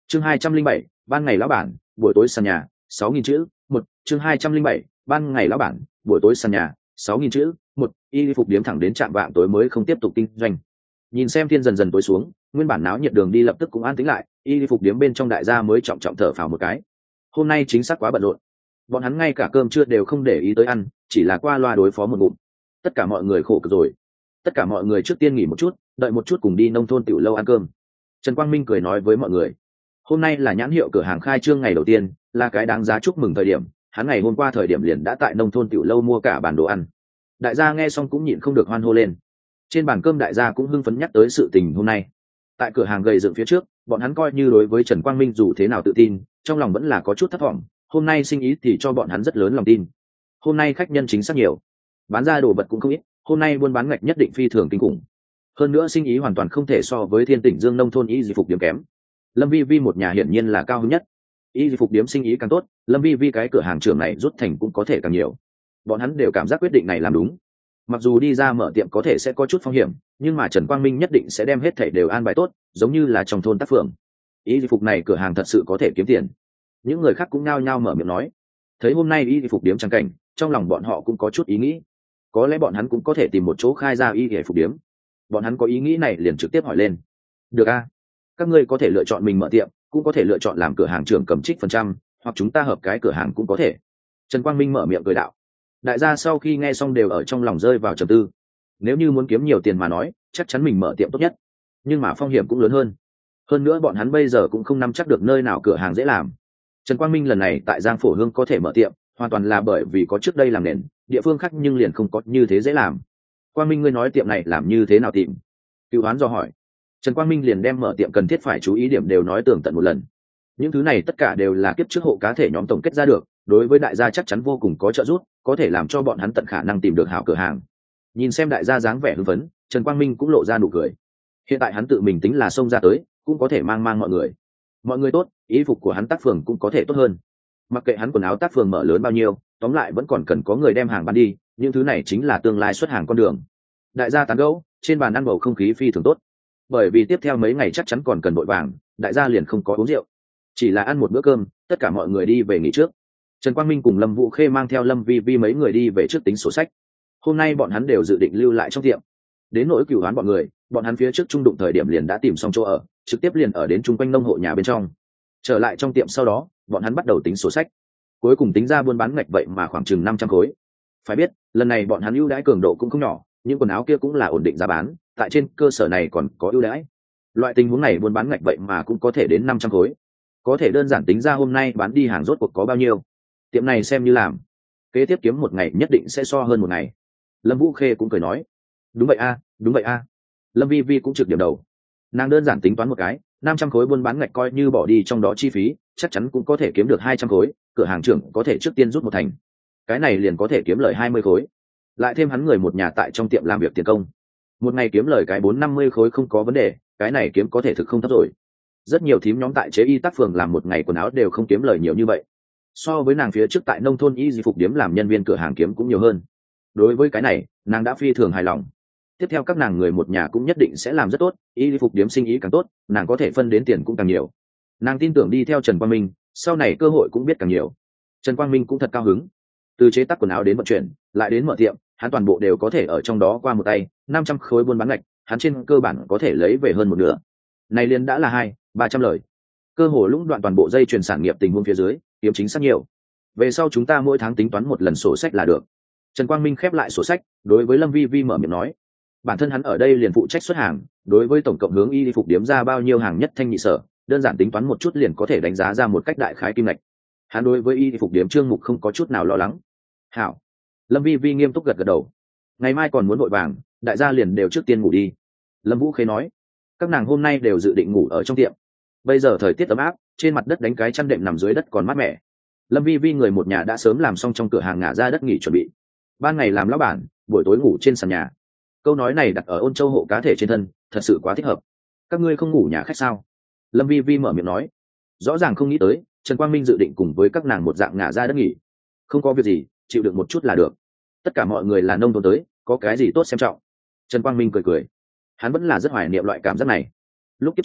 Chương 207, ban ngày lão bản, buổi tối sàn nhà, 6.000 chữ. Một chương 207, ban ngày lão bản, buổi tối sàn nhà, 6.000 chữ. Một y phục điếm thẳng đến trạm vạng tối mới không tiếp tục kinh doanh. Nhìn xem thiên dần dần tối xuống, nguyên bản náo nhiệt đường đi lập tức cũng an tĩnh lại, y phục điếm bên trong đại gia mới trọng trọng thở phào một cái. Hôm nay chính xác quá bận rộn, bọn hắn ngay cả cơm trưa đều không để ý tới ăn, chỉ là qua loa đối phó một ngụm. Tất cả mọi người khổ cực rồi, tất cả mọi người trước tiên nghỉ một chút, đợi một chút cùng đi nông thôn tiểu lâu ăn cơm. Trần Quang Minh cười nói với mọi người, hôm nay là nhãn hiệu cửa hàng khai trương ngày đầu tiên, là cái đáng giá chúc mừng thời điểm. Hắn ngày hôm qua thời điểm liền đã tại nông thôn tiểu lâu mua cả bàn đồ ăn. Đại gia nghe xong cũng nhịn không được hoan hô lên. Trên bàn cơm đại gia cũng hưng phấn nhắc tới sự tình hôm nay. Tại cửa hàng gầy dựng phía trước, bọn hắn coi như đối với Trần Quang Minh dù thế nào tự tin, trong lòng vẫn là có chút thất vọng. Hôm nay sinh ý thì cho bọn hắn rất lớn lòng tin. Hôm nay khách nhân chính xác nhiều, bán ra đồ vật cũng không ít. Hôm nay buôn bán ngạch nhất định phi thường kinh khủng. Hơn nữa sinh ý hoàn toàn không thể so với Thiên Tỉnh Dương nông thôn y phục điểm kém. Lâm Vi Vi một nhà hiển nhiên là cao hứng nhất. Y phục điểm sinh ý càng tốt, Lâm Vi Vi cái cửa hàng trưởng này rút thành cũng có thể càng nhiều. Bọn hắn đều cảm giác quyết định này làm đúng. Mặc dù đi ra mở tiệm có thể sẽ có chút phong hiểm, nhưng mà Trần Quang Minh nhất định sẽ đem hết thảy đều an bài tốt, giống như là trong thôn tác phường. Y phục này cửa hàng thật sự có thể kiếm tiền. Những người khác cũng nhao nhao mở miệng nói. Thấy hôm nay y phục điểm trang cảnh, trong lòng bọn họ cũng có chút ý nghĩ. Có lẽ bọn hắn cũng có thể tìm một chỗ khai ra y phục điểm. Bọn hắn có ý nghĩ này liền trực tiếp hỏi lên. Được a, các ngươi có thể lựa chọn mình mở tiệm, cũng có thể lựa chọn làm cửa hàng trưởng cầm trích phần trăm, hoặc chúng ta hợp cái cửa hàng cũng có thể. Trần Quang Minh mở miệng cười đạo. Đại gia sau khi nghe xong đều ở trong lòng rơi vào trầm tư. Nếu như muốn kiếm nhiều tiền mà nói, chắc chắn mình mở tiệm tốt nhất, nhưng mà phong hiểm cũng lớn hơn nữa bọn hắn bây giờ cũng không nắm chắc được nơi nào cửa hàng dễ làm. Trần Quang Minh lần này tại Giang Phổ Hương có thể mở tiệm hoàn toàn là bởi vì có trước đây làm nền, địa phương khác nhưng liền không có như thế dễ làm. Quang Minh, ngươi nói tiệm này làm như thế nào tìm? Cựu Hoán do hỏi. Trần Quang Minh liền đem mở tiệm cần thiết phải chú ý điểm đều nói tường tận một lần. Những thứ này tất cả đều là kiếp trước hộ cá thể nhóm tổng kết ra được, đối với đại gia chắc chắn vô cùng có trợ giúp, có thể làm cho bọn hắn tận khả năng tìm được hảo cửa hàng. Nhìn xem đại gia dáng vẻ hưng phấn, Trần Quang Minh cũng lộ ra nụ cười. Hiện tại hắn tự mình tính là xông ra tới, cũng có thể mang mọi người. Mọi người tốt, y phục của hắn tác phường cũng có thể tốt hơn. Mặc kệ hắn quần áo tác phường mở lớn bao nhiêu, tóm lại vẫn còn cần có người đem hàng bán đi, những thứ này chính là tương lai xuất hàng con đường. Đại gia tán gẫu, trên bàn ăn bầu không khí phi thường tốt. Bởi vì tiếp theo mấy ngày chắc chắn còn cần vội vàng, đại gia liền không có uống rượu, chỉ là ăn một bữa cơm, tất cả mọi người đi về nghỉ trước. Trần Quang Minh cùng Lâm Vũ Khê mang theo Lâm Vi Vi mấy người đi về trước tính sổ sách. Hôm nay bọn hắn đều dự định lưu lại trong tiệm. Đến nỗi Cửu Hoán bọn hắn phía trước trung đụng thời điểm liền đã tìm xong chỗ ở, trực tiếp liền ở đến chung quanh nông hộ nhà bên trong. Trở lại trong tiệm sau đó, bọn hắn bắt đầu tính sổ sách. Cuối cùng tính ra buôn bán ngạch vậy mà khoảng chừng 500 khối. Phải biết, lần này bọn hắn ưu đãi cường độ cũng không nhỏ, những quần áo kia cũng là ổn định giá bán, tại trên cơ sở này còn có ưu đãi. Loại tình huống này buôn bán ngạch vậy mà cũng có thể đến 500 khối. Có thể đơn giản tính ra hôm nay bán đi hàng rốt cuộc có bao nhiêu. Tiệm này xem như làm, kế tiếp kiếm một ngày nhất định sẽ so hơn một ngày. Lâm Vũ Khê cũng cười nói, đúng vậy a, đúng vậy a. Lâm Vi Vi cũng trực điểm đầu. Nàng đơn giản tính toán một cái, 500 khối buôn bán ngạch coi như bỏ đi trong đó chi phí, chắc chắn cũng có thể kiếm được 200 khối, cửa hàng trưởng có thể trước tiên rút một thành. Cái này liền có thể kiếm lời 20 khối. Lại thêm hắn người một nhà tại trong tiệm làm việc tiền công. Một ngày kiếm lời cái 450 khối không có vấn đề, cái này kiếm có thể thực không thấp rồi. Rất nhiều thím nhóm tại chế y tác phường làm một ngày quần áo đều không kiếm lời nhiều như vậy. So với nàng phía trước tại nông thôn y phục điếm làm nhân viên cửa hàng kiếm cũng nhiều hơn. Đối với cái này, nàng đã phi thường hài lòng. Tiếp theo các nàng người một nhà cũng nhất định sẽ làm rất tốt, y phục điếm sinh ý càng tốt, nàng có thể phân đến tiền cũng càng nhiều. Nàng tin tưởng đi theo Trần Quang Minh, sau này cơ hội cũng biết càng nhiều. Trần Quang Minh cũng thật cao hứng. Từ chế tác quần áo đến vận chuyển, lại đến mở tiệm, hắn toàn bộ đều có thể ở trong đó qua một tay. 500 khối buôn bán ngạch, hắn trên cơ bản có thể lấy về hơn một nửa. Này liền đã là 200-300 lời. Cơ hội lũng đoạn toàn bộ dây chuyền sản nghiệp tình huống phía dưới, kiếm chính xác nhiều. Về sau chúng ta mỗi tháng tính toán một lần sổ sách là được. Trần Quang Minh khép lại sổ sách, đối với Lâm Vi Vi mở miệng nói, bản thân hắn ở đây liền phụ trách xuất hàng, đối với tổng cộng hướng y phục điếm ra bao nhiêu hàng nhất thanh nhị sở, đơn giản tính toán một chút liền có thể đánh giá ra một cách đại khái kim ngạch. Hắn đối với y phục điếm trương mục không có chút nào lo lắng. Hảo. Lâm Vi Vi nghiêm túc gật gật đầu. Ngày mai còn muốn vội vàng, đại gia liền đều trước tiên ngủ đi. Lâm Vũ Khê nói, các nàng hôm nay đều dự định ngủ ở trong tiệm. Bây giờ thời tiết ấm áp, trên mặt đất đánh cái chăn đệm nằm dưới đất còn mát mẻ. Lâm Vi Vi người một nhà đã sớm làm xong trong cửa hàng ngả ra đất nghỉ chuẩn bị. Ban ngày làm lão bản, buổi tối ngủ trên sàn nhà. Câu nói này đặt ở Ôn Châu hộ cá thể trên thân, thật sự quá thích hợp. Các ngươi không ngủ nhà khách sao? Lâm Vi Vi mở miệng nói. Rõ ràng không nghĩ tới, Trần Quang Minh dự định cùng với các nàng một dạng ngả ra đất nghỉ. Không có việc gì, chịu được một chút là được. Tất cả mọi người là nông thôn tới, có cái gì tốt xem trọng. Trần Quang Minh cười cười. Hắn vẫn là rất hoài niệm loại cảm giác này. Lúc kiếp trước,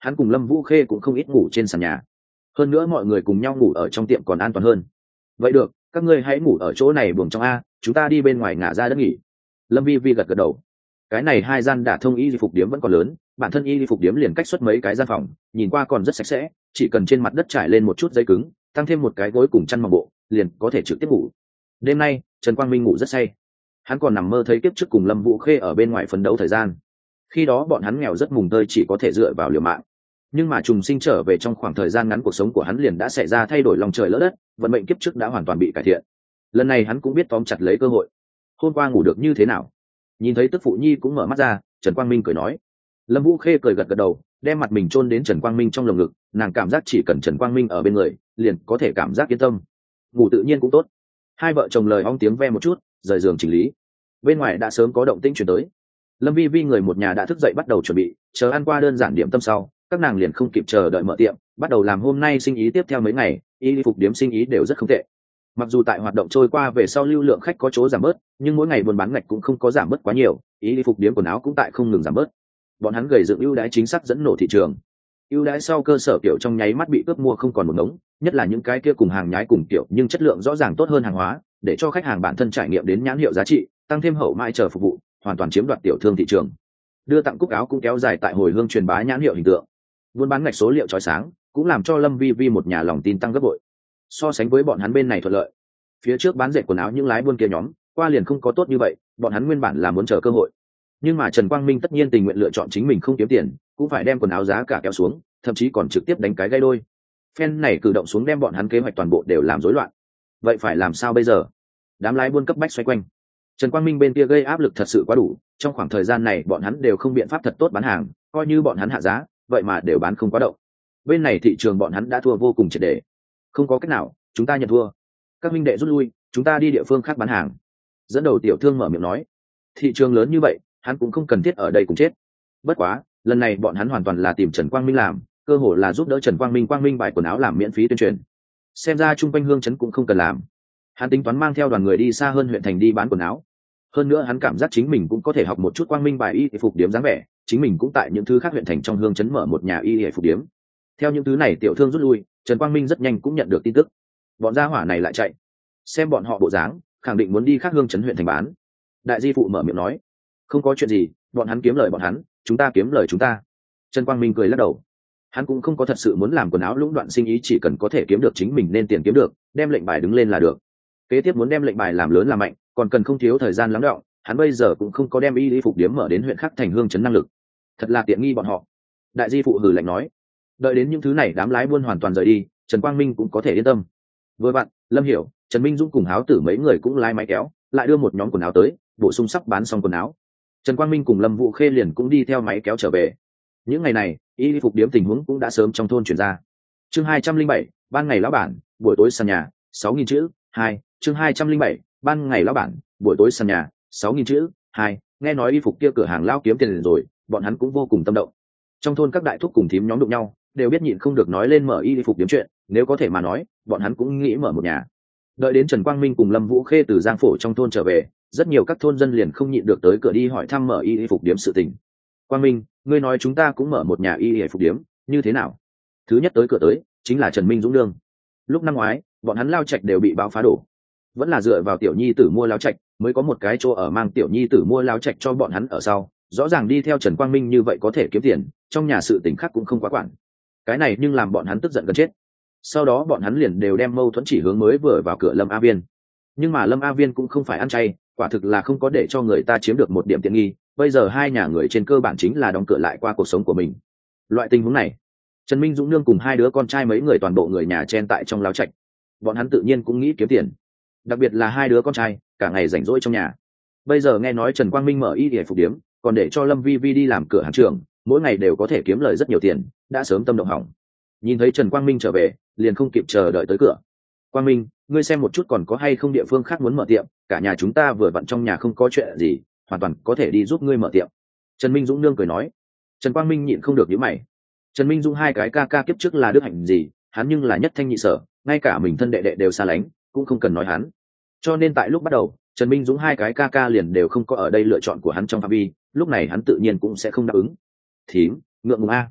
hắn cùng Lâm Vũ Khê cũng không ít ngủ trên sàn nhà, hơn nữa mọi người cùng nhau ngủ ở trong tiệm còn an toàn hơn. Vậy được, các ngươi hãy ngủ ở chỗ này buồng trong a, chúng ta đi bên ngoài ngả ra đất nghỉ. Lâm Vi Vi gật gật đầu. Cái này hai gian đả thông y phục điếm vẫn còn lớn, bản thân y phục điếm liền cách xuất mấy cái gian phòng, nhìn qua còn rất sạch sẽ, chỉ cần trên mặt đất trải lên một chút giấy cứng, tăng thêm một cái gối cùng chăn mỏng bộ, liền có thể trực tiếp ngủ. Đêm nay Trần Quang Minh ngủ rất say, hắn còn nằm mơ thấy kiếp trước cùng Lâm Vũ Khê ở bên ngoài phấn đấu thời gian. Khi đó bọn hắn nghèo rất mùng tơi, chỉ có thể dựa vào liều mạng, nhưng mà trùng sinh trở về trong khoảng thời gian ngắn, cuộc sống của hắn liền đã xảy ra thay đổi lòng trời lỡ đất, vận mệnh kiếp trước đã hoàn toàn bị cải thiện. Lần này hắn cũng biết tóm chặt lấy cơ hội. Hôm qua ngủ được như thế nào? Nhìn thấy tức phụ nhi cũng mở mắt ra, Trần Quang Minh cười nói. Lâm Vũ Khê cười gật gật đầu, đem mặt mình chôn đến Trần Quang Minh trong lồng ngực, nàng cảm giác chỉ cần Trần Quang Minh ở bên người liền có thể cảm giác yên tâm, ngủ tự nhiên cũng tốt. Hai vợ chồng lời ong tiếng ve một chút, rời giường chỉnh lý. Bên ngoài đã sớm có động tĩnh chuyển tới. Lâm Vi Vi người một nhà đã thức dậy bắt đầu chuẩn bị, chờ ăn qua đơn giản điểm tâm sau, các nàng liền không kịp chờ đợi mở tiệm, bắt đầu làm hôm nay sinh ý tiếp theo mấy ngày, y phục điếm sinh ý đều rất không tệ. Mặc dù tại hoạt động trôi qua về sau lưu lượng khách có chỗ giảm bớt, nhưng mỗi ngày buôn bán ngạch cũng không có giảm bớt quá nhiều, y phục điếm quần áo cũng tại không ngừng giảm bớt. Bọn hắn gầy dựng ưu đãi chính xác dẫn nổ thị trường. Ưu đãi sau cơ sở kiểu trong nháy mắt bị cướp mua không còn một ngống, nhất là những cái kia cùng hàng nhái cùng kiểu nhưng chất lượng rõ ràng tốt hơn hàng hóa, để cho khách hàng bản thân trải nghiệm đến nhãn hiệu giá trị, tăng thêm hậu mãi chờ phục vụ, hoàn toàn chiếm đoạt tiểu thương thị trường. Đưa tặng cúc áo cũng kéo dài tại hồi hương truyền bá nhãn hiệu hình tượng. Buôn bán ngạch số liệu chói sáng, cũng làm cho Lâm Vi Vi một nhà lòng tin tăng gấp bội. So sánh với bọn hắn bên này thuận lợi, phía trước bán dệt quần áo những lái buôn kia nhóm qua liền không có tốt như vậy, bọn hắn nguyên bản là muốn chờ cơ hội, nhưng mà Trần Quang Minh tất nhiên tình nguyện lựa chọn chính mình không kiếm tiền, cũng phải đem quần áo giá cả kéo xuống, thậm chí còn trực tiếp đánh cái gây đôi. Phen này cử động xuống đem bọn hắn kế hoạch toàn bộ đều làm rối loạn. Vậy phải làm sao bây giờ? Đám lái buôn cấp bách xoay quanh. Trần Quang Minh bên kia gây áp lực thật sự quá đủ, trong khoảng thời gian này bọn hắn đều không biện pháp thật tốt bán hàng, coi như bọn hắn hạ giá, vậy mà đều bán không quá động. Bên này thị trường bọn hắn đã thua vô cùng triệt để. Không có cách nào, chúng ta nhận thua. Các minh đệ rút lui, chúng ta đi địa phương khác bán hàng. Dẫn đầu tiểu thương mở miệng nói. Thị trường lớn như vậy, hắn cũng không cần thiết ở đây cùng chết. Bất quá, lần này bọn hắn hoàn toàn là tìm Trần Quang Minh làm, cơ hội là giúp đỡ Trần Quang Minh bài quần áo làm miễn phí tuyên truyền. Xem ra chung quanh hương trấn cũng không cần làm. Hắn tính toán mang theo đoàn người đi xa hơn huyện thành đi bán quần áo. Hơn nữa hắn cảm giác chính mình cũng có thể học một chút Quang Minh bài y phục điếm dáng vẻ, chính mình cũng tại những thứ khác huyện thành trong hương trấn mở một nhà y phục điếm. Theo những thứ này tiểu thương rút lui, Trần Quang Minh rất nhanh cũng nhận được tin tức. Bọn gia hỏa này lại chạy. Xem bọn họ bộ dáng, khẳng định muốn đi khác hương trấn huyện thành bán. Đại di phụ mở miệng nói, không có chuyện gì, bọn hắn kiếm lời bọn hắn, chúng ta kiếm lời chúng ta. Trần Quang Minh cười lắc đầu. Hắn cũng không có thật sự muốn làm quần áo lũng đoạn sinh ý, chỉ cần có thể kiếm được chính mình nên tiền kiếm được, đem lệnh bài đứng lên là được. Kế tiếp muốn đem lệnh bài làm lớn làm mạnh, còn cần không thiếu thời gian lắng đọng. Hắn bây giờ cũng không có đem y phục điếm mở đến huyện khác thành hương trấn năng lực. Thật là tiện nghi bọn họ. Đại di phụ hừ lạnh nói. Đợi đến những thứ này đám lái buôn hoàn toàn rời đi, Trần Quang Minh cũng có thể yên tâm. Vừa bạn, Lâm Hiểu, Trần Minh Dũng cùng Háo Tử mấy người cũng lái máy kéo, lại đưa một nhóm quần áo tới, bổ sung sắp bán xong quần áo. Trần Quang Minh cùng Lâm Vũ Khê liền cũng đi theo máy kéo trở về. Những ngày này, y phục điếm tình huống cũng đã sớm trong thôn truyền ra. Chương 207, ban ngày lão bản, buổi tối sàn nhà, 6000 chữ, 2, chương 207, ban ngày lão bản, buổi tối sàn nhà, 6000 chữ, 2, nghe nói y phục kia cửa hàng lao kiếm tiền rồi, bọn hắn cũng vô cùng tâm động. Trong thôn các đại thúc cùng thím nhóm đụng nhau, đều biết nhịn không được nói lên mở y phục điếm chuyện, nếu có thể mà nói, bọn hắn cũng nghĩ mở một nhà. Đợi đến Trần Quang Minh cùng Lâm Vũ Khê từ Giang Phổ trong thôn trở về, rất nhiều các thôn dân liền không nhịn được tới cửa đi hỏi thăm mở y phục điếm sự tình. Quang Minh, ngươi nói chúng ta cũng mở một nhà y phục điếm, như thế nào? Thứ nhất tới cửa tới chính là Trần Minh Dũng đương. Lúc năm ngoái, bọn hắn lao trạch đều bị báo phá đổ, vẫn là dựa vào tiểu nhi tử mua lao trạch mới có một cái chỗ ở, mang tiểu nhi tử mua lao trạch cho bọn hắn ở sau. Rõ ràng đi theo Trần Quang Minh như vậy có thể kiếm tiền, trong nhà sự tình khác cũng không quá quản. Cái này nhưng làm bọn hắn tức giận gần chết. Sau đó bọn hắn liền đều đem mâu thuẫn chỉ hướng mới vừa vào cửa Lâm A Viên. Nhưng mà Lâm A Viên cũng không phải ăn chay, quả thực là không có để cho người ta chiếm được một điểm tiện nghi. Bây giờ hai nhà người trên cơ bản chính là đóng cửa lại qua cuộc sống của mình. Loại tình huống này, Trần Minh Dũng nương cùng hai đứa con trai mấy người toàn bộ người nhà chen tại trong lao trạch. Bọn hắn tự nhiên cũng nghĩ kiếm tiền, đặc biệt là hai đứa con trai cả ngày rảnh rỗi trong nhà. Bây giờ nghe nói Trần Quang Minh mở y phục điếm, còn để cho Lâm Vi Vi đi làm cửa hàng trưởng, mỗi ngày đều có thể kiếm lời rất nhiều tiền, đã sớm tâm động hỏng. Nhìn thấy Trần Quang Minh trở về, liền không kịp chờ đợi tới cửa. Quang Minh, ngươi xem một chút còn có hay không địa phương khác muốn mở tiệm, cả nhà chúng ta vừa vặn trong nhà không có chuyện gì, hoàn toàn có thể đi giúp ngươi mở tiệm. Trần Minh Dũng nương cười nói. Trần Quang Minh nhịn không được nhíu mày. Trần Minh Dũng hai cái ca ca kiếp trước là đức hạnh gì, hắn nhưng là nhất thanh nhị sở, ngay cả mình thân đệ đệ đều xa lánh, cũng không cần nói hắn. Cho nên tại lúc bắt đầu, Trần Minh Dũng hai cái ca ca liền đều không có ở đây lựa chọn của hắn trong phạm vi, lúc này hắn tự nhiên cũng sẽ không đáp ứng. Thím, ngượng ngùng a.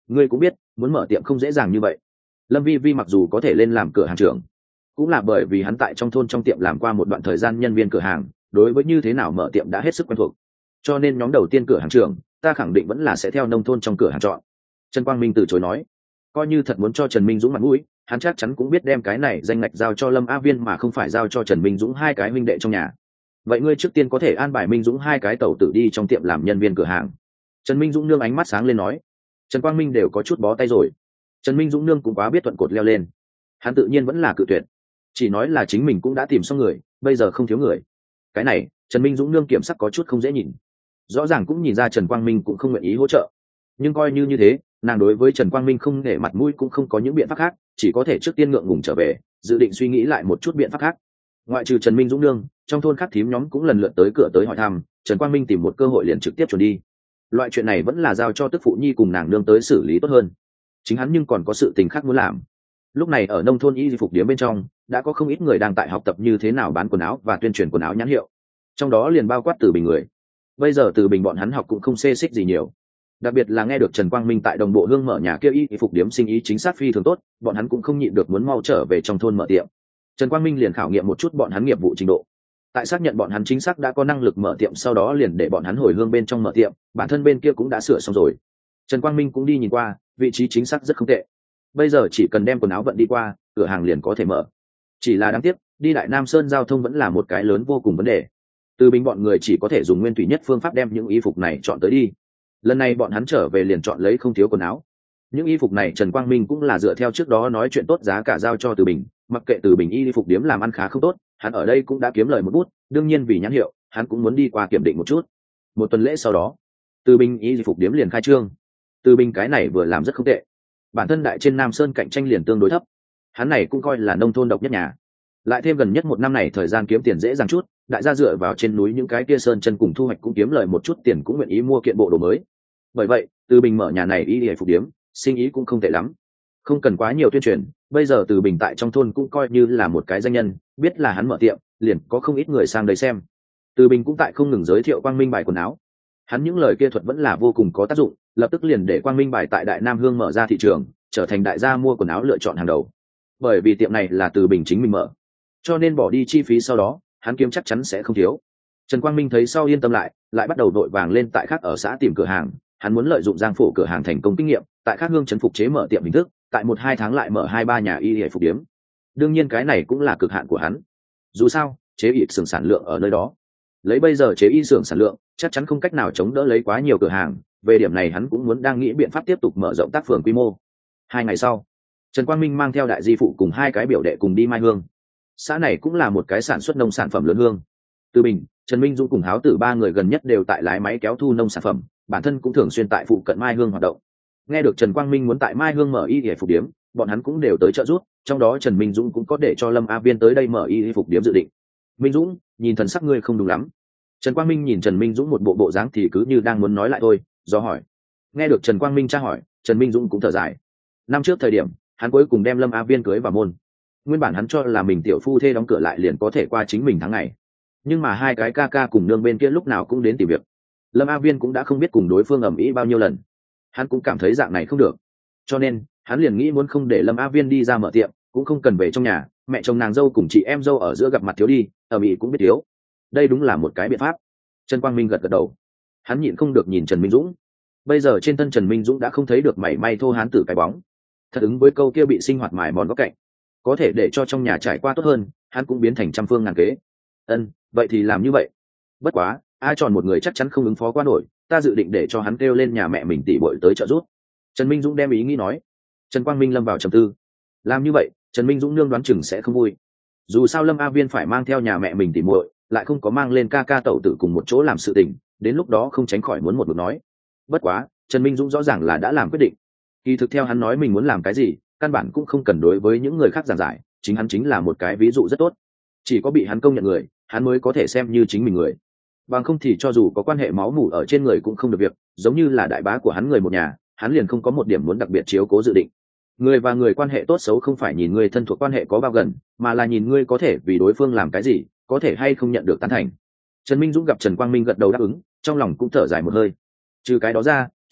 ngươi cũng biết muốn mở tiệm không dễ dàng như vậy. Lâm Vi Vi mặc dù có thể lên làm cửa hàng trưởng, cũng là bởi vì hắn tại trong thôn trong tiệm làm qua một đoạn thời gian nhân viên cửa hàng, đối với như thế nào mở tiệm đã hết sức quen thuộc. Cho nên nhóm đầu tiên cửa hàng trưởng, ta khẳng định vẫn là sẽ theo nông thôn trong cửa hàng chọn. Trần Quang Minh từ chối nói, coi như thật muốn cho Trần Minh Dũng mặt mũi, hắn chắc chắn cũng biết đem cái này danh ngạch giao cho Lâm A Viên mà không phải giao cho Trần Minh Dũng hai cái huynh đệ trong nhà. Vậy ngươi trước tiên có thể an bài Minh Dũng hai cái tẩu tử đi trong tiệm làm nhân viên cửa hàng. Trần Minh Dũng nương ánh mắt sáng lên nói. Trần Quang Minh đều có chút bó tay rồi. Trần Minh Dũng nương cũng quá biết thuận cột leo lên, hắn tự nhiên vẫn là cự tuyệt, chỉ nói là chính mình cũng đã tìm xong người, bây giờ không thiếu người. Cái này Trần Minh Dũng nương kiểm sắc có chút không dễ nhìn, rõ ràng cũng nhìn ra Trần Quang Minh cũng không nguyện ý hỗ trợ, nhưng coi như thế, nàng đối với Trần Quang Minh không nể mặt mũi cũng không có những biện pháp khác, chỉ có thể trước tiên ngượng ngùng trở về, dự định suy nghĩ lại một chút biện pháp khác. Ngoại trừ Trần Minh Dũng nương, trong thôn khác thím nhóm cũng lần lượt tới cửa tới hỏi thăm, Trần Quang Minh tìm một cơ hội liền trực tiếp chuẩn đi. Loại chuyện này vẫn là giao cho tức phụ nhi cùng nàng nương tới xử lý tốt hơn, chính hắn nhưng còn có sự tình khác muốn làm. Lúc này ở nông thôn y phục điếm bên trong đã có không ít người đang tại học tập như thế nào bán quần áo và tuyên truyền quần áo nhãn hiệu, trong đó liền bao quát Từ Bình người. Bây giờ Từ Bình bọn hắn học cũng không xê xích gì nhiều, đặc biệt là nghe được Trần Quang Minh tại Đồng Bộ Hương mở nhà kia y phục điếm sinh ý chính xác phi thường tốt, bọn hắn cũng không nhịn được muốn mau trở về trong thôn mở tiệm. Trần Quang Minh liền khảo nghiệm một chút bọn hắn nghiệp vụ trình độ, tại xác nhận bọn hắn chính xác đã có năng lực mở tiệm sau đó liền để bọn hắn hồi hương bên trong mở tiệm, bản thân bên kia cũng đã sửa xong rồi. Trần Quang Minh cũng đi nhìn qua, vị trí chính xác rất không tệ, bây giờ chỉ cần đem quần áo vận đi qua, cửa hàng liền có thể mở. Chỉ là đáng tiếc, đi Đại Nam Sơn giao thông vẫn là một cái lớn vô cùng vấn đề. Từ Bình bọn người chỉ có thể dùng nguyên thủy nhất phương pháp đem những y phục này chọn tới đi. Lần này bọn hắn trở về liền chọn lấy không thiếu quần áo. Những y phục này Trần Quang Minh cũng là dựa theo trước đó nói chuyện tốt giá cả giao cho Từ Bình, mặc kệ Từ Bình y phục điếm làm ăn khá không tốt, hắn ở đây cũng đã kiếm lời một bút, đương nhiên vì nhãn hiệu, hắn cũng muốn đi qua kiểm định một chút. Một tuần lễ sau đó, Từ Bình y phục điếm liền khai trương. Từ Bình cái này vừa làm rất không tệ, bản thân đại trên Nam Sơn cạnh tranh liền tương đối thấp, hắn này cũng coi là nông thôn độc nhất nhà, lại thêm gần nhất một năm này thời gian kiếm tiền dễ dàng chút, đại gia dựa vào trên núi những cái kia sơn chân cùng thu hoạch cũng kiếm lời một chút tiền, cũng nguyện ý mua kiện bộ đồ mới. Bởi vậy Từ Bình mở nhà này y phục điếm, sinh ý cũng không tệ lắm, không cần quá nhiều tuyên truyền. Bây giờ Từ Bình tại trong thôn cũng coi như là một cái danh nhân, biết là hắn mở tiệm liền có không ít người sang đây xem. Từ Bình cũng tại không ngừng giới thiệu Quang Minh bài quần áo, hắn những lời kia thuật vẫn là vô cùng có tác dụng, lập tức liền để Quang Minh bài tại Đại Nam Hương mở ra thị trường, trở thành đại gia mua quần áo lựa chọn hàng đầu. Bởi vì tiệm này là Từ Bình chính mình mở, cho nên bỏ đi chi phí sau đó hắn kiếm chắc chắn sẽ không thiếu. Trần Quang Minh thấy sau yên tâm lại bắt đầu đội vàng lên tại khác ở xã tìm cửa hàng. Hắn muốn lợi dụng Giang Phổ cửa hàng thành công kinh nghiệm, tại khác hương trấn phục chế mở tiệm hình thức, tại 1-2 tháng lại mở 2-3 nhà y phục điếm. Đương nhiên cái này cũng là cực hạn của hắn, dù sao chế y xưởng sản lượng ở nơi đó, lấy bây giờ chế y xưởng sản lượng chắc chắn không cách nào chống đỡ lấy quá nhiều cửa hàng. Về điểm này hắn cũng muốn đang nghĩ biện pháp tiếp tục mở rộng tác phường quy mô. 2 ngày sau, Trần Quang Minh mang theo đại di phụ cùng 2 cái biểu đệ cùng đi Mai Hương. Xã này cũng là một cái sản xuất nông sản phẩm lớn hương. Từ Bình, Trần Minh Dũng cùng Háo Tử 3 người gần nhất đều tại lái máy kéo thu nông sản phẩm, bản thân cũng thường xuyên tại phụ cận Mai Hương hoạt động. Nghe được Trần Quang Minh muốn tại Mai Hương mở y phục điếm, bọn hắn cũng đều tới trợ giúp, trong đó Trần Minh Dũng cũng có để cho Lâm A Viên tới đây mở y phục điếm dự định. Minh Dũng, nhìn thần sắc ngươi không đúng lắm. Trần Quang Minh nhìn Trần Minh Dũng một bộ dáng thì cứ như đang muốn nói lại thôi, do hỏi. Nghe được Trần Quang Minh tra hỏi, Trần Minh Dũng cũng thở dài. Năm trước thời điểm, hắn cuối cùng đem Lâm A Viên cưới vào môn. Nguyên bản hắn cho là mình tiểu phu thê đóng cửa lại liền có thể qua chính mình tháng ngày, nhưng mà 2 cái ca ca cùng nương bên kia lúc nào cũng đến tìm việc. Lâm A Viên cũng đã không biết cùng đối phương ầm ĩ bao nhiêu lần, hắn cũng cảm thấy dạng này không được, cho nên hắn liền nghĩ muốn không để Lâm A Viên đi ra mở tiệm, cũng không cần về trong nhà, mẹ chồng nàng dâu cùng chị em dâu ở giữa gặp mặt thiếu đi, ầm ĩ cũng biết thiếu. Đây đúng là một cái biện pháp. Trần Quang Minh gật gật đầu, hắn nhịn không được nhìn Trần Minh Dũng. Bây giờ trên thân Trần Minh Dũng đã không thấy được mảy may thô hán tử cái bóng, thật ứng với câu kia bị sinh hoạt mài mòn góc cạnh, có thể để cho trong nhà trải qua tốt hơn, hắn cũng biến thành trăm phương ngàn kế. Vậy thì làm như vậy. Bất quá ai chọn một người chắc chắn không ứng phó qua nổi, ta dự định để cho hắn kêu lên nhà mẹ mình tỷ bội tới trợ giúp. Trần Minh Dũng đem ý nghĩ nói. Trần Quang Minh lâm vào trầm tư. Làm như vậy Trần Minh Dũng nương đoán chừng sẽ không vui, dù sao Lâm A Viên phải mang theo nhà mẹ mình tỷ muội, lại không có mang lên ca ca tẩu tử cùng một chỗ làm sự tình, đến lúc đó không tránh khỏi muốn một mực nói. Bất quá Trần Minh Dũng rõ ràng là đã làm quyết định, kỳ thực theo hắn nói mình muốn làm cái gì, căn bản cũng không cần đối với những người khác giảng giải, chính hắn chính là một cái ví dụ rất tốt. Chỉ có bị hắn công nhận người, hắn mới có thể xem như chính mình người, bằng không thì cho dù có quan hệ máu mủ ở trên người cũng không được việc, giống như là đại bá của hắn người một nhà, hắn liền không có một điểm muốn đặc biệt chiếu cố dự định. Người và người quan hệ tốt xấu không phải nhìn người thân thuộc quan hệ có bao gần, mà là nhìn ngươi có thể vì đối phương làm cái gì, có thể hay không nhận được tán thành. Trần Minh Dũng gặp Trần Quang Minh gật đầu đáp ứng, trong lòng cũng thở dài một hơi. Trừ cái đó ra,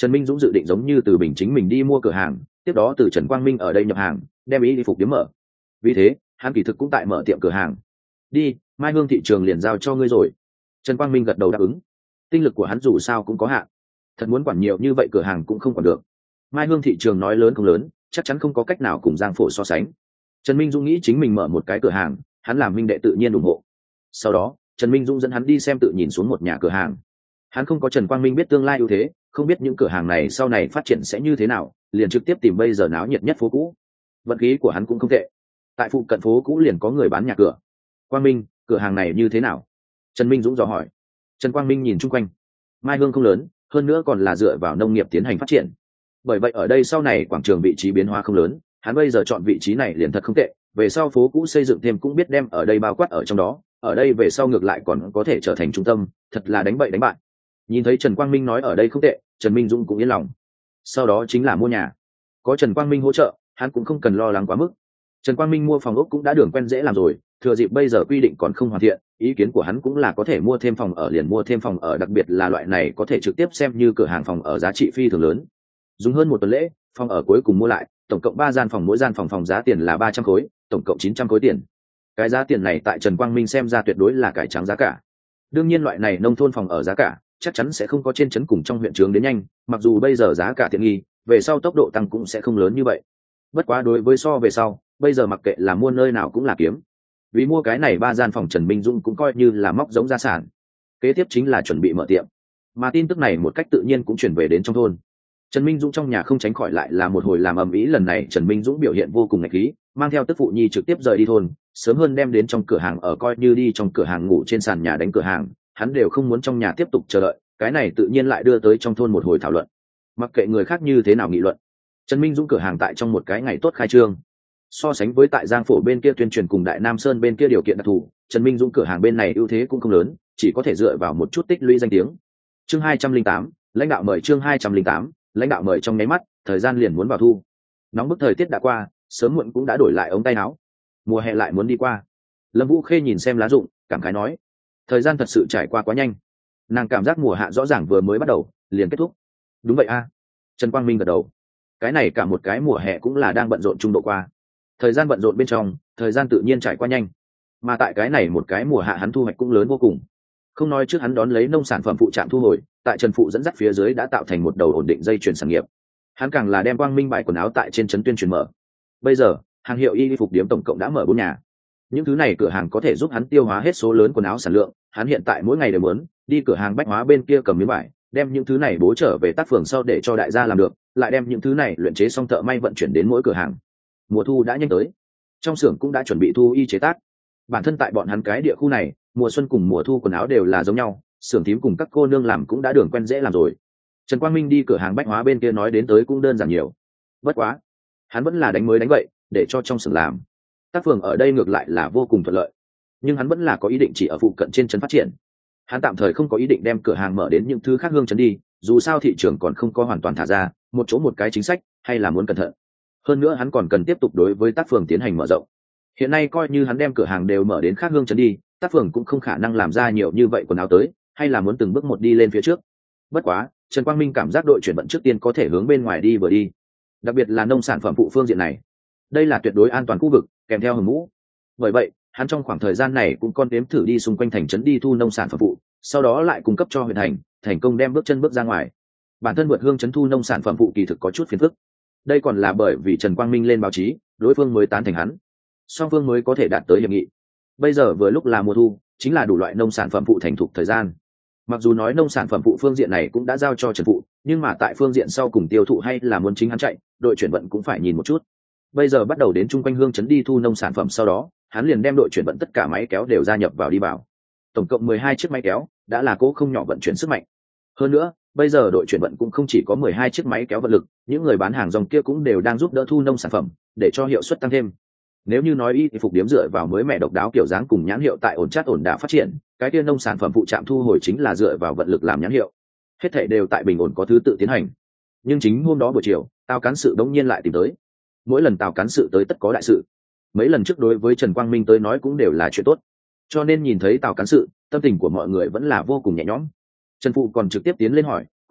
Trần Minh Dũng dự định giống như từ Bình chính mình đi mua cửa hàng, tiếp đó từ Trần Quang Minh ở đây nhập hàng, đem y phục điếm mở. Vì thế hắn kỳ thực cũng tại mở tiệm cửa hàng. Đi, mai hương thị trường liền giao cho ngươi rồi. Trần Quang Minh gật đầu đáp ứng. Tinh lực của hắn dù sao cũng có hạn, thật muốn quản nhiều như vậy cửa hàng cũng không quản được. Mai hương thị trường nói lớn không lớn, chắc chắn không có cách nào cùng Giang Phổ so sánh. Trần Minh Dũng nghĩ chính mình mở một cái cửa hàng, hắn làm minh đệ tự nhiên ủng hộ. Sau đó Trần Minh Dũng dẫn hắn đi xem tự nhìn xuống một nhà cửa hàng. Hắn không có Trần Quang Minh biết tương lai ưu thế, không biết những cửa hàng này sau này phát triển sẽ như thế nào, liền trực tiếp tìm bây giờ náo nhiệt nhất phố cũ. Vận khí của hắn cũng không tệ, tại phụ cận phố cũ liền có người bán nhà cửa. Quang Minh, cửa hàng này như thế nào? Trần Minh Dũng dò hỏi. Trần Quang Minh nhìn chung quanh. Mai hương không lớn, hơn nữa còn là dựa vào nông nghiệp tiến hành phát triển, bởi vậy ở đây sau này quảng trường vị trí biến hóa không lớn. Hắn bây giờ chọn vị trí này liền thật không tệ, về sau phố cũ xây dựng thêm cũng biết đem ở đây bao quát ở trong đó, ở đây về sau ngược lại còn có thể trở thành trung tâm, thật là đánh bậy đánh bạn. Nhìn thấy Trần Quang Minh nói ở đây không tệ, Trần Minh Dũng cũng yên lòng. Sau đó chính là mua nhà, có Trần Quang Minh hỗ trợ, hắn cũng không cần lo lắng quá mức. Trần Quang Minh mua phòng ốc cũng đã đường quen dễ làm rồi, thừa dịp bây giờ quy định còn không hoàn thiện, ý kiến của hắn cũng là có thể mua thêm phòng ở liền mua thêm phòng ở, đặc biệt là loại này có thể trực tiếp xem như cửa hàng phòng ở, giá trị phi thường lớn. Dùng hơn một tuần lễ, phòng ở cuối cùng mua lại, tổng cộng 3 gian phòng, mỗi gian phòng giá tiền là 300 khối, tổng cộng 900 khối tiền. Cái giá tiền này tại Trần Quang Minh xem ra tuyệt đối là cải trắng giá cả. Đương nhiên loại này nông thôn phòng ở giá cả chắc chắn sẽ không có trên trấn cùng trong huyện trướng đến nhanh, mặc dù bây giờ giá cả tiện nghi, về sau tốc độ tăng cũng sẽ không lớn như vậy. Bất quá đối với so về sau, bây giờ mặc kệ là mua nơi nào cũng là kiếm. Vì mua cái này 3 gian phòng, Trần Minh Dũng cũng coi như là móc giống gia sản. Kế tiếp chính là chuẩn bị mở tiệm, mà tin tức này một cách tự nhiên cũng chuyển về đến trong thôn. Trần Minh Dũng trong nhà không tránh khỏi lại là một hồi làm ầm ĩ. Lần này Trần Minh Dũng biểu hiện vô cùng nghịch khí, mang theo tức phụ nhi trực tiếp rời đi thôn, sớm hơn đem đến trong cửa hàng ở, coi như đi trong cửa hàng ngủ trên sàn nhà đánh cửa hàng, hắn đều không muốn trong nhà tiếp tục chờ đợi. Cái này tự nhiên lại đưa tới trong thôn một hồi thảo luận. Mặc kệ người khác như thế nào nghị luận, Trần Minh Dũng cửa hàng tại trong một cái ngày tốt khai trương. So sánh với tại Giang Phổ bên kia tuyên truyền cùng Đại Nam Sơn bên kia điều kiện đặc thù, Trần Minh Dũng cửa hàng bên này ưu thế cũng không lớn, chỉ có thể dựa vào một chút tích lũy danh tiếng. Chương 208, lãnh đạo mời. Chương 208, lãnh đạo mời. Trong nháy mắt, thời gian liền muốn vào thu. Nóng bức thời tiết đã qua, sớm muộn cũng đã đổi lại ống tay áo. Mùa hè lại muốn đi qua. Lâm Vũ Khê nhìn xem lá rụng, cảm khái nói: thời gian thật sự trải qua quá nhanh. Nàng cảm giác mùa hạ rõ ràng vừa mới bắt đầu, liền kết thúc. Đúng vậy a. Trần Quang Minh gật đầu. Cái này cả một cái mùa hè cũng là đang bận rộn trung độ qua. Thời gian bận rộn bên trong, thời gian tự nhiên trải qua nhanh. Mà tại cái này một cái mùa hạ hắn thu hoạch cũng lớn vô cùng. Không nói trước hắn đón lấy nông sản phẩm phụ trạm thu hồi, tại Trần phụ dẫn dắt phía dưới đã tạo thành một đầu ổn định dây chuyền sản nghiệp. Hắn càng là đem Quang Minh bài quần áo tại trên trấn tuyên truyền mở. Bây giờ, hàng hiệu y phục điếm tổng cộng đã mở 4 nhà. Những thứ này cửa hàng có thể giúp hắn tiêu hóa hết số lớn quần áo sản lượng, hắn hiện tại mỗi ngày đều muốn đi cửa hàng bách hóa bên kia cầm miếng vải, đem những thứ này bố trở về tác phường sau để cho đại gia làm được, lại đem những thứ này luyện chế xong thợ may vận chuyển đến mỗi cửa hàng. Mùa thu đã nhanh tới, trong xưởng cũng đã chuẩn bị thu y chế tác. Bản thân tại bọn hắn cái địa khu này, mùa xuân cùng mùa thu quần áo đều là giống nhau, xưởng thím cùng các cô nương làm cũng đã đường quen dễ làm rồi. Trần Quang Minh đi cửa hàng bách hóa bên kia nói đến tới cũng đơn giản nhiều. Bất quá, hắn vẫn là đánh mới đánh vậy, để cho trong xưởng làm. Tác phường ở đây ngược lại là vô cùng thuận lợi, nhưng hắn vẫn là có ý định chỉ ở phụ cận trên trấn phát triển. Hắn tạm thời không có ý định đem cửa hàng mở đến những thứ khác hương trấn đi, dù sao thị trường còn không có hoàn toàn thả ra, một chỗ một cái chính sách, hay là muốn cẩn thận. Hơn nữa hắn còn cần tiếp tục đối với tác phường tiến hành mở rộng. Hiện nay coi như hắn đem cửa hàng đều mở đến khác hương trấn đi, tác phường cũng không khả năng làm ra nhiều như vậy quần áo tới, hay là muốn từng bước một đi lên phía trước. Bất quá, Trần Quang Minh cảm giác đội chuyển vận trước tiên có thể hướng bên ngoài đi vừa đi, đặc biệt là nông sản phẩm phụ phương diện này. Đây là tuyệt đối an toàn khu vực, kèm theo hầm mũ. Bởi vậy, hắn trong khoảng thời gian này cũng còn đếm thử đi xung quanh thành trấn đi thu nông sản phẩm phụ, sau đó lại cung cấp cho huyện thành, thành công đem bước chân bước ra ngoài. Bản thân vượt hương trấn thu nông sản phẩm phụ kỳ thực có chút phiền phức. Đây còn là bởi vì Trần Quang Minh lên báo chí, đối phương mới tán thành hắn, song phương mới có thể đạt tới hiệp nghị. Bây giờ vừa lúc là mùa thu, chính là đủ loại nông sản phẩm phụ thành thục thời gian. Mặc dù nói nông sản phẩm phụ phương diện này cũng đã giao cho Trần phụ, nhưng mà tại phương diện sau cùng tiêu thụ hay là muốn chính hắn chạy, đội chuyển vận cũng phải nhìn một chút. Bây giờ bắt đầu đến chung quanh hương trấn đi thu nông sản phẩm, sau đó hắn liền đem đội chuyển vận tất cả máy kéo đều gia nhập vào đi vào. Tổng cộng 12 chiếc máy kéo, đã là cỗ không nhỏ vận chuyển sức mạnh. Hơn nữa, bây giờ đội chuyển vận cũng không chỉ có 12 chiếc máy kéo vận lực, những người bán hàng rong kia cũng đều đang giúp đỡ thu nông sản phẩm, để cho hiệu suất tăng thêm. Nếu như nói y phục điếm dựa vào mới mẻ độc đáo kiểu dáng cùng nhãn hiệu tại ổn chát ổn đà phát triển, cái kia nông sản phẩm phụ trạm thu hồi chính là dựa vào vận lực làm nhãn hiệu. Hết thảy đều tại bình ổn có thứ tự tiến hành. Nhưng chính hôm đó buổi chiều, Tào cán sự đống nhiên lại tìm tới. Mỗi lần Tào cán sự tới tất có đại sự. Mấy lần trước đối với Trần Quang Minh tới nói cũng đều là chuyện tốt, cho nên nhìn thấy Tào cán sự, tâm tình của mọi người vẫn là vô cùng nhẹ nhõm. Trần phụ còn trực tiếp tiến lên hỏi,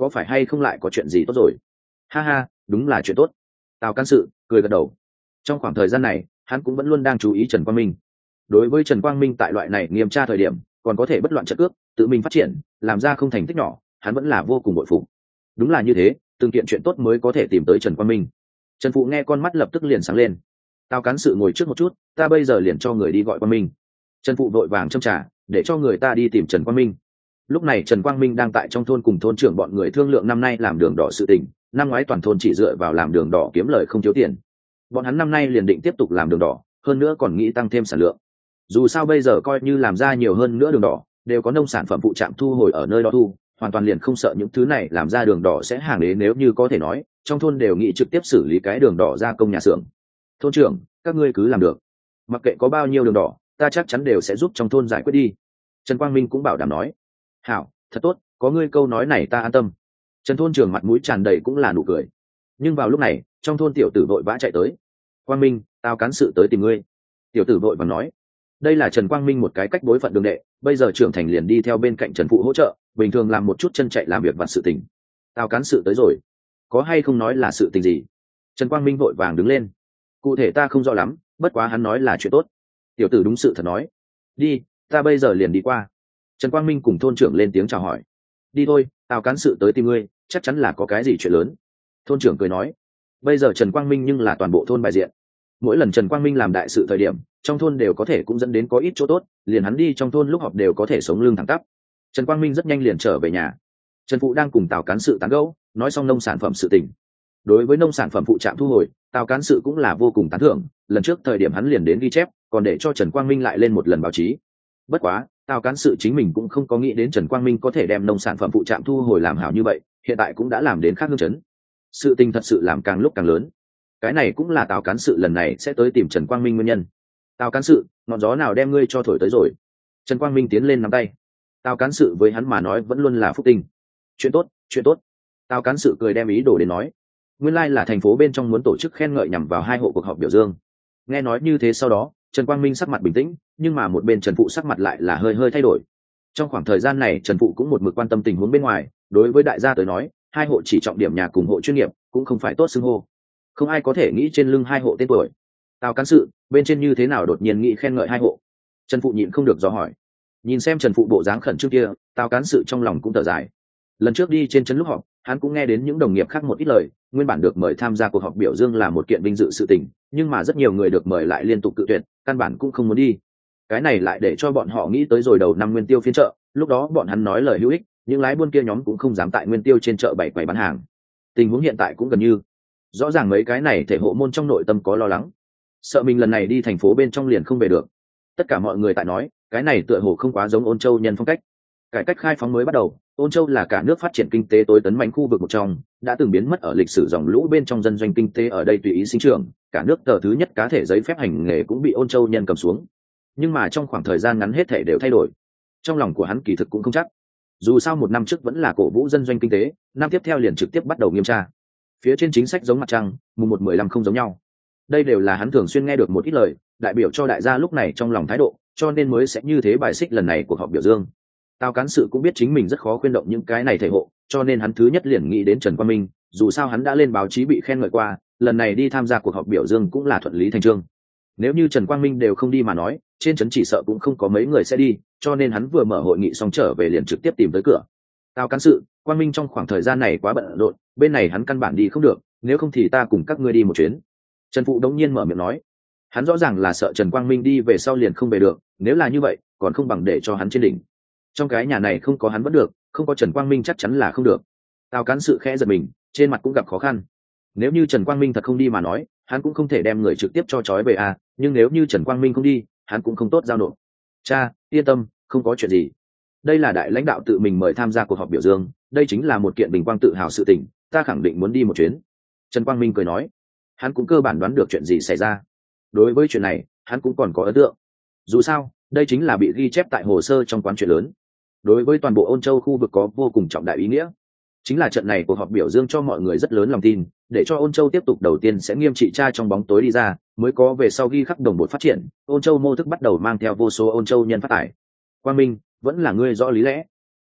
có phải hay không lại có chuyện gì tốt rồi? Ha ha, đúng là chuyện tốt. Tào Cán Sự cười gật đầu. Trong khoảng thời gian này hắn cũng vẫn luôn đang chú ý Trần Quang Minh. Đối với Trần Quang Minh tại loại này nghiêm tra thời điểm còn có thể bất loạn trận cước tự mình phát triển, làm ra không thành tích nhỏ, hắn vẫn là vô cùng bội phục. Đúng là như thế, từng kiện chuyện tốt mới có thể tìm tới Trần Quang Minh. Trần Phụ nghe con mắt lập tức liền sáng lên. Tào Cán Sự ngồi trước một chút, ta bây giờ liền cho người đi gọi Quang Minh. Trần Phụ vội vàng châm trà để cho người ta đi tìm Trần Quang Minh. Lúc này Trần Quang Minh đang tại trong thôn cùng thôn trưởng bọn người thương lượng năm nay làm đường đỏ sự tình. Năm ngoái toàn thôn chỉ dựa vào làm đường đỏ kiếm lời không thiếu tiền, bọn hắn năm nay liền định tiếp tục làm đường đỏ, hơn nữa còn nghĩ tăng thêm sản lượng. Dù sao bây giờ coi như làm ra nhiều hơn nữa đường đỏ đều có nông sản phẩm phụ trạm thu hồi ở nơi đó thu, hoàn toàn liền không sợ những thứ này làm ra đường đỏ sẽ hàng đến, nếu như có thể nói trong thôn đều nghĩ trực tiếp xử lý cái đường đỏ gia công nhà xưởng. Thôn trưởng, các ngươi cứ làm được, mặc kệ có bao nhiêu đường đỏ ta chắc chắn đều sẽ giúp trong thôn giải quyết đi. Trần Quang Minh cũng bảo đảm nói. Hảo, thật tốt, có ngươi câu nói này ta an tâm. Trần thôn trưởng mặt mũi tràn đầy cũng là nụ cười. Nhưng vào lúc này trong thôn tiểu tử vội vã chạy tới. Quang Minh, tao Cán Sự tới tìm ngươi. Tiểu tử vội vàng nói. Đây là Trần Quang Minh một cái cách bối phận đường đệ, bây giờ trưởng thành liền đi theo bên cạnh Trần Phụ hỗ trợ, bình thường làm một chút chân chạy làm việc vặt sự tình. Tao Cán Sự tới rồi, có hay không nói là sự tình gì? Trần Quang Minh vội vàng đứng lên. Cụ thể ta không rõ lắm, bất quá hắn nói là chuyện tốt. Tiểu tử đúng sự thật nói. Đi, ta bây giờ liền đi qua. Trần Quang Minh cùng thôn trưởng lên tiếng chào hỏi. Đi thôi, Tào Cán Sự tới tìm ngươi, chắc chắn là có cái gì chuyện lớn. Thôn trưởng cười nói. Bây giờ Trần Quang Minh nhưng là toàn bộ thôn bài diện. Mỗi lần Trần Quang Minh làm đại sự thời điểm, trong thôn đều có thể cũng dẫn đến có ít chỗ tốt, liền hắn đi trong thôn lúc họp đều có thể sống lưng thẳng tắp. Trần Quang Minh rất nhanh liền trở về nhà. Trần Phụ đang cùng Tào Cán Sự tán gẫu, nói xong nông sản phẩm sự tình. Đối với nông sản phẩm phụ trạm thu hồi, Tào Cán Sự cũng là vô cùng tán thưởng, lần trước thời điểm hắn liền đến ghi chép, còn để cho Trần Quang Minh lại lên một lần báo chí. Bất quá Tào Cán Sự chính mình cũng không có nghĩ đến Trần Quang Minh có thể đem nông sản phẩm phụ trạm thu hồi làm hảo như vậy, hiện tại cũng đã làm đến khác hương chấn. Sự tình thật sự làm càng lúc càng lớn. Cái này cũng là Tào Cán Sự lần này sẽ tới tìm Trần Quang Minh nguyên nhân. Tào Cán Sự, ngọn gió nào đem ngươi cho thổi tới rồi? Trần Quang Minh tiến lên nắm tay. Tào Cán Sự với hắn mà nói vẫn luôn là phúc tinh. Chuyện tốt, chuyện tốt. Tào Cán Sự cười đem ý đồ đến nói. Nguyên lai là thành phố bên trong muốn tổ chức khen ngợi nhằm vào 2 hộ cuộc họp biểu dương. Nghe nói như thế sau đó, Trần Quang Minh sắc mặt bình tĩnh, nhưng mà một bên Trần Phụ sắc mặt lại là hơi hơi thay đổi. Trong khoảng thời gian này Trần Phụ cũng một mực quan tâm tình huống bên ngoài, đối với đại gia tới nói, 2 hộ chỉ trọng điểm nhà cùng hộ chuyên nghiệp, cũng không phải tốt xưng hô. Không ai có thể nghĩ trên lưng 2 hộ tên tuổi. Tào Cán Sự, bên trên như thế nào đột nhiên nghĩ khen ngợi 2 hộ? Trần Phụ nhịn không được dò hỏi. Nhìn xem Trần Phụ bộ dáng khẩn trương kia, Tào Cán Sự trong lòng cũng thở dài. Lần trước đi trên trấn lúc họp, hắn cũng nghe đến những đồng nghiệp khác một ít lời, nguyên bản được mời tham gia cuộc họp biểu dương là một kiện vinh dự sự tình, nhưng mà rất nhiều người được mời lại liên tục cự tuyệt, căn bản cũng không muốn đi. Cái này lại để cho bọn họ nghĩ tới rồi đầu năm Nguyên Tiêu phiên chợ, lúc đó bọn hắn nói lời hữu ích, những lái buôn kia nhóm cũng không dám tại Nguyên Tiêu trên chợ bày quầy bán hàng. Tình huống hiện tại cũng gần như, rõ ràng mấy cái này thể hộ môn trong nội tâm có lo lắng, sợ mình lần này đi thành phố bên trong liền không về được. Tất cả mọi người tại nói, cái này tựa hồ không quá giống Ôn Châu nhân phong cách. Cải cách khai phóng mới bắt đầu, Ôn Châu là cả nước phát triển kinh tế tối tấn mạnh khu vực một trong, đã từng biến mất ở lịch sử dòng lũ bên trong dân doanh kinh tế ở đây tùy ý sinh trưởng, cả nước tờ thứ nhất cá thể giấy phép hành nghề cũng bị Ôn Châu nhân cầm xuống. Nhưng mà trong khoảng thời gian ngắn hết thể đều thay đổi. Trong lòng của hắn kỳ thực cũng không chắc. Dù sao 1 năm trước vẫn là cổ vũ dân doanh kinh tế, năm tiếp theo liền trực tiếp bắt đầu nghiêm tra. Phía trên chính sách giống mặt trăng, mùng 1/15 không giống nhau. Đây đều là hắn thường xuyên nghe được một ít lời, đại biểu cho đại gia lúc này trong lòng thái độ, cho nên mới sẽ như thế bài xích lần này của họp biểu dương. Tào Cán Sự cũng biết chính mình rất khó khuyên động những cái này thể hộ, cho nên hắn thứ nhất liền nghĩ đến Trần Quang Minh, dù sao hắn đã lên báo chí bị khen ngợi qua, lần này đi tham gia cuộc họp biểu dương cũng là thuận lý thành trương. Nếu như Trần Quang Minh đều không đi mà nói, trên trấn chỉ sợ cũng không có mấy người sẽ đi, cho nên hắn vừa mở hội nghị xong trở về liền trực tiếp tìm tới cửa. Tào Cán Sự, Quang Minh trong khoảng thời gian này quá bận rộn, bên này hắn căn bản đi không được, nếu không thì ta cùng các ngươi đi một chuyến. Trần Phụ đống nhiên mở miệng nói. Hắn rõ ràng là sợ Trần Quang Minh đi về sau liền không về được, nếu là như vậy còn không bằng để cho hắn trên đỉnh. Trong cái nhà này không có hắn vẫn được, không có Trần Quang Minh chắc chắn là không được. Tào Cán Sự khẽ giật mình, trên mặt cũng gặp khó khăn. Nếu như Trần Quang Minh thật không đi mà nói, hắn cũng không thể đem người trực tiếp cho trói về à, nhưng nếu như Trần Quang Minh không đi, hắn cũng không tốt giao nộp. Cha, yên tâm, không có chuyện gì. Đây là đại lãnh đạo tự mình mời tham gia cuộc họp biểu dương, đây chính là một kiện bình quang tự hào sự tình, ta khẳng định muốn đi một chuyến. Trần Quang Minh cười nói. Hắn cũng cơ bản đoán được chuyện gì xảy ra. Đối với chuyện này, hắn cũng còn có ấn tượng. Dù sao, đây chính là bị ghi chép tại hồ sơ trong quán chuyện lớn. Đối với toàn bộ Ôn Châu khu vực có vô cùng trọng đại ý nghĩa. Chính là trận này cuộc họp biểu dương cho mọi người rất lớn lòng tin, để cho Ôn Châu tiếp tục đầu tiên sẽ nghiêm trị tra trong bóng tối đi ra, mới có về sau ghi khắc đồng bộ phát triển, Ôn Châu mô thức bắt đầu mang theo vô số Ôn Châu nhân phát tài. Quang Minh, vẫn là ngươi rõ lý lẽ.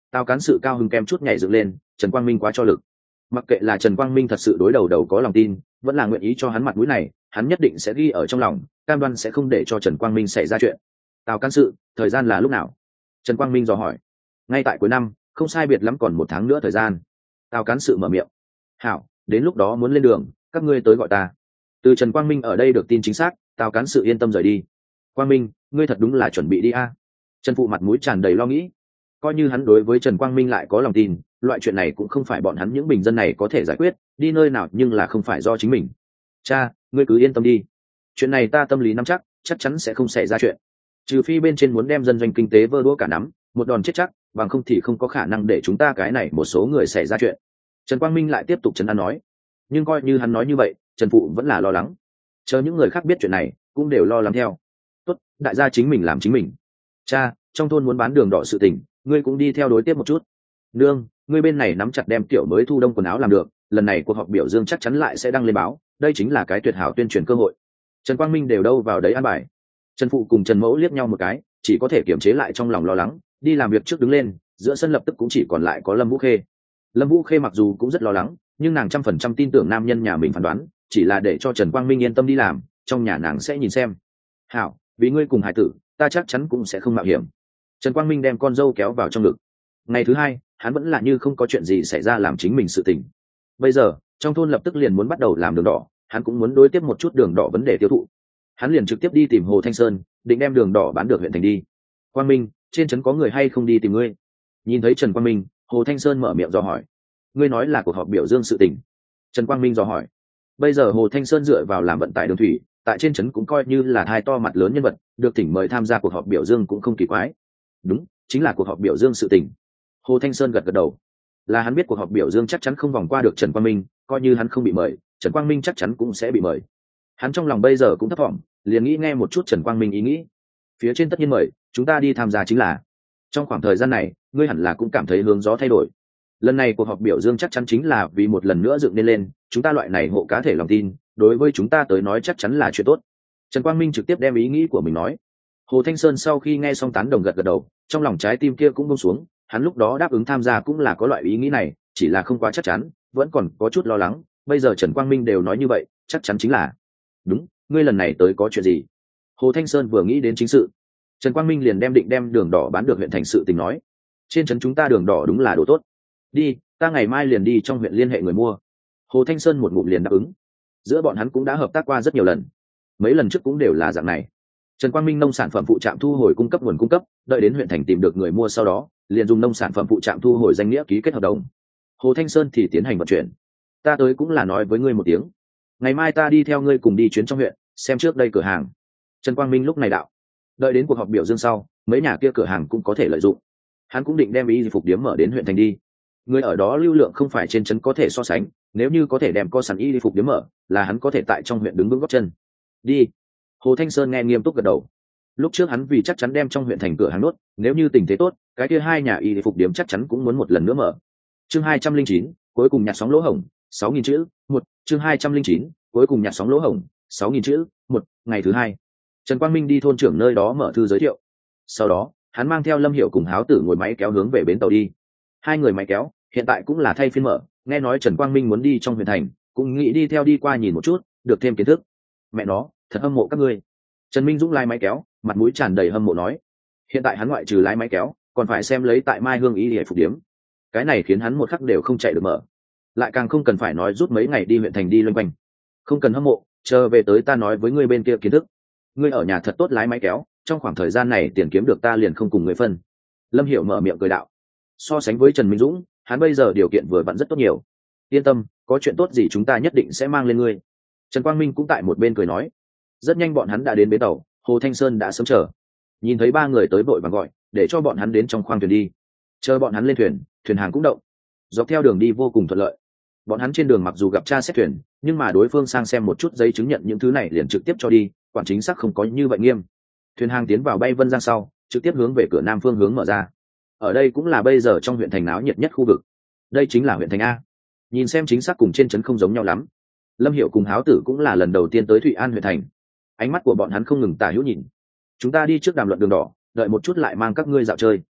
Tào cán sự cao hứng kem chút nhảy dựng lên, Trần Quang Minh quá cho lực. Mặc kệ là Trần Quang Minh thật sự đối đầu có lòng tin, vẫn là nguyện ý cho hắn mặt mũi này, hắn nhất định sẽ ghi ở trong lòng, cam đoan sẽ không để cho Trần Quang Minh xảy ra chuyện. Tào cán sự, thời gian là lúc nào? Trần Quang Minh dò hỏi. Ngay tại cuối năm, không sai biệt lắm còn 1 tháng nữa thời gian. Tào cán sự mở miệng. Hảo, đến lúc đó muốn lên đường, các ngươi tới gọi ta. Từ Trần Quang Minh ở đây được tin chính xác, Tào cán sự yên tâm rời đi. Quang Minh, ngươi thật đúng là chuẩn bị đi a. Trần Phụ mặt mũi tràn đầy lo nghĩ. Coi như hắn đối với Trần Quang Minh lại có lòng tin, loại chuyện này cũng không phải bọn hắn những bình dân này có thể giải quyết, đi nơi nào nhưng là không phải do chính mình. Cha, ngươi cứ yên tâm đi. Chuyện này ta tâm lý nắm chắc chắn sẽ không xảy ra chuyện. Trừ phi bên trên muốn đem dân doanh kinh tế vơ đũa cả nắm, một đòn chết chắc, bằng không thì không có khả năng để chúng ta cái này một số người xảy ra chuyện. Trần Quang Minh lại tiếp tục trấn an nói. Nhưng coi như hắn nói như vậy, Trần Phụ vẫn là lo lắng. Chờ những người khác biết chuyện này, cũng đều lo lắng theo. Tốt, đại gia chính mình làm chính mình. Cha, trong thôn muốn bán đường đỏ sự tình, ngươi cũng đi theo đối tiếp một chút. Nương, ngươi bên này nắm chặt đem tiểu mới thu đông quần áo làm được, lần này cuộc họp biểu dương chắc chắn lại sẽ đăng lên báo, đây chính là cái tuyệt hảo tuyên truyền cơ hội. Trần Quang Minh đều đâu vào đấy an bài. Trần Phụ cùng Trần Mẫu liếc nhau một cái, chỉ có thể kiềm chế lại trong lòng lo lắng, đi làm việc trước đứng lên, giữa sân lập tức cũng chỉ còn lại có Lâm Vũ Khê. Lâm Vũ Khê mặc dù cũng rất lo lắng, nhưng nàng 100% tin tưởng nam nhân nhà mình phán đoán, chỉ là để cho Trần Quang Minh yên tâm đi làm, trong nhà nàng sẽ nhìn xem. Hảo, vì ngươi cùng hải tử, ta chắc chắn cũng sẽ không mạo hiểm. Trần Quang Minh đem con dâu kéo vào trong ngực. Ngày thứ hai, hắn vẫn là như không có chuyện gì xảy ra làm chính mình sự tình. Bây giờ, trong thôn lập tức liền muốn bắt đầu làm đường đỏ, hắn cũng muốn đối tiếp một chút đường đỏ vấn đề tiêu thụ. Hắn liền trực tiếp đi tìm Hồ Thanh Sơn, định đem đường đỏ bán được huyện thành đi. Quang Minh, trên trấn có người hay không đi tìm ngươi? Nhìn thấy Trần Quang Minh, Hồ Thanh Sơn mở miệng dò hỏi. Ngươi nói là cuộc họp biểu dương sự tình. Trần Quang Minh dò hỏi. Bây giờ Hồ Thanh Sơn dựa vào làm vận tải đường thủy, tại trên trấn cũng coi như là thai to mặt lớn nhân vật, được thỉnh mời tham gia cuộc họp biểu dương cũng không kỳ quái. Đúng, chính là cuộc họp biểu dương sự tình. Hồ Thanh Sơn gật gật đầu. Là hắn biết cuộc họp biểu dương chắc chắn không vòng qua được Trần Quang Minh, coi như hắn không bị mời, Trần Quang Minh chắc chắn cũng sẽ bị mời. Hắn trong lòng bây giờ cũng thấp thỏm, liền nghĩ nghe một chút Trần Quang Minh ý nghĩ. Phía trên tất nhiên mời, chúng ta đi tham gia chính là. Trong khoảng thời gian này, ngươi hẳn là cũng cảm thấy hướng gió thay đổi. Lần này cuộc họp biểu dương chắc chắn chính là vì một lần nữa dựng nên lên, chúng ta loại này hộ cá thể lòng tin, đối với chúng ta tới nói chắc chắn là chuyện tốt. Trần Quang Minh trực tiếp đem ý nghĩ của mình nói. Hồ Thanh Sơn sau khi nghe xong tán đồng gật gật đầu, trong lòng trái tim kia cũng buông xuống, hắn lúc đó đáp ứng tham gia cũng là có loại ý nghĩ này, chỉ là không quá chắc chắn, vẫn còn có chút lo lắng, bây giờ Trần Quang Minh đều nói như vậy, chắc chắn chính là. Đúng, ngươi lần này tới có chuyện gì? Hồ Thanh Sơn vừa nghĩ đến chính sự, Trần Quang Minh liền định đem đường đỏ bán được huyện thành sự tình nói. Trên trấn chúng ta đường đỏ đúng là đồ tốt. Đi, ta ngày mai liền đi trong huyện liên hệ người mua. Hồ Thanh Sơn một ngụm liền đáp ứng. Giữa bọn hắn cũng đã hợp tác qua rất nhiều lần, mấy lần trước cũng đều là dạng này. Trần Quang Minh nông sản phẩm phụ trạm thu hồi cung cấp nguồn cung cấp, đợi đến huyện thành tìm được người mua sau đó, liền dùng nông sản phẩm phụ trạm thu hồi danh nghĩa ký kết hợp đồng. Hồ Thanh Sơn thì tiến hành vận chuyển. Ta tới cũng là nói với ngươi một tiếng, ngày mai ta đi theo ngươi cùng đi chuyến trong huyện, xem trước đây cửa hàng. Trần Quang Minh lúc này đạo. Đợi đến cuộc họp biểu dương sau, mấy nhà kia cửa hàng cũng có thể lợi dụng. Hắn cũng định đem y phục điếm mở đến huyện thành đi. Người ở đó lưu lượng không phải trên trấn có thể so sánh, nếu như có thể đem co sẵn y phục điếm mở, là hắn có thể tại trong huyện đứng vững gót chân. Đi. Hồ Thanh Sơn nghe nghiêm túc gật đầu. Lúc trước hắn vì chắc chắn đem trong huyện thành cửa hàng nốt, nếu như tình thế tốt, cái kia hai nhà y phục điếm chắc chắn cũng muốn một lần nữa mở. Chương 209, cuối cùng nhặt sóng lỗ hổng, 6000 chữ, 1, chương 209, cuối cùng nhặt sóng lỗ hổng, 6000 chữ, 1, ngày thứ hai. Trần Quang Minh đi thôn trưởng nơi đó mở thư giới thiệu. Sau đó, hắn mang theo Lâm Hiểu cùng Háo Tử ngồi máy kéo hướng về bến tàu đi. Hai người máy kéo, hiện tại cũng là thay phiên mở, nghe nói Trần Quang Minh muốn đi trong huyện thành, cũng nghĩ đi theo đi qua nhìn một chút, được thêm kiến thức. Mẹ nó, thật hâm mộ các ngươi. Trần Minh Dũng lái máy kéo, mặt mũi tràn đầy hâm mộ nói. Hiện tại hắn ngoại trừ lái máy kéo, còn phải xem lấy tại Mai Hương Y để phục điếm. Cái này khiến hắn một khắc đều không chạy được mở. Lại càng không cần phải nói rút mấy ngày đi huyện thành đi loanh quanh. Không cần hâm mộ, chờ về tới ta nói với ngươi bên kia kiến thức. Ngươi ở nhà thật tốt lái máy kéo, trong khoảng thời gian này tiền kiếm được ta liền không cùng ngươi phân. Lâm Hiểu mở miệng cười đạo. So sánh với Trần Minh Dũng, hắn bây giờ điều kiện vừa vặn rất tốt nhiều. Yên tâm, có chuyện tốt gì chúng ta nhất định sẽ mang lên ngươi. Trần Quang Minh cũng tại một bên cười nói. Rất nhanh bọn hắn đã đến bến tàu, Hồ Thanh Sơn đã sớm chờ. Nhìn thấy ba người tới vội vàng gọi, để cho bọn hắn đến trong khoang thuyền đi. Chờ bọn hắn lên thuyền, thuyền hàng cũng động. Dọc theo đường đi vô cùng thuận lợi. Bọn hắn trên đường mặc dù gặp tra xét thuyền, nhưng mà đối phương sang xem một chút giấy chứng nhận những thứ này liền trực tiếp cho đi, quản chính xác không có như vậy nghiêm. Thuyền hàng tiến vào bay Vân Giang sau, trực tiếp hướng về cửa nam phương hướng mở ra. Ở đây cũng là bây giờ trong huyện thành náo nhiệt nhất khu vực. Đây chính là huyện thành A. Nhìn xem chính xác cùng trên trấn không giống nhau lắm. Lâm Hiểu cùng Háo Tử cũng là lần đầu tiên tới Thụy An huyện thành. Ánh mắt của bọn hắn không ngừng tả hữu nhìn. Chúng ta đi trước đàm luận đường đỏ, đợi một chút lại mang các ngươi dạo chơi.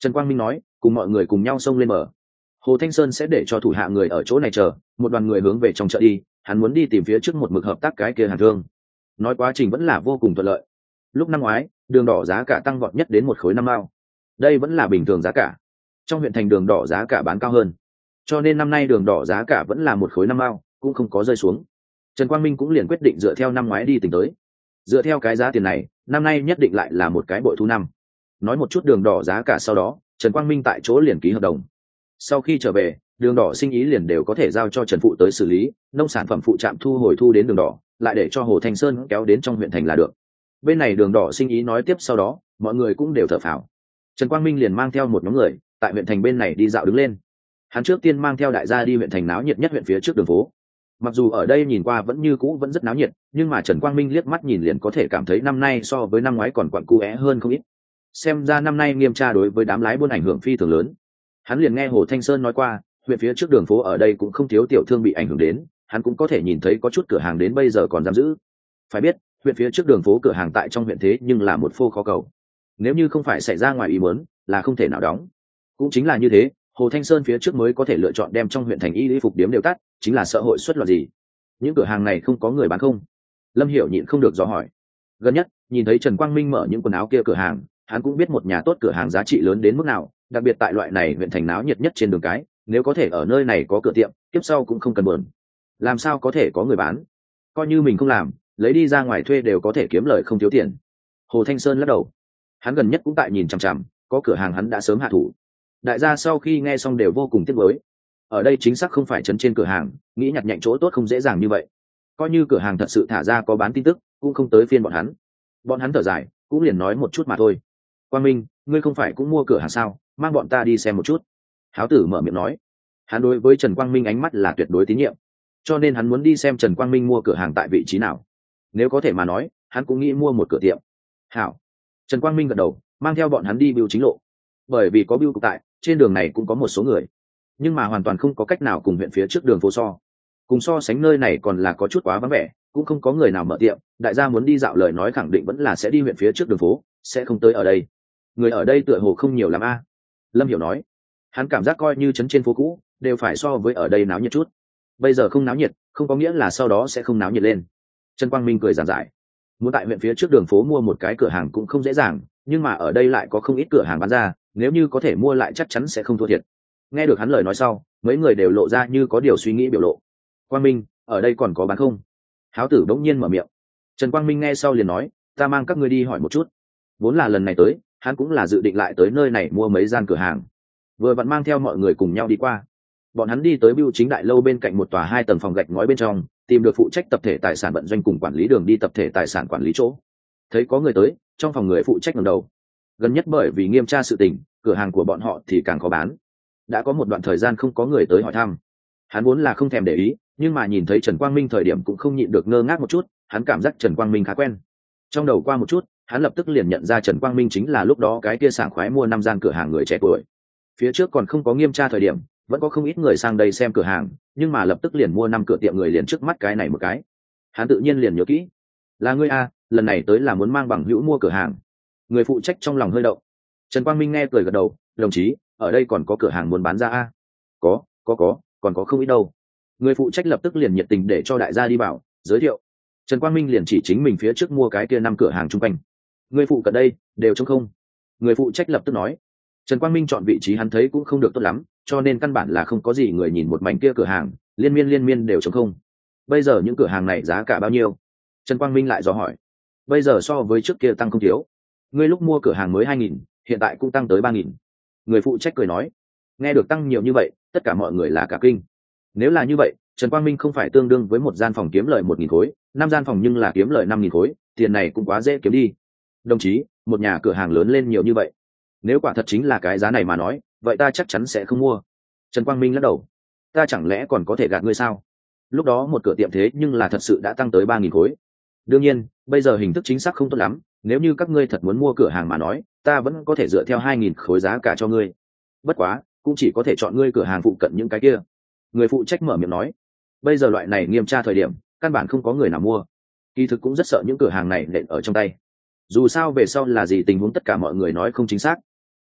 Trần Quang Minh nói, cùng mọi người cùng nhau xông lên mở. Hồ Thanh Sơn sẽ để cho thủ hạ người ở chỗ này chờ, một đoàn người hướng về trong chợ đi, hắn muốn đi tìm phía trước một mực hợp tác cái kia hàng thương. Nói quá trình vẫn là vô cùng thuận lợi. Lúc năm ngoái, đường đỏ giá cả tăng vọt nhất đến 1 khối 5 mao. Đây vẫn là bình thường giá cả. Trong huyện thành đường đỏ giá cả bán cao hơn. Cho nên năm nay đường đỏ giá cả vẫn là 1 khối 5 mao, cũng không có rơi xuống. Trần Quang Minh cũng liền quyết định dựa theo năm ngoái đi tính tới. Dựa theo cái giá tiền này, năm nay nhất định lại là một cái bội thu năm. Nói một chút đường đỏ giá cả sau đó, Trần Quang Minh tại chỗ liền ký hợp đồng. Sau khi trở về, đường đỏ sinh ý liền đều có thể giao cho Trần phụ tới xử lý, nông sản phẩm phụ trạm thu hồi thu đến đường đỏ, lại để cho Hồ Thanh Sơn kéo đến trong huyện thành là được. Bên này đường đỏ sinh ý nói tiếp sau đó, mọi người cũng đều thở phào. Trần Quang Minh liền mang theo một nhóm người tại huyện thành bên này đi dạo đứng lên. Hắn trước tiên mang theo đại gia đi huyện thành náo nhiệt nhất huyện phía trước đường phố. Mặc dù ở đây nhìn qua vẫn như cũ vẫn rất náo nhiệt, nhưng mà Trần Quang Minh liếc mắt nhìn liền có thể cảm thấy năm nay so với năm ngoái còn quặn cu é hơn không ít. Xem ra năm nay nghiêm tra đối với đám lái buôn ảnh hưởng phi thường lớn. Hắn liền nghe Hồ Thanh Sơn nói qua, huyện phía trước đường phố ở đây cũng không thiếu tiểu thương bị ảnh hưởng đến, hắn cũng có thể nhìn thấy có chút cửa hàng đến bây giờ còn giam giữ. Phải biết, huyện phía trước đường phố cửa hàng tại trong huyện thế nhưng là một phô khó cầu. Nếu như không phải xảy ra ngoài ý muốn, là không thể nào đóng. Cũng chính là như thế, Hồ Thanh Sơn phía trước mới có thể lựa chọn đem trong huyện thành y phục điếm đều tắt, chính là xã hội xuất loạt gì. Những cửa hàng này không có người bán không? Lâm Hiểu nhịn không được dò hỏi. Gần nhất, nhìn thấy Trần Quang Minh mở những quần áo kia cửa hàng, hắn cũng biết một nhà tốt cửa hàng giá trị lớn đến mức nào, đặc biệt tại loại này huyện thành náo nhiệt nhất trên đường cái, nếu có thể ở nơi này có cửa tiệm, tiếp sau cũng không cần buồn. Làm sao có thể có người bán? Coi như mình không làm, lấy đi ra ngoài thuê đều có thể kiếm lời không thiếu tiền. Hồ Thanh Sơn lắc đầu. Hắn gần nhất cũng tại nhìn chằm chằm, có cửa hàng hắn đã sớm hạ thủ. Đại gia sau khi nghe xong đều vô cùng tiếc nuối. Ở đây chính xác không phải trấn trên cửa hàng, nghĩ nhặt nhạnh chỗ tốt không dễ dàng như vậy. Coi như cửa hàng thật sự thả ra có bán tin tức, cũng không tới phiên bọn hắn. Bọn hắn thở dài, cũng liền nói một chút mà thôi. Quang Minh, ngươi không phải cũng mua cửa hàng sao, mang bọn ta đi xem một chút. Háo tử mở miệng nói. Hắn đối với Trần Quang Minh ánh mắt là tuyệt đối tín nhiệm, cho nên hắn muốn đi xem Trần Quang Minh mua cửa hàng tại vị trí nào. Nếu có thể mà nói, hắn cũng nghĩ mua một cửa tiệm. Hảo. Trần Quang Minh gật đầu, mang theo bọn hắn đi bưu chính lộ. Bởi vì có bưu cục tại, trên đường này cũng có một số người, nhưng mà hoàn toàn không có cách nào cùng huyện phía trước đường phố so. Cùng so sánh nơi này còn là có chút quá vắng vẻ, cũng không có người nào mở tiệm. Đại gia muốn đi dạo lời nói khẳng định vẫn là sẽ đi huyện phía trước đường phố, sẽ không tới ở đây. Người ở đây tựa hồ không nhiều lắm a. Lâm Hiểu nói. Hắn cảm giác coi như trấn trên phố cũ đều phải so với ở đây náo nhiệt chút. Bây giờ không náo nhiệt, không có nghĩa là sau đó sẽ không náo nhiệt lên. Trần Quang Minh cười giảng giải. Muốn tại huyện phía trước đường phố mua một cái cửa hàng cũng không dễ dàng, nhưng mà ở đây lại có không ít cửa hàng bán ra, nếu như có thể mua lại chắc chắn sẽ không thua thiệt. Nghe được hắn lời nói sau, mấy người đều lộ ra như có điều suy nghĩ biểu lộ. Quang Minh, ở đây còn có bán không? Háo tử bỗng nhiên mở miệng. Trần Quang Minh nghe sau liền nói, ta mang các ngươi đi hỏi một chút. Vốn là lần này tới, hắn cũng là dự định lại tới nơi này mua mấy gian cửa hàng. Vừa vặn mang theo mọi người cùng nhau đi qua. Bọn hắn đi tới bưu chính đại lâu bên cạnh một tòa 2 tầng phòng gạch ngói bên trong, tìm được phụ trách tập thể tài sản vận doanh cùng quản lý đường đi tập thể tài sản quản lý chỗ. Thấy có người tới, trong phòng người phụ trách ngẩng đầu. Gần nhất bởi vì nghiêm tra sự tình, cửa hàng của bọn họ thì càng khó bán. Đã có một đoạn thời gian không có người tới hỏi thăm. Hắn vốn là không thèm để ý, nhưng mà nhìn thấy Trần Quang Minh thời điểm cũng không nhịn được ngơ ngác một chút, hắn cảm giác Trần Quang Minh khá quen. Trong đầu qua một chút, hắn lập tức liền nhận ra Trần Quang Minh chính là lúc đó cái kia sảng khoái mua 5 gian cửa hàng người trẻ tuổi. Phía trước còn không có nghiêm tra thời điểm, vẫn có không ít người sang đây xem cửa hàng, nhưng mà lập tức liền mua 5 cửa tiệm người liền trước mắt cái này một cái. Hắn tự nhiên liền nhớ kỹ. Là ngươi a, lần này tới là muốn mang bằng hữu mua cửa hàng. Người phụ trách trong lòng hơi động. Trần Quang Minh nghe cười gật đầu, đồng chí, ở đây còn có cửa hàng muốn bán ra a? Có, còn có không ít đâu. Người phụ trách lập tức liền nhiệt tình để cho đại gia đi vào, giới thiệu. Trần Quang Minh liền chỉ chính mình phía trước mua cái kia 5 cửa hàng chung quanh. Người phụ cận đây đều trống không. Người phụ trách lập tức nói. Trần Quang Minh chọn vị trí hắn thấy cũng không được tốt lắm, cho nên căn bản là không có gì người nhìn một mảnh kia cửa hàng, liên miên đều trống không. Bây giờ những cửa hàng này giá cả bao nhiêu? Trần Quang Minh lại dò hỏi. Bây giờ so với trước kia tăng không thiếu. Ngươi lúc mua cửa hàng mới 2.000, hiện tại cũng tăng tới 3.000. Người phụ trách cười nói. Nghe được tăng nhiều như vậy, tất cả mọi người là cả kinh. Nếu là như vậy, Trần Quang Minh không phải tương đương với một gian phòng kiếm lời 1.000 khối, 5 gian phòng nhưng là kiếm lời 5.000 khối, tiền này cũng quá dễ kiếm đi. Đồng chí, một nhà cửa hàng lớn lên nhiều như vậy, nếu quả thật chính là cái giá này mà nói, vậy ta chắc chắn sẽ không mua. Trần Quang Minh lắc đầu. Ta chẳng lẽ còn có thể gạt ngươi sao? Lúc đó một cửa tiệm thế nhưng là thật sự đã tăng tới 3.000 khối. Đương nhiên, bây giờ hình thức chính xác không tốt lắm, nếu như các ngươi thật muốn mua cửa hàng mà nói, ta vẫn có thể dựa theo 2.000 khối giá cả cho ngươi. Bất quá, cũng chỉ có thể chọn ngươi cửa hàng phụ cận những cái kia. Người phụ trách mở miệng nói. Bây giờ loại này nghiêm tra thời điểm, căn bản không có người nào mua. Kỳ thực cũng rất sợ những cửa hàng này nện ở trong tay. Dù sao về sau là gì tình huống tất cả mọi người nói không chính xác.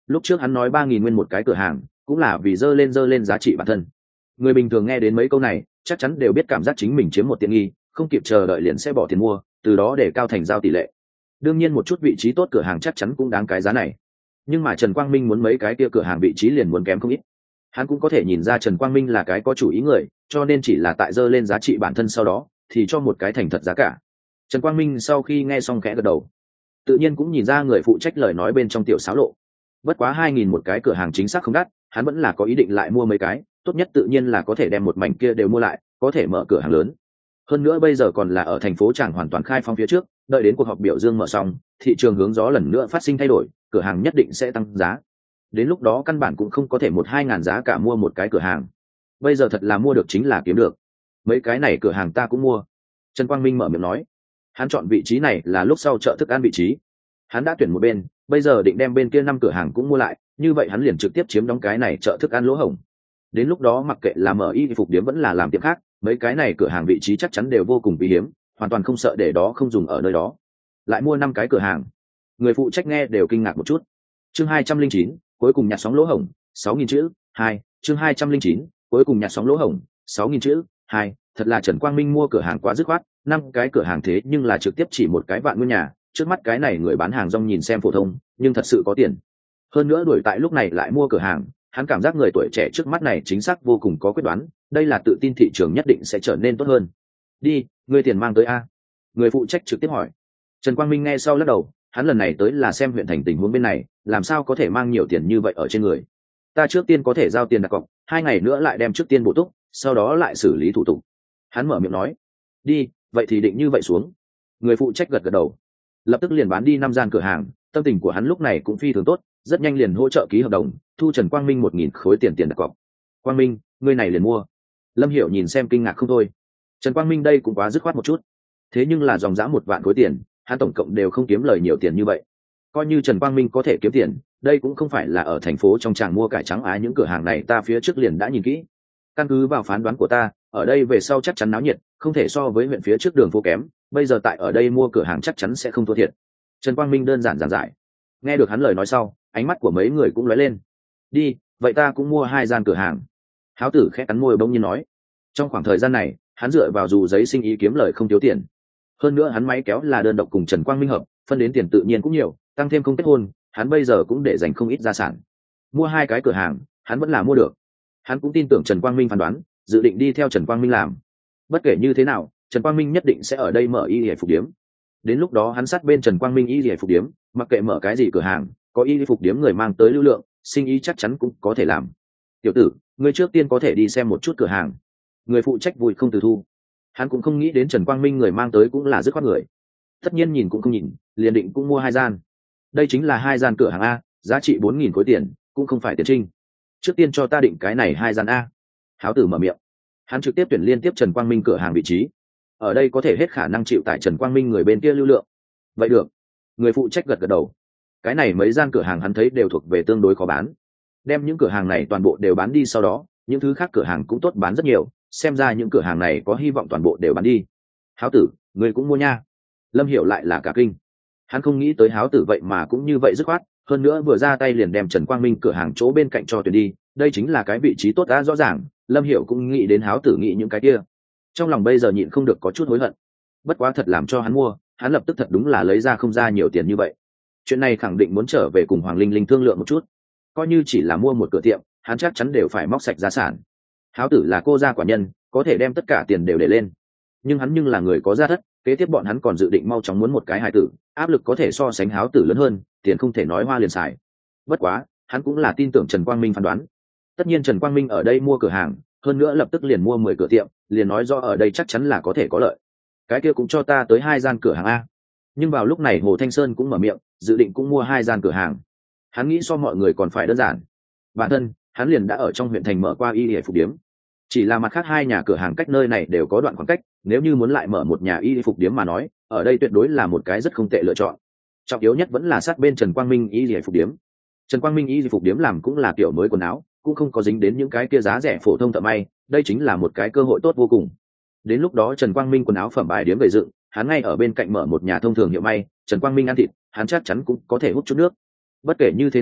Lúc trước hắn nói 3.000 nguyên một cái cửa hàng cũng là vì dơ lên giá trị bản thân. Người bình thường nghe đến mấy câu này chắc chắn đều biết cảm giác chính mình chiếm một tiện nghi, không kịp chờ đợi liền sẽ bỏ tiền mua, từ đó để cao thành giao tỷ lệ. Đương nhiên một chút vị trí tốt cửa hàng chắc chắn cũng đáng cái giá này, nhưng mà Trần Quang Minh muốn mấy cái kia cửa hàng vị trí liền muốn kém không ít. Hắn cũng có thể nhìn ra Trần Quang Minh là cái có chủ ý người, cho nên chỉ là tại dơ lên giá trị bản thân sau đó thì cho một cái thành thật giá cả. Trần Quang Minh sau khi nghe xong khẽ gật đầu, tự nhiên cũng nhìn ra người phụ trách lời nói bên trong tiểu xáo lộ. Bất quá 2.000 một cái cửa hàng chính xác không đắt, hắn vẫn là có ý định lại mua mấy cái, tốt nhất tự nhiên là có thể đem một mảnh kia đều mua lại, có thể mở cửa hàng lớn. Hơn nữa bây giờ còn là ở thành phố Tràng hoàn toàn khai phong phía trước, đợi đến cuộc họp biểu dương mở xong, thị trường hướng gió lần nữa phát sinh thay đổi, cửa hàng nhất định sẽ tăng giá. Đến lúc đó căn bản cũng không có thể 1-2 ngàn giá cả mua một cái cửa hàng. Bây giờ thật là mua được chính là kiếm được. Mấy cái này cửa hàng ta cũng mua. Trần Quang Minh mở miệng nói. Hắn chọn vị trí này là lúc sau chợ thức ăn vị trí. Hắn đã tuyển một bên, bây giờ định đem bên kia 5 cửa hàng cũng mua lại, như vậy hắn liền trực tiếp chiếm đóng cái này chợ thức ăn lỗ hổng. Đến lúc đó mặc kệ là mở y phục điếm vẫn là làm tiệm khác, mấy cái này cửa hàng vị trí chắc chắn đều vô cùng quý hiếm, hoàn toàn không sợ để đó không dùng ở nơi đó. Lại mua 5 cái cửa hàng. Người phụ trách nghe đều kinh ngạc một chút. Chương 209, cuối cùng nhặt sóng lỗ hổng, 6.000 chữ. 2, chương 209, cuối cùng nhặt sóng lỗ hổng, 6.000 chữ. 2, thật là Trần Quang Minh mua cửa hàng quá dứt khoát, 5 cái cửa hàng thế nhưng là trực tiếp chỉ một cái vạn nguyên nhà, trước mắt cái này người bán hàng rong nhìn xem phổ thông, nhưng thật sự có tiền. Hơn nữa đuổi tại lúc này lại mua cửa hàng, hắn cảm giác người tuổi trẻ trước mắt này chính xác vô cùng có quyết đoán, đây là tự tin thị trường nhất định sẽ trở nên tốt hơn. Đi, ngươi tiền mang tới a? Người phụ trách trực tiếp hỏi. Trần Quang Minh nghe sau lắc đầu, hắn lần này tới là xem huyện thành tình huống bên này, làm sao có thể mang nhiều tiền như vậy ở trên người. Ta trước tiên có thể giao tiền đặt cọc, 2 ngày nữa lại đem trước tiên bổ túc, sau đó lại xử lý thủ tục. Hắn mở miệng nói. Đi, vậy thì định như vậy xuống. Người phụ trách gật gật đầu, lập tức liền bán đi 5 gian cửa hàng. Tâm tình của hắn lúc này cũng phi thường tốt, rất nhanh liền hỗ trợ ký hợp đồng, thu Trần Quang Minh 1.000 khối tiền đặt cọc. Quang Minh, ngươi này liền mua. Lâm Hiểu nhìn xem kinh ngạc không thôi. Trần Quang Minh đây cũng quá dứt khoát một chút, thế nhưng là dòng dã 1 vạn khối tiền, hắn tổng cộng đều không kiếm lời nhiều tiền như vậy. Coi như Trần Quang Minh có thể kiếm tiền, đây cũng không phải là ở thành phố trong tràng mua cải trắng á, những cửa hàng này ta phía trước liền đã nhìn kỹ. Căn cứ vào phán đoán của ta, ở đây về sau chắc chắn náo nhiệt, không thể so với huyện phía trước đường phố kém, bây giờ tại ở đây mua cửa hàng chắc chắn sẽ không thua thiệt. Trần Quang Minh đơn giản giảng giải. Nghe được hắn lời nói sau, ánh mắt của mấy người cũng lóe lên. Đi, vậy ta cũng mua 2 gian cửa hàng. Háo tử khẽ cắn môi bỗng nhiên nói. Trong khoảng thời gian này, hắn dựa vào dù giấy sinh ý kiếm lời không thiếu tiền. Hơn nữa hắn máy kéo là đơn độc cùng Trần Quang Minh hợp, phân đến tiền tự nhiên cũng nhiều, tăng thêm không kết hôn, hắn bây giờ cũng để dành không ít gia sản. Mua 2 cái cửa hàng, hắn vẫn là mua được. Hắn cũng tin tưởng Trần Quang Minh phán đoán, dự định đi theo Trần Quang Minh làm. Bất kể như thế nào, Trần Quang Minh nhất định sẽ ở đây mở y y phục điếm. Đến lúc đó hắn sát bên Trần Quang Minh y y phục điếm, mặc kệ mở cái gì cửa hàng, có y phục điếm người mang tới lưu lượng, sinh ý chắc chắn cũng có thể làm. Tiểu tử, ngươi trước tiên có thể đi xem một chút cửa hàng. Người phụ trách vui không từ thu. Hắn cũng không nghĩ đến Trần Quang Minh người mang tới cũng là dứt khoát người. Tất nhiên nhìn cũng không nhìn, liền định cũng mua 2 gian. Đây chính là 2 gian cửa hàng a, giá trị 4.000 khối tiền, cũng không phải tiền trinh. Trước tiên cho ta định cái này 2 gian a. Háo tử mở miệng. Hắn trực tiếp tuyển liên tiếp Trần Quang Minh cửa hàng vị trí. Ở đây có thể hết khả năng chịu tại Trần Quang Minh người bên kia lưu lượng. Vậy được. Người phụ trách gật gật đầu. Cái này mấy gian cửa hàng hắn thấy đều thuộc về tương đối khó bán. Đem những cửa hàng này toàn bộ đều bán đi sau đó, những thứ khác cửa hàng cũng tốt bán rất nhiều, xem ra những cửa hàng này có hy vọng toàn bộ đều bán đi. Háo tử, người cũng mua nha. Lâm Hiểu lại là cả kinh. Hắn không nghĩ tới Háo tử vậy mà cũng như vậy dứt khoát, hơn nữa vừa ra tay liền đem Trần Quang Minh cửa hàng chỗ bên cạnh cho tuyển đi, đây chính là cái vị trí tốt đã rõ ràng. Lâm Hiểu cũng nghĩ đến Háo tử nghĩ những cái kia, trong lòng bây giờ nhịn không được có chút hối hận. Bất quá thật làm cho hắn mua, hắn lập tức thật đúng là lấy ra không ra nhiều tiền như vậy. Chuyện này khẳng định muốn trở về cùng Hoàng Linh Linh thương lượng một chút, coi như chỉ là mua một cửa tiệm, hắn chắc chắn đều phải móc sạch gia sản. Háo tử là cô gia quả nhân, có thể đem tất cả tiền đều để lên, nhưng hắn nhưng là người có gia thất, kế tiếp bọn hắn còn dự định mau chóng muốn một cái hài tử, áp lực có thể so sánh Háo tử lớn hơn, tiền không thể nói hoa liền xài. Bất quá hắn cũng là tin tưởng Trần Quang Minh phán đoán. Tất nhiên Trần Quang Minh ở đây mua cửa hàng, hơn nữa lập tức liền mua 10 cửa tiệm, liền nói rõ ở đây chắc chắn là có thể có lợi. Cái kia cũng cho ta tới 2 gian cửa hàng a. Nhưng vào lúc này Hồ Thanh Sơn cũng mở miệng, dự định cũng mua 2 gian cửa hàng. Hắn nghĩ so mọi người còn phải đơn giản. Bản thân hắn liền đã ở trong huyện thành mở qua y y phục điếm, chỉ là mặt khác 2 nhà cửa hàng cách nơi này đều có đoạn khoảng cách, nếu như muốn lại mở một nhà y y phục điếm mà nói, ở đây tuyệt đối là một cái rất không tệ lựa chọn. Trọng yếu nhất vẫn là sát bên Trần Quang Minh y y phục điếm. Trần Quang Minh y y phục điếm làm cũng là kiểu mới quần áo, cũng không có dính đến những cái kia giá rẻ phổ thông thợ may, đây chính là một cái cơ hội tốt vô cùng. Đến lúc đó Trần Quang Minh quần áo phẩm bài điếm gầy dựng, hắn ngay ở bên cạnh mở một nhà thông thường hiệu may, Trần Quang Minh ăn thịt, hắn chắc chắn cũng có thể hút chút nước. Bất kể như thế nào,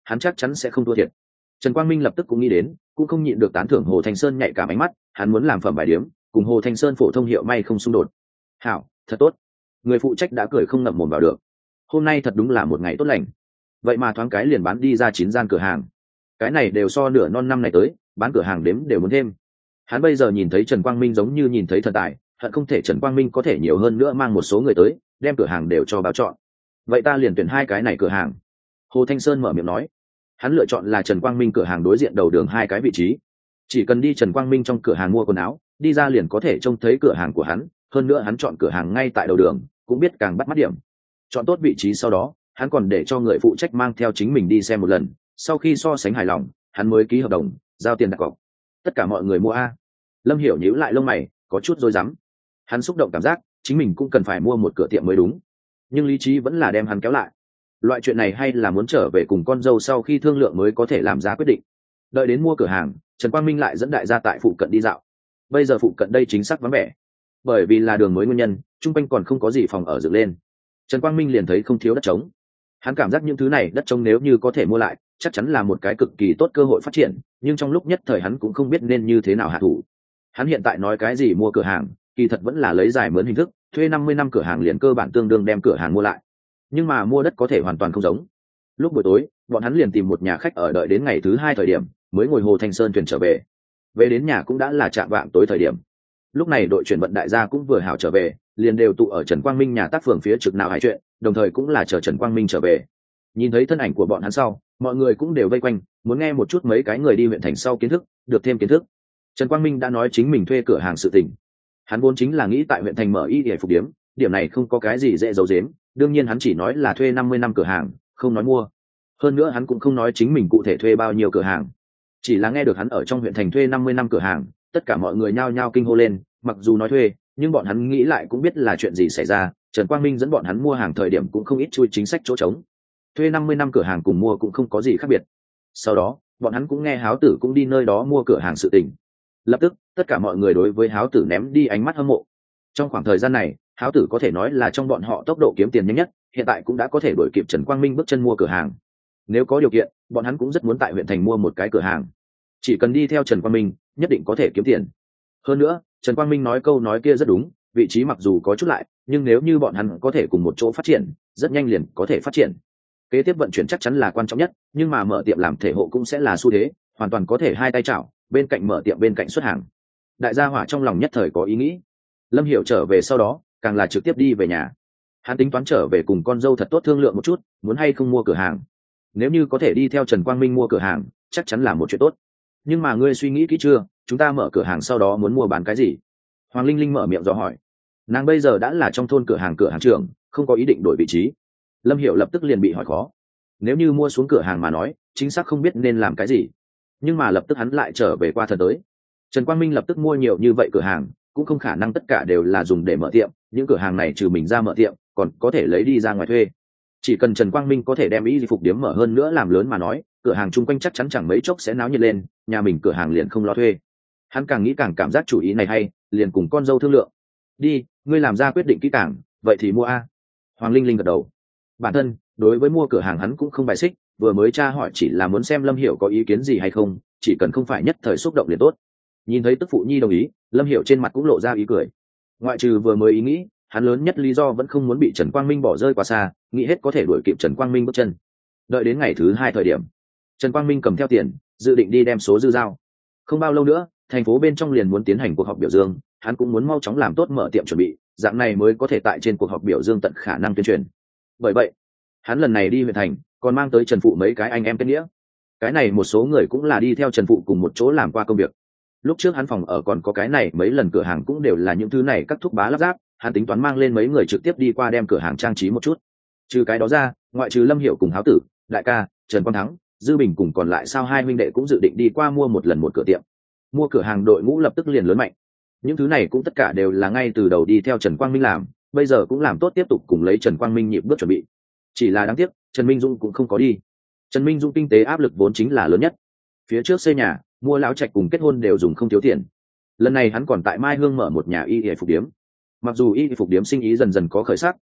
hắn chắc chắn sẽ không thua thiệt. Trần Quang Minh lập tức cũng nghĩ đến, cũng không nhịn được tán thưởng Hồ Thanh Sơn nhạy cảm ánh mắt, hắn muốn làm phẩm bài điếm cùng Hồ Thanh Sơn phổ thông hiệu may không xung đột. Hảo, thật tốt. Người phụ trách đã cười không ngậm mồm vào được. Hôm nay thật đúng là một ngày tốt lành. Vậy mà thoáng cái liền bán đi ra 9 gian cửa hàng. Cái này đều so nửa non năm này tới, bán cửa hàng đếm đều muốn thêm. Hắn bây giờ nhìn thấy Trần Quang Minh giống như nhìn thấy thần tài, hận không thể Trần Quang Minh có thể nhiều hơn nữa mang một số người tới, đem cửa hàng đều cho báo chọn. Vậy ta liền tuyển 2 cái này cửa hàng. Hồ Thanh Sơn mở miệng nói. Hắn lựa chọn là Trần Quang Minh cửa hàng đối diện đầu đường 2 cái vị trí. Chỉ cần đi Trần Quang Minh trong cửa hàng mua quần áo, đi ra liền có thể trông thấy cửa hàng của hắn, hơn nữa hắn chọn cửa hàng ngay tại đầu đường, cũng biết càng bắt mắt điểm. Chọn tốt vị trí sau đó, hắn còn để cho người phụ trách mang theo chính mình đi xem một lần, sau khi so sánh hài lòng, hắn mới ký hợp đồng, giao tiền đặt cọc. Tất cả mọi người mua a. Lâm Hiểu nhíu lại lông mày, có chút rối rắm. Hắn xúc động cảm giác, chính mình cũng cần phải mua một cửa tiệm mới đúng. Nhưng lý trí vẫn là đem hắn kéo lại. Loại chuyện này hay là muốn trở về cùng con dâu sau khi thương lượng mới có thể làm ra quyết định. Đợi đến mua cửa hàng, Trần Quang Minh lại dẫn đại gia tại phụ cận đi dạo. Bây giờ phụ cận đây chính xác vắng vẻ, bởi vì là đường mới nguyên nhân, chung quanh còn không có gì phòng ở dựng lên. Trần Quang Minh liền thấy không thiếu đất trống. Hắn cảm giác những thứ này đất trống nếu như có thể mua lại, chắc chắn là một cái cực kỳ tốt cơ hội phát triển, nhưng trong lúc nhất thời hắn cũng không biết nên như thế nào hạ thủ. Hắn hiện tại nói cái gì mua cửa hàng, kỳ thật vẫn là lấy dài mướn hình thức, thuê 50 năm cửa hàng liền cơ bản tương đương đem cửa hàng mua lại. Nhưng mà mua đất có thể hoàn toàn không giống. Lúc buổi tối, bọn hắn liền tìm một nhà khách ở, đợi đến ngày thứ 2 thời điểm mới ngồi Hồ Thanh Sơn thuyền trở về. Về đến nhà cũng đã là chạng vạng tối thời điểm. Lúc này đội chuyển vận đại gia cũng vừa hảo trở về, liền đều tụ ở Trần Quang Minh nhà tác phường phía trực nào hải chuyện, đồng thời cũng là chờ Trần Quang Minh trở về. Nhìn thấy thân ảnh của bọn hắn sau, mọi người cũng đều vây quanh, muốn nghe một chút mấy cái người đi huyện thành sau kiến thức, được thêm kiến thức. Trần Quang Minh đã nói chính mình thuê cửa hàng sự tình. Hắn vốn chính là nghĩ tại huyện thành mở y để phục điếm, điểm này không có cái gì dễ giấu giếm, đương nhiên hắn chỉ nói là thuê 50 năm cửa hàng, không nói mua. Hơn nữa hắn cũng không nói chính mình cụ thể thuê bao nhiêu cửa hàng. Chỉ là nghe được hắn ở trong huyện thành thuê 50 năm cửa hàng, tất cả mọi người nhao nhao kinh hô lên, mặc dù nói thuê, nhưng bọn hắn nghĩ lại cũng biết là chuyện gì xảy ra, Trần Quang Minh dẫn bọn hắn mua hàng thời điểm cũng không ít chui chính sách chỗ trống. Thuê 50 năm cửa hàng cùng mua cũng không có gì khác biệt. Sau đó, bọn hắn cũng nghe Háo Tử cũng đi nơi đó mua cửa hàng sự tình. Lập tức, tất cả mọi người đối với Háo Tử ném đi ánh mắt hâm mộ. Trong khoảng thời gian này, Háo Tử có thể nói là trong bọn họ tốc độ kiếm tiền nhanh nhất, hiện tại cũng đã có thể đuổi kịp Trần Quang Minh bước chân mua cửa hàng. Nếu có điều kiện, bọn hắn cũng rất muốn tại huyện thành mua một cái cửa hàng. Chỉ cần đi theo Trần Quang Minh, nhất định có thể kiếm tiền. Hơn nữa, Trần Quang Minh nói câu nói kia rất đúng, vị trí mặc dù có chút lại, nhưng nếu như bọn hắn có thể cùng một chỗ phát triển, rất nhanh liền có thể phát triển. Kế tiếp vận chuyển chắc chắn là quan trọng nhất, nhưng mà mở tiệm làm thể hộ cũng sẽ là xu thế, hoàn toàn có thể hai tay chảo, bên cạnh mở tiệm bên cạnh xuất hàng. Đại gia hỏa trong lòng nhất thời có ý nghĩ. Lâm Hiểu trở về sau đó, càng là trực tiếp đi về nhà. Hắn tính toán trở về cùng con dâu thật tốt thương lượng một chút, muốn hay không mua cửa hàng. Nếu như có thể đi theo Trần Quang Minh mua cửa hàng, chắc chắn là một chuyện tốt. Nhưng mà ngươi suy nghĩ kỹ chưa, chúng ta mở cửa hàng sau đó muốn mua bán cái gì? Hoàng Linh Linh mở miệng dò hỏi. Nàng bây giờ đã là trong thôn cửa hàng trưởng, không có ý định đổi vị trí. Lâm Hiểu lập tức liền bị hỏi khó. Nếu như mua xuống cửa hàng mà nói, chính xác không biết nên làm cái gì. Nhưng mà lập tức hắn lại trở về qua thần tới. Trần Quang Minh lập tức mua nhiều như vậy cửa hàng, cũng không khả năng tất cả đều là dùng để mở tiệm, những cửa hàng này trừ mình ra mở tiệm, còn có thể lấy đi ra ngoài thuê. Chỉ cần Trần Quang Minh có thể đem y phục điếm mở hơn nữa làm lớn mà nói, cửa hàng chung quanh chắc chắn chẳng mấy chốc sẽ náo nhiệt lên, nhà mình cửa hàng liền không lo thuê. Hắn càng nghĩ càng cảm giác chủ ý này hay, liền cùng con dâu thương lượng. Đi, ngươi làm ra quyết định kỹ càng, vậy thì mua a. Hoàng Linh Linh gật đầu. Bản thân đối với mua cửa hàng hắn cũng không bài xích, vừa mới tra hỏi chỉ là muốn xem Lâm Hiểu có ý kiến gì hay không, chỉ cần không phải nhất thời xúc động liền tốt. Nhìn thấy tức phụ nhi đồng ý, Lâm Hiểu trên mặt cũng lộ ra ý cười. Ngoại trừ vừa mới ý nghĩ, hắn lớn nhất lý do vẫn không muốn bị Trần Quang Minh bỏ rơi quá xa, nghĩ hết có thể đuổi kịp Trần Quang Minh bước chân. Đợi đến ngày thứ 2 thời điểm, Trần Quang Minh cầm theo tiền, dự định đi đem số dư giao. Không bao lâu nữa, thành phố bên trong liền muốn tiến hành cuộc họp biểu dương, hắn cũng muốn mau chóng làm tốt mở tiệm chuẩn bị, dạng này mới có thể tại trên cuộc họp biểu dương tận khả năng tuyên truyền. Bởi vậy, hắn lần này đi huyện thành, còn mang tới Trần Phụ mấy cái anh em kết nghĩa. Cái này một số người cũng là đi theo Trần Phụ cùng một chỗ làm qua công việc. Lúc trước hắn phòng ở còn có cái này mấy lần cửa hàng cũng đều là những thứ này các thúc bá lắp ráp, hắn tính toán mang lên mấy người trực tiếp đi qua đem cửa hàng trang trí một chút. Trừ cái đó ra, ngoại trừ Lâm Hiểu cùng Háo Tử, Đại ca, Trần Quang Thắng, Dư Bình cùng còn lại sao hai huynh đệ cũng dự định đi qua mua một lần một cửa tiệm. Mua cửa hàng đội ngũ lập tức liền lớn mạnh. Những thứ này cũng tất cả đều là ngay từ đầu đi theo Trần Quang Minh làm, bây giờ cũng làm tốt tiếp tục cùng lấy Trần Quang Minh nhịp bước chuẩn bị. Chỉ là đáng tiếc, Trần Minh Dung cũng không có đi. Trần Minh Dung kinh tế áp lực vốn chính là lớn nhất. Phía trước xây nhà, mua lão trạch cùng kết hôn đều dùng không thiếu tiền. Lần này hắn còn tại Mai Hương mở một nhà y phục điếm. Mặc dù y phục điếm sinh ý dần dần có khởi sắc,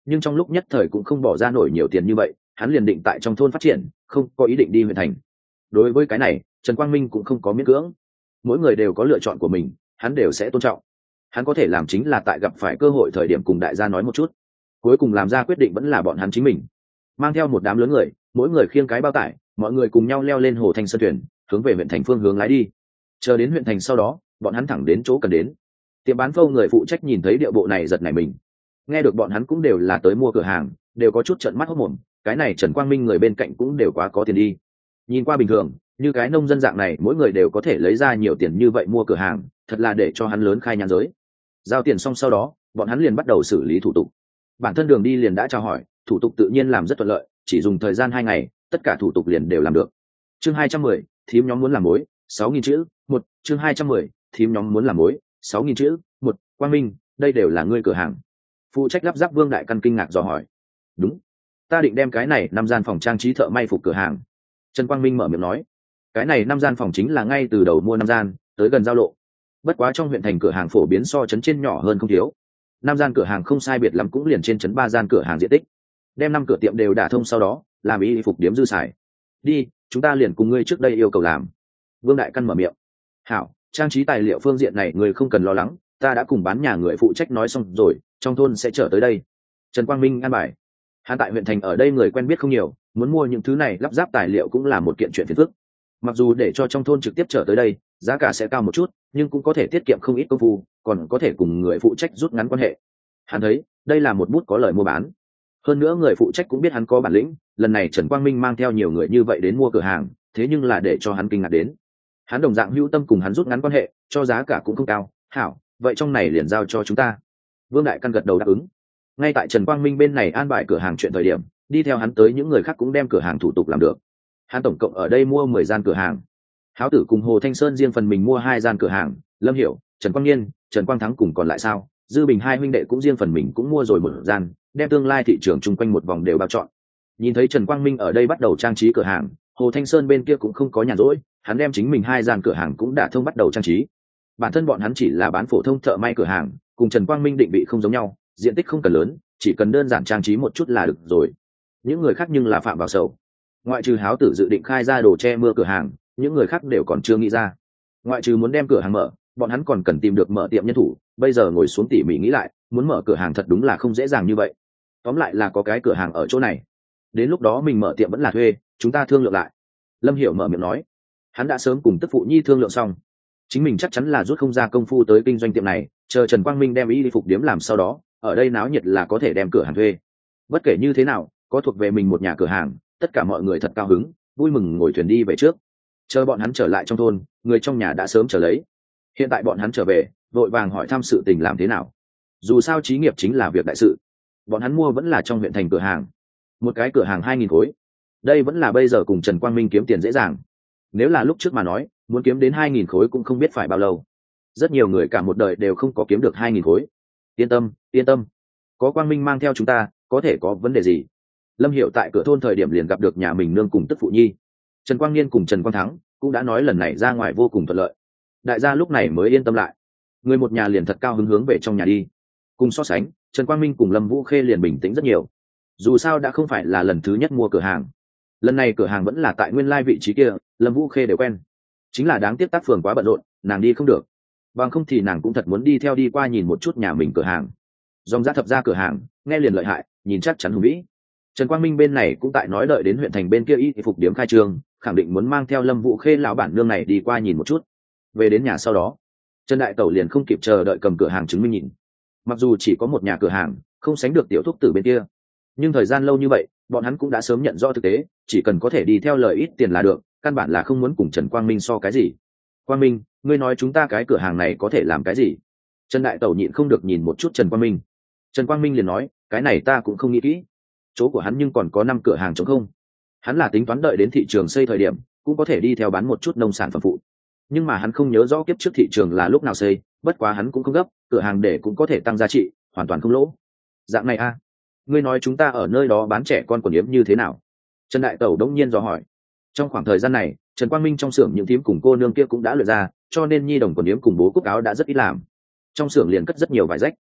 nhưng trong lúc nhất thời cũng không bỏ ra nổi nhiều tiền như vậy, hắn liền định tại trong thôn phát triển, không có ý định đi huyện thành. Đối với cái này Trần Quang Minh cũng không có miễn cưỡng, mỗi người đều có lựa chọn của mình, hắn đều sẽ tôn trọng. Hắn có thể làm chính là tại gặp phải cơ hội thời điểm cùng đại gia nói một chút, cuối cùng làm ra quyết định vẫn là bọn hắn chính mình. Mang theo một đám lớn người, mỗi người khiêng cái bao tải, mọi người cùng nhau leo lên hồ Thanh Sơn thuyền, hướng về huyện thành phương hướng lái đi. Chờ đến huyện thành sau đó, bọn hắn thẳng đến chỗ cần đến. Tiệm bán phâu người phụ trách nhìn thấy điệu bộ này giật nảy mình. Nghe được bọn hắn cũng đều là tới mua cửa hàng, đều có chút trợn mắt hốt mồm, cái này Trần Quang Minh người bên cạnh cũng đều quá có tiền đi. Nhìn qua bình thường, như cái nông dân dạng này mỗi người đều có thể lấy ra nhiều tiền như vậy mua cửa hàng, thật là để cho hắn lớn khai nhãn giới. Giao tiền xong sau đó, bọn hắn liền bắt đầu xử lý thủ tục. Bản thân Đường Đi liền đã chào hỏi, thủ tục tự nhiên làm rất thuận lợi, chỉ dùng thời gian 2 ngày, tất cả thủ tục liền đều làm được. Chương 210, thím nhóm muốn làm mối, 6000 chữ, 1, chương 210, thím nhóm muốn làm mối, 6000 chữ, 1, Quang Minh, đây đều là ngươi cửa hàng. Phụ trách lắp ráp Vương Đại Căn kinh ngạc dò hỏi. Đúng, ta định đem cái này 5 gian phòng trang trí thợ may phục cửa hàng. Trần Quang Minh mở miệng nói, cái này 5 gian phòng chính là ngay từ đầu mua 5 gian, tới gần giao lộ. Bất quá trong huyện thành cửa hàng phổ biến so trấn trên nhỏ hơn không thiếu. 5 gian cửa hàng không sai biệt lắm cũng liền trên trấn 3 gian cửa hàng diện tích. Đem 5 cửa tiệm đều đả thông sau đó, làm y phục điếm dư xài. Đi, chúng ta liền cùng ngươi trước đây yêu cầu làm. Vương Đại Căn mở miệng. Hảo, trang trí tài liệu phương diện này người không cần lo lắng, ta đã cùng bán nhà người phụ trách nói xong rồi, trong thôn sẽ trở tới đây. Trần Quang Minh an bài. Hắn tại huyện thành ở đây người quen biết không nhiều, muốn mua những thứ này lắp ráp tài liệu cũng là một kiện chuyện phiền phức. Mặc dù để cho trong thôn trực tiếp trở tới đây, giá cả sẽ cao một chút, nhưng cũng có thể tiết kiệm không ít công phu, còn có thể cùng người phụ trách rút ngắn quan hệ. Hắn thấy, đây là một bút có lời mua bán. Hơn nữa người phụ trách cũng biết hắn có bản lĩnh, lần này Trần Quang Minh mang theo nhiều người như vậy đến mua cửa hàng, thế nhưng là để cho hắn kinh ngạc đến. Hắn đồng dạng hữu tâm cùng hắn rút ngắn quan hệ, cho giá cả cũng không cao. Hảo, vậy trong này liền giao cho chúng ta. Vương Đại Căn gật đầu đáp ứng. Ngay tại Trần Quang Minh bên này an bài cửa hàng chuyện thời điểm, đi theo hắn tới những người khác cũng đem cửa hàng thủ tục làm được. Hắn tổng cộng ở đây mua 10 gian cửa hàng. Háo Tử cùng Hồ Thanh Sơn riêng phần mình mua 2 gian cửa hàng, Lâm Hiểu, Trần Quang Nghiên, Trần Quang Thắng cùng còn lại sao, Dư Bình hai huynh đệ cũng riêng phần mình cũng mua rồi 1 gian, đem tương lai thị trường chung quanh một vòng đều bao trọn. Nhìn thấy Trần Quang Minh ở đây bắt đầu trang trí cửa hàng, Hồ Thanh Sơn bên kia cũng không có nhàn rỗi, hắn đem chính mình 2 gian cửa hàng cũng đã thông bắt đầu trang trí. Bản thân bọn hắn chỉ là bán phổ thông thợ may cửa hàng, cùng Trần Quang Minh định vị không giống nhau, diện tích không cần lớn, chỉ cần đơn giản trang trí một chút là được rồi. Những người khác nhưng là phạm vào sầu. Ngoại trừ Háo Tử dự định khai ra đồ che mưa cửa hàng, những người khác đều còn chưa nghĩ ra. Ngoại trừ muốn đem cửa hàng mở, bọn hắn còn cần tìm được mở tiệm nhân thủ, bây giờ ngồi xuống tỉ mỉ nghĩ lại, muốn mở cửa hàng thật đúng là không dễ dàng như vậy. Tóm lại là có cái cửa hàng ở chỗ này, đến lúc đó mình mở tiệm vẫn là thuê, chúng ta thương lượng lại. Lâm Hiểu mở miệng nói, hắn đã sớm cùng tức phụ nhi thương lượng xong, chính mình chắc chắn là rút không ra công phu tới kinh doanh tiệm này, chờ Trần Quang Minh đem y phục điếm làm sau đó, ở đây náo nhiệt là có thể đem cửa hàng thuê. Bất kể như thế nào, có thuộc về mình một nhà cửa hàng, tất cả mọi người thật cao hứng, vui mừng ngồi thuyền đi về trước. Chờ bọn hắn trở lại trong thôn, người trong nhà đã sớm trở lấy. Hiện tại bọn hắn trở về, vội vàng hỏi thăm sự tình làm thế nào. Dù sao chí nghiệp chính là việc đại sự, bọn hắn mua vẫn là trong huyện thành cửa hàng, một cái cửa hàng 2000 khối. Đây vẫn là bây giờ cùng Trần Quang Minh kiếm tiền dễ dàng. Nếu là lúc trước mà nói, muốn kiếm đến 2000 khối cũng không biết phải bao lâu. Rất nhiều người cả một đời đều không có kiếm được 2000 khối. Yên tâm, yên tâm, có Quang Minh mang theo chúng ta, có thể có vấn đề gì. Lâm Hiểu tại cửa thôn thời điểm liền gặp được nhà mình nương cùng tức phụ nhi. Trần Quang Niên cùng Trần Quang Thắng cũng đã nói lần này ra ngoài vô cùng thuận lợi. Đại gia lúc này mới yên tâm lại, người một nhà liền thật cao hứng hướng về trong nhà đi. Cùng so sánh, Trần Quang Minh cùng Lâm Vũ Khê liền bình tĩnh rất nhiều. Dù sao đã không phải là lần thứ nhất mua cửa hàng, lần này cửa hàng vẫn là tại nguyên lai vị trí kia, Lâm Vũ Khê đều quen. Chính là đáng tiếc tác phường quá bận rộn, nàng đi không được. Bằng không thì nàng cũng thật muốn đi theo đi qua nhìn một chút nhà mình cửa hàng. Dòng ra thập ra cửa hàng, nghe liền lợi hại, nhìn chắc chắn hùng vĩ. Trần Quang Minh bên này cũng tại nói đợi đến huyện thành bên kia y phục điểm khai trương, khẳng định muốn mang theo Lâm Vũ Khê lão bản nương này đi qua nhìn một chút. Về đến nhà sau đó, Trần Đại Tẩu liền không kịp chờ đợi cầm cửa hàng chứng minh nhìn. Mặc dù chỉ có một nhà cửa hàng, không sánh được tiểu thúc tử bên kia, nhưng thời gian lâu như vậy, bọn hắn cũng đã sớm nhận rõ thực tế, chỉ cần có thể đi theo lời ít tiền là được, căn bản là không muốn cùng Trần Quang Minh so cái gì. Quang Minh, ngươi nói chúng ta cái cửa hàng này có thể làm cái gì? Trần Đại Tẩu nhịn không được nhìn một chút Trần Quang Minh. Trần Quang Minh liền nói, cái này ta cũng không nghĩ kỹ. Chỗ của hắn nhưng còn có 5 cửa hàng trống không. Hắn là tính toán đợi đến thị trường xây thời điểm, cũng có thể đi theo bán một chút nông sản phẩm phụ. Nhưng mà hắn không nhớ rõ kiếp trước thị trường là lúc nào xây, bất quá hắn cũng không gấp, cửa hàng để cũng có thể tăng giá trị, hoàn toàn không lỗ. Dạng này a, ngươi nói chúng ta ở nơi đó bán trẻ con quần yếm như thế nào? Trần Đại Tẩu đống nhiên dò hỏi. Trong khoảng thời gian này, Trần Quang Minh trong xưởng những thím cùng cô nương kia cũng đã luyện ra, cho nên nhi đồng quần yếm cùng bố cúc áo đã rất ít làm. Trong xưởng liền cất rất nhiều vải rách.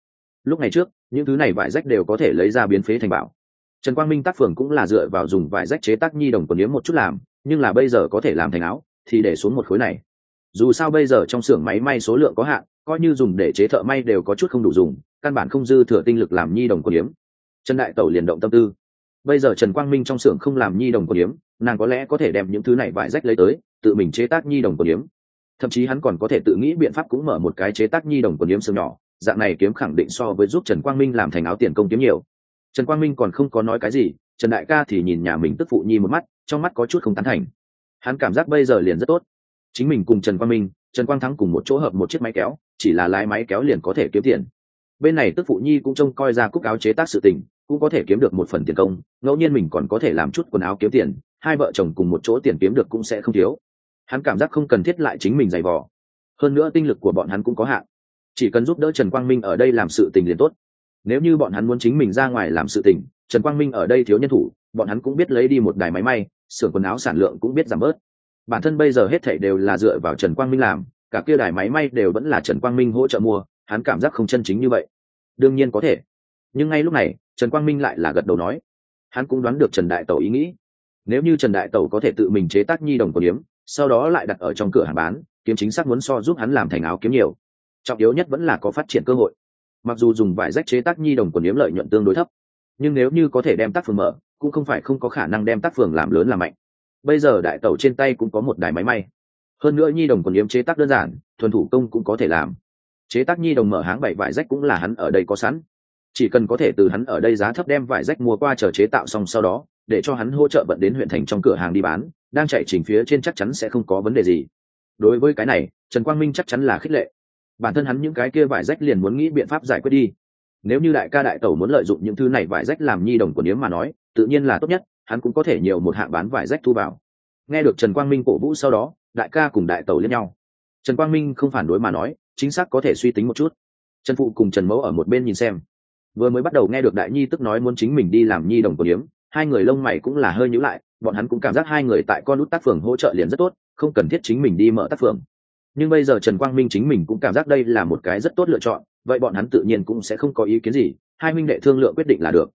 lúc này trước những thứ này vải rách đều có thể lấy ra biến phế thành bảo. Trần Quang Minh tác phường cũng là dựa vào dùng vải rách chế tác nhi đồng quần yếm một chút làm, nhưng là bây giờ có thể làm thành áo thì để xuống một khối này. Dù sao bây giờ trong xưởng máy may số lượng có hạn, coi như dùng để chế thợ may đều có chút không đủ dùng, căn bản không dư thừa tinh lực làm nhi đồng quần yếm. Trần Đại Tẩu liền động tâm tư. Bây giờ Trần Quang Minh trong xưởng không làm nhi đồng quần yếm, nàng có lẽ có thể đem những thứ này vải rách lấy tới, tự mình chế tác nhi đồng quần yếm. Thậm chí hắn còn có thể tự nghĩ biện pháp cũng mở một cái chế tác nhi đồng quần yếm xưởng nhỏ, dạng này kiếm khẳng định so với giúp Trần Quang Minh làm thành áo tiền công kiếm nhiều. Trần Quang Minh còn không có nói cái gì, Trần Đại ca thì nhìn nhà mình tức phụ nhi một mắt, trong mắt có chút không tán thành. Hắn cảm giác bây giờ liền rất tốt, chính mình cùng Trần Quang Minh, Trần Quang Thắng cùng một chỗ hợp một chiếc máy kéo, chỉ là lái máy kéo liền có thể kiếm tiền. Bên này tức phụ nhi cũng trông coi ra cúc áo chế tác sự tình, cũng có thể kiếm được một phần tiền công, ngẫu nhiên mình còn có thể làm chút quần áo kiếm tiền, hai vợ chồng cùng một chỗ tiền kiếm được cũng sẽ không thiếu. Hắn cảm giác không cần thiết lại chính mình dày vò, hơn nữa tinh lực của bọn hắn cũng có hạn, chỉ cần giúp đỡ Trần Quang Minh ở đây làm sự tình liền tốt. Nếu như bọn hắn muốn chính mình ra ngoài làm sự tình, Trần Quang Minh ở đây thiếu nhân thủ, bọn hắn cũng biết lấy đi một đài máy may, xưởng quần áo sản lượng cũng biết giảm bớt. Bản thân bây giờ hết thảy đều là dựa vào Trần Quang Minh làm, cả kia đài máy may đều vẫn là Trần Quang Minh hỗ trợ mua, hắn cảm giác không chân chính như vậy. Đương nhiên có thể, nhưng ngay lúc này Trần Quang Minh lại là gật đầu nói, hắn cũng đoán được Trần Đại Tẩu ý nghĩ. Nếu như Trần Đại Tẩu có thể tự mình chế tác nhi đồng quần yếm, sau đó lại đặt ở trong cửa hàng bán, kiếm chính xác muốn so giúp hắn làm thành áo kiếm nhiều. Trọng yếu nhất vẫn là có phát triển cơ hội. Mặc dù dùng vải rách chế tác nhi đồng quần yếm lợi nhuận tương đối thấp, nhưng nếu như có thể đem tác phường mở, cũng không phải không có khả năng đem tác phường làm lớn làm mạnh. Bây giờ Đại Tẩu trên tay cũng có một đài máy may, hơn nữa nhi đồng quần yếm chế tác đơn giản, thuần thủ công cũng có thể làm. Chế tác nhi đồng mở háng bảy vải rách cũng là hắn ở đây có sẵn, chỉ cần có thể từ hắn ở đây giá thấp đem vải rách mua qua chờ chế tạo xong, sau đó để cho hắn hỗ trợ vận đến huyện thành trong cửa hàng đi bán, đang chạy trình phía trên chắc chắn sẽ không có vấn đề gì. Đối với cái này Trần Quang Minh chắc chắn là khích lệ. Bản thân hắn những cái kia vải rách liền muốn nghĩ biện pháp giải quyết đi. Nếu như Đại ca Đại Tẩu muốn lợi dụng những thứ này vải rách làm nhi đồng quần yếm mà nói, tự nhiên là tốt nhất, hắn cũng có thể nhiều một hạng bán vải rách thu vào. Nghe được Trần Quang Minh cổ vũ, sau đó Đại ca cùng Đại Tẩu liếc nhau. Trần Quang Minh không phản đối mà nói, chính xác có thể suy tính một chút. Trần Phụ cùng Trần Mẫu ở một bên nhìn xem, vừa mới bắt đầu nghe được Đại Nhi tức nói muốn chính mình đi làm nhi đồng quần yếm, hai người lông mày cũng là hơi nhíu lại, bọn hắn cũng cảm giác hai người tại con út tác phường hỗ trợ liền rất tốt, không cần thiết chính mình đi mở tác phường. Nhưng bây giờ Trần Quang Minh chính mình cũng cảm giác đây là một cái rất tốt lựa chọn, vậy bọn hắn tự nhiên cũng sẽ không có ý kiến gì, hai huynh đệ thương lượng quyết định là được.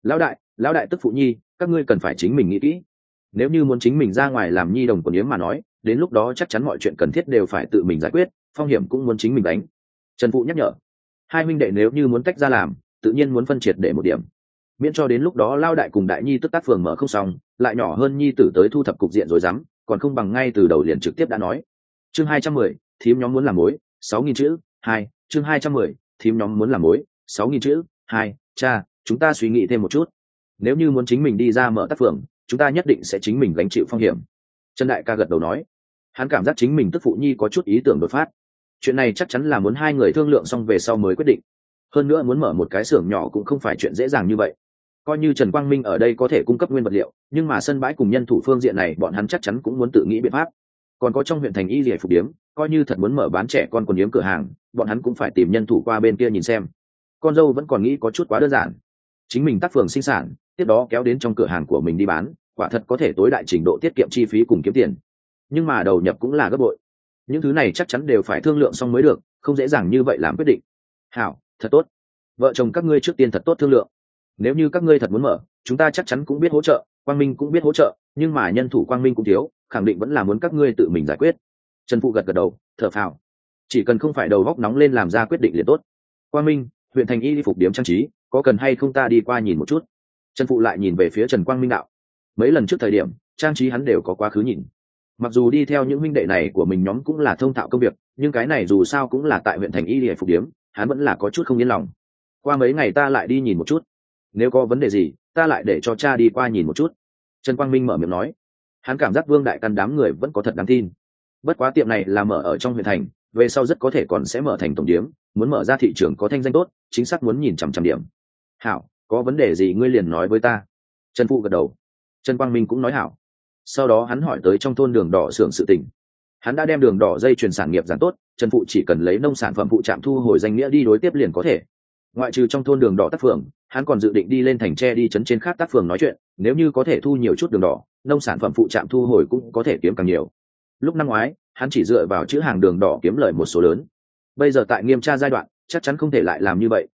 Lão đại tức phụ nhi, các ngươi cần phải chính mình nghĩ kỹ. Nếu như muốn chính mình ra ngoài làm nhi đồng quần yếm mà nói, đến lúc đó chắc chắn mọi chuyện cần thiết đều phải tự mình giải quyết, phong hiểm cũng muốn chính mình đánh. Trần Phụ nhắc nhở, hai huynh đệ nếu như muốn tách ra làm, tự nhiên muốn phân triệt để một điểm, miễn cho đến lúc đó Lao đại cùng Đại Nhi tức tác phường mở không xong, lại nhỏ hơn nhi tử tới thu thập cục diện rồi dám, còn không bằng ngay từ đầu liền trực tiếp đã nói. Chương 210, thím nhóm muốn làm mối, 6.000 chữ. 2, chương 210, thím nhóm muốn làm mối, 6.000 chữ. 2, cha, chúng ta suy nghĩ thêm một chút. Nếu như muốn chính mình đi ra mở tác phường, chúng ta nhất định sẽ chính mình gánh chịu phong hiểm. Trần Đại ca gật đầu nói, hắn cảm giác chính mình tức phụ nhi có chút ý tưởng đột phát. Chuyện này chắc chắn là muốn hai người thương lượng xong về sau mới quyết định. Hơn nữa muốn mở một cái xưởng nhỏ cũng không phải chuyện dễ dàng như vậy. Coi như Trần Quang Minh ở đây có thể cung cấp nguyên vật liệu, nhưng mà sân bãi cùng nhân thủ phương diện này bọn hắn chắc chắn cũng muốn tự nghĩ biện pháp. Còn có trong huyện thành y liễu phục điếm, coi như thật muốn mở bán trẻ con quần yếm cửa hàng, bọn hắn cũng phải tìm nhân thủ qua bên kia nhìn xem. Con dâu vẫn còn nghĩ có chút quá đơn giản, chính mình tác phường sinh sản, tiếp đó kéo đến trong cửa hàng của mình đi bán, quả thật có thể tối đại trình độ tiết kiệm chi phí cùng kiếm tiền. Nhưng mà đầu nhập cũng là gấp bội, những thứ này chắc chắn đều phải thương lượng xong mới được, không dễ dàng như vậy làm quyết định. Hảo, thật tốt, vợ chồng các ngươi trước tiên thật tốt thương lượng. Nếu như các ngươi thật muốn mở, chúng ta chắc chắn cũng biết hỗ trợ, Quang Minh cũng biết hỗ trợ, nhưng mà nhân thủ Quang Minh cũng thiếu, khẳng định vẫn là muốn các ngươi tự mình giải quyết. Trần Phụ gật gật đầu, thở phào, chỉ cần không phải đầu góc nóng lên làm ra quyết định liền tốt. Quang Minh, huyện thành y phục điểm trang trí, có cần hay không ta đi qua nhìn một chút? Trần Phụ lại nhìn về phía Trần Quang Minh đạo, mấy lần trước thời điểm trang trí hắn đều có quá khứ nhìn. Mặc dù đi theo những huynh đệ này của mình nhóm cũng là thông thạo công việc, nhưng cái này dù sao cũng là tại huyện thành y phục điểm, hắn vẫn là có chút không yên lòng. Qua mấy ngày ta lại đi nhìn một chút, nếu có vấn đề gì ta lại để cho cha đi qua nhìn một chút. Trần Quang Minh mở miệng nói, hắn cảm giác Vương Đại Căn đám người vẫn có thật đáng tin. Bất quá tiệm này là mở ở trong huyện thành, về sau rất có thể còn sẽ mở thành tổng điếm, muốn mở ra thị trường có thanh danh tốt, chính xác muốn nhìn chằm chằm điểm. Hảo, có vấn đề gì ngươi liền nói với ta. Trần Phụ gật đầu. Trần Quang Minh cũng nói hảo. Sau đó hắn hỏi tới trong thôn đường đỏ xưởng sự tình. Hắn đã đem đường đỏ dây chuyền sản nghiệp giản tốt, Trần Phụ chỉ cần lấy nông sản phẩm phụ trạm thu hồi danh nghĩa đi đối tiếp liền có thể. Ngoại trừ trong thôn đường đỏ tác phường, hắn còn dự định đi lên thành tre đi trấn trên khác tác phường nói chuyện, nếu như có thể thu nhiều chút đường đỏ, nông sản phẩm phụ trạm thu hồi cũng có thể kiếm càng nhiều. Lúc năm ngoái hắn chỉ dựa vào chữ hàng đường đỏ kiếm lời một số lớn, bây giờ tại nghiêm tra giai đoạn chắc chắn không thể lại làm như vậy,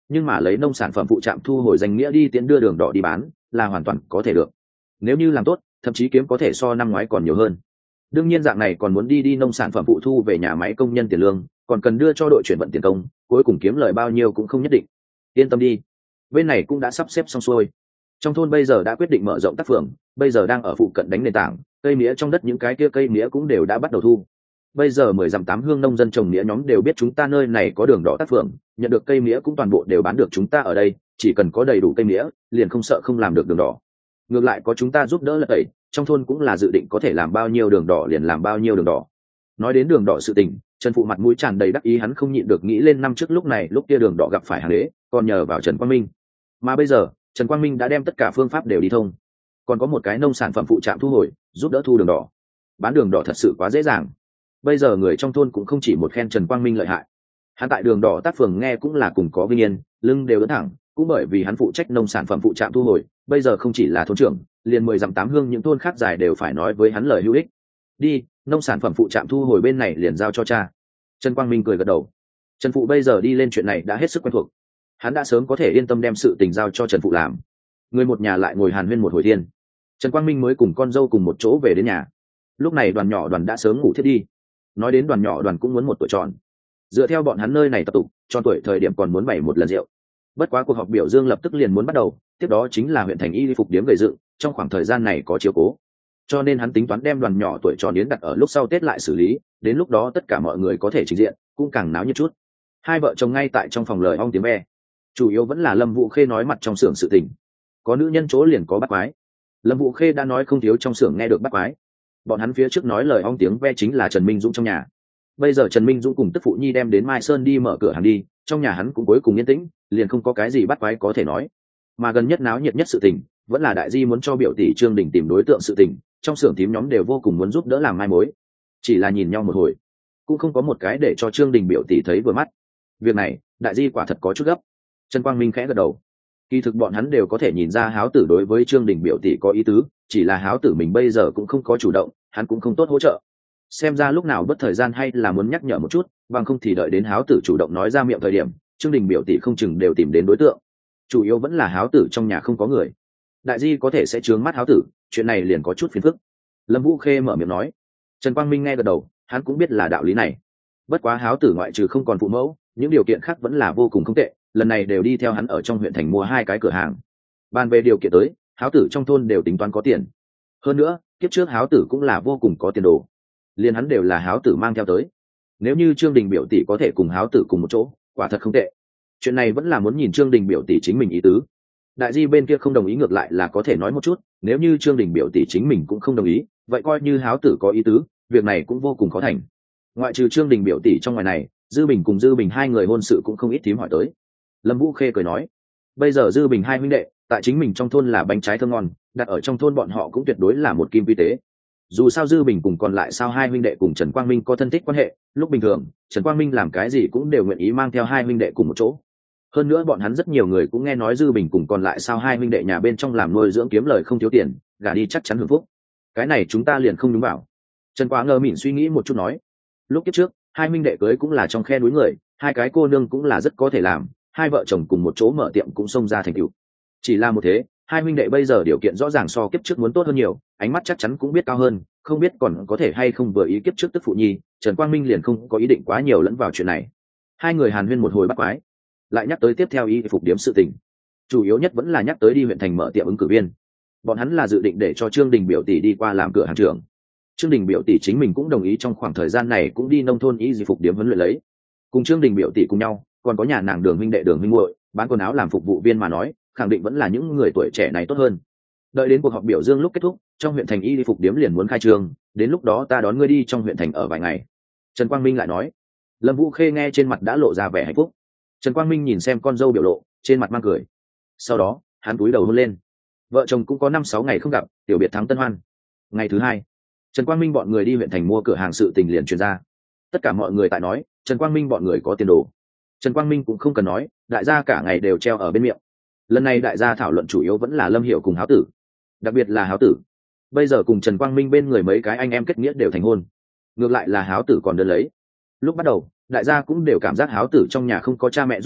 nhưng mà lấy nông sản phẩm phụ trạm thu hồi danh nghĩa đi tiễn đưa đường đỏ đi bán là hoàn toàn có thể được. Nếu như làm tốt, thậm chí kiếm có thể so năm ngoái còn nhiều hơn. Đương nhiên dạng này còn muốn đi nông sản phẩm phụ thu về nhà máy công nhân tiền lương, còn cần đưa cho đội chuyển vận tiền công, cuối cùng kiếm lời bao nhiêu cũng không nhất định. Yên tâm đi, bên này cũng đã sắp xếp xong xuôi. Trong thôn bây giờ đã quyết định mở rộng tác phường, bây giờ đang ở phụ cận đánh nền tảng, cây mía trong đất những cái kia cây mía cũng đều đã bắt đầu thu. Bây giờ 10 dặm 8 hương nông dân trồng mía nhóm đều biết chúng ta nơi này có đường đỏ tác phường, nhận được cây mía cũng toàn bộ đều bán được chúng ta ở đây, chỉ cần có đầy đủ cây mía, liền không sợ không làm được đường đỏ. Ngược lại có chúng ta giúp đỡ lật tẩy, trong thôn cũng là dự định có thể làm bao nhiêu đường đỏ liền làm bao nhiêu đường đỏ. Nói đến đường đỏ sự tình, Trần Phụ mặt mũi tràn đầy đắc ý, hắn không nhịn được nghĩ lên năm trước lúc này lúc kia đường đỏ gặp phải hàng đế, còn nhờ vào Trần Quang Minh. Mà bây giờ, Trần Quang Minh đã đem tất cả phương pháp đều đi thông. Còn có một cái nông sản phẩm phụ trạm thu hồi, giúp đỡ thu đường đỏ. Bán đường đỏ thật sự quá dễ dàng. Bây giờ người trong thôn cũng không chỉ một khen Trần Quang Minh lợi hại. Hắn tại đường đỏ tác phường nghe cũng là cùng có vinh yên, lưng đều đỡ thẳng, cũng bởi vì hắn phụ trách nông sản phẩm phụ trạm thu hồi, bây giờ không chỉ là thôn trưởng, liền 10 dặm 8 hương những thôn khác dài đều phải nói với hắn lời hữu ích. Đi, nông sản phẩm phụ trạm thu hồi bên này liền giao cho cha. Trần Quang Minh cười gật đầu. Trần Phụ bây giờ đi lên chuyện này đã hết sức quen thuộc, hắn đã sớm có thể yên tâm đem sự tình giao cho Trần Phụ làm. Người một nhà lại ngồi hàn huyên một hồi thiên, Trần Quang Minh mới cùng con dâu cùng một chỗ về đến nhà. Lúc này đoàn nhỏ đoàn đã sớm ngủ thiết đi. Nói đến đoàn nhỏ đoàn cũng muốn 1 tuổi tròn, dựa theo bọn hắn nơi này tập tục, tròn tuổi thời điểm còn muốn bày một lần rượu. Bất quá cuộc họp biểu dương lập tức liền muốn bắt đầu, tiếp đó chính là huyện thành y phục điếm gây dựng, trong khoảng thời gian này có chiếu cố, cho nên hắn tính toán đem đoàn nhỏ tuổi tròn yến đặt ở lúc sau Tết lại xử lý, đến lúc đó tất cả mọi người có thể trình diện, cũng càng náo nhiệt chút. Hai vợ chồng ngay tại trong phòng lời ong tiếng ve, chủ yếu vẫn là Lâm Vũ Khê nói mặt trong xưởng sự tình, có nữ nhân chỗ liền có bắt quái. Lâm Vũ Khê đã nói không thiếu trong xưởng nghe được bắt quái. Bọn hắn phía trước nói lời ong tiếng ve chính là Trần Minh Dũng trong nhà. Bây giờ Trần Minh Dũng cùng tức phụ nhi đem đến Mai Sơn đi mở cửa hàng đi, trong nhà hắn cũng cuối cùng yên tĩnh, liền không có cái gì bắt quái có thể nói. Mà gần nhất náo nhiệt nhất sự tình vẫn là đại di muốn cho biểu tỷ Trương Đình tìm đối tượng sự tình, trong xưởng tím nhóm đều vô cùng muốn giúp đỡ làm mai mối, chỉ là nhìn nhau một hồi cũng không có một cái để cho Trương Đình biểu tỷ thấy vừa mắt. Việc này đại di quả thật có chút gấp. Trần Quang Minh khẽ gật đầu, kỳ thực bọn hắn đều có thể nhìn ra Háo Tử đối với Trương Đình biểu tỷ có ý tứ, chỉ là Háo Tử mình bây giờ cũng không có chủ động, hắn cũng không tốt hỗ trợ. Xem ra lúc nào bất thời gian hay là muốn nhắc nhở một chút, bằng không thì đợi đến Háo Tử chủ động nói ra miệng thời điểm, Trương Đình biểu tỷ không chừng đều tìm đến đối tượng. Chủ yếu vẫn là Háo Tử trong nhà không có người, đại di có thể sẽ trướng mắt Háo Tử, chuyện này liền có chút phiền phức. Lâm Vũ Khê mở miệng nói. Trần Quang Minh nghe gật đầu, hắn cũng biết là đạo lý này. Bất quá Háo Tử ngoại trừ không còn phụ mẫu, những điều kiện khác vẫn là vô cùng không tệ, lần này đều đi theo hắn ở trong huyện thành mua 2 cái cửa hàng. Bàn về điều kiện tới, Háo Tử trong thôn đều tính toán có tiền. Hơn nữa, kiếp trước Háo Tử cũng là vô cùng có tiền đồ, liền hắn đều là Háo Tử mang theo tới. Nếu như Trương Đình biểu tỷ có thể cùng Háo Tử cùng một chỗ, quả thật không tệ. Chuyện này vẫn là muốn nhìn Trương Đình biểu tỷ chính mình ý tứ. Đại di bên kia không đồng ý ngược lại là có thể nói một chút, nếu như Trương Đình biểu tỷ chính mình cũng không đồng ý, vậy coi như Háo Tử có ý tứ, việc này cũng vô cùng khó thành. Ngoại trừ Trương Đình biểu tỷ trong ngoài này, Dư Bình cùng Dư Bình 2 người hôn sự cũng không ít thím hỏi tới. Lâm Vũ Khê cười nói, bây giờ Dư Bình 2 huynh đệ tại chính mình trong thôn là bánh trái thơm ngon, đặt ở trong thôn bọn họ cũng tuyệt đối là một kim vi tế. Dù sao Dư Bình cùng còn lại sao 2 huynh đệ cùng Trần Quang Minh có thân thích quan hệ, lúc bình thường Trần Quang Minh làm cái gì cũng đều nguyện ý mang theo 2 huynh đệ cùng một chỗ. Hơn nữa bọn hắn rất nhiều người cũng nghe nói Dư Bình cùng còn lại sao 2 huynh đệ nhà bên trong làm nuôi dưỡng kiếm lời không thiếu tiền, gả đi chắc chắn hưởng phúc. Cái này chúng ta liền không đúng vào. Trần Quá ngơ mỉn suy nghĩ một chút nói, lúc kiếp trước 2 huynh đệ cưới cũng là trong khe núi người, 2 cái cô nương cũng là rất có thể làm, 2 vợ chồng cùng một chỗ mở tiệm cũng xông ra thành tựu. Chỉ là một thế, 2 huynh đệ bây giờ điều kiện rõ ràng so kiếp trước muốn tốt hơn nhiều, ánh mắt chắc chắn cũng biết cao hơn, không biết còn có thể hay không vừa ý kiếp trước tức phụ nhi. Trần Quang Minh liền không có ý định quá nhiều lẫn vào chuyện này. 2 người hàn huyên một hồi bắt quái, lại nhắc tới tiếp theo y phục điểm sự tình, chủ yếu nhất vẫn là nhắc tới đi huyện thành mở tiệm ứng cử viên. Bọn hắn là dự định để cho Trương Đình biểu tỷ đi qua làm cửa hàng trưởng. Trương Đình biểu tỷ chính mình cũng đồng ý trong khoảng thời gian này cũng đi nông thôn y phục điểm huấn luyện lấy, cùng Trương Đình biểu tỷ cùng nhau, còn có nhà nàng Đường huynh đệ Đường huynh muội bán quần áo làm phục vụ viên mà nói, khẳng định vẫn là những người tuổi trẻ này tốt hơn. Đợi đến cuộc họp biểu dương lúc kết thúc, trong huyện thành y phục điểm liền muốn khai trương, đến lúc đó ta đón ngươi đi trong huyện thành ở vài ngày. Trần Quang Minh lại nói. Lâm Vũ Khê nghe trên mặt đã lộ ra vẻ hạnh phúc. Trần Quang Minh nhìn xem con dâu biểu lộ, trên mặt mang cười. Sau đó hắn cúi đầu hôn lên. Vợ chồng cũng có 5-6 ngày không gặp, tiểu biệt thắng tân hoan. Ngày thứ 2, Trần Quang Minh bọn người đi huyện thành mua cửa hàng sự tình liền truyền ra. Tất cả mọi người tại nói Trần Quang Minh bọn người có tiền đồ. Trần Quang Minh cũng không cần nói, đại gia cả ngày đều treo ở bên miệng. Lần này đại gia thảo luận chủ yếu vẫn là Lâm Hiểu cùng Háo Tử, đặc biệt là Háo Tử. Bây giờ cùng Trần Quang Minh bên người mấy cái anh em kết nghĩa đều thành hôn, ngược lại là Háo Tử còn đơn lấy. Lúc bắt đầu đại gia cũng đều cảm giác Háo Tử trong nhà không có cha mẹ giúp đỡ,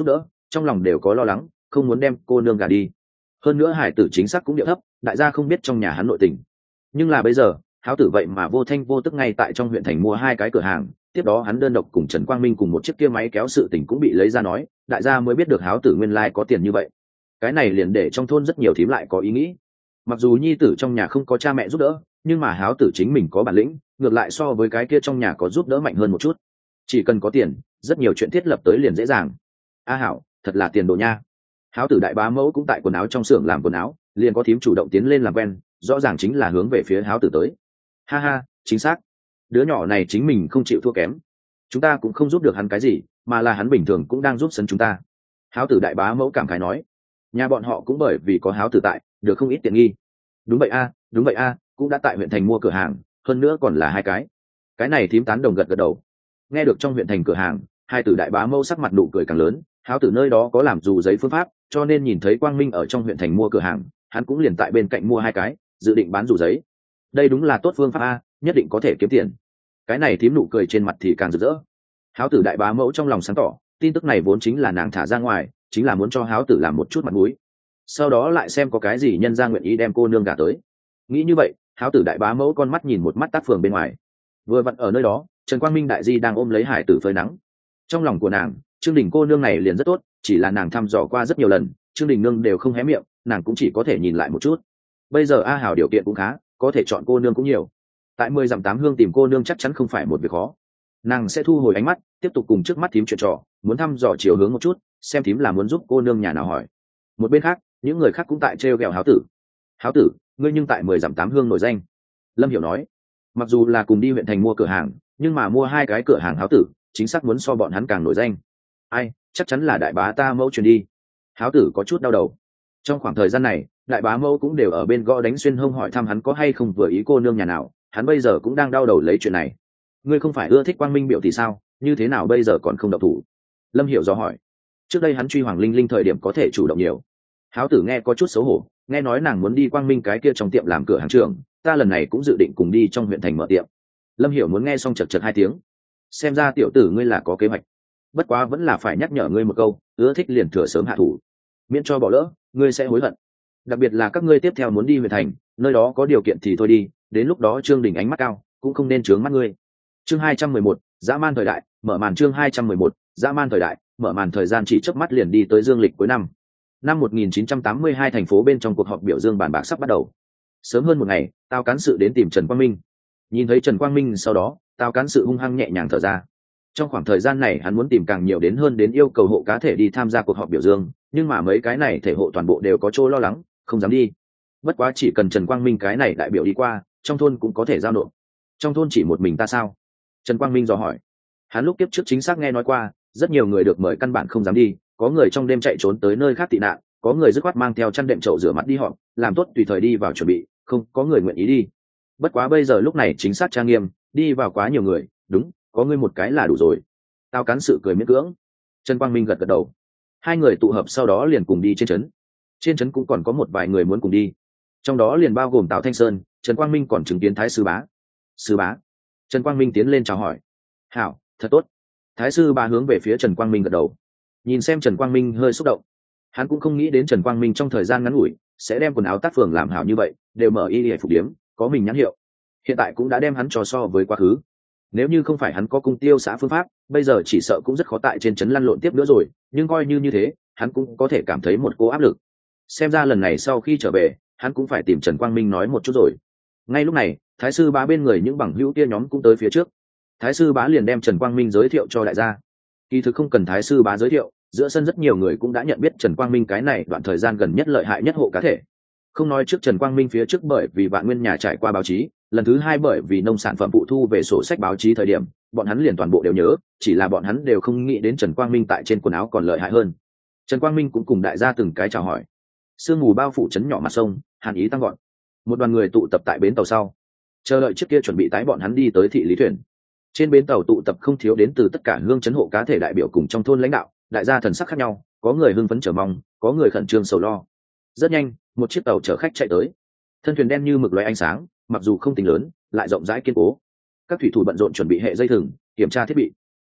trong lòng đều có lo lắng, không muốn đem cô nương gả đi. Hơn nữa hải tử chính xác cũng điệu thấp, đại gia không biết trong nhà hắn nội tình. Nhưng là bây giờ háo tử vậy mà vô thanh vô tức ngay tại trong huyện thành mua 2 cái cửa hàng, tiếp đó hắn đơn độc cùng Trần Quang Minh cùng một chiếc kia máy kéo sự tình cũng bị lấy ra nói, đại gia mới biết được háo tử nguyên lai có tiền như vậy. Cái này liền để trong thôn rất nhiều thím lại có ý nghĩ. Mặc dù nhi tử trong nhà không có cha mẹ giúp đỡ, nhưng mà háo tử chính mình có bản lĩnh, ngược lại so với cái kia trong nhà có giúp đỡ mạnh hơn một chút. Chỉ cần có tiền, rất nhiều chuyện thiết lập tới liền dễ dàng. A Hảo, thật là tiền đồ nha. Háo tử đại bá mẫu cũng tại quần áo trong xưởng làm quần áo, liền có thím chủ động tiến lên làm quen, rõ ràng chính là hướng về phía háo tử tới. Ha ha, chính xác. Đứa nhỏ này chính mình không chịu thua kém. Chúng ta cũng không giúp được hắn cái gì, mà là hắn bình thường cũng đang giúp sân chúng ta. Háo tử đại bá mẫu cảm khái nói. Nhà bọn họ cũng bởi vì có háo tử tại, được không ít tiện nghi. Đúng vậy a, đúng vậy a, cũng đã tại huyện thành mua cửa hàng, hơn nữa còn là 2 cái. Cái này thím tán đồng gật gật đầu. Nghe được trong huyện thành cửa hàng, hai tử đại bá mẫu sắc mặt nụ cười càng lớn, háo tử nơi đó có làm dù giấy phương pháp, cho nên nhìn thấy Quang Minh ở trong huyện thành mua cửa hàng, hắn cũng liền tại bên cạnh mua 2 cái, dự định bán dù giấy. Đây đúng là tốt phương pháp a, nhất định có thể kiếm tiền. Cái này thím nụ cười trên mặt thì càng rực rỡ. Háo tử đại bá mẫu trong lòng sáng tỏ, tin tức này vốn chính là nàng thả ra ngoài, chính là muốn cho háo tử làm một chút mặt mũi, sau đó lại xem có cái gì nhân ra nguyện ý đem cô nương gả tới. Nghĩ như vậy, háo tử đại bá mẫu con mắt nhìn một mắt tác phường bên ngoài. Vừa vặn ở nơi đó, Trần Quang Minh đại di đang ôm lấy hải tử phơi nắng. Trong lòng của nàng, Trương Đình cô nương này liền rất tốt, chỉ là nàng thăm dò qua rất nhiều lần, Trương Đình nương đều không hé miệng, nàng cũng chỉ có thể nhìn lại một chút. Bây giờ A Hảo điều kiện cũng khá, có thể chọn cô nương cũng nhiều. Tại 10 dặm 8 hương tìm cô nương chắc chắn không phải một việc khó. Nàng sẽ thu hồi ánh mắt, tiếp tục cùng trước mắt thím chuyện trò, muốn thăm dò chiều hướng một chút, xem thím là muốn giúp cô nương nhà nào hỏi. Một bên khác, những người khác cũng tại trêu ghẹo háo tử. Háo tử, ngươi nhưng tại 10 dặm 8 hương nổi danh. Lâm Hiểu nói, mặc dù là cùng đi huyện thành mua cửa hàng, nhưng mà mua 2 cái cửa hàng háo tử, chính xác muốn so bọn hắn càng nổi danh. Ai, chắc chắn là đại bá ta mẫu truyền đi. Háo tử có chút đau đầu. Trong khoảng thời gian này, đại bá mẫu cũng đều ở bên gõ đánh xuyên hông hỏi thăm hắn có hay không vừa ý cô nương nhà nào, hắn bây giờ cũng đang đau đầu lấy chuyện này. Ngươi không phải ưa thích Quang Minh biểu thì sao, như thế nào bây giờ còn không động thủ? Lâm Hiểu do hỏi. Trước đây hắn truy Hoàng Linh Linh thời điểm có thể chủ động nhiều. Háo tử nghe có chút xấu hổ, nghe nói nàng muốn đi Quang Minh cái kia trong tiệm làm cửa hàng trưởng, ta lần này cũng dự định cùng đi trong huyện thành mở tiệm. Lâm Hiểu muốn nghe xong chật chật 2 tiếng. Xem ra tiểu tử ngươi là có kế hoạch, bất quá vẫn là phải nhắc nhở ngươi một câu, ưa thích liền thừa sớm hạ thủ, miễn cho bỏ lỡ ngươi sẽ hối hận. Đặc biệt là các ngươi tiếp theo muốn đi huyện thành, nơi đó có điều kiện thì thôi đi, đến lúc đó Trương Đình ánh mắt cao cũng không nên trướng mắt ngươi. Chương 211, dã man thời đại, mở màn. Chương 211, dã man thời đại, mở màn. Thời gian chỉ chớp mắt liền đi tới dương lịch cuối năm. Năm 1982 thành phố bên trong cuộc họp biểu dương bàn bạc sắp bắt đầu. Sớm hơn một ngày, Tào Cán sự đến tìm Trần Quang Minh. Nhìn thấy Trần Quang Minh sau đó, Tào Cán sự hung hăng nhẹ nhàng thở ra. Trong khoảng thời gian này hắn muốn tìm càng nhiều đến hơn đến yêu cầu hộ cá thể đi tham gia cuộc họp biểu dương, nhưng mà mấy cái này thể hộ toàn bộ đều có chỗ lo lắng, không dám đi. Bất quá chỉ cần Trần Quang Minh cái này đại biểu đi qua, trong thôn cũng có thể giao nộp. Trong thôn chỉ một mình ta sao? Trần Quang Minh dò hỏi. Hắn lúc kiếp trước chính xác nghe nói qua, rất nhiều người được mời căn bản không dám đi, có người trong đêm chạy trốn tới nơi khác tị nạn, có người dứt khoát mang theo chăn đệm chậu rửa mặt đi họp, làm tốt tùy thời đi vào chuẩn bị, không có người nguyện ý đi. Bất quá bây giờ lúc này chính xác trang nghiêm, đi vào quá nhiều người, đúng, có ngươi một cái là đủ rồi. Tao Cán sự cười miễn cưỡng. Trần Quang Minh gật gật đầu. 2 người tụ hợp sau đó liền cùng đi trên trấn. Trên trấn cũng còn có một vài người muốn cùng đi, trong đó liền bao gồm Tào Thanh Sơn. Trần Quang Minh còn chứng kiến Thái sư bá. Sư bá. Trần Quang Minh tiến lên chào hỏi. Hảo, thật tốt. Thái sư bá hướng về phía Trần Quang Minh gật đầu. Nhìn xem Trần Quang Minh hơi xúc động. Hắn cũng không nghĩ đến Trần Quang Minh trong thời gian ngắn ngủi sẽ đem quần áo tác phường làm hảo như vậy, đều mở y phục điếm, có mình nhãn hiệu. Hiện tại cũng đã đem hắn trò so với quá khứ. Nếu như không phải hắn có cung tiêu xã phương pháp, bây giờ chỉ sợ cũng rất khó tại trên trấn lăn lộn tiếp nữa rồi, nhưng coi như thế, hắn cũng có thể cảm thấy một cô áp lực. Xem ra lần này sau khi trở về, hắn cũng phải tìm Trần Quang Minh nói một chút rồi. Ngay lúc này, Thái sư bá bên người những bằng hữu kia nhóm cũng tới phía trước. Thái sư bá liền đem Trần Quang Minh giới thiệu cho đại gia. Kỳ thực không cần Thái sư bá giới thiệu, giữa sân rất nhiều người cũng đã nhận biết Trần Quang Minh cái này đoạn thời gian gần nhất lợi hại nhất hộ cá thể. Không nói trước Trần Quang Minh phía trước bởi vì Vạn Nguyên nhà trải qua báo chí, lần thứ 2 bởi vì nông sản phẩm phụ thu về sổ sách báo chí thời điểm, bọn hắn liền toàn bộ đều nhớ, chỉ là bọn hắn đều không nghĩ đến Trần Quang Minh tại trên quần áo còn lợi hại hơn. Trần Quang Minh cũng cùng đại gia từng cái chào hỏi. Sương mù bao phủ trấn nhỏ mặt sông, hàn ý tăng gọn. Một đoàn người tụ tập tại bến tàu sau, chờ đợi chiếc kia chuẩn bị tái bọn hắn đi tới thị lý thuyền. Trên bến tàu tụ tập không thiếu đến từ tất cả hương trấn hộ cá thể đại biểu cùng trong thôn lãnh đạo, đại gia thần sắc khác nhau, có người hưng phấn chờ mong, có người khẩn trương sầu lo. Rất nhanh, một chiếc tàu chở khách chạy tới. Thân thuyền đen như mực lóe ánh sáng, mặc dù không tính lớn, lại rộng rãi kiên cố. Các thủy thủ bận rộn chuẩn bị hệ dây thừng, kiểm tra thiết bị.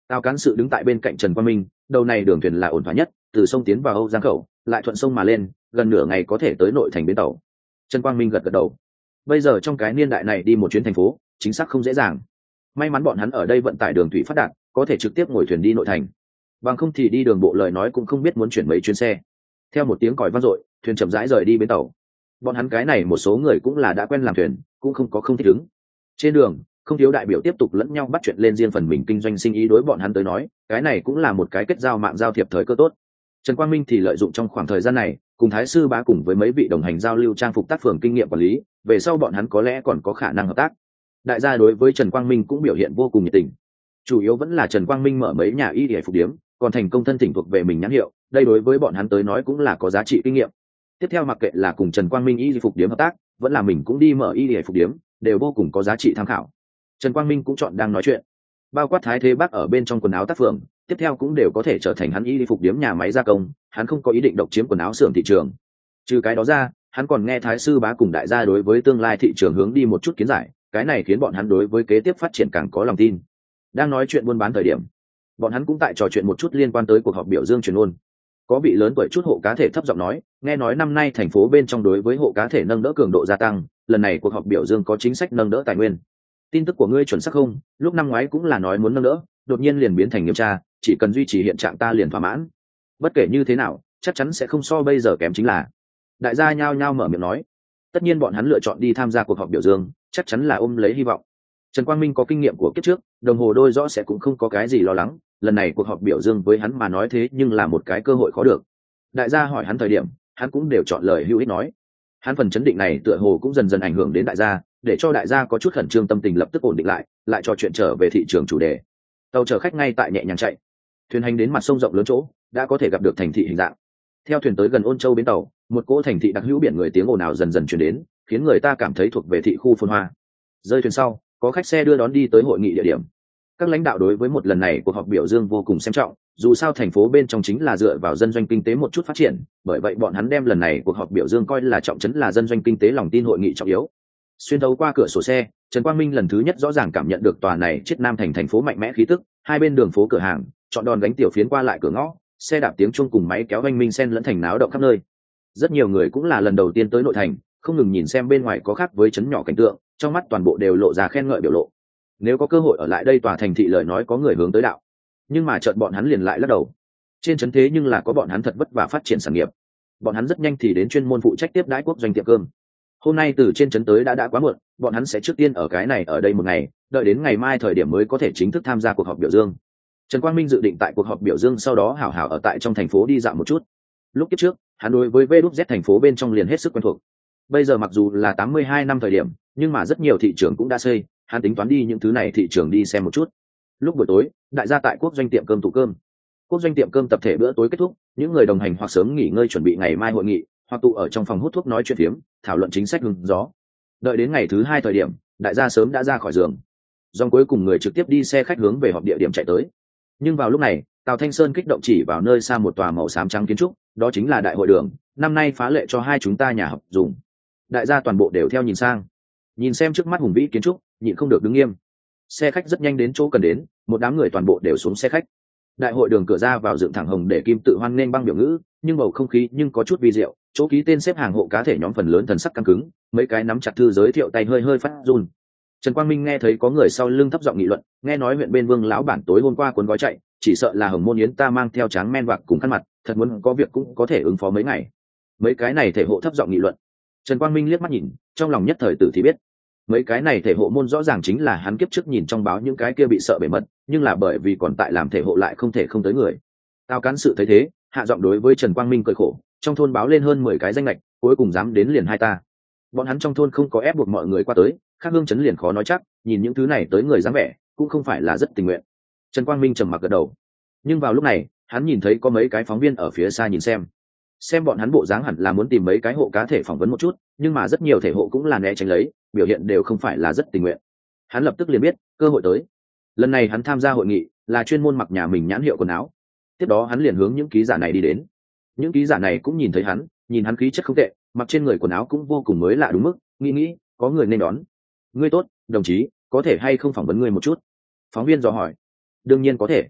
Tào cán sự đứng tại bên cạnh Trần Quang Minh, đầu này đường thuyền là ổn thỏa nhất, từ sông tiến vào Âu Giang khẩu, lại thuận sông mà lên, gần nửa ngày có thể tới nội thành bến tàu. Trần Quang Minh gật gật đầu. Bây giờ trong cái niên đại này đi một chuyến thành phố, chính xác không dễ dàng. May mắn bọn hắn ở đây vận tải đường thủy phát đạt, có thể trực tiếp ngồi thuyền đi nội thành. Bằng không thì đi đường bộ lời nói cũng không biết muốn chuyển mấy chuyến xe. Theo một tiếng còi vang dội, thuyền chậm rãi rời đi bến tàu. Bọn hắn cái này một số người cũng là đã quen làm thuyền, cũng không có không thích ứng. Trên đường, không thiếu đại biểu tiếp tục lẫn nhau bắt chuyện lên riêng phần mình kinh doanh sinh ý, đối bọn hắn tới nói, cái này cũng là một cái kết giao mạng giao thiệp thời cơ tốt. Trần Quang Minh thì lợi dụng trong khoảng thời gian này, cùng Thái sư bá cùng với mấy vị đồng hành giao lưu trang phục tác phường kinh nghiệm quản lý, về sau bọn hắn có lẽ còn có khả năng hợp tác. Đại gia đối với Trần Quang Minh cũng biểu hiện vô cùng nhiệt tình. Chủ yếu vẫn là Trần Quang Minh mở mấy nhà y y phục điếm, còn thành công thân thỉnh thuộc về mình nhãn hiệu, đây đối với bọn hắn tới nói cũng là có giá trị kinh nghiệm. Tiếp theo mặc kệ là cùng Trần Quang Minh y y phục điếm hợp tác, vẫn là mình cũng đi mở y y phục điếm, đều vô cùng có giá trị tham khảo. Trần Quang Minh cũng chọn đang nói chuyện, bao quát Thái Thế Bắc ở bên trong quần áo tác phường, tiếp theo cũng đều có thể trở thành hắn y phục điếm nhà máy gia công, hắn không có ý định độc chiếm quần áo xưởng thị trường. Trừ cái đó ra, hắn còn nghe Thái sư bá cùng đại gia đối với tương lai thị trường hướng đi một chút kiến giải, cái này khiến bọn hắn đối với kế tiếp phát triển càng có lòng tin. Đang nói chuyện buôn bán thời điểm, bọn hắn cũng tại trò chuyện một chút liên quan tới cuộc họp biểu dương truyền ngôn. Có vị lớn tuổi chút hộ cá thể thấp giọng nói, nghe nói năm nay thành phố bên trong đối với hộ cá thể nâng đỡ cường độ gia tăng, lần này cuộc họp biểu dương có chính sách nâng đỡ tài nguyên. Tin tức của ngươi chuẩn xác không? Lúc năm ngoái cũng là nói muốn nâng đỡ, đột nhiên liền biến thành nghiêm tra, chỉ cần duy trì hiện trạng ta liền thỏa mãn. Bất kể như thế nào, chắc chắn sẽ không so bây giờ kém chính là. Đại gia nhao nhao mở miệng nói. Tất nhiên bọn hắn lựa chọn đi tham gia cuộc họp biểu dương, chắc chắn là ôm lấy hy vọng. Trần Quang Minh có kinh nghiệm của kiếp trước, đồng hồ đôi rõ sẽ cũng không có cái gì lo lắng, lần này cuộc họp biểu dương với hắn mà nói thế nhưng là một cái cơ hội khó được. Đại gia hỏi hắn thời điểm, hắn cũng đều chọn lời hữu ích nói. Hắn phần chấn định này tựa hồ cũng dần dần ảnh hưởng đến đại gia, để cho đại gia có chút khẩn trương, tâm tình lập tức ổn định lại trò chuyện trở về thị trường chủ đề. Tàu chở khách ngay tại nhẹ nhàng chạy, thuyền hành đến mặt sông rộng lớn chỗ, đã có thể gặp được thành thị hình dạng. Theo thuyền tới gần Ôn Châu bến tàu, một cỗ thành thị đặc hữu biển người tiếng ồn ào dần dần truyền đến, khiến người ta cảm thấy thuộc về thị khu phồn hoa. Rơi thuyền sau, có khách xe đưa đón đi tới hội nghị địa điểm. Các lãnh đạo đối với một lần này cuộc họp biểu dương vô cùng xem trọng, dù sao thành phố bên trong chính là dựa vào dân doanh kinh tế một chút phát triển, bởi vậy bọn hắn đem lần này cuộc họp biểu dương coi là trọng trấn là dân doanh kinh tế lòng tin hội nghị trọng yếu. Xuyên thấu qua cửa sổ xe, Trần Quang Minh lần thứ nhất rõ ràng cảm nhận được tòa này chiết nam thành phố mạnh mẽ khí tức, hai bên đường phố cửa hàng, chọn đòn gánh tiểu phiến qua lại cửa ngõ, xe đạp tiếng chuông cùng máy kéo oanh minh xen lẫn thành náo động khắp nơi. Rất nhiều người cũng là lần đầu tiên tới nội thành, không ngừng nhìn xem bên ngoài có khác với trấn nhỏ cảnh tượng, trong mắt toàn bộ đều lộ ra khen ngợi biểu lộ. Nếu có cơ hội ở lại đây tòa thành thị lời nói có người hướng tới đạo, nhưng mà chợt bọn hắn liền lại lắc đầu. Trên trấn thế nhưng là có bọn hắn thật vất vả phát triển sản nghiệp, bọn hắn rất nhanh thì đến chuyên môn phụ trách tiếp đãi quốc doanh tiệm cơm. Hôm nay từ trên trấn tới đã quá muộn, bọn hắn sẽ trước tiên ở cái này ở đây một ngày, đợi đến ngày mai thời điểm mới có thể chính thức tham gia cuộc họp biểu dương. Trần Quang Minh dự định tại cuộc họp biểu dương sau đó hảo hảo ở tại trong thành phố đi dạo một chút. Lúc kiếp trước, hắn đối với VZ thành phố bên trong liền hết sức quen thuộc. Bây giờ mặc dù là 82 năm thời điểm, nhưng mà rất nhiều thị trường cũng đã xây, hắn tính toán đi những thứ này thị trường đi xem một chút. Lúc buổi tối, đại gia tại quốc doanh tiệm cơm tụ cơm. Quốc doanh tiệm cơm tập thể bữa tối kết thúc, những người đồng hành hoặc sớm nghỉ ngơi chuẩn bị ngày mai hội nghị, hoặc tụ ở trong phòng hút thuốc nói chuyện phiếm, thảo luận chính sách hứng gió. Đợi đến ngày thứ hai thời điểm, đại gia sớm đã ra khỏi giường. Dòng cuối cùng người trực tiếp đi xe khách hướng về họp địa điểm chạy tới. Nhưng vào lúc này, Tào Thanh Sơn kích động chỉ vào nơi xa một tòa màu xám trắng kiến trúc, đó chính là đại hội đường, năm nay phá lệ cho hai chúng ta nhà học dùng. Đại gia toàn bộ đều theo nhìn sang, nhìn xem trước mắt hùng vĩ kiến trúc, nhịn không được đứng nghiêm. Xe khách rất nhanh đến chỗ cần đến, một đám người toàn bộ đều xuống xe khách. Đại hội đường cửa ra vào dựng thẳng hồng để kim tự hoan nghênh băng biểu ngữ, nhưng bầu không khí nhưng có chút vi diệu, chỗ ký tên xếp hàng hộ cá thể nhóm phần lớn thần sắc căng cứng, mấy cái nắm chặt thư giới thiệu tay hơi hơi phát run. Trần Quang Minh nghe thấy có người sau lưng thấp giọng nghị luận, nghe nói huyện bên Vương lão bản tối hôm qua cuốn gói chạy, chỉ sợ là Hồng Môn Yến ta mang theo tráng men vạc cùng khăn mặt, thật muốn có việc cũng có thể ứng phó mấy ngày. Mấy cái này thể hộ thấp giọng nghị luận. Trần Quang Minh liếc mắt nhìn, trong lòng nhất thời tử thì biết, mấy cái này thể hộ môn rõ ràng chính là hắn kiếp trước nhìn trong báo những cái kia bị sợ bể mật, nhưng là bởi vì còn tại làm thể hộ lại không thể không tới người. Tao cán sự thấy thế, hạ giọng đối với Trần Quang Minh cười khổ, trong thôn báo lên hơn 10 cái danh lệch, cuối cùng dám đến liền hai ta. Bọn hắn trong thôn không có ép buộc mọi người qua tới, khác hương chấn liền khó nói chắc, nhìn những thứ này tới người dám vẻ, cũng không phải là rất tình nguyện. Trần Quang Minh trầm mặc gật đầu. Nhưng vào lúc này, hắn nhìn thấy có mấy cái phóng viên ở phía xa nhìn xem bọn hắn bộ dáng hẳn là muốn tìm mấy cái hộ cá thể phỏng vấn một chút, nhưng mà rất nhiều thể hộ cũng là né tránh lấy, biểu hiện đều không phải là rất tình nguyện. Hắn lập tức liền biết cơ hội tới. Lần này hắn tham gia hội nghị là chuyên môn mặc nhà mình nhãn hiệu quần áo. Tiếp đó hắn liền hướng những ký giả này đi đến. Những ký giả này cũng nhìn thấy hắn, nhìn hắn khí chất không tệ, mặc trên người quần áo cũng vô cùng mới lạ đúng mức, nghĩ có người nên đón. Ngươi tốt, đồng chí, có thể hay không phỏng vấn ngươi một chút? Phóng viên dò hỏi. Đương nhiên có thể,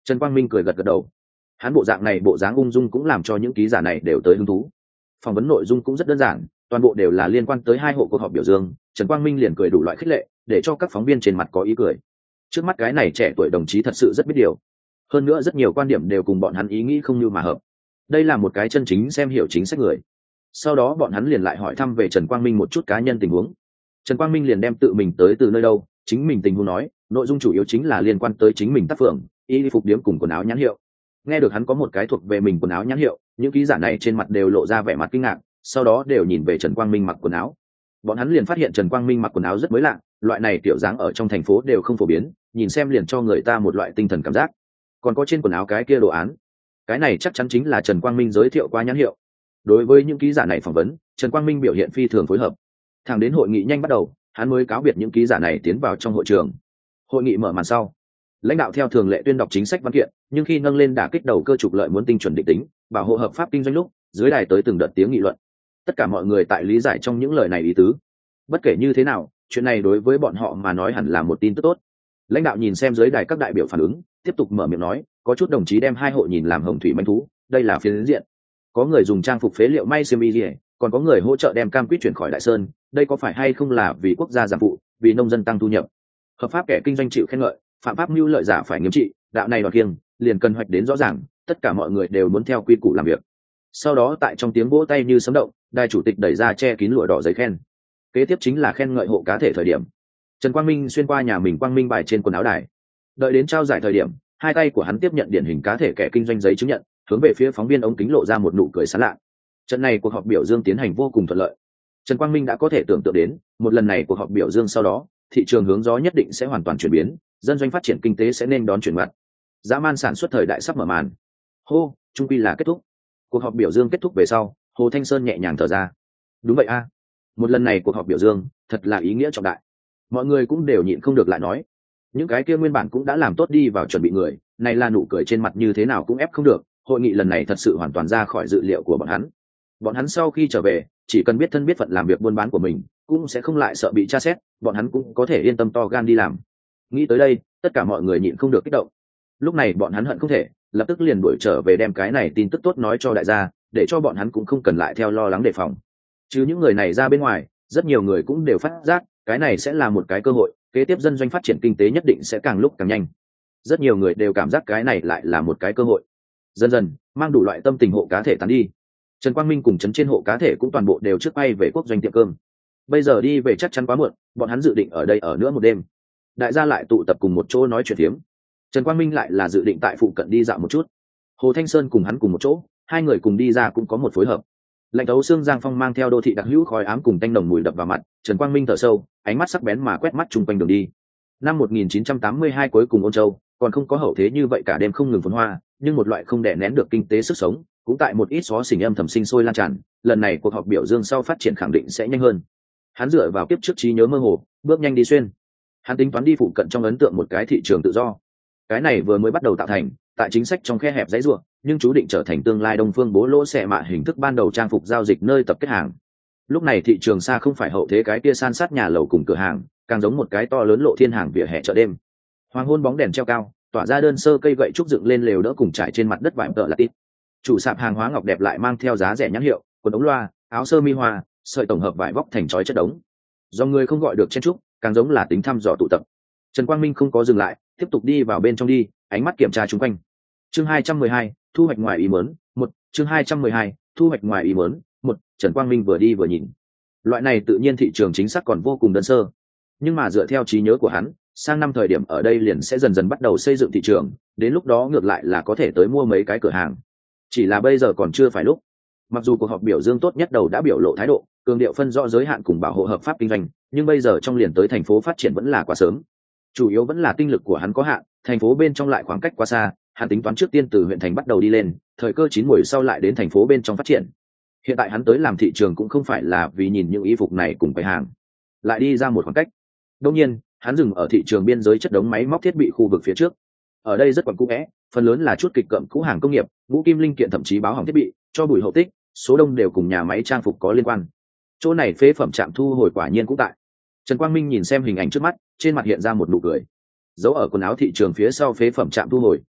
Trần Quang Minh cười gật gật đầu. Hắn bộ dạng này, bộ dáng ung dung cũng làm cho những ký giả này đều tới hứng thú. Phỏng vấn nội dung cũng rất đơn giản, toàn bộ đều là liên quan tới 2 hộ cuộc họp biểu dương. Trần Quang Minh liền cười đủ loại khích lệ, để cho các phóng viên trên mặt có ý cười. Trước mắt cái này trẻ tuổi đồng chí thật sự rất biết điều, hơn nữa rất nhiều quan điểm đều cùng bọn hắn ý nghĩ không như mà hợp. Đây là một cái chân chính xem hiểu chính sách người. Sau đó bọn hắn liền lại hỏi thăm về Trần Quang Minh một chút cá nhân tình huống. Trần Quang Minh liền đem tự mình tới từ nơi đâu, chính mình tình huống nói, nội dung chủ yếu chính là liên quan tới chính mình tác phường, y phục điếm cùng quần áo nhãn hiệu. Nghe được hắn có một cái thuộc về mình quần áo nhãn hiệu, những ký giả này trên mặt đều lộ ra vẻ mặt kinh ngạc, sau đó đều nhìn về Trần Quang Minh mặc quần áo. Bọn hắn liền phát hiện Trần Quang Minh mặc quần áo rất mới lạ, loại này kiểu dáng ở trong thành phố đều không phổ biến, nhìn xem liền cho người ta một loại tinh thần cảm giác. Còn có trên quần áo cái kia đồ án, cái này chắc chắn chính là Trần Quang Minh giới thiệu qua nhãn hiệu. Đối với những ký giả này phỏng vấn, Trần Quang Minh biểu hiện phi thường phối hợp. Thẳng đến hội nghị nhanh bắt đầu, hắn mới cáo biệt những ký giả này tiến vào trong hội trường. Hội nghị mở màn sau, lãnh đạo theo thường lệ tuyên đọc chính sách văn kiện, nhưng khi nâng lên đả kích đầu cơ trục lợi muốn tinh chuẩn định tính, bảo hộ hợp pháp kinh doanh lúc, dưới đài tới từng đợt tiếng nghị luận. Tất cả mọi người tại lý giải trong những lời này ý tứ. Bất kể như thế nào, chuyện này đối với bọn họ mà nói hẳn là một tin tức tốt. Lãnh đạo nhìn xem dưới đài các đại biểu phản ứng, tiếp tục mở miệng nói, có chút đồng chí đem 2 hộ nhìn làm hồng thủy manh thú, đây là phiến diện. Có người dùng trang phục phế liệu may xiêm y, còn có người hỗ trợ đem cam quýt chuyển khỏi Đại Sơn, đây có phải hay không là vì quốc gia giảm phụ, vì nông dân tăng thu nhập? Hợp pháp kẻ kinh doanh chịu khen ngợi, phạm pháp mưu lợi giả phải nghiêm trị, đạo này đoạt kiêng, liền cần hoạch đến rõ ràng, tất cả mọi người đều muốn theo quy củ làm việc. Sau đó tại trong tiếng vỗ tay như sấm động, đài chủ tịch đẩy ra che kín lụa đỏ giấy khen. Kế tiếp chính là khen ngợi hộ cá thể thời điểm. Trần Quang Minh xuyên qua nhà mình quang minh bài trên quần áo đài. Đợi đến trao giải thời điểm, 2 tay của hắn tiếp nhận điển hình cá thể kẻ kinh doanh giấy chứng nhận, hướng về phía phóng viên ống kính lộ ra một nụ cười sán lạ. Trận này cuộc họp biểu dương tiến hành vô cùng thuận lợi. Trần Quang Minh đã có thể tưởng tượng đến, một lần này cuộc họp biểu dương sau đó, thị trường hướng gió nhất định sẽ hoàn toàn chuyển biến, dân doanh phát triển kinh tế sẽ nên đón chuyển mặt. Dã man sản xuất thời đại sắp mở màn. Hô, trung quy là kết thúc. Cuộc họp biểu dương kết thúc về sau, Hồ Thanh Sơn nhẹ nhàng thở ra. Đúng vậy a, một lần này cuộc họp biểu dương thật là ý nghĩa trọng đại. Mọi người cũng đều nhịn không được lại nói, những cái kia nguyên bản cũng đã làm tốt đi vào chuẩn bị người, này là nụ cười trên mặt như thế nào cũng ép không được. Hội nghị lần này thật sự hoàn toàn ra khỏi dự liệu của bọn hắn. Bọn hắn sau khi trở về, chỉ cần biết thân biết phận làm việc buôn bán của mình, cũng sẽ không lại sợ bị tra xét, bọn hắn cũng có thể yên tâm to gan đi làm. Nghĩ tới đây, tất cả mọi người nhịn không được kích động. Lúc này bọn hắn hận không thể lập tức liền đuổi trở về đem cái này tin tức tốt nói cho đại gia, để cho bọn hắn cũng không cần lại theo lo lắng đề phòng. Chứ những người này ra bên ngoài, rất nhiều người cũng đều phát giác cái này sẽ là một cái cơ hội, kế tiếp dân doanh phát triển kinh tế nhất định sẽ càng lúc càng nhanh. Rất nhiều người đều cảm giác cái này lại là một cái cơ hội. Dần dần mang đủ loại tâm tình hộ cá thể tán đi. Trần Quang Minh cùng trấn trên hộ cá thể cũng toàn bộ đều trước bay về quốc doanh tiệm cơm. Bây giờ đi về chắc chắn quá muộn, bọn hắn dự định ở đây ở nữa một đêm. Đại gia lại tụ tập cùng một chỗ nói chuyện phiếm. Trần Quang Minh lại là dự định tại phụ cận đi dạo một chút. Hồ Thanh Sơn cùng hắn cùng một chỗ, 2 người cùng đi ra cũng có một phối hợp. Lạnh thấu xương giang phong mang theo đô thị đặc hữu khói ám cùng tanh nồng mùi đập vào mặt. Trần Quang Minh thở sâu, ánh mắt sắc bén mà quét mắt chung quanh đường đi. Năm 1982 cuối cùng Ôn Châu còn không có hậu thế như vậy cả đêm không ngừng phồn hoa, nhưng một loại không đè nén được kinh tế sức sống cũng tại một ít xó xỉnh âm thầm sinh sôi lan tràn. Lần này cuộc họp biểu dương sau phát triển khẳng định sẽ nhanh hơn. Hắn dựa vào kiếp trước trí nhớ mơ hồ, bước nhanh đi xuyên. Hắn tính toán đi phụ cận trong ấn tượng một cái thị trường tự do. Cái này vừa mới bắt đầu tạo thành, tại chính sách trong khe hẹp dãy ruộng, nhưng chú định trở thành tương lai Đông Phương bố lỗ xẻ mạ hình thức ban đầu trang phục giao dịch nơi tập kết hàng. Lúc này thị trường xa không phải hậu thế cái kia san sát nhà lầu cùng cửa hàng, càng giống một cái to lớn lộ thiên hàng vỉa hè chợ đêm. Hoàng hôn bóng đèn treo cao, tỏa ra đơn sơ cây gậy trúc dựng lên lều đỡ cùng trải trên mặt đất vải tợ là tít. Chủ sạp hàng hóa ngọc đẹp lại mang theo giá rẻ nhãn hiệu, quần ống loa, áo sơ mi hoa, sợi tổng hợp vải vóc thành chói chất đống. Do người không gọi được chen trúc, càng giống là tính thăm dò tụ tập. Trần Quang Minh không có dừng lại, tiếp tục đi vào bên trong đi, ánh mắt kiểm tra xung quanh. Chương 212, thu hoạch ngoài ý muốn, 1, chương 212, thu hoạch ngoài ý muốn, 1, Trần Quang Minh vừa đi vừa nhìn. Loại này tự nhiên thị trường chính xác còn vô cùng đơn sơ, nhưng mà dựa theo trí nhớ của hắn, sang năm thời điểm ở đây liền sẽ dần dần bắt đầu xây dựng thị trường, đến lúc đó ngược lại là có thể tới mua mấy cái cửa hàng. Chỉ là bây giờ còn chưa phải lúc. Mặc dù cuộc họp biểu dương tốt nhất đầu đã biểu lộ thái độ, cường điệu phân rõ giới hạn cùng bảo hộ hợp pháp kinh doanh, nhưng bây giờ trong liền tới thành phố phát triển vẫn là quá sớm. Chủ yếu vẫn là tinh lực của hắn có hạn, thành phố bên trong lại khoảng cách quá xa, hắn tính toán trước tiên từ huyện thành bắt đầu đi lên, thời cơ chín muồi sau lại đến thành phố bên trong phát triển. Hiện tại hắn tới làm thị trường cũng không phải là vì nhìn những y phục này cùng quầy hàng, lại đi ra một khoảng cách. Đương nhiên, hắn dừng ở thị trường biên giới chất đống máy móc thiết bị khu vực phía trước. Ở đây rất quẩn cũ é, phần lớn là chút kịch cộm cũ hàng công nghiệp, ngũ kim linh kiện thậm chí báo hỏng thiết bị, cho bụi hậu tích, số đông đều cùng nhà máy trang phục có liên quan. Chỗ này phế phẩm trạm thu hồi quả nhiên cũng tại. Trần Quang Minh nhìn xem hình ảnh trước mắt, trên mặt hiện ra một nụ cười. Giấu ở quần áo thị trường phía sau phế phẩm trạm thu hồi,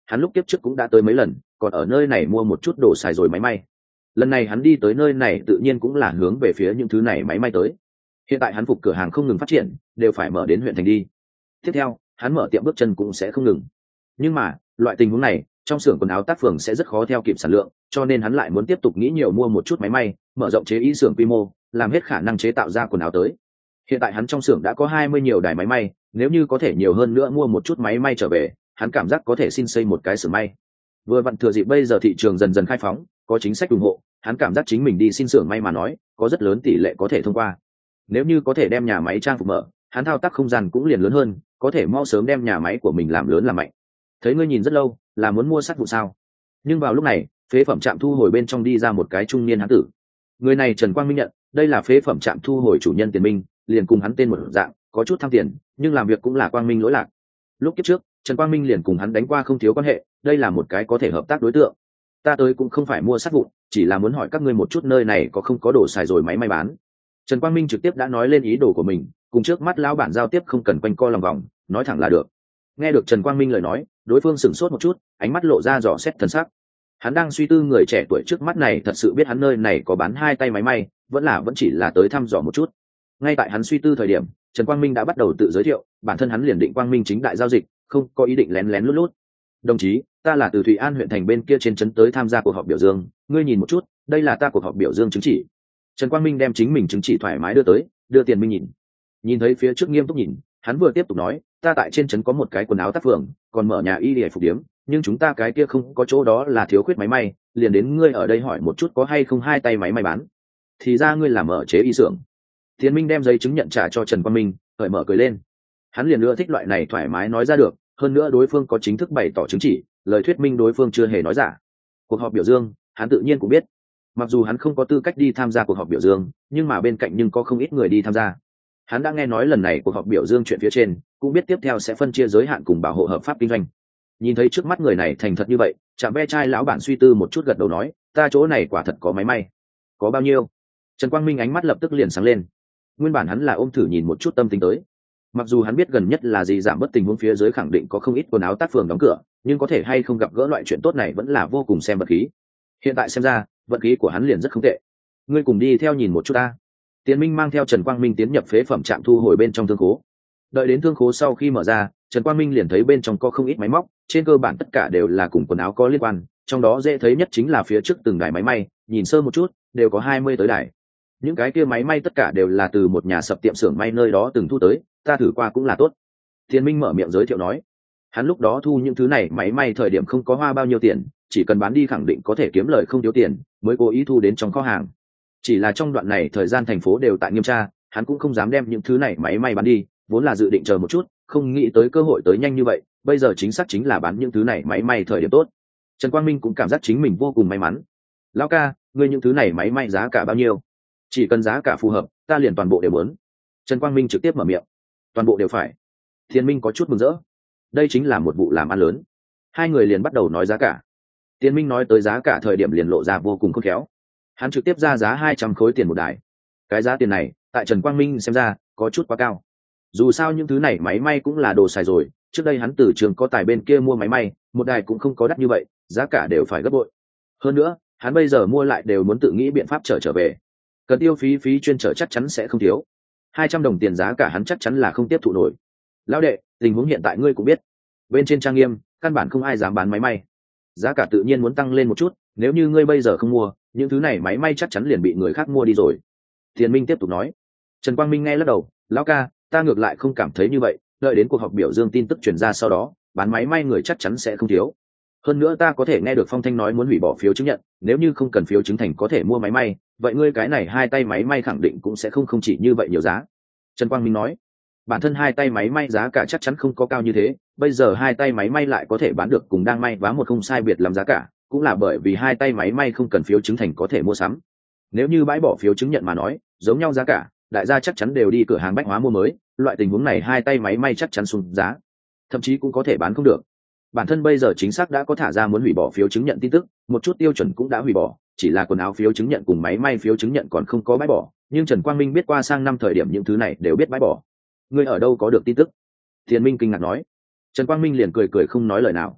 hắn lúc tiếp trước cũng đã tới mấy lần, còn ở nơi này mua một chút đồ xài rồi máy may. Lần này hắn đi tới nơi này tự nhiên cũng là hướng về phía những thứ này máy may tới. Hiện tại hắn phục cửa hàng không ngừng phát triển, đều phải mở đến huyện thành đi. Tiếp theo hắn mở tiệm bước chân cũng sẽ không ngừng. Nhưng mà loại tình huống này trong xưởng quần áo Tác Phường sẽ rất khó theo kịp sản lượng, cho nên hắn lại muốn tiếp tục nghĩ nhiều mua một chút máy may, mở rộng chế ý xưởng quy mô, làm hết khả năng chế tạo ra quần áo tới. Hiện tại hắn trong xưởng đã có 20 nhiều đài máy may, nếu như có thể nhiều hơn nữa mua một chút máy may trở về, hắn cảm giác có thể xin xây một cái xưởng may. Vừa vặn thừa dịp bây giờ thị trường dần dần khai phóng, có chính sách ủng hộ, hắn cảm giác chính mình đi xin xưởng may mà nói, có rất lớn tỷ lệ có thể thông qua. Nếu như có thể đem nhà máy trang phục mở, hắn thao tác không gian cũng liền lớn hơn, có thể mau sớm đem nhà máy của mình làm lớn làm mạnh. Thấy ngươi nhìn rất lâu, là muốn mua sắt vụ sao? Nhưng vào lúc này, phế phẩm trạm thu hồi bên trong đi ra một cái trung niên hán tử. Người này Trần Quang Minh nhận, đây là phế phẩm trạm thu hồi chủ nhân Tiền Minh, liền cùng hắn tên một dạng, có chút tham tiền, nhưng làm việc cũng là quang minh lỗi lạc. Lúc kiếp trước, Trần Quang Minh liền cùng hắn đánh qua không thiếu quan hệ, đây là một cái có thể hợp tác đối tượng. Ta tới cũng không phải mua sắt vụn, chỉ là muốn hỏi các ngươi một chút nơi này có không có đồ xài rồi máy may bán. Trần Quang Minh trực tiếp đã nói lên ý đồ của mình, cùng trước mắt lão bản giao tiếp không cần quanh co lòng vòng, nói thẳng là được. Nghe được Trần Quang Minh lời nói, đối phương sửng sốt một chút, ánh mắt lộ ra dò xét thần sắc. Hắn đang suy tư người trẻ tuổi trước mắt này thật sự biết hắn nơi này có bán hai tay máy may, vẫn chỉ là tới thăm dò một chút. Ngay tại hắn suy tư thời điểm, Trần Quang Minh đã bắt đầu tự giới thiệu, bản thân hắn liền định Quang Minh chính đại giao dịch, không có ý định lén lén lút lút. Đồng chí, ta là từ Thụy An huyện thành bên kia trên trấn tới tham gia cuộc họp biểu dương, ngươi nhìn một chút, đây là ta cuộc họp biểu dương chứng chỉ. Trần Quang Minh đem chính mình chứng chỉ thoải mái đưa tới, đưa Tiền Minh nhìn. Nhìn thấy phía trước nghiêm túc nhìn, hắn vừa tiếp tục nói, ta tại trên trấn có một cái quần áo Tác Phường, còn mở nhà y để phục điếm, nhưng chúng ta cái kia không có chỗ đó là thiếu khuyết máy may, liền đến ngươi ở đây hỏi một chút có hay không hai tay máy may bán. Thì ra ngươi làm mở chế y xưởng. Tiền Minh đem giấy chứng nhận trả cho Trần Quang Minh, cởi mở cười lên. Hắn liền ưa thích loại này thoải mái nói ra được, hơn nữa đối phương có chính thức bày tỏ chứng chỉ, lời thuyết minh đối phương chưa hề nói giả. Cuộc họp biểu dương, hắn tự nhiên cũng biết. Mặc dù hắn không có tư cách đi tham gia cuộc họp biểu dương, nhưng mà bên cạnh nhưng có không ít người đi tham gia. Hắn đã nghe nói lần này cuộc họp biểu dương chuyện phía trên, cũng biết tiếp theo sẽ phân chia giới hạn cùng bảo hộ hợp pháp kinh doanh. Nhìn thấy trước mắt người này thành thật như vậy, Trạm Ve Chai lão bản suy tư một chút gật đầu nói, ta chỗ này quả thật có máy may. Có bao nhiêu? Trần Quang Minh ánh mắt lập tức liền sáng lên. Nguyên bản hắn là ôm thử nhìn một chút tâm tính tới. Mặc dù hắn biết gần nhất là gì giảm bất tình huống phía dưới khẳng định có không ít quần áo Tác Phường đóng cửa, nhưng có thể hay không gặp gỡ loại chuyện tốt này vẫn là vô cùng xem vận khí. Hiện tại xem ra, vận khí của hắn liền rất không tệ. Ngươi cùng đi theo nhìn một chút ta. Tiền Minh mang theo Trần Quang Minh tiến nhập phế phẩm trạm thu hồi bên trong thương khố. Đợi đến thương khố sau khi mở ra, Trần Quang Minh liền thấy bên trong có không ít máy móc, trên cơ bản tất cả đều là cùng quần áo có liên quan, trong đó dễ thấy nhất chính là phía trước từng đài máy may, nhìn sơ một chút, đều có 20 tới đài. Những cái kia máy may tất cả đều là từ một nhà sập tiệm xưởng may nơi đó từng thu tới, ta thử qua cũng là tốt. Tiền Minh mở miệng giới thiệu nói. Hắn lúc đó thu những thứ này máy may thời điểm không có hoa bao nhiêu tiền, chỉ cần bán đi khẳng định có thể kiếm lời không thiếu tiền, mới cố ý thu đến trong kho hàng. Chỉ là trong đoạn này thời gian thành phố đều tại nghiêm tra, hắn cũng không dám đem những thứ này máy may bán đi, vốn là dự định chờ một chút, không nghĩ tới cơ hội tới nhanh như vậy, bây giờ chính xác chính là bán những thứ này máy may thời điểm tốt. Trần Quang Minh cũng cảm giác chính mình vô cùng may mắn. Lão ca, ngươi những thứ này máy may giá cả bao nhiêu? Chỉ cần giá cả phù hợp, ta liền toàn bộ đều muốn. Trần Quang Minh trực tiếp mở miệng. Toàn bộ đều phải. Thiên Minh có chút mừng rỡ. Đây chính là một vụ làm ăn lớn. Hai người liền bắt đầu nói giá cả. Thiên Minh nói tới giá cả thời điểm liền lộ ra vô cùng khôn khéo. Hắn trực tiếp ra giá 200 khối tiền một đài. Cái giá tiền này, tại Trần Quang Minh xem ra, có chút quá cao. Dù sao những thứ này máy may cũng là đồ xài rồi, trước đây hắn từ trường có tài bên kia mua máy may, một đài cũng không có đắt như vậy, giá cả đều phải gấp bội. Hơn nữa, hắn bây giờ mua lại đều muốn tự nghĩ biện pháp trở về. Cần tiêu phí chuyên trở chắc chắn sẽ không thiếu. 200 đồng tiền giá cả hắn chắc chắn là không tiếp thụ nổi. Lão đệ, tình huống hiện tại ngươi cũng biết. Bên trên trang nghiêm, căn bản không ai dám bán máy may. Giá cả tự nhiên muốn tăng lên một chút, nếu như ngươi bây giờ không mua, những thứ này máy may chắc chắn liền bị người khác mua đi rồi. Tiền Minh tiếp tục nói. Trần Quang Minh nghe lắc đầu, lão ca, ta ngược lại không cảm thấy như vậy, đợi đến cuộc họp biểu dương tin tức truyền ra sau đó, bán máy may người chắc chắn sẽ không thiếu. Hơn nữa ta có thể nghe được Phong Thanh nói muốn hủy bỏ phiếu chứng nhận, nếu như không cần phiếu chứng thành có thể mua máy may, vậy ngươi cái này hai tay máy may khẳng định cũng sẽ không chỉ như vậy nhiều giá. Trần Quang Minh nói, bản thân hai tay máy may giá cả chắc chắn không có cao như thế, bây giờ hai tay máy may lại có thể bán được cùng đang may vá một không sai biệt làm giá cả, cũng là bởi vì hai tay máy may không cần phiếu chứng thành có thể mua sắm. Nếu như bãi bỏ phiếu chứng nhận mà nói, giống nhau giá cả, đại gia chắc chắn đều đi cửa hàng bách hóa mua mới, loại tình huống này hai tay máy may chắc chắn xuống giá, thậm chí cũng có thể bán không được. Bản thân bây giờ chính xác đã có thả ra muốn hủy bỏ phiếu chứng nhận tin tức, một chút tiêu chuẩn cũng đã hủy bỏ, chỉ là quần áo phiếu chứng nhận cùng máy may phiếu chứng nhận còn không có bãi bỏ, nhưng Trần Quang Minh biết qua sang năm thời điểm những thứ này đều biết bãi bỏ. Ngươi ở đâu có được tin tức? Tiền Minh kinh ngạc nói. Trần Quang Minh liền cười không nói lời nào.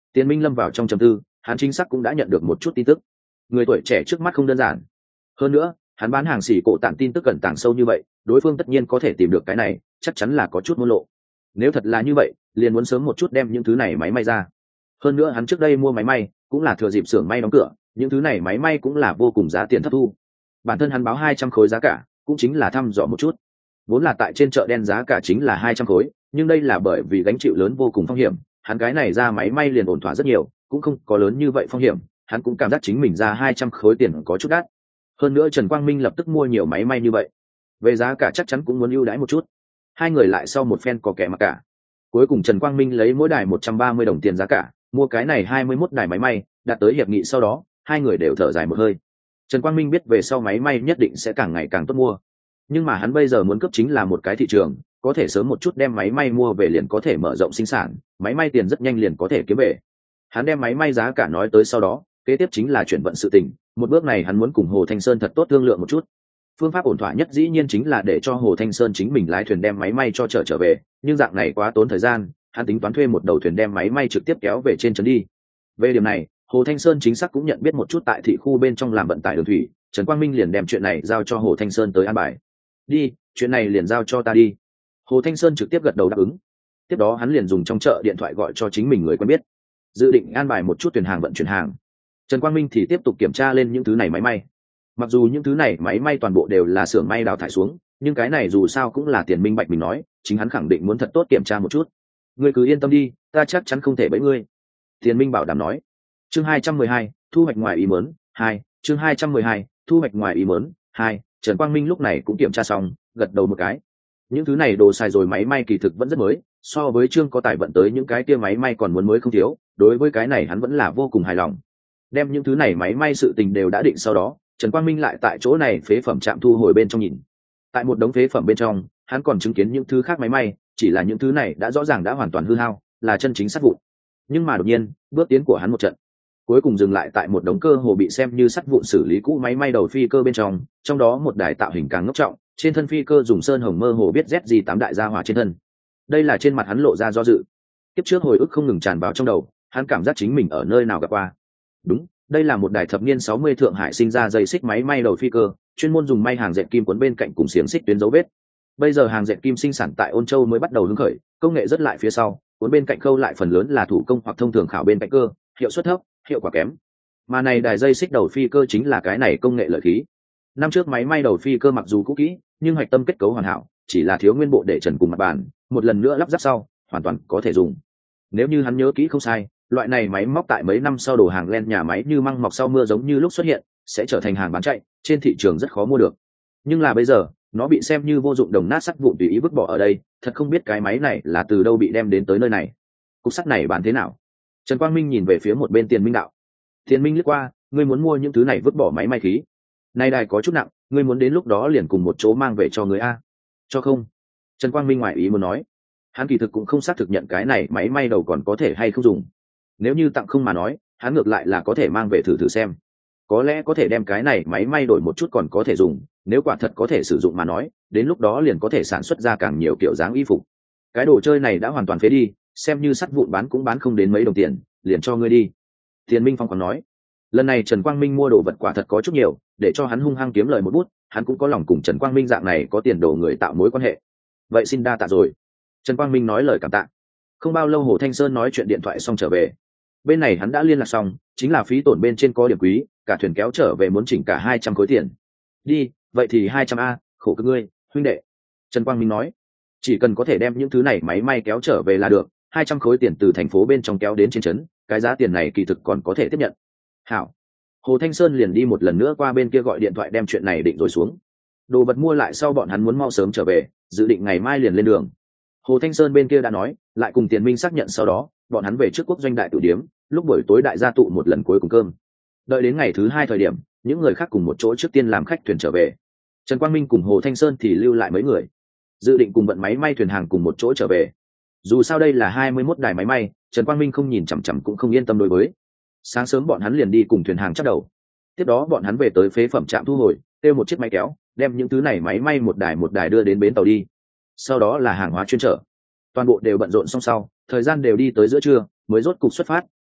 Tiền Minh lâm vào trong trầm tư, hắn chính xác cũng đã nhận được một chút tin tức. Người tuổi trẻ trước mắt không đơn giản. Hơn nữa, hắn bán hàng xỉ cổ tản tin tức cẩn tàng sâu như vậy, đối phương tất nhiên có thể tìm được cái này, chắc chắn là có chút môn lộ. Nếu thật là như vậy, liền muốn sớm một chút đem những thứ này máy may ra. Hơn nữa hắn trước đây mua máy may, cũng là thừa dịp xưởng may đóng cửa, những thứ này máy may cũng là vô cùng giá tiền thấp thu. Bản thân hắn báo 200 khối giá cả, cũng chính là thăm dò một chút. Vốn là tại trên chợ đen giá cả chính là 200 khối, nhưng đây là bởi vì gánh chịu lớn vô cùng phong hiểm, hắn cái này ra máy may liền ổn thỏa rất nhiều, cũng không có lớn như vậy phong hiểm, hắn cũng cảm giác chính mình ra 200 khối tiền có chút đắt. Hơn nữa Trần Quang Minh lập tức mua nhiều máy may như vậy, về giá cả chắc chắn cũng muốn ưu đãi một chút. Hai người lại sau một phen có kẻ mặc cả. Cuối cùng Trần Quang Minh lấy mỗi đài 130 đồng tiền giá cả, mua cái này 21 đài máy may, đạt tới hiệp nghị sau đó, hai người đều thở dài một hơi. Trần Quang Minh biết về sau máy may nhất định sẽ càng ngày càng tốt mua. Nhưng mà hắn bây giờ muốn cấp chính là một cái thị trường, có thể sớm một chút đem máy may mua về liền có thể mở rộng sinh sản, máy may tiền rất nhanh liền có thể kiếm về. Hắn đem máy may giá cả nói tới sau đó, kế tiếp chính là chuyển vận sự tình, một bước này hắn muốn cùng Hồ Thanh Sơn thật tốt thương lượng một chút. Phương pháp ổn thỏa nhất dĩ nhiên chính là để cho Hồ Thanh Sơn chính mình lái thuyền đem máy may cho trở về, nhưng dạng này quá tốn thời gian, hắn tính toán thuê một đầu thuyền đem máy may trực tiếp kéo về trên trấn đi. Về điểm này, Hồ Thanh Sơn chính xác cũng nhận biết một chút tại thị khu bên trong làm vận tải đường thủy, Trần Quang Minh liền đem chuyện này giao cho Hồ Thanh Sơn tới an bài. Đi, chuyện này liền giao cho ta đi. Hồ Thanh Sơn trực tiếp gật đầu đáp ứng. Tiếp đó hắn liền dùng trong chợ điện thoại gọi cho chính mình người quen biết, dự định an bài một chút thuyền hàng vận chuyển hàng. Trần Quang Minh thì tiếp tục kiểm tra lên những thứ này máy may. Mặc dù những thứ này máy may toàn bộ đều là xưởng may đào thải xuống, nhưng cái này dù sao cũng là tiền minh bạch mình nói, chính hắn khẳng định muốn thật tốt kiểm tra một chút. Ngươi cứ yên tâm đi, ta chắc chắn không thể bẫy ngươi. Tiền Minh bảo đảm nói. Chương 212, thu hoạch ngoài ý muốn 2, chương 212, thu hoạch ngoài ý muốn 2, Trần Quang Minh lúc này cũng kiểm tra xong, gật đầu một cái. Những thứ này đồ xài rồi máy may kỳ thực vẫn rất mới, so với Trương có tài vận tới những cái kia máy may còn muốn mới không thiếu, đối với cái này hắn vẫn là vô cùng hài lòng. Đem những thứ này máy may sự tình đều đã định sau đó, Trần Quang Minh lại tại chỗ này phế phẩm trạm thu hồi bên trong nhìn. Tại một đống phế phẩm bên trong, hắn còn chứng kiến những thứ khác máy may, chỉ là những thứ này đã rõ ràng đã hoàn toàn hư hao, là chân chính sắt vụn. Nhưng mà đột nhiên, bước tiến của hắn một trận, cuối cùng dừng lại tại một đống cơ hồ bị xem như sắt vụn xử lý cũ máy may đầu phi cơ bên trong đó một đài tạo hình càng ngốc trọng, trên thân phi cơ dùng sơn hồng mơ hồ biết ZG-8 đại gia hỏa trên thân. Đây là trên mặt hắn lộ ra do dự. Tiếp trước hồi ức không ngừng tràn vào trong đầu, hắn cảm giác chính mình ở nơi nào gặp qua. Đúng, đây là một đài thập niên 60 Thượng Hải sinh ra dây xích máy may đầu phi cơ, chuyên môn dùng may hàng dệt kim cuốn bên cạnh cùng xiềng xích tuyến dấu vết. Bây giờ hàng dệt kim sinh sản tại Ôn Châu mới bắt đầu hứng khởi, công nghệ rất lại phía sau, cuốn bên cạnh khâu lại phần lớn là thủ công hoặc thông thường khảo bên cạnh cơ, hiệu suất thấp, hiệu quả kém. Mà này đài dây xích đầu phi cơ chính là cái này công nghệ lợi khí. Năm trước máy may đầu phi cơ mặc dù cũ kỹ, nhưng hạch tâm kết cấu hoàn hảo, chỉ là thiếu nguyên bộ để trần cùng mặt bàn, một lần nữa lắp ráp sau, hoàn toàn có thể dùng. Nếu như hắn nhớ kỹ không sai, loại này máy móc tại mấy năm sau đổ hàng len nhà máy như măng mọc sau mưa giống như lúc xuất hiện, sẽ trở thành hàng bán chạy, trên thị trường rất khó mua được. Nhưng là bây giờ, nó bị xem như vô dụng đồng nát sắt vụn tùy ý vứt bỏ ở đây, thật không biết cái máy này là từ đâu bị đem đến tới nơi này. Cục sắt này bán thế nào? Trần Quang Minh nhìn về phía một bên Tiền Minh đạo. Tiền Minh liếc qua, ngươi muốn mua những thứ này vứt bỏ máy may khí. Này đài có chút nặng, ngươi muốn đến lúc đó liền cùng một chỗ mang về cho người a. Cho không? Trần Quang Minh ngoại ý muốn nói. Hắn kỳ thực cũng không xác thực nhận cái này máy may đầu còn có thể hay không dùng. Nếu như tặng không mà nói, hắn ngược lại là có thể mang về thử thử xem. Có lẽ có thể đem cái này máy may đổi một chút còn có thể dùng, nếu quả thật có thể sử dụng mà nói, đến lúc đó liền có thể sản xuất ra càng nhiều kiểu dáng y phục. Cái đồ chơi này đã hoàn toàn phế đi, xem như sắt vụn bán cũng bán không đến mấy đồng tiền, liền cho ngươi đi. Tiền Minh Phong còn nói, lần này Trần Quang Minh mua đồ vật quả thật có chút nhiều, để cho hắn hung hăng kiếm lời một bút, hắn cũng có lòng cùng Trần Quang Minh dạng này có tiền đồ người tạo mối quan hệ. Vậy xin đa tạ rồi. Trần Quang Minh nói lời cảm tạ. Không bao lâu Hồ Thanh Sơn nói chuyện điện thoại xong trở về. Bên này hắn đã liên lạc xong, chính là phí tổn bên trên có điểm quý, cả thuyền kéo trở về muốn chỉnh cả 200 khối tiền. Đi, vậy thì 200 a, khổ cực ngươi, huynh đệ. Trần Quang Minh nói, chỉ cần có thể đem những thứ này máy may kéo trở về là được, 200 khối tiền từ thành phố bên trong kéo đến trên trấn, cái giá tiền này kỳ thực còn có thể tiếp nhận. Hảo. Hồ Thanh Sơn liền đi một lần nữa qua bên kia gọi điện thoại đem chuyện này định rồi xuống. Đồ vật mua lại sau bọn hắn muốn mau sớm trở về, dự định ngày mai liền lên đường. Hồ Thanh Sơn bên kia đã nói, lại cùng Tiền Minh xác nhận sau đó, bọn hắn về trước quốc doanh đại tử điếm, lúc buổi tối đại gia tụ một lần cuối cùng cơm. Đợi đến ngày thứ 2 thời điểm, những người khác cùng một chỗ trước tiên làm khách thuyền trở về. Trần Quang Minh cùng Hồ Thanh Sơn thì lưu lại mấy người, dự định cùng vận máy may thuyền hàng cùng một chỗ trở về. Dù sao đây là 21 đài máy may, Trần Quang Minh không nhìn chằm chằm cũng không yên tâm đối với. Sáng sớm bọn hắn liền đi cùng thuyền hàng chắc đầu. Tiếp đó bọn hắn về tới phế phẩm trạm thu hồi, kêu một chiếc máy kéo, đem những thứ này máy may một đài đưa đến bến tàu đi. Sau đó là hàng hóa chuyên chở. Toàn bộ đều bận rộn xong sau, thời gian đều đi tới giữa trưa, mới rốt cục xuất phát,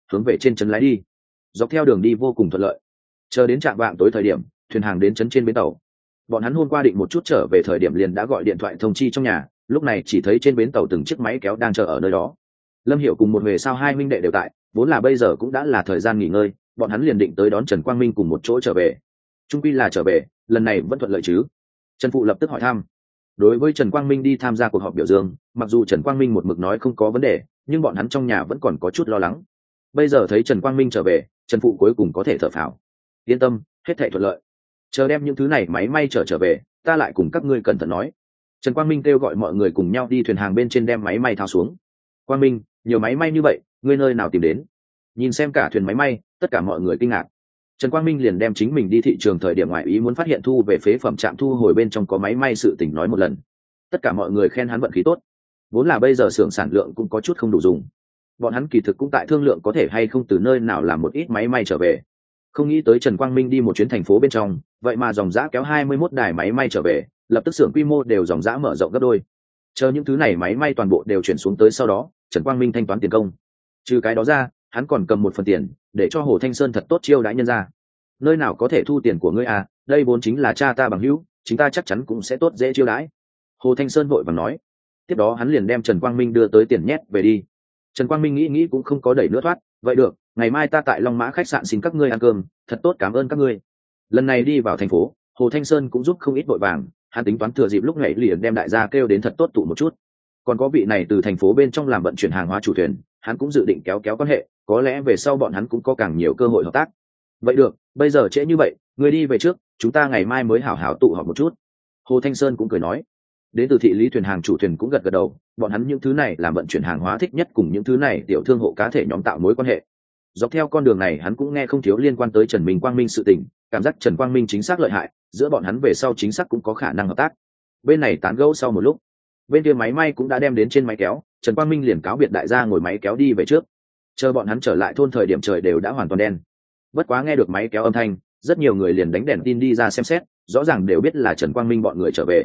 hướng về trên trấn lái đi. Dọc theo đường đi vô cùng thuận lợi. Chờ đến trạm vạng tối thời điểm, thuyền hàng đến trấn trên bến tàu. Bọn hắn hôm qua định một chút trở về thời điểm liền đã gọi điện thoại thông chi trong nhà, lúc này chỉ thấy trên bến tàu từng chiếc máy kéo đang chờ ở nơi đó. Lâm Hiểu cùng một Huệ Sao hai huynh đệ đều tại, vốn là bây giờ cũng đã là thời gian nghỉ ngơi, bọn hắn liền định tới đón Trần Quang Minh cùng một chỗ trở về. Trung quy là trở về, lần này vẫn thuận lợi chứ? Trần Phụ lập tức hỏi thăm. Đối với Trần Quang Minh đi tham gia cuộc họp biểu dương, mặc dù Trần Quang Minh một mực nói không có vấn đề, nhưng bọn hắn trong nhà vẫn còn có chút lo lắng. Bây giờ thấy Trần Quang Minh trở về, Trần Phụ cuối cùng có thể thở phào. Yên tâm, hết thảy thuận lợi. Chờ đem những thứ này máy may trở về, ta lại cùng các ngươi cẩn thận nói. Trần Quang Minh kêu gọi mọi người cùng nhau đi thuyền hàng bên trên đem máy may tháo xuống. Quang Minh, nhiều máy may như vậy, ngươi nơi nào tìm đến? Nhìn xem cả thuyền máy may, tất cả mọi người kinh ngạc. Trần Quang Minh liền đem chính mình đi thị trường thời điểm ngoại ý muốn phát hiện thu về phế phẩm trạm thu hồi bên trong có máy may sự tình nói một lần. Tất cả mọi người khen hắn vận khí tốt. Vốn là bây giờ xưởng sản lượng cũng có chút không đủ dùng. Bọn hắn kỳ thực cũng tại thương lượng có thể hay không từ nơi nào làm một ít máy may trở về. Không nghĩ tới Trần Quang Minh đi một chuyến thành phố bên trong, vậy mà dòng dã kéo 21 đài máy may trở về, lập tức xưởng quy mô đều dòng dã mở rộng gấp đôi. Chờ những thứ này máy may toàn bộ đều chuyển xuống tới sau đó, Trần Quang Minh thanh toán tiền công. Trừ cái đó ra, hắn còn cầm một phần tiền để cho Hồ Thanh Sơn thật tốt chiêu đãi nhân ra. Nơi nào có thể thu tiền của ngươi à, đây vốn chính là cha ta bằng hữu, chúng ta chắc chắn cũng sẽ tốt dễ chiêu đãi. Hồ Thanh Sơn vội vàng nói. Tiếp đó hắn liền đem Trần Quang Minh đưa tới tiền nhét về đi. Trần Quang Minh nghĩ cũng không có đẩy nữa thoát, vậy được, ngày mai ta tại Long Mã khách sạn xin các ngươi ăn cơm, thật tốt cảm ơn các ngươi. Lần này đi vào thành phố, Hồ Thanh Sơn cũng giúp không ít vội vàng, hắn tính toán thừa dịp lúc này liền đem đại gia kêu đến thật tốt tụ một chút. Còn có vị này từ thành phố bên trong làm vận chuyển hàng hóa chủ thuyền, hắn cũng dự định kéo quan hệ, có lẽ về sau bọn hắn cũng có càng nhiều cơ hội hợp tác. Vậy được, bây giờ trễ như vậy, ngươi đi về trước, chúng ta ngày mai mới hảo hảo tụ họp một chút. Hồ Thanh Sơn cũng cười nói. Đến từ thị lý thuyền hàng chủ thuyền cũng gật gật đầu, bọn hắn những thứ này làm vận chuyển hàng hóa thích nhất cùng những thứ này tiểu thương hộ cá thể nhóm tạo mối quan hệ. Dọc theo con đường này hắn cũng nghe không thiếu liên quan tới Trần Minh Quang Minh sự tình, cảm giác Trần Quang Minh chính xác lợi hại, giữa bọn hắn về sau chính xác cũng có khả năng hợp tác. Bên này tán gẫu sau một lúc, bên kia máy may cũng đã đem đến trên máy kéo, Trần Quang Minh liền cáo biệt đại gia ngồi máy kéo đi về trước. Chờ bọn hắn trở lại thôn thời điểm trời đều đã hoàn toàn đen. Bất quá nghe được máy kéo âm thanh, rất nhiều người liền đánh đèn tin đi ra xem xét, rõ ràng đều biết là Trần Quang Minh bọn người trở về.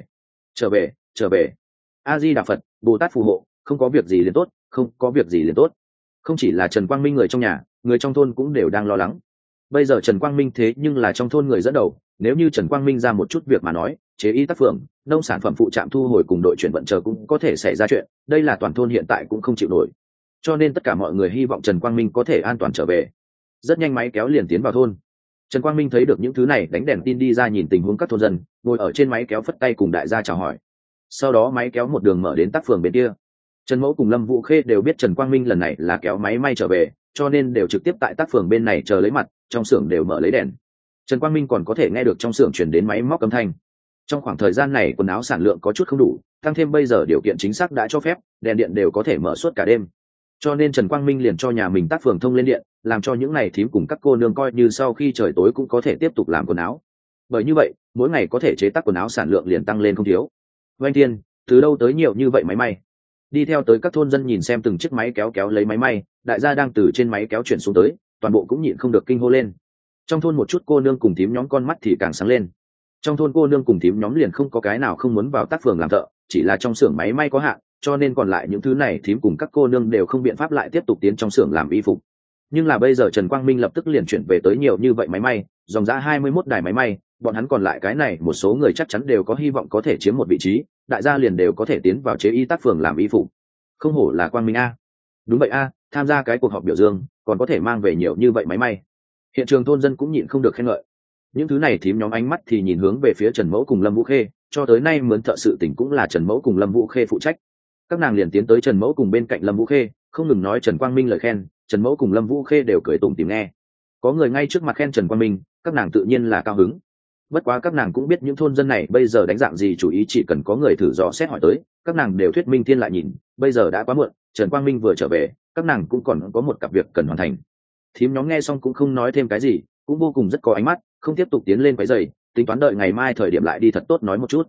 Trở về. A Di Đà Phật, Bồ Tát phù hộ, không có việc gì liền tốt, không có việc gì liền tốt. Không chỉ là Trần Quang Minh người trong nhà, người trong thôn cũng đều đang lo lắng. Bây giờ Trần Quang Minh thế nhưng là trong thôn người dẫn đầu, nếu như Trần Quang Minh ra một chút việc mà nói, chế y tác phường, nông sản phẩm phụ trạm thu hồi cùng đội chuyển vận chờ cũng có thể xảy ra chuyện, đây là toàn thôn hiện tại cũng không chịu nổi. Cho nên tất cả mọi người hy vọng Trần Quang Minh có thể an toàn trở về. Rất nhanh máy kéo liền tiến vào thôn. Trần Quang Minh thấy được những thứ này đánh đèn tin đi ra nhìn tình huống các thôn dân, ngồi ở trên máy kéo phất tay cùng đại gia chào hỏi. Sau đó máy kéo một đường mở đến tác phường bên kia. Trần Mẫu cùng Lâm Vũ Khê đều biết Trần Quang Minh lần này là kéo máy may trở về, cho nên đều trực tiếp tại tác phường bên này chờ lấy mặt, trong xưởng đều mở lấy đèn. Trần Quang Minh còn có thể nghe được trong xưởng truyền đến máy móc âm thanh. Trong khoảng thời gian này quần áo sản lượng có chút không đủ, tăng thêm bây giờ điều kiện chính xác đã cho phép, đèn điện đều có thể mở suốt cả đêm. Cho nên Trần Quang Minh liền cho nhà mình tác phường thông lên điện, làm cho những này thím cùng các cô nương coi như sau khi trời tối cũng có thể tiếp tục làm quần áo. Bởi như vậy, mỗi ngày có thể chế tác quần áo sản lượng liền tăng lên không thiếu. Oanh Thiên, từ đâu tới nhiều như vậy máy may? Đi theo tới các thôn dân nhìn xem từng chiếc máy kéo lấy máy may, đại gia đang từ trên máy kéo chuyển xuống tới, toàn bộ cũng nhịn không được kinh hô lên. Trong thôn một chút cô nương cùng thím nhóm con mắt thì càng sáng lên. Trong thôn cô nương cùng thím nhóm liền không có cái nào không muốn vào tác phường làm thợ, chỉ là trong xưởng máy may có hạn, cho nên còn lại những thứ này thím cùng các cô nương đều không biện pháp lại tiếp tục tiến trong xưởng làm y phục. Nhưng là bây giờ Trần Quang Minh lập tức liền chuyển về tới nhiều như vậy máy may, dòng dã 21 đài máy may, bọn hắn còn lại cái này một số người chắc chắn đều có hy vọng có thể chiếm một vị trí, đại gia liền đều có thể tiến vào chế y tác phường làm y phục. Không hổ là Quang Minh a. Đúng vậy a, tham gia cái cuộc họp biểu dương, còn có thể mang về nhiều như vậy máy may. Hiện trường thôn dân cũng nhịn không được khen ngợi. Những thứ này thím nhóm ánh mắt thì nhìn hướng về phía Trần Mẫu cùng Lâm Vũ Khê, cho tới nay mướn thợ sự tỉnh cũng là Trần Mẫu cùng Lâm Vũ Khê phụ trách. Các nàng liền tiến tới Trần Mẫu cùng bên cạnh Lâm Vũ Khê, không ngừng nói Trần Quang Minh lời khen, Trần Mẫu cùng Lâm Vũ Khê đều cười tủm tỉm nghe. Có người ngay trước mặt khen Trần Quang Minh, các nàng tự nhiên là cao hứng. Bất quá các nàng cũng biết những thôn dân này bây giờ đánh dạng gì chủ ý, chỉ cần có người thử dò xét hỏi tới, các nàng đều thuyết minh thiên lại nhìn, bây giờ đã quá muộn, Trần Quang Minh vừa trở về, các nàng cũng còn có một cặp việc cần hoàn thành. Thím nhóm nghe xong cũng không nói thêm cái gì, cũng vô cùng rất có ánh mắt, không tiếp tục tiến lên quấy rầy, tính toán đợi ngày mai thời điểm lại đi thật tốt nói một chút.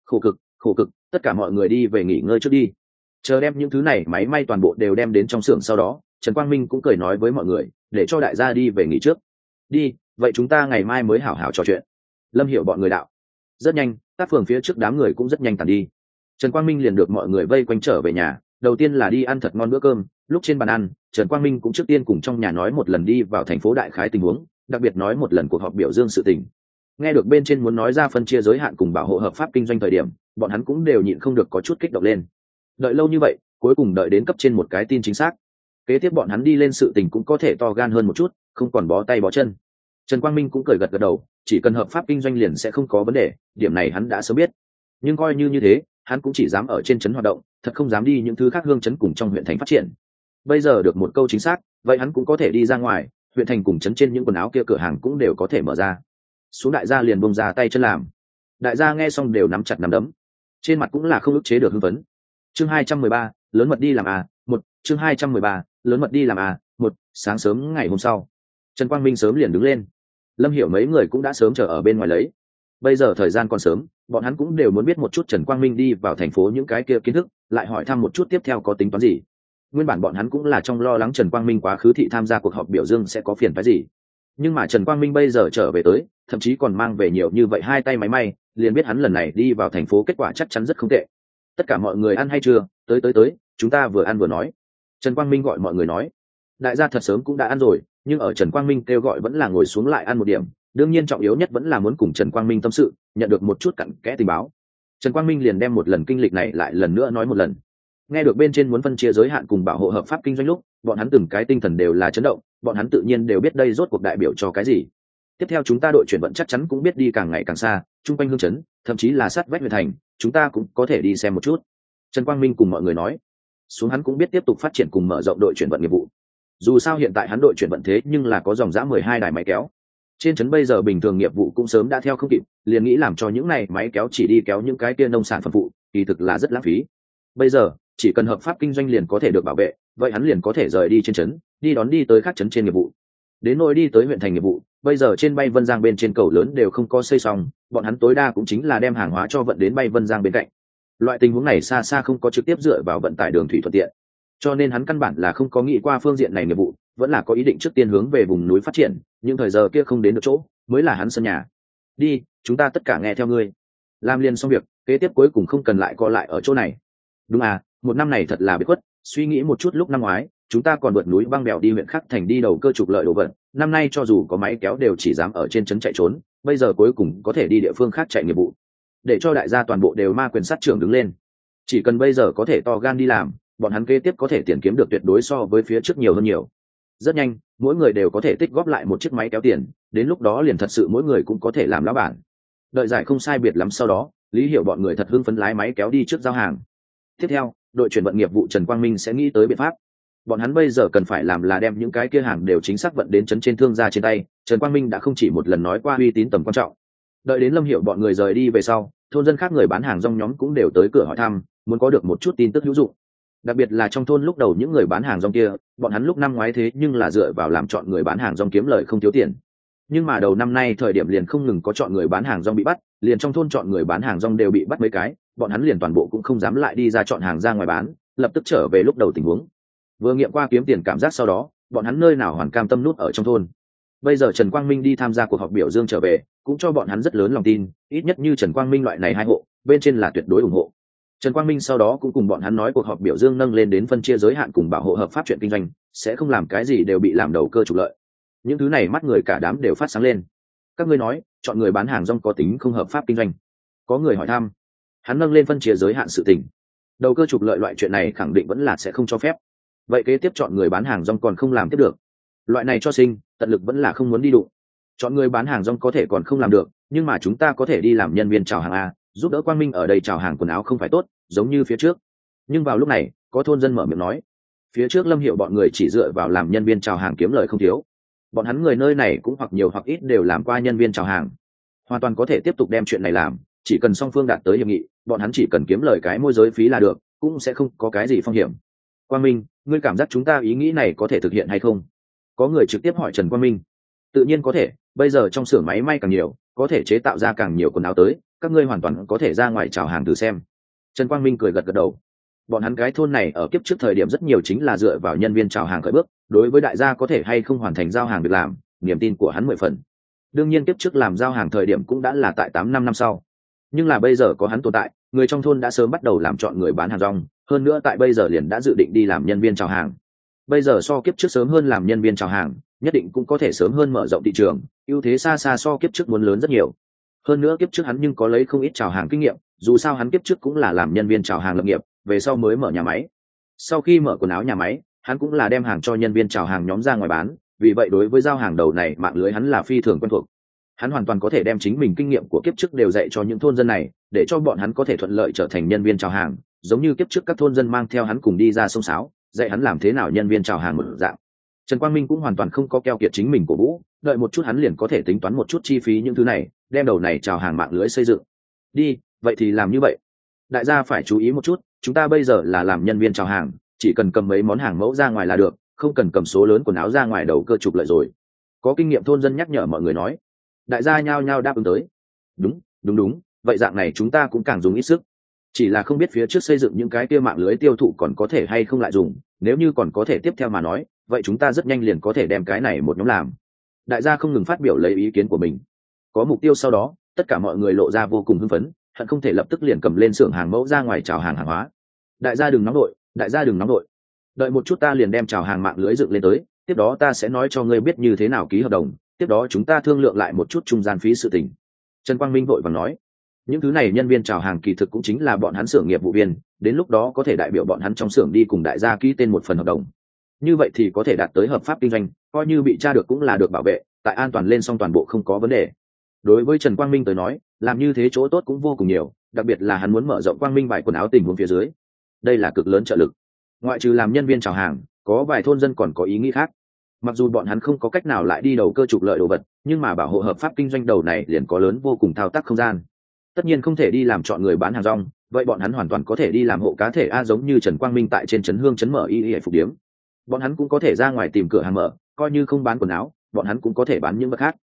Khổ cực, tất cả mọi người đi về nghỉ ngơi trước đi. Chờ đem những thứ này máy may toàn bộ đều đem đến trong xưởng sau đó, Trần Quang Minh cũng cười nói với mọi người, để cho đại gia đi về nghỉ trước. Đi, vậy chúng ta ngày mai mới hảo hảo trò chuyện. Lâm Hiểu bọn người đạo. Rất nhanh, tác phường phía trước đám người cũng rất nhanh tàn đi. Trần Quang Minh liền được mọi người vây quanh trở về nhà, đầu tiên là đi ăn thật ngon bữa cơm, Lúc trên bàn ăn, Trần Quang Minh cũng trước tiên cùng trong nhà nói một lần đi vào thành phố đại khái tình huống, đặc biệt nói một lần cuộc họp biểu dương sự tình. Nghe được bên trên muốn nói ra phân chia giới hạn cùng bảo hộ hợp pháp kinh doanh thời điểm, bọn hắn cũng đều nhịn không được có chút kích động lên. Đợi lâu như vậy, cuối cùng đợi đến cấp trên một cái tin chính xác. Kế tiếp bọn hắn đi lên sự tình cũng có thể to gan hơn một chút, không còn bó tay bó chân. Trần Quang Minh cũng cười gật gật đầu, chỉ cần hợp pháp kinh doanh liền sẽ không có vấn đề, điểm này hắn đã sớm biết. Nhưng coi như thế, hắn cũng chỉ dám ở trên trấn hoạt động, thật không dám đi những thứ khác hương trấn cùng trong huyện thành phát triển. Bây giờ được một câu chính xác, vậy hắn cũng có thể đi ra ngoài, huyện thành cùng trấn trên những quần áo kia cửa hàng cũng đều có thể mở ra. Xuống đại gia liền bông ra tay chân làm. Đại gia nghe xong đều nắm chặt nắm đấm, trên mặt cũng là không ức chế được hưng phấn. Chương 213, lớn mật đi làm một. Chương 213, lớn mật đi làm một. Sáng sớm ngày hôm sau, Trần Quang Minh sớm liền đứng lên. Lâm Hiểu mấy người cũng đã sớm chờ ở bên ngoài lấy. Bây giờ thời gian còn sớm, bọn hắn cũng đều muốn biết một chút Trần Quang Minh đi vào thành phố những cái kia kiến thức, lại hỏi thăm một chút tiếp theo có tính toán gì. Nguyên bản bọn hắn cũng là trong lo lắng Trần Quang Minh quá khứ thị tham gia cuộc họp biểu dương sẽ có phiền phức gì. Nhưng mà Trần Quang Minh bây giờ trở về tới, thậm chí còn mang về nhiều như vậy hai tay máy may, liền biết hắn lần này đi vào thành phố kết quả chắc chắn rất không tệ. Tất cả mọi người ăn hay chưa? Tới, chúng ta vừa ăn vừa nói. Trần Quang Minh gọi mọi người nói. Đại gia thật sớm cũng đã ăn rồi, nhưng ở Trần Quang Minh kêu gọi vẫn là ngồi xuống lại ăn một điểm. Đương nhiên trọng yếu nhất vẫn là muốn cùng Trần Quang Minh tâm sự, nhận được một chút cặn kẽ tình báo. Trần Quang Minh liền đem một lần kinh lịch này lại lần nữa nói một lần. Nghe được bên trên muốn phân chia giới hạn cùng bảo hộ hợp pháp kinh doanh lúc, bọn hắn từng cái tinh thần đều là chấn động, bọn hắn tự nhiên đều biết đây rốt cuộc đại biểu cho cái gì. Tiếp theo chúng ta đội chuyển vận chắc chắn cũng biết đi càng ngày càng xa, chung quanh hương trấn, thậm chí là sát vách huyện thành, chúng ta cũng có thể đi xem một chút. Trần Quang Minh cùng mọi người nói. Xuống hắn cũng biết tiếp tục phát triển cùng mở rộng đội chuyển vận nghiệp vụ. Dù sao hiện tại hắn đội chuyển vận thế nhưng là có dòng dã 12 đài máy kéo. Trên trấn bây giờ bình thường nghiệp vụ cũng sớm đã theo không kịp, liền nghĩ làm cho những này máy kéo chỉ đi kéo những cái kia nông sản phẩm phụ, kỳ thực là rất lãng phí. Bây giờ, chỉ cần hợp pháp kinh doanh liền có thể được bảo vệ, vậy hắn liền có thể rời đi trên trấn, đi đón đi tới các trấn trên nghiệp vụ. Đến nỗi đi tới huyện thành nghiệp vụ, bây giờ trên bay Vân Giang bên trên cầu lớn đều không có xây xong, bọn hắn tối đa cũng chính là đem hàng hóa cho vận đến bay Vân Giang bên cạnh. Loại tình huống này xa xa không có trực tiếp dựa vào vận tải đường thủy thuận tiện, cho nên hắn căn bản là không có nghĩ qua phương diện này nghiệp vụ, vẫn là có ý định trước tiên hướng về vùng núi phát triển, nhưng thời giờ kia không đến được chỗ mới là hắn sân nhà. Đi, chúng ta tất cả nghe theo ngươi. Làm liền xong việc, kế tiếp cuối cùng không cần lại co lại ở chỗ này. Đúng một năm này thật là biệt khuất, suy nghĩ một chút lúc năm ngoái chúng ta còn vượt núi băng bèo đi huyện khác thành đi đầu cơ trục lợi đồ vật, năm nay cho dù có máy kéo đều chỉ dám ở trên trấn chạy trốn, bây giờ cuối cùng có thể đi địa phương khác chạy nghiệp vụ, để cho đại gia toàn bộ đều ma quyền sát trưởng đứng lên. Chỉ cần bây giờ có thể to gan đi làm, bọn hắn kế tiếp có thể tiền kiếm được tuyệt đối so với phía trước nhiều hơn nhiều. Rất nhanh, mỗi người đều có thể tích góp lại một chiếc máy kéo tiền, đến lúc đó liền thật sự mỗi người cũng có thể làm lão bản. Đợi giải không sai biệt lắm sau đó, Lý Hiểu bọn người thật hưng phấn lái máy kéo đi trước giao hàng. Tiếp theo, đội chuyển vận nghiệp vụ Trần Quang Minh sẽ nghĩ tới biện pháp. Bọn hắn bây giờ cần phải làm là đem những cái kia hàng đều chính xác vận đến trấn trên thương gia trên tay. Trần Quang Minh đã không chỉ một lần nói qua uy tín tầm quan trọng. Đợi đến Lâm Hiểu bọn người rời đi về sau, thôn dân khác người bán hàng rong nhóm cũng đều tới cửa hỏi thăm, muốn có được một chút tin tức hữu dụng. Đặc biệt là trong thôn lúc đầu những người bán hàng rong kia, bọn hắn lúc năm ngoái thế nhưng là dựa vào làm chọn người bán hàng rong kiếm lời không thiếu tiền. Nhưng mà đầu năm nay thời điểm liền không ngừng có chọn người bán hàng rong bị bắt, liền trong thôn chọn người bán hàng rong đều bị bắt mấy cái, bọn hắn liền toàn bộ cũng không dám lại đi ra chọn hàng ra ngoài bán, lập tức trở về lúc đầu tình huống. Vừa nghiệm qua kiếm tiền cảm giác sau đó, bọn hắn nơi nào hoàn cam tâm nút ở trong thôn. Bây giờ Trần Quang Minh đi tham gia cuộc họp biểu dương trở về, cũng cho bọn hắn rất lớn lòng tin, ít nhất như Trần Quang Minh loại này hai hộ, bên trên là tuyệt đối ủng hộ. Trần Quang Minh sau đó cũng cùng bọn hắn nói cuộc họp biểu dương nâng lên đến phân chia giới hạn cùng bảo hộ hợp pháp chuyện kinh doanh, sẽ không làm cái gì đều bị làm đầu cơ trục lợi. Những thứ này mắt người cả đám đều phát sáng lên. Các ngươi nói, chọn người bán hàng rong có tính không hợp pháp kinh doanh? Có người hỏi thăm. Hắn nâng lên phân chia giới hạn sự tình. Đầu cơ trục lợi loại chuyện này khẳng định vẫn là sẽ không cho phép. Vậy kế tiếp chọn người bán hàng rong còn không làm tiếp được. Loại này cho sinh, tận lực vẫn là không muốn đi đụng. Chọn người bán hàng rong có thể còn không làm được, nhưng mà chúng ta có thể đi làm nhân viên chào hàng giúp đỡ Quang Minh ở đây chào hàng quần áo không phải tốt, giống như phía trước. Nhưng vào lúc này, có thôn dân mở miệng nói, phía trước Lâm Hiểu bọn người chỉ dựa vào làm nhân viên chào hàng kiếm lời không thiếu. Bọn hắn người nơi này cũng hoặc nhiều hoặc ít đều làm qua nhân viên chào hàng, hoàn toàn có thể tiếp tục đem chuyện này làm, chỉ cần song phương đạt tới hiệp nghị, bọn hắn chỉ cần kiếm lời cái môi giới phí là được, cũng sẽ không có cái gì phong hiểm. Quang Minh, ngươi cảm giác chúng ta ý nghĩ này có thể thực hiện hay không? Có người trực tiếp hỏi Trần Quang Minh. Tự nhiên có thể, bây giờ trong xưởng máy may càng nhiều, có thể chế tạo ra càng nhiều quần áo tới, các ngươi hoàn toàn có thể ra ngoài chào hàng thử xem. Trần Quang Minh cười gật gật đầu. Bọn hắn cái thôn này ở kiếp trước thời điểm rất nhiều chính là dựa vào nhân viên chào hàng khởi bước, đối với đại gia có thể hay không hoàn thành giao hàng việc làm, niềm tin của hắn 10 phần. Đương nhiên kiếp trước làm giao hàng thời điểm cũng đã là tại 8-5 năm sau. Nhưng là bây giờ có hắn tồn tại, người trong thôn đã sớm bắt đầu làm chọn người bán hàng rong, hơn nữa tại bây giờ liền đã dự định đi làm nhân viên chào hàng. bây giờ so kiếp trước sớm hơn làm nhân viên chào hàng, nhất định cũng có thể sớm hơn mở rộng thị trường, ưu thế xa xa so kiếp trước muốn lớn rất nhiều. Hơn nữa kiếp trước hắn nhưng có lấy không ít chào hàng kinh nghiệm, dù sao hắn kiếp trước cũng là làm nhân viên chào hàng lập nghiệp, về sau mới mở nhà máy. Sau khi mở quần áo nhà máy, hắn cũng là đem hàng cho nhân viên chào hàng nhóm ra ngoài bán, vì vậy đối với giao hàng đầu này mạng lưới hắn là phi thường quen thuộc. Hắn hoàn toàn có thể đem chính mình kinh nghiệm của kiếp trước đều dạy cho những thôn dân này, để cho bọn hắn có thể thuận lợi trở thành nhân viên chào hàng, giống như kiếp trước các thôn dân mang theo hắn cùng đi ra sông sáo, dạy hắn làm thế nào nhân viên chào hàng một dạng. Trần Quang Minh cũng hoàn toàn không có keo kiệt chính mình của vũ, đợi một chút hắn liền có thể tính toán một chút chi phí những thứ này, đem đầu này chào hàng mạng lưới xây dựng. Đi, vậy thì làm như vậy. Đại gia phải chú ý một chút, chúng ta bây giờ là làm nhân viên chào hàng, chỉ cần cầm mấy món hàng mẫu ra ngoài là được, không cần cầm số lớn quần áo ra ngoài đầu cơ trục lợi rồi. Có kinh nghiệm thôn dân nhắc nhở mọi người nói. Đại gia nhao nhao đáp ứng tới. Đúng, vậy dạng này chúng ta cũng càng dùng ít sức. Chỉ là không biết phía trước xây dựng những cái kia mạng lưới tiêu thụ còn có thể hay không lại dùng, nếu như còn có thể tiếp theo mà nói, vậy chúng ta rất nhanh liền có thể đem cái này một nhóm làm. Đại gia không ngừng phát biểu lấy ý kiến của mình. Có mục tiêu sau đó, tất cả mọi người lộ ra vô cùng hưng phấn, hận không thể lập tức liền cầm lên xưởng hàng mẫu ra ngoài chào hàng hàng hóa. Đại gia đừng nóng đội, đợi một chút ta liền đem chào hàng mạng lưới dựng lên tới, tiếp đó ta sẽ nói cho ngươi biết như thế nào ký hợp đồng, tiếp đó chúng ta thương lượng lại một chút trung gian phí sự tình. Trần Quang Minh vội vàng nói, những thứ này nhân viên chào hàng kỳ thực cũng chính là bọn hắn xưởng nghiệp vụ viên, đến lúc đó có thể đại biểu bọn hắn trong xưởng đi cùng đại gia ký tên một phần hợp đồng, như vậy thì có thể đạt tới hợp pháp kinh doanh, coi như bị tra được cũng là được bảo vệ, tại an toàn lên xong toàn bộ không có vấn đề. Đối với Trần Quang Minh tới nói, làm như thế chỗ tốt cũng vô cùng nhiều, đặc biệt là hắn muốn mở rộng Quang Minh vải quần áo tình huống phía dưới, đây là cực lớn trợ lực. Ngoại trừ làm nhân viên chào hàng, có vài thôn dân còn có ý nghĩ khác. Mặc dù bọn hắn không có cách nào lại đi đầu cơ trục lợi đồ vật, nhưng mà bảo hộ hợp pháp kinh doanh đầu này liền có lớn vô cùng thao tác không gian. Tất nhiên không thể đi làm chọn người bán hàng rong, vậy bọn hắn hoàn toàn có thể đi làm hộ cá thể a, giống như Trần Quang Minh tại trên trấn Hương trấn mở y phục điếm. Bọn hắn cũng có thể ra ngoài tìm cửa hàng mở, coi như không bán quần áo, bọn hắn cũng có thể bán những vật khác.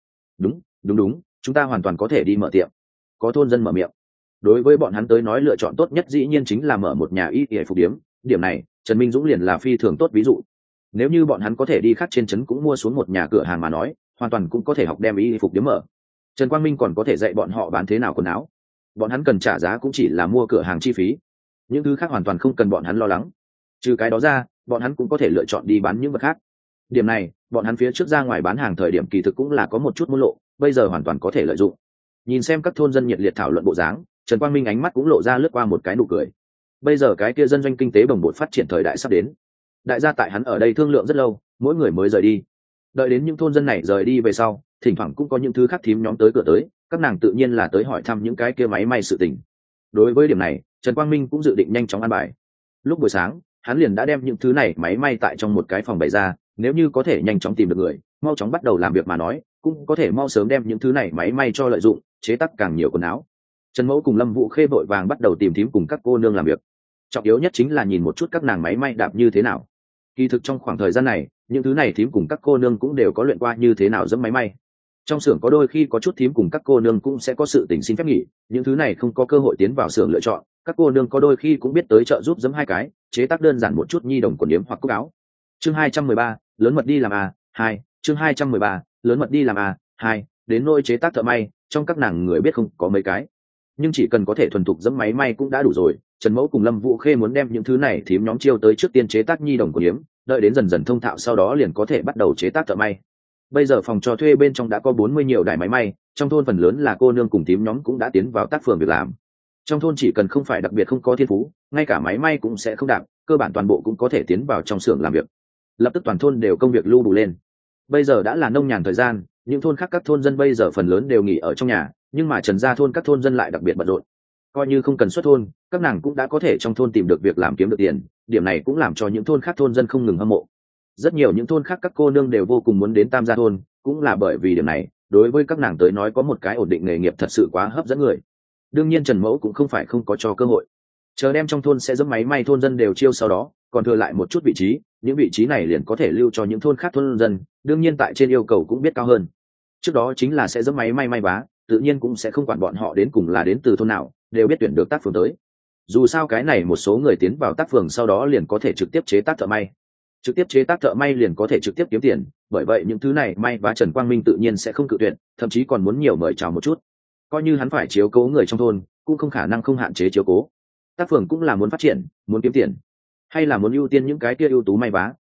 Đúng, chúng ta hoàn toàn có thể đi mở tiệm. Có thôn dân mở miệng. Đối với bọn hắn tới nói lựa chọn tốt nhất dĩ nhiên chính là mở một nhà y phục điếm, điểm này Trần Minh Dũng liền là phi thường tốt ví dụ. Nếu như bọn hắn có thể đi khác trên trấn cũng mua xuống một nhà cửa hàng mà nói, hoàn toàn cũng có thể học đem y phục điếm mở. Trần Quang Minh còn có thể dạy bọn họ bán thế nào quần áo. Bọn hắn cần trả giá cũng chỉ là mua cửa hàng chi phí, những thứ khác hoàn toàn không cần bọn hắn lo lắng. Trừ cái đó ra, bọn hắn cũng có thể lựa chọn đi bán những vật khác. Điểm này, bọn hắn phía trước ra ngoài bán hàng thời điểm kỳ thực cũng là có một chút môn lộ, bây giờ hoàn toàn có thể lợi dụng. Nhìn xem các thôn dân nhiệt liệt thảo luận bộ dáng, Trần Quang Minh ánh mắt cũng lộ ra lướt qua một cái nụ cười. Bây giờ cái kia dân doanh kinh tế bồng bột phát triển thời đại sắp đến. Đại gia tại hắn ở đây thương lượng rất lâu, mỗi người mới rời đi. Đợi đến những thôn dân này rời đi về sau, thỉnh thoảng cũng có những thứ khác thím nhóm tới cửa tới, các nàng tự nhiên là tới hỏi thăm những cái kia máy may sự tình. Đối với điểm này, Trần Quang Minh cũng dự định nhanh chóng an bài. Lúc buổi sáng, hắn liền đã đem những thứ này máy may tại trong một cái phòng bày ra, nếu như có thể nhanh chóng tìm được người, mau chóng bắt đầu làm việc mà nói, cũng có thể mau sớm đem những thứ này máy may cho lợi dụng, chế tác càng nhiều quần áo. Trần Mẫu cùng Lâm Vũ Khê vội vàng bắt đầu tìm thím cùng các cô nương làm việc. Trọng yếu nhất chính là nhìn một chút các nàng máy may đạp như thế nào. Kỳ thực trong khoảng thời gian này, những thứ này thím cùng các cô nương cũng đều có luyện qua như thế nào dẫm máy may. Trong xưởng có đôi khi có chút thím cùng các cô nương cũng sẽ có sự tình xin phép nghỉ, những thứ này không có cơ hội tiến vào xưởng lựa chọn, các cô nương có đôi khi cũng biết tới trợ giúp dẫm hai cái, chế tác đơn giản một chút nhi đồng quần yếm hoặc cúc áo. Chương 213, lớn mật đi làm a, 2, chương 213, lớn mật đi làm a, 2, đến nôi chế tác thợ may, trong các nàng người biết không có mấy cái. Nhưng chỉ cần có thể thuần thục dẫm máy may cũng đã đủ rồi. Trần Mẫu cùng Lâm Vũ Khê muốn đem những thứ này thím nhóm chiêu tới trước tiên chế tác nhi đồng quần yếm, đợi đến dần dần thông thạo sau đó liền có thể bắt đầu chế tác thợ may. Bây giờ phòng cho thuê bên trong đã có 40 nhiều đài máy may, trong thôn phần lớn là cô nương cùng thím nhóm cũng đã tiến vào tác phường việc làm. Trong thôn chỉ cần không phải đặc biệt không có thiên phú, ngay cả máy may cũng sẽ không đạp, cơ bản toàn bộ cũng có thể tiến vào trong xưởng làm việc. Lập tức toàn thôn đều công việc lưu đủ lên. Bây giờ đã là nông nhàn thời gian, những thôn khác các thôn dân bây giờ phần lớn đều nghỉ ở trong nhà, nhưng mà Trần gia thôn các thôn dân lại đặc biệt bận rộn. Coi như không cần xuất thôn, các nàng cũng đã có thể trong thôn tìm được việc làm kiếm được tiền, điểm này cũng làm cho những thôn khác thôn dân không ngừng hâm mộ. Rất nhiều những thôn khác các cô nương đều vô cùng muốn đến Tam gia thôn, cũng là bởi vì điểm này, đối với các nàng tới nói có một cái ổn định nghề nghiệp thật sự quá hấp dẫn người. Đương nhiên Trần Mẫu cũng không phải không có cho cơ hội. Chờ đem trong thôn sẽ dẫm máy may thôn dân đều chiêu sau đó, còn thừa lại một chút vị trí, những vị trí này liền có thể lưu cho những thôn khác thôn dân, đương nhiên tại trên yêu cầu cũng biết cao hơn. Trước đó chính là sẽ dẫm máy may may vá, tự nhiên cũng sẽ không quản bọn họ đến cùng là đến từ thôn nào, đều biết tuyển được tác phường tới. Dù sao cái này một số người tiến vào tác phường sau đó liền có thể trực tiếp chế tác thợ may. Trực tiếp chế tác thợ may liền có thể trực tiếp kiếm tiền, bởi vậy những thứ này may và Trần Quang Minh tự nhiên sẽ không cự tuyệt, thậm chí còn muốn nhiều mời chào một chút. Coi như hắn phải chiếu cố người trong thôn, cũng không khả năng không hạn chế chiếu cố. Tác phường cũng là muốn phát triển, muốn kiếm tiền, hay là muốn ưu tiên những cái kia ưu tú may vá,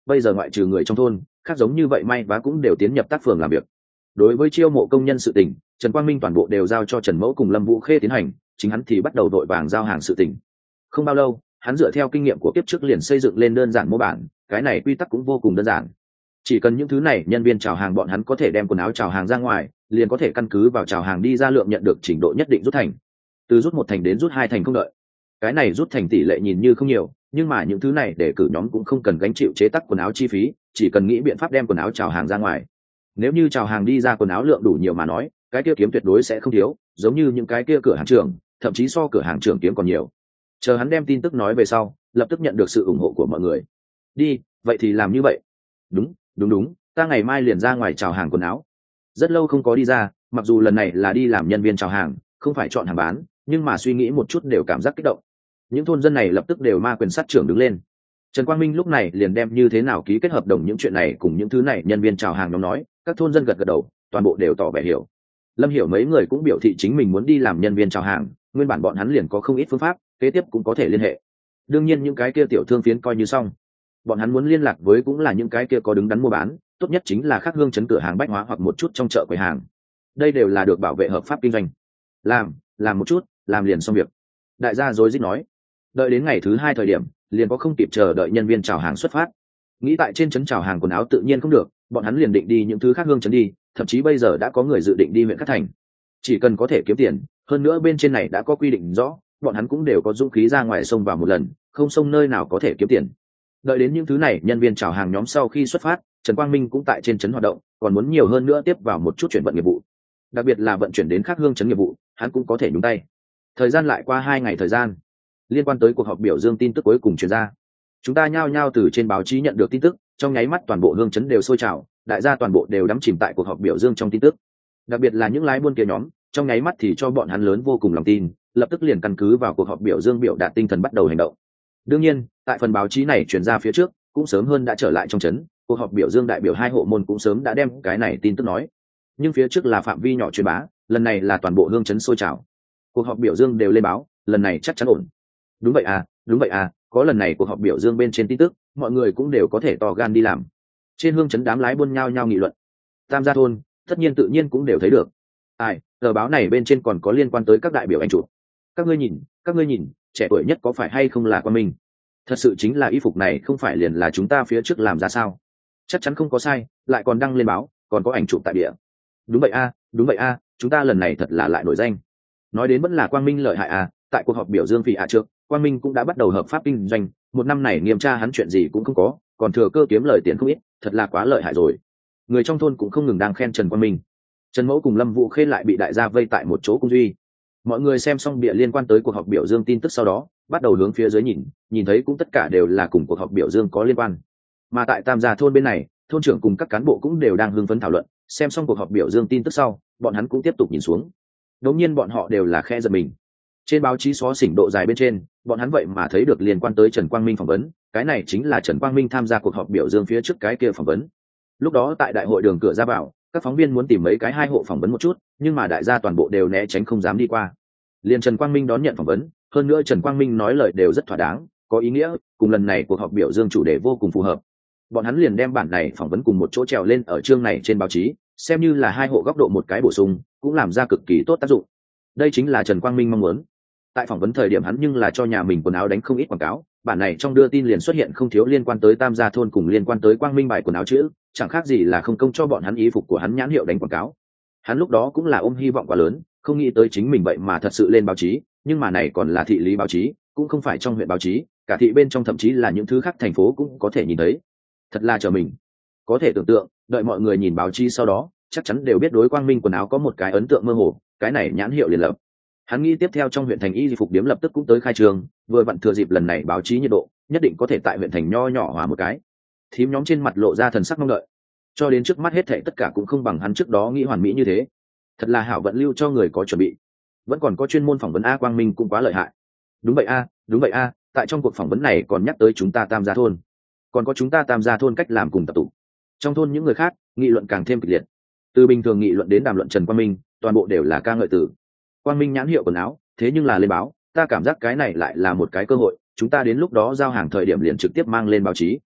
bây giờ ngoại trừ người trong thôn khác giống như vậy may vá cũng đều tiến nhập tác phường làm việc. Đối với chiêu mộ công nhân sự tình, Trần Quang Minh toàn bộ đều giao cho Trần Mẫu cùng Lâm Vũ Khê tiến hành, chính hắn thì bắt đầu vội vàng giao hàng sự tình. Không bao lâu, hắn dựa theo kinh nghiệm của kiếp trước liền xây dựng lên đơn giản mô bản, cái này quy tắc cũng vô cùng đơn giản. Chỉ cần những thứ này nhân viên chào hàng bọn hắn có thể đem quần áo chào hàng ra ngoài, liền có thể căn cứ vào chào hàng đi ra lượng nhận được trình độ nhất định rút thành. Từ rút 1 thành đến rút 2 thành không đợi. Cái này rút thành tỷ lệ nhìn như không nhiều, nhưng mà những thứ này để cử nhóm cũng không cần gánh chịu chế tác quần áo chi phí, chỉ cần nghĩ biện pháp đem quần áo chào hàng ra ngoài. Nếu như chào hàng đi ra quần áo lượng đủ nhiều mà nói, cái kia kiếm tuyệt đối sẽ không thiếu, giống như những cái kia cửa hàng trưởng, thậm chí so cửa hàng trưởng kiếm còn nhiều. Chờ hắn đem tin tức nói về sau, lập tức nhận được sự ủng hộ của mọi người. Đi, vậy thì làm như vậy. Đúng, ta ngày mai liền ra ngoài chào hàng quần áo. Rất lâu không có đi ra, mặc dù lần này là đi làm nhân viên chào hàng, không phải chọn hàng bán, nhưng mà suy nghĩ một chút đều cảm giác kích động. Những thôn dân này lập tức đều ma quyền sát trưởng đứng lên. Trần Quang Minh lúc này liền đem như thế nào ký kết hợp đồng những chuyện này cùng những thứ này nhân viên chào hàng nhóm nói, các thôn dân gật gật đầu, toàn bộ đều tỏ vẻ hiểu. Lâm Hiểu mấy người cũng biểu thị chính mình muốn đi làm nhân viên chào hàng, nguyên bản bọn hắn liền có không ít phương pháp, kế tiếp cũng có thể liên hệ. Đương nhiên những cái kia tiểu thương phiến coi như xong. Bọn hắn muốn liên lạc với cũng là những cái kia có đứng đắn mua bán, tốt nhất chính là khác hương chấn cửa hàng bách hóa hoặc một chút trong chợ quầy hàng. Đây đều là được bảo vệ hợp pháp kinh doanh. Làm một chút, làm liền xong việc. Đại gia rối rít nói. Đợi đến ngày thứ 2 thời điểm, liền có không kịp chờ đợi nhân viên chào hàng xuất phát. Nghĩ tại trên trấn chào hàng quần áo tự nhiên không được, bọn hắn liền định đi những thứ khác hương trấn đi, thậm chí bây giờ đã có người dự định đi huyện Cát Thành. Chỉ cần có thể kiếm tiền, hơn nữa bên trên này đã có quy định rõ, bọn hắn cũng đều có dũng khí ra ngoài sông vào một lần, không sông nơi nào có thể kiếm tiền. Đợi đến những thứ này nhân viên chào hàng nhóm sau khi xuất phát, Trần Quang Minh cũng tại trên trấn hoạt động, còn muốn nhiều hơn nữa tiếp vào một chút chuyển vận nghiệp vụ, đặc biệt là vận chuyển đến khác hương trấn nghiệp vụ, hắn cũng có thể nhúng tay. Thời gian lại qua 2 ngày thời gian, liên quan tới cuộc họp biểu dương tin tức cuối cùng truyền ra. Chúng ta nhao nhao từ trên báo chí nhận được tin tức, trong nháy mắt toàn bộ hương trấn đều sôi trào, đại gia toàn bộ đều đắm chìm tại cuộc họp biểu dương trong tin tức. Đặc biệt là những lái buôn kia nhóm, trong nháy mắt thì cho bọn hắn lớn vô cùng lòng tin, lập tức liền căn cứ vào cuộc họp biểu dương biểu đạt tinh thần bắt đầu hành động. Đương nhiên, tại phần báo chí này truyền ra phía trước, cũng sớm hơn đã trở lại trong trấn, cuộc họp biểu dương đại biểu 2 hộ môn cũng sớm đã đem cái này tin tức nói. Nhưng phía trước là phạm vi nhỏ truyền bá, lần này là toàn bộ hương trấn sôi trào. Cuộc họp biểu dương đều lên báo, lần này chắc chắn ổn. Đúng vậy à, có lần này cuộc họp biểu dương bên trên tin tức, mọi người cũng đều có thể to gan đi làm. Trên hương trấn đám lái buôn nhao nhao nghị luận. Tam gia thôn, tất nhiên tự nhiên cũng đều thấy được. Tờ báo này bên trên còn có liên quan tới các đại biểu anh chủ. Các ngươi nhìn, trẻ tuổi nhất có phải hay không là Quang Minh? Thật sự chính là y phục này không phải liền là chúng ta phía trước làm ra sao? Chắc chắn không có sai, lại còn đăng lên báo, còn có ảnh chụp tại địa. Đúng vậy a, chúng ta lần này thật là lại nổi danh. Nói đến vẫn là Quang Minh lợi hại à, tại cuộc họp biểu dương phỉ trước, Quang Minh cũng đã bắt đầu hợp pháp kinh doanh, một năm này nghiêm tra hắn chuyện gì cũng không có, còn thừa cơ kiếm lời tiền không ít, thật là quá lợi hại rồi. Người trong thôn cũng không ngừng đang khen Trần Quang Minh. Trần Mẫu cùng Lâm Vũ Khê lại bị đại gia vây tại một chỗ cung duy. Mọi người xem xong bìa liên quan tới cuộc họp biểu dương tin tức sau đó, bắt đầu hướng phía dưới nhìn thấy cũng tất cả đều là cùng cuộc họp biểu dương có liên quan. Mà tại Tam Gia thôn bên này, thôn trưởng cùng các cán bộ cũng đều đang hưng phấn thảo luận, xem xong cuộc họp biểu dương tin tức sau, bọn hắn cũng tiếp tục nhìn xuống. Đột nhiên bọn họ đều là khe giật mình. Trên báo chí xóa xỉnh độ dài bên trên, bọn hắn vậy mà thấy được liên quan tới Trần Quang Minh phỏng vấn, cái này chính là Trần Quang Minh tham gia cuộc họp biểu dương phía trước cái kia phỏng vấn. Lúc đó tại đại hội đường cửa ra vào, các phóng viên muốn tìm mấy cái 2 hộ phỏng vấn một chút, nhưng mà đại gia toàn bộ đều né tránh không dám đi qua. Liền Trần Quang Minh đón nhận phỏng vấn, hơn nữa Trần Quang Minh nói lời đều rất thỏa đáng, có ý nghĩa, cùng lần này cuộc họp biểu dương chủ đề vô cùng phù hợp. Bọn hắn liền đem bản này phỏng vấn cùng một chỗ trèo lên ở chương này trên báo chí, xem như là 2 hộ góc độ một cái bổ sung, cũng làm ra cực kỳ tốt tác dụng. Đây chính là Trần Quang Minh mong muốn. Tại phỏng vấn thời điểm hắn nhưng là cho nhà mình quần áo đánh không ít quảng cáo, bản này trong đưa tin liền xuất hiện không thiếu liên quan tới Tam Gia thôn cùng liên quan tới Quang Minh bài quần áo chữ, chẳng khác gì là không công cho bọn hắn y phục của hắn nhãn hiệu đánh quảng cáo. Hắn lúc đó cũng là ôm hy vọng quá lớn, không nghĩ tới chính mình vậy mà thật sự lên báo chí, nhưng mà này còn là thị lý báo chí, cũng không phải trong huyện báo chí, cả thị bên trong thậm chí là những thứ khác thành phố cũng có thể nhìn thấy. Thật là chờ mình. Có thể tưởng tượng, đợi mọi người nhìn báo chí sau đó, chắc chắn đều biết đối Quang Minh quần áo có một cái ấn tượng mơ hồ, cái này nhãn hiệu liền lập. Hắn nghĩ tiếp theo trong huyện thành y phục điếm lập tức cũng tới khai trường, vừa vặn thừa dịp lần này báo chí nhiệt độ, nhất định có thể tại huyện thành nho nhỏ hóa một cái. Thím nhóm trên mặt lộ ra thần sắc mong đợi. Cho đến trước mắt hết thảy tất cả cũng không bằng hắn trước đó nghĩ hoàn mỹ như thế. Thật là hảo vận lưu cho người có chuẩn bị. Vẫn còn có chuyên môn phỏng vấn Quang Minh cũng quá lợi hại. Đúng vậy a, tại trong cuộc phỏng vấn này còn nhắc tới chúng ta Tam Gia thôn. Còn có chúng ta Tam Gia thôn cách làm cùng tập tụ. Trong thôn những người khác, nghị luận càng thêm kịch liệt. Từ bình thường nghị luận đến đàm luận Trần Quang Minh, toàn bộ đều là ca ngợi từ. Quang Minh nhãn hiệu quần áo, thế nhưng là lên báo, ta cảm giác cái này lại là một cái cơ hội, chúng ta đến lúc đó giao hàng thời điểm liền trực tiếp mang lên báo chí.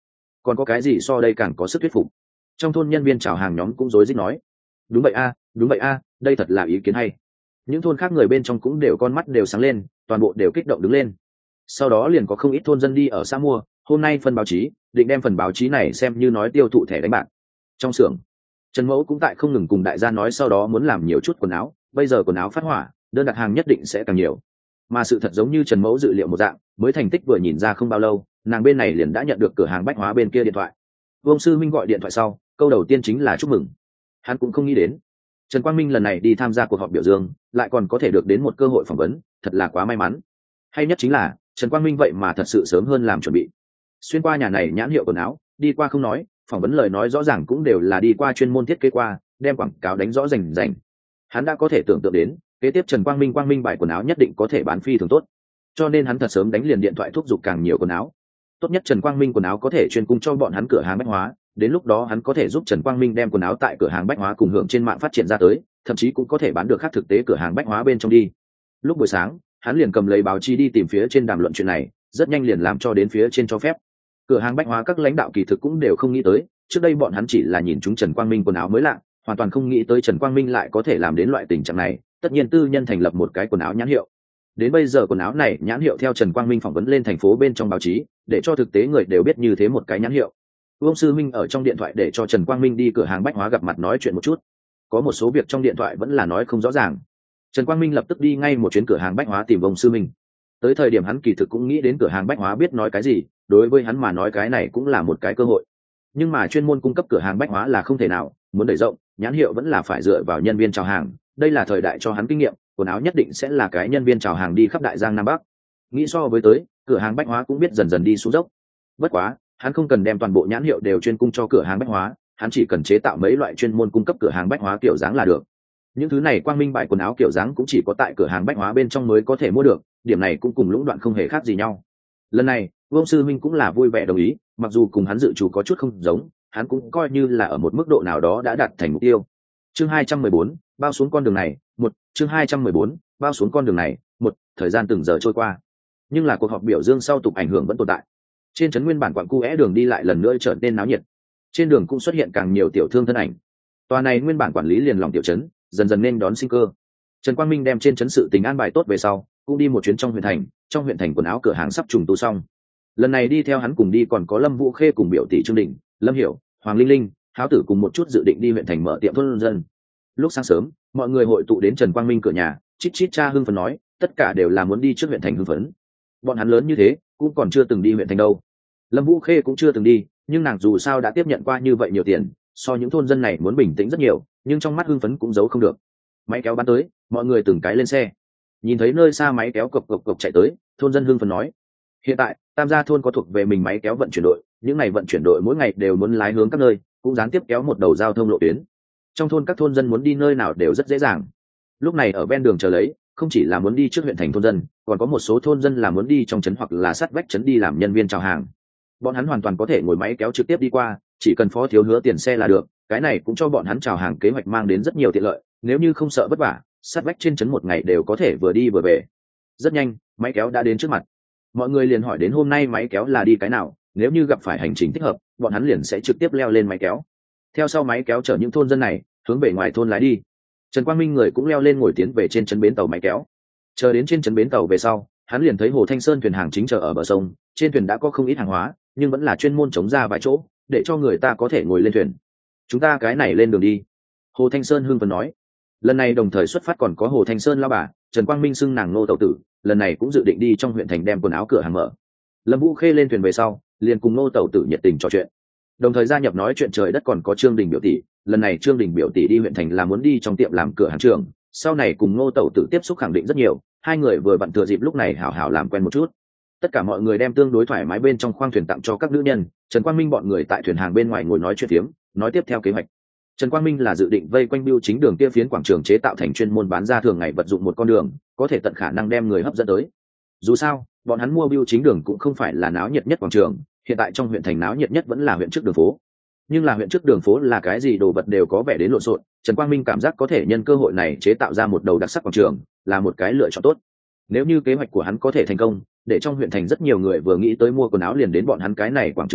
còn có cái gì so đây càng có sức thuyết phục? Trong thôn nhân viên chào hàng nhóm cũng rối rít nói. Đúng vậy a, đúng vậy a, đây thật là ý kiến hay. Những thôn khác người bên trong cũng đều con mắt đều sáng lên, toàn bộ đều kích động đứng lên. Sau đó liền có không ít thôn dân đi ở xã mua, hôm nay phần báo chí định đem phần báo chí này xem như nói tiêu thụ thẻ đánh bạc. Trong xưởng, Trần Mẫu cũng tại không ngừng cùng đại gia nói sau đó muốn làm nhiều chút quần áo, bây giờ quần áo phát hỏa, đơn đặt hàng nhất định sẽ càng nhiều. Mà sự thật giống như Trần Mẫu dự liệu một dạng, mới thành tích vừa nhìn ra không bao lâu, nàng bên này liền đã nhận được cửa hàng bách hóa bên kia điện thoại. Vương Sư Minh gọi điện thoại sau, câu đầu tiên chính là chúc mừng. Hắn cũng không nghĩ đến Trần Quang Minh lần này đi tham gia cuộc họp biểu dương, lại còn có thể được đến một cơ hội phỏng vấn, thật là quá may mắn. Hay nhất chính là Trần Quang Minh vậy mà thật sự sớm hơn làm chuẩn bị. Xuyên qua nhà này nhãn hiệu quần áo, đi qua không nói, phỏng vấn lời nói rõ ràng cũng đều là đi qua chuyên môn thiết kế qua, đem quảng cáo đánh rõ rành rành. Hắn đã có thể tưởng tượng đến, kế tiếp Trần Quang Minh bài quần áo nhất định có thể bán phi thường tốt. Cho nên hắn thật sớm đánh liền điện thoại thúc giục càng nhiều quần áo. Tốt nhất Trần Quang Minh quần áo có thể chuyên cung cho bọn hắn cửa hàng bách hóa, đến lúc đó hắn có thể giúp Trần Quang Minh đem quần áo tại cửa hàng bách hóa cùng hưởng trên mạng phát triển ra tới, thậm chí cũng có thể bán được khác thực tế cửa hàng bách hóa bên trong đi. Lúc buổi sáng, hắn liền cầm lấy báo chí đi tìm phía trên đàm luận chuyện này, rất nhanh liền làm cho đến phía trên cho phép. Cửa hàng bách hóa các lãnh đạo kỳ thực cũng đều không nghĩ tới, trước đây bọn hắn chỉ là nhìn chúng Trần Quang Minh quần áo mới lạ, hoàn toàn không nghĩ tới Trần Quang Minh lại có thể làm đến loại tình trạng này, tất nhiên tư nhân thành lập một cái quần áo nhãn hiệu. Đến bây giờ quần áo này nhãn hiệu theo Trần Quang Minh phỏng vấn lên thành phố bên trong báo chí, để cho thực tế người đều biết như thế một cái nhãn hiệu. Vương Sư Minh ở trong điện thoại để cho Trần Quang Minh đi cửa hàng bách hóa gặp mặt nói chuyện một chút. Có một số việc trong điện thoại vẫn là nói không rõ ràng. Trần Quang Minh lập tức đi ngay một chuyến cửa hàng bách hóa tìm Vương Sư Minh. Tới thời điểm hắn kỳ thực cũng nghĩ đến cửa hàng bách hóa biết nói cái gì, đối với hắn mà nói cái này cũng là một cái cơ hội. Nhưng mà chuyên môn cung cấp cửa hàng bách hóa là không thể nào, muốn đẩy rộng, nhãn hiệu vẫn là phải dựa vào nhân viên chào hàng, đây là thời đại cho hắn kinh nghiệm, quần áo nhất định sẽ là cái nhân viên chào hàng đi khắp đại giang nam bắc. Nghĩ so với tới, cửa hàng bách hóa cũng biết dần dần đi xuống dốc. Bất quá, hắn không cần đem toàn bộ nhãn hiệu đều chuyên cung cho cửa hàng bách hóa, hắn chỉ cần chế tạo mấy loại chuyên môn cung cấp cửa hàng bách hóa kiểu dáng là được. Những thứ này Quang Minh bài quần áo kiểu dáng cũng chỉ có tại cửa hàng bách hóa bên trong mới có thể mua được, điểm này cũng cùng lũng đoạn không hề khác gì nhau. Lần này, Vương Sư Minh cũng là vui vẻ đồng ý, mặc dù cùng hắn dự trù có chút không giống, hắn cũng coi như là ở một mức độ nào đó đã đạt thành mục tiêu. Chương 214, bao xuống con đường này, chương 214, bao xuống con đường này, thời gian từng giờ trôi qua. Nhưng là cuộc họp biểu dương sau tục ảnh hưởng vẫn tồn tại. Trên trấn nguyên bản quặng cu é đường đi lại lần nữa trở nên náo nhiệt. Trên đường cũng xuất hiện càng nhiều tiểu thương thân ảnh. Tòa này nguyên bản quản lý liền lòng tiểu trấn, dần dần nên đón sinh cơ. Trần Quang Minh đem trên trấn sự tình an bài tốt về sau, cũng đi một chuyến trong huyện thành quần áo cửa hàng sắp trùng tu xong. Lần này đi theo hắn cùng đi còn có Lâm Vũ Khê cùng biểu tỷ Trương Đình, Lâm Hiểu, Hoàng Linh Linh, Háo Tử cùng một chút dự định đi huyện thành mở tiệm thôn dân. Lúc sáng sớm, mọi người hội tụ đến Trần Quang Minh cửa nhà, chít chít cha hưng phấn nói, tất cả đều là muốn đi trước huyện thành hưng phấn. Bọn hắn lớn như thế, cũng còn chưa từng đi huyện thành đâu. Lâm Vũ Khê cũng chưa từng đi, nhưng nàng dù sao đã tiếp nhận qua như vậy nhiều tiền, so những thôn dân này muốn bình tĩnh rất nhiều, nhưng trong mắt hưng phấn cũng giấu không được. Máy kéo bắn tới, mọi người từng cái lên xe. Nhìn thấy nơi xa máy kéo cộc cộc cộc chạy tới, thôn dân hưng phấn nói, hiện tại Tam Gia thôn có thuộc về mình máy kéo vận chuyển đội, những ngày vận chuyển đội mỗi ngày đều muốn lái hướng các nơi, cũng gián tiếp kéo một đầu giao thông lộ tuyến. Trong thôn các thôn dân muốn đi nơi nào đều rất dễ dàng. Lúc này ở ven đường chờ lấy, không chỉ là muốn đi trước huyện thành thôn dân, còn có một số thôn dân là muốn đi trong trấn hoặc là sát vách trấn đi làm nhân viên chào hàng. Bọn hắn hoàn toàn có thể ngồi máy kéo trực tiếp đi qua, chỉ cần phó thiếu hứa tiền xe là được, cái này cũng cho bọn hắn chào hàng kế hoạch mang đến rất nhiều tiện lợi, nếu như không sợ vất vả, sát vách trên trấn một ngày đều có thể vừa đi vừa về. Rất nhanh, máy kéo đã đến trước mặt. Mọi người liền hỏi đến hôm nay máy kéo là đi cái nào, nếu như gặp phải hành trình thích hợp, bọn hắn liền sẽ trực tiếp leo lên máy kéo. Theo sau máy kéo chở những thôn dân này hướng về ngoài thôn lái đi. Trần Quang Minh người cũng leo lên ngồi tiến về trên trấn bến tàu máy kéo. Chờ đến trên trấn bến tàu về sau, hắn liền thấy Hồ Thanh Sơn thuyền hàng chính chờ ở bờ sông, trên thuyền đã có không ít hàng hóa, nhưng vẫn là chuyên môn chống ra vài chỗ, để cho người ta có thể ngồi lên thuyền. Chúng ta cái này lên đường đi. Hồ Thanh Sơn hưng phấn nói. Lần này đồng thời xuất phát còn có Hồ Thanh Sơn lão bà, Trần Quang Minh xưng nàng nô tẩu tử, lần này cũng dự định đi trong huyện thành đem quần áo cửa hàng mở. Lâm Vũ Khê lên thuyền về sau, liền cùng nô tẩu tử nhiệt tình trò chuyện. Đồng thời gia nhập nói chuyện trời đất còn có Trương Đình biểu tỷ, lần này Trương Đình biểu tỷ đi huyện thành là muốn đi trong tiệm làm cửa hàng trường, sau này cùng nô tẩu tử tiếp xúc khẳng định rất nhiều, hai người vừa vặn thừa dịp lúc này hảo hảo làm quen một chút. Tất cả mọi người đem tương đối thoải mái bên trong khoang thuyền tặng cho các nữ nhân, Trần Quang Minh bọn người tại thuyền hàng bên ngoài ngồi nói chuyện phiếm, nói tiếp theo kế hoạch. Trần Quang Minh là dự định vây quanh Bưu Chính Đường kia phiến quảng trường chế tạo thành chuyên môn bán ra thường ngày vật dụng một con đường, có thể tận khả năng đem người hấp dẫn tới. Dù sao, bọn hắn mua Bưu Chính Đường cũng không phải là náo nhiệt nhất quảng trường, hiện tại trong huyện thành náo nhiệt nhất vẫn là huyện trước đường phố. Nhưng là huyện trước đường phố là cái gì đồ vật đều có vẻ đến lộn xộn, Trần Quang Minh cảm giác có thể nhân cơ hội này chế tạo ra một đầu đặc sắc quảng trường, là một cái lựa chọn tốt. Nếu như kế hoạch của hắn có thể thành công, để trong huyện thành rất nhiều người vừa nghĩ tới mua quần áo liền đến bọn hắn cái này quảng trường đến,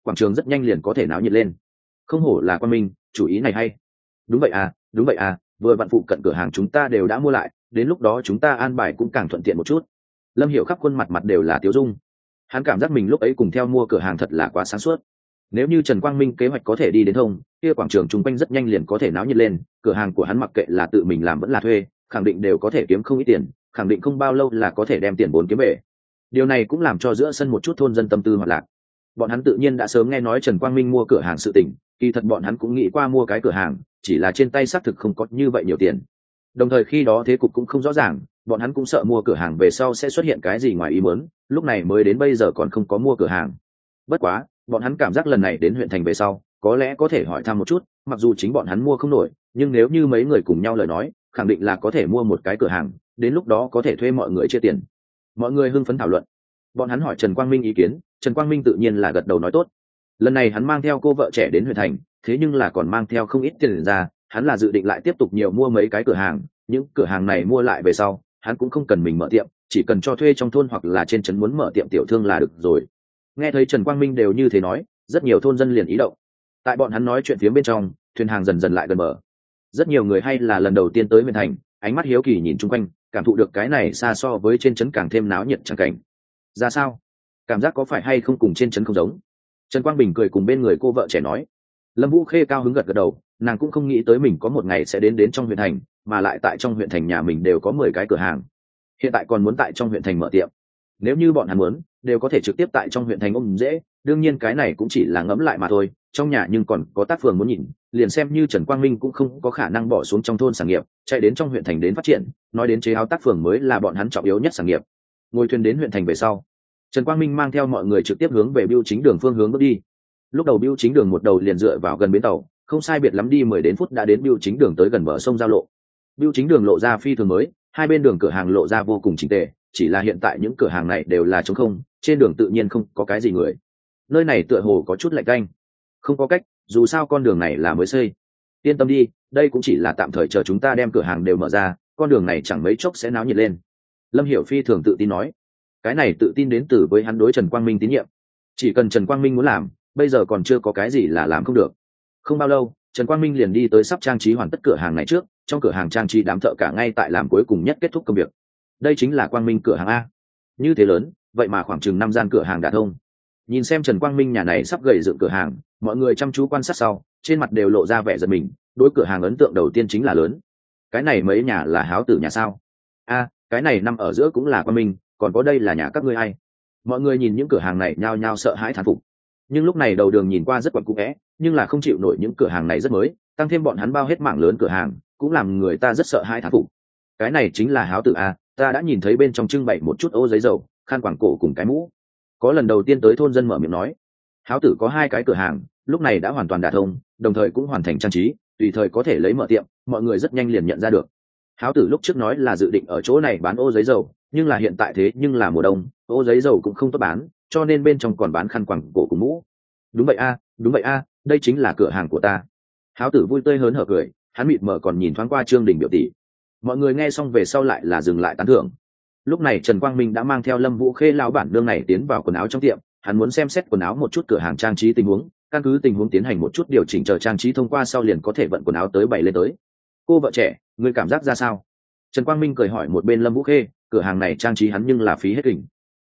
quảng trường rất nhanh liền có thể náo nhiệt lên. Không hổ là Quang Minh, chủ ý này hay. Đúng vậy à, đúng vậy à, vừa vặn phụ cận cửa hàng chúng ta đều đã mua lại, đến lúc đó chúng ta an bài cũng càng thuận tiện một chút. Lâm Hiểu khắp khuôn mặt đều là tiêu dung. Hắn cảm giác mình lúc ấy cùng theo mua cửa hàng thật là quá sáng suốt. Nếu như Trần Quang Minh kế hoạch có thể đi đến thông, kia quảng trường chung quanh rất nhanh liền có thể náo nhiệt lên, cửa hàng của hắn mặc kệ là tự mình làm vẫn là thuê, khẳng định đều có thể kiếm không ít tiền, khẳng định không bao lâu là có thể đem tiền vốn kiếm về. Điều này cũng làm cho giữa sân một chút thôn dân tâm tư hoạt lạc. Bọn hắn tự nhiên đã sớm nghe nói Trần Quang Minh mua cửa hàng sự tình, kỳ thật bọn hắn cũng nghĩ qua mua cái cửa hàng, chỉ là trên tay xác thực không có như vậy nhiều tiền. Đồng thời khi đó thế cục cũng không rõ ràng, bọn hắn cũng sợ mua cửa hàng về sau sẽ xuất hiện cái gì ngoài ý muốn, lúc này mới đến bây giờ còn không có mua cửa hàng. Bất quá, bọn hắn cảm giác lần này đến huyện thành về sau, có lẽ có thể hỏi thăm một chút, mặc dù chính bọn hắn mua không nổi, nhưng nếu như mấy người cùng nhau lời nói, khẳng định là có thể mua một cái cửa hàng, đến lúc đó có thể thuê mọi người chia tiền. Mọi người hưng phấn thảo luận. Bọn hắn hỏi Trần Quang Minh ý kiến, Trần Quang Minh tự nhiên là gật đầu nói tốt. Lần này hắn mang theo cô vợ trẻ đến huyện thành, thế nhưng là còn mang theo không ít tiền ra, hắn là dự định lại tiếp tục nhiều mua mấy cái cửa hàng, những cửa hàng này mua lại về sau, hắn cũng không cần mình mở tiệm, chỉ cần cho thuê trong thôn hoặc là trên trấn muốn mở tiệm tiểu thương là được rồi. Nghe thấy Trần Quang Minh đều như thế nói, rất nhiều thôn dân liền ý động. Tại bọn hắn nói chuyện phía bên trong, thuyền hàng dần dần lại gần bờ. Rất nhiều người hay là lần đầu tiên tới huyện thành, ánh mắt hiếu kỳ nhìn chung quanh, cảm thụ được cái này xa so với trên trấn càng thêm náo nhiệt chẳng cảnh. Ra sao? Cảm giác có phải hay không cùng trên trấn không giống? Trần Quang Bình cười cùng bên người cô vợ trẻ nói. Lâm Vũ Khê cao hứng gật gật đầu, nàng cũng không nghĩ tới mình có một ngày sẽ đến trong huyện thành, mà lại tại trong huyện thành nhà mình đều có 10 cái cửa hàng. Hiện tại còn muốn tại trong huyện thành mở tiệm. Nếu như bọn hắn muốn, đều có thể trực tiếp tại trong huyện thành ôm dễ, đương nhiên cái này cũng chỉ là ngẫm lại mà thôi, trong nhà nhưng còn có tác phường muốn nhìn, liền xem như Trần Quang Minh cũng không có khả năng bỏ xuống trong thôn sản nghiệp, chạy đến trong huyện thành đến phát triển, nói đến chế áo tác phường mới là bọn hắn trọng yếu nhất sản nghiệp. Ngồi thuyền đến huyện thành về sau, Trần Quang Minh mang theo mọi người trực tiếp hướng về Bưu Chính Đường phương hướng bước đi. Lúc đầu Bưu Chính Đường một đầu liền dựa vào gần bến tàu, không sai biệt lắm đi 10 đến phút đã đến Bưu Chính Đường tới gần bờ sông giao lộ. Bưu Chính Đường lộ ra phi thường mới, hai bên đường cửa hàng lộ ra vô cùng chỉnh tề, chỉ là hiện tại những cửa hàng này đều là trống không, trên đường tự nhiên không có cái gì người. Nơi này tựa hồ có chút lạnh tanh. Không có cách, dù sao con đường này là mới xây. Yên tâm đi, đây cũng chỉ là tạm thời chờ chúng ta đem cửa hàng đều mở ra, con đường này chẳng mấy chốc sẽ náo nhiệt lên. Lâm Hiểu phi thường tự tin nói. Cái này tự tin đến từ với hắn đối Trần Quang Minh tín nhiệm. Chỉ cần Trần Quang Minh muốn làm, bây giờ còn chưa có cái gì là làm không được. Không bao lâu, Trần Quang Minh liền đi tới sắp trang trí hoàn tất cửa hàng này trước, trong cửa hàng trang trí đám thợ cả ngay tại làm cuối cùng nhất kết thúc công việc. Đây chính là Quang Minh cửa hàng a. Như thế lớn, vậy mà khoảng chừng 5 gian cửa hàng đã thông. Nhìn xem Trần Quang Minh nhà này sắp gầy dựng cửa hàng, mọi người chăm chú quan sát sau, trên mặt đều lộ ra vẻ giận mình, đối cửa hàng ấn tượng đầu tiên chính là lớn. Cái này mấy nhà là háo tử nhà sao? A, cái này nằm ở giữa cũng là Quang Minh, còn có đây là nhà các ngươi ai? Mọi người nhìn những cửa hàng này nhao nhao sợ hãi thán phục. Nhưng lúc này đầu đường nhìn qua rất quặn cũ vẽ, nhưng là không chịu nổi những cửa hàng này rất mới, tăng thêm bọn hắn bao hết mảng lớn cửa hàng, cũng làm người ta rất sợ hãi thán phục. Cái này chính là háo tử a, ta đã nhìn thấy bên trong trưng bày một chút ô giấy dầu, khăn quàng cổ cùng cái mũ. Có lần đầu tiên tới thôn dân mở miệng nói, háo tử có 2 cái cửa hàng, lúc này đã hoàn toàn đả thông, đồng thời cũng hoàn thành trang trí, tùy thời có thể lấy mở tiệm, mọi người rất nhanh liền nhận ra được. Háo tử lúc trước nói là dự định ở chỗ này bán ô giấy dầu, nhưng là hiện tại thế nhưng là mùa đông, ô giấy dầu cũng không tốt bán, cho nên bên trong còn bán khăn quàng cổ cùng mũ. Đúng vậy a, đúng vậy a, đây chính là cửa hàng của ta. Háo tử vui tươi hớn hở cười, hắn mịt mờ còn nhìn thoáng qua Trương Đình biểu tỷ. Mọi người nghe xong về sau lại là dừng lại tán thưởng. Lúc này Trần Quang Minh đã mang theo Lâm Vũ Khê lão bản nương này tiến vào quần áo trong tiệm, hắn muốn xem xét quần áo một chút cửa hàng trang trí tình huống, căn cứ tình huống tiến hành một chút điều chỉnh, chờ trang trí thông qua sau liền có thể vận quần áo tới bày lên tới. Cô vợ trẻ, ngươi cảm giác ra sao? Trần Quang Minh cười hỏi một bên Lâm Vũ Khê, cửa hàng này trang trí hắn nhưng là phí hết kình.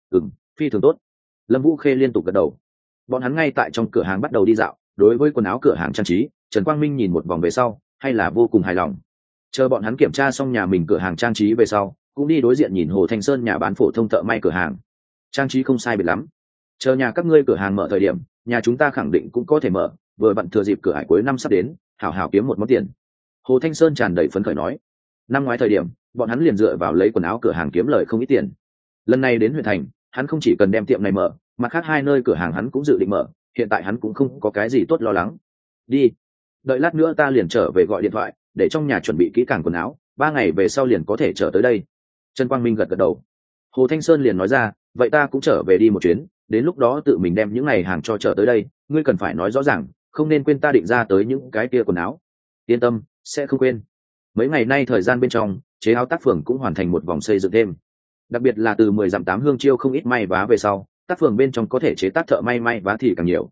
Phi thường tốt. Lâm Vũ Khê liên tục gật đầu. Bọn hắn ngay tại trong cửa hàng bắt đầu đi dạo, đối với quần áo cửa hàng trang trí, Trần Quang Minh nhìn một vòng về sau, hay là vô cùng hài lòng. Chờ bọn hắn kiểm tra xong nhà mình cửa hàng trang trí về sau, cũng đi đối diện nhìn Hồ Thanh Sơn nhà bán phổ thông thợ may cửa hàng. Trang trí không sai biệt lắm. Chờ nhà các ngươi cửa hàng mở thời điểm, nhà chúng ta khẳng định cũng có thể mở, vừa bận thừa dịp cửa hải cuối năm sắp đến, hảo hảo kiếm một món tiền. Hồ Thanh Sơn tràn đầy phấn khởi nói. Năm ngoái thời điểm, bọn hắn liền dựa vào lấy quần áo cửa hàng kiếm lời không ít tiền. Lần này đến huyện thành, hắn không chỉ cần đem tiệm này mở, mà khác 2 nơi cửa hàng hắn cũng dự định mở, hiện tại hắn cũng không có cái gì tốt lo lắng. Đi, đợi lát nữa ta liền trở về gọi điện thoại, để trong nhà chuẩn bị kỹ càng quần áo, 3 ngày về sau liền có thể trở tới đây. Trần Quang Minh gật gật đầu. Hồ Thanh Sơn liền nói ra, vậy ta cũng trở về đi một chuyến, đến lúc đó tự mình đem những ngày hàng cho trở tới đây, ngươi cần phải nói rõ ràng, không nên quên ta định ra tới những cái kia quần áo. Yên tâm, sẽ không quên. Mấy ngày nay thời gian bên trong, chế áo tác phường cũng hoàn thành một vòng xây dựng thêm. Đặc biệt là từ 10 dặm 8 hương chiêu không ít may vá về sau, tác phường bên trong có thể chế tác thợ may vá thì càng nhiều.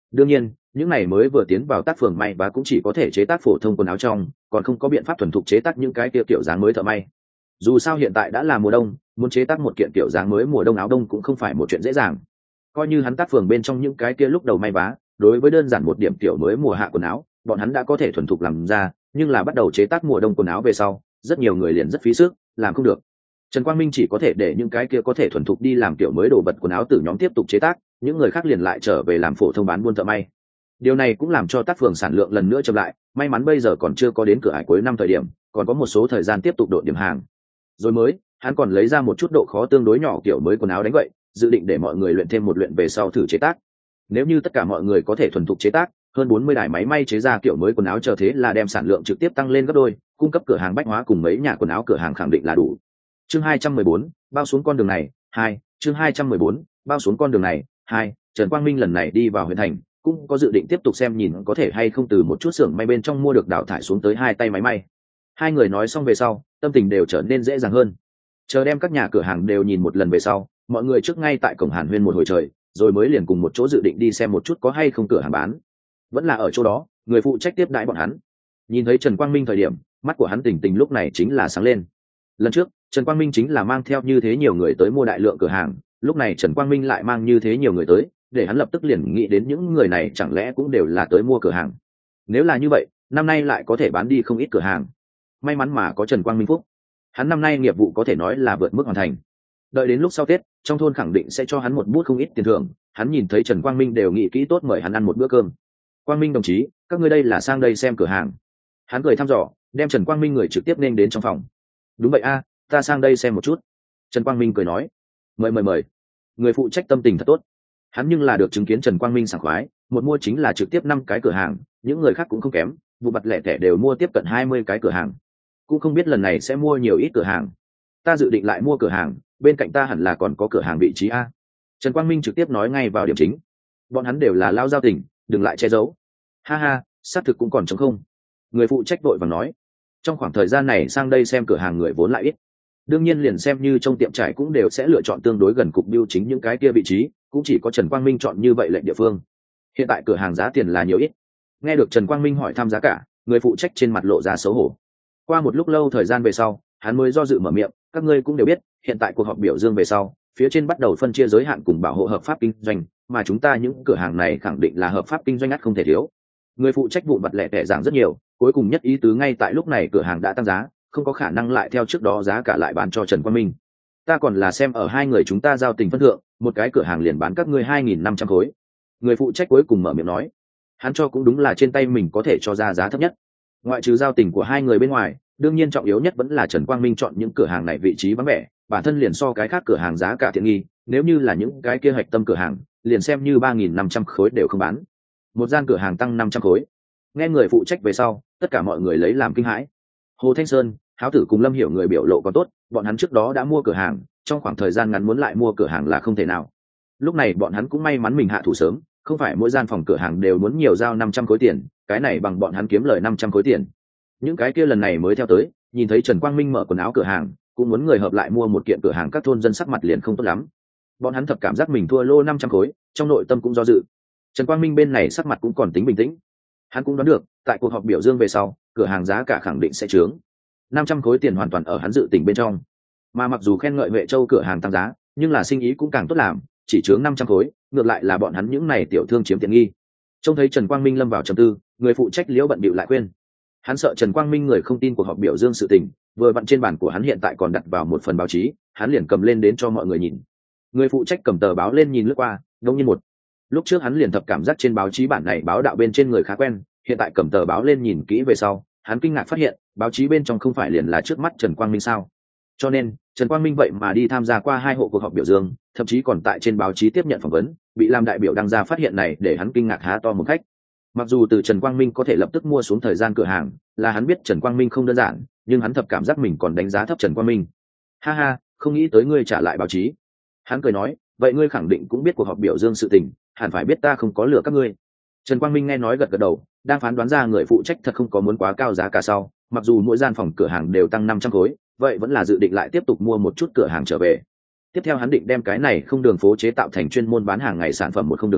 Đương nhiên những này mới vừa tiến vào tác phường may và cũng chỉ có thể chế tác phổ thông quần áo trong, còn không có biện pháp thuần thục chế tác những cái kiểu dáng mới thợ may. Dù sao hiện tại đã là mùa đông, muốn chế tác một kiện kiểu dáng mới mùa đông áo đông cũng không phải một chuyện dễ dàng. Coi như hắn tác phường bên trong những cái kia lúc đầu may vá, đối với đơn giản một điểm kiểu mới mùa hạ quần áo bọn hắn đã có thể thuần thục làm ra, nhưng là bắt đầu chế tác mùa đông quần áo về sau, rất nhiều người liền rất phí sức, làm không được. Trần Quang Minh chỉ có thể để những cái kia có thể thuần thục đi làm kiểu mới đồ vật quần áo từ nhóm tiếp tục chế tác, những người khác liền lại trở về làm phổ thông bán buôn thợ may. Điều này cũng làm cho tác phường sản lượng lần nữa chậm lại, may mắn bây giờ còn chưa có đến cửa ải cuối năm thời điểm, còn có một số thời gian tiếp tục độ điểm hàng. Rồi mới, hắn còn lấy ra một chút độ khó tương đối nhỏ kiểu mới quần áo đánh vậy, dự định để mọi người luyện thêm một luyện về sau thử chế tác. Nếu như tất cả mọi người có thể thuần thục chế tác, hơn 40 đài máy may chế ra kiểu mới quần áo, chờ thế là đem sản lượng trực tiếp tăng lên gấp đôi, cung cấp cửa hàng bách hóa cùng mấy nhà quần áo cửa hàng khẳng định là đủ. Chương 214, bao xuống con đường này, 2, chương 214, bao xuống con đường này, 2, Trần Quang Minh lần này đi vào huyện thành, cũng có dự định tiếp tục xem nhìn có thể hay không từ một chút xưởng may bên trong mua được đào thải xuống tới 2 tay máy may. Hai người nói xong về sau, tâm tình đều trở nên dễ dàng hơn. Chờ đem các nhà cửa hàng đều nhìn một lần về sau, mọi người trước ngay tại cổng Hàn Huyên một hồi trời, rồi mới liền cùng một chỗ dự định đi xem một chút có hay không cửa hàng bán. Vẫn là ở chỗ đó, người phụ trách tiếp đãi bọn hắn. Nhìn thấy Trần Quang Minh thời điểm, mắt của hắn tỉnh tỉnh lúc này chính là sáng lên. Lần trước, Trần Quang Minh chính là mang theo như thế nhiều người tới mua đại lượng cửa hàng, lúc này Trần Quang Minh lại mang như thế nhiều người tới, để hắn lập tức liền nghĩ đến những người này chẳng lẽ cũng đều là tới mua cửa hàng. Nếu là như vậy, năm nay lại có thể bán đi không ít cửa hàng. May mắn mà có Trần Quang Minh phúc. Hắn năm nay nghiệp vụ có thể nói là vượt mức hoàn thành. Đợi đến lúc sau Tết, trong thôn khẳng định sẽ cho hắn một bút không ít tiền thưởng, hắn nhìn thấy Trần Quang Minh đều nghĩ kỹ tốt mời hắn ăn một bữa cơm. Quang Minh đồng chí, các ngươi đây là sang đây xem cửa hàng. Hắn cười thăm dò, đem Trần Quang Minh người trực tiếp nên đến trong phòng. Đúng vậy a, ta sang đây xem một chút. Trần Quang Minh cười nói, mời. Người phụ trách tâm tình thật tốt. Hắn nhưng là được chứng kiến Trần Quang Minh sảng khoái, một mua chính là trực tiếp 5 cái cửa hàng, những người khác cũng không kém, vụ mặt lẻ tẻ đều mua tiếp cận 20 cái cửa hàng. Cũng không biết lần này sẽ mua nhiều ít cửa hàng. Ta dự định lại mua cửa hàng, bên cạnh ta hẳn là còn có cửa hàng vị trí a. Trần Quang Minh trực tiếp nói ngay vào điểm chính. Bọn hắn đều là lao giao tình, đừng lại che giấu. Ha ha, xác thực cũng còn trống không. Người phụ trách vội vàng nói, trong khoảng thời gian này sang đây xem cửa hàng người vốn lại ít, đương nhiên liền xem như trong tiệm trải cũng đều sẽ lựa chọn tương đối gần cục biêu chính những cái kia vị trí, cũng chỉ có Trần Quang Minh chọn như vậy lệnh địa phương. Hiện tại cửa hàng giá tiền là nhiều ít. Nghe được Trần Quang Minh hỏi thăm giá cả, người phụ trách trên mặt lộ ra xấu hổ. Qua một lúc lâu thời gian về sau, hắn mới do dự mở miệng, các ngươi cũng đều biết, hiện tại cuộc họp biểu dương về sau, phía trên bắt đầu phân chia giới hạn cùng bảo hộ hợp pháp kinh doanh, mà chúng ta những cửa hàng này khẳng định là hợp pháp kinh doanh ắt không thể thiếu. Người phụ trách vụn vặt lẻ tẻ giảng rất nhiều, cuối cùng nhất ý tứ ngay tại lúc này cửa hàng đã tăng giá, không có khả năng lại theo trước đó giá cả lại bán cho Trần Quang Minh. Ta còn là xem ở hai người chúng ta giao tình phân thượng, một cái cửa hàng liền bán các ngươi 2.500 khối. Người phụ trách cuối cùng mở miệng nói, hắn cho cũng đúng là trên tay mình có thể cho ra giá thấp nhất. Ngoại trừ giao tình của hai người bên ngoài, đương nhiên trọng yếu nhất vẫn là Trần Quang Minh chọn những cửa hàng này vị trí vắng vẻ, bản thân liền so cái khác cửa hàng giá cả tiện nghi, nếu như là những cái kia hạch tâm cửa hàng, liền xem như 3.500 khối đều không bán. Một gian cửa hàng tăng 500 khối. Nghe người phụ trách về sau, tất cả mọi người lấy làm kinh hãi. Hồ Thanh Sơn, Háo Tử cùng Lâm Hiểu người biểu lộ còn tốt, bọn hắn trước đó đã mua cửa hàng, trong khoảng thời gian ngắn muốn lại mua cửa hàng là không thể nào. Lúc này bọn hắn cũng may mắn mình hạ thủ sớm, không phải mỗi gian phòng cửa hàng đều muốn nhiều giao 500 khối tiền, cái này bằng bọn hắn kiếm lời 500 khối tiền. Những cái kia lần này mới theo tới, nhìn thấy Trần Quang Minh mở quần áo cửa hàng, cũng muốn người hợp lại mua một kiện cửa hàng, các thôn dân sắc mặt liền không tốt lắm. Bọn hắn thập cảm giác mình thua lô 500 khối, trong nội tâm cũng do dự. Trần Quang Minh bên này sắc mặt cũng còn tính bình tĩnh. Hắn cũng đoán được, tại cuộc họp biểu dương về sau, cửa hàng giá cả khẳng định sẽ chướng. 500 khối tiền hoàn toàn ở hắn dự tính bên trong. Mà mặc dù khen ngợi Huệ Châu cửa hàng tăng giá, nhưng là sinh ý cũng càng tốt làm, chỉ chướng 500 khối, ngược lại là bọn hắn những này tiểu thương chiếm tiện nghi. Trông thấy Trần Quang Minh lâm vào trầm tư, người phụ trách Liễu bận bịu lại khuyên. Hắn sợ Trần Quang Minh người không tin cuộc họp biểu dương sự tình, vừa vặn trên bàn của hắn hiện tại còn đặt vào một phần báo chí, hắn liền cầm lên đến cho mọi người nhìn. Người phụ trách cầm tờ báo lên nhìn lướt qua, đông nhiên một. Lúc trước hắn liền thập cảm giác trên báo chí bản này báo đạo bên trên người khá quen, hiện tại cầm tờ báo lên nhìn kỹ về sau, hắn kinh ngạc phát hiện, báo chí bên trong không phải liền là trước mắt Trần Quang Minh sao? Cho nên, Trần Quang Minh vậy mà đi tham gia qua 2 hộ cuộc họp biểu dương, thậm chí còn tại trên báo chí tiếp nhận phỏng vấn, bị làm đại biểu đăng ra phát hiện này để hắn kinh ngạc há to một khách. Mặc dù từ Trần Quang Minh có thể lập tức mua xuống thời gian cửa hàng, là hắn biết Trần Quang Minh không đơn giản, nhưng hắn thập cảm giác mình còn đánh giá thấp Trần Quang Minh. Ha ha, không nghĩ tới ngươi trả lại báo chí. Hắn cười nói, vậy ngươi khẳng định cũng biết cuộc họp biểu dương sự tình, hẳn phải biết ta không có lừa các ngươi. Trần Quang Minh nghe nói gật gật đầu, đang phán đoán ra người phụ trách thật không có muốn quá cao giá cả sau, mặc dù mỗi gian phòng cửa hàng đều tăng 500 khối, vậy vẫn là dự định lại tiếp tục mua một chút cửa hàng trở về. Tiếp theo hắn định đem cái này không đường phố chế tạo thành chuyên môn bán hàng ngày sản phẩm một không đường phố,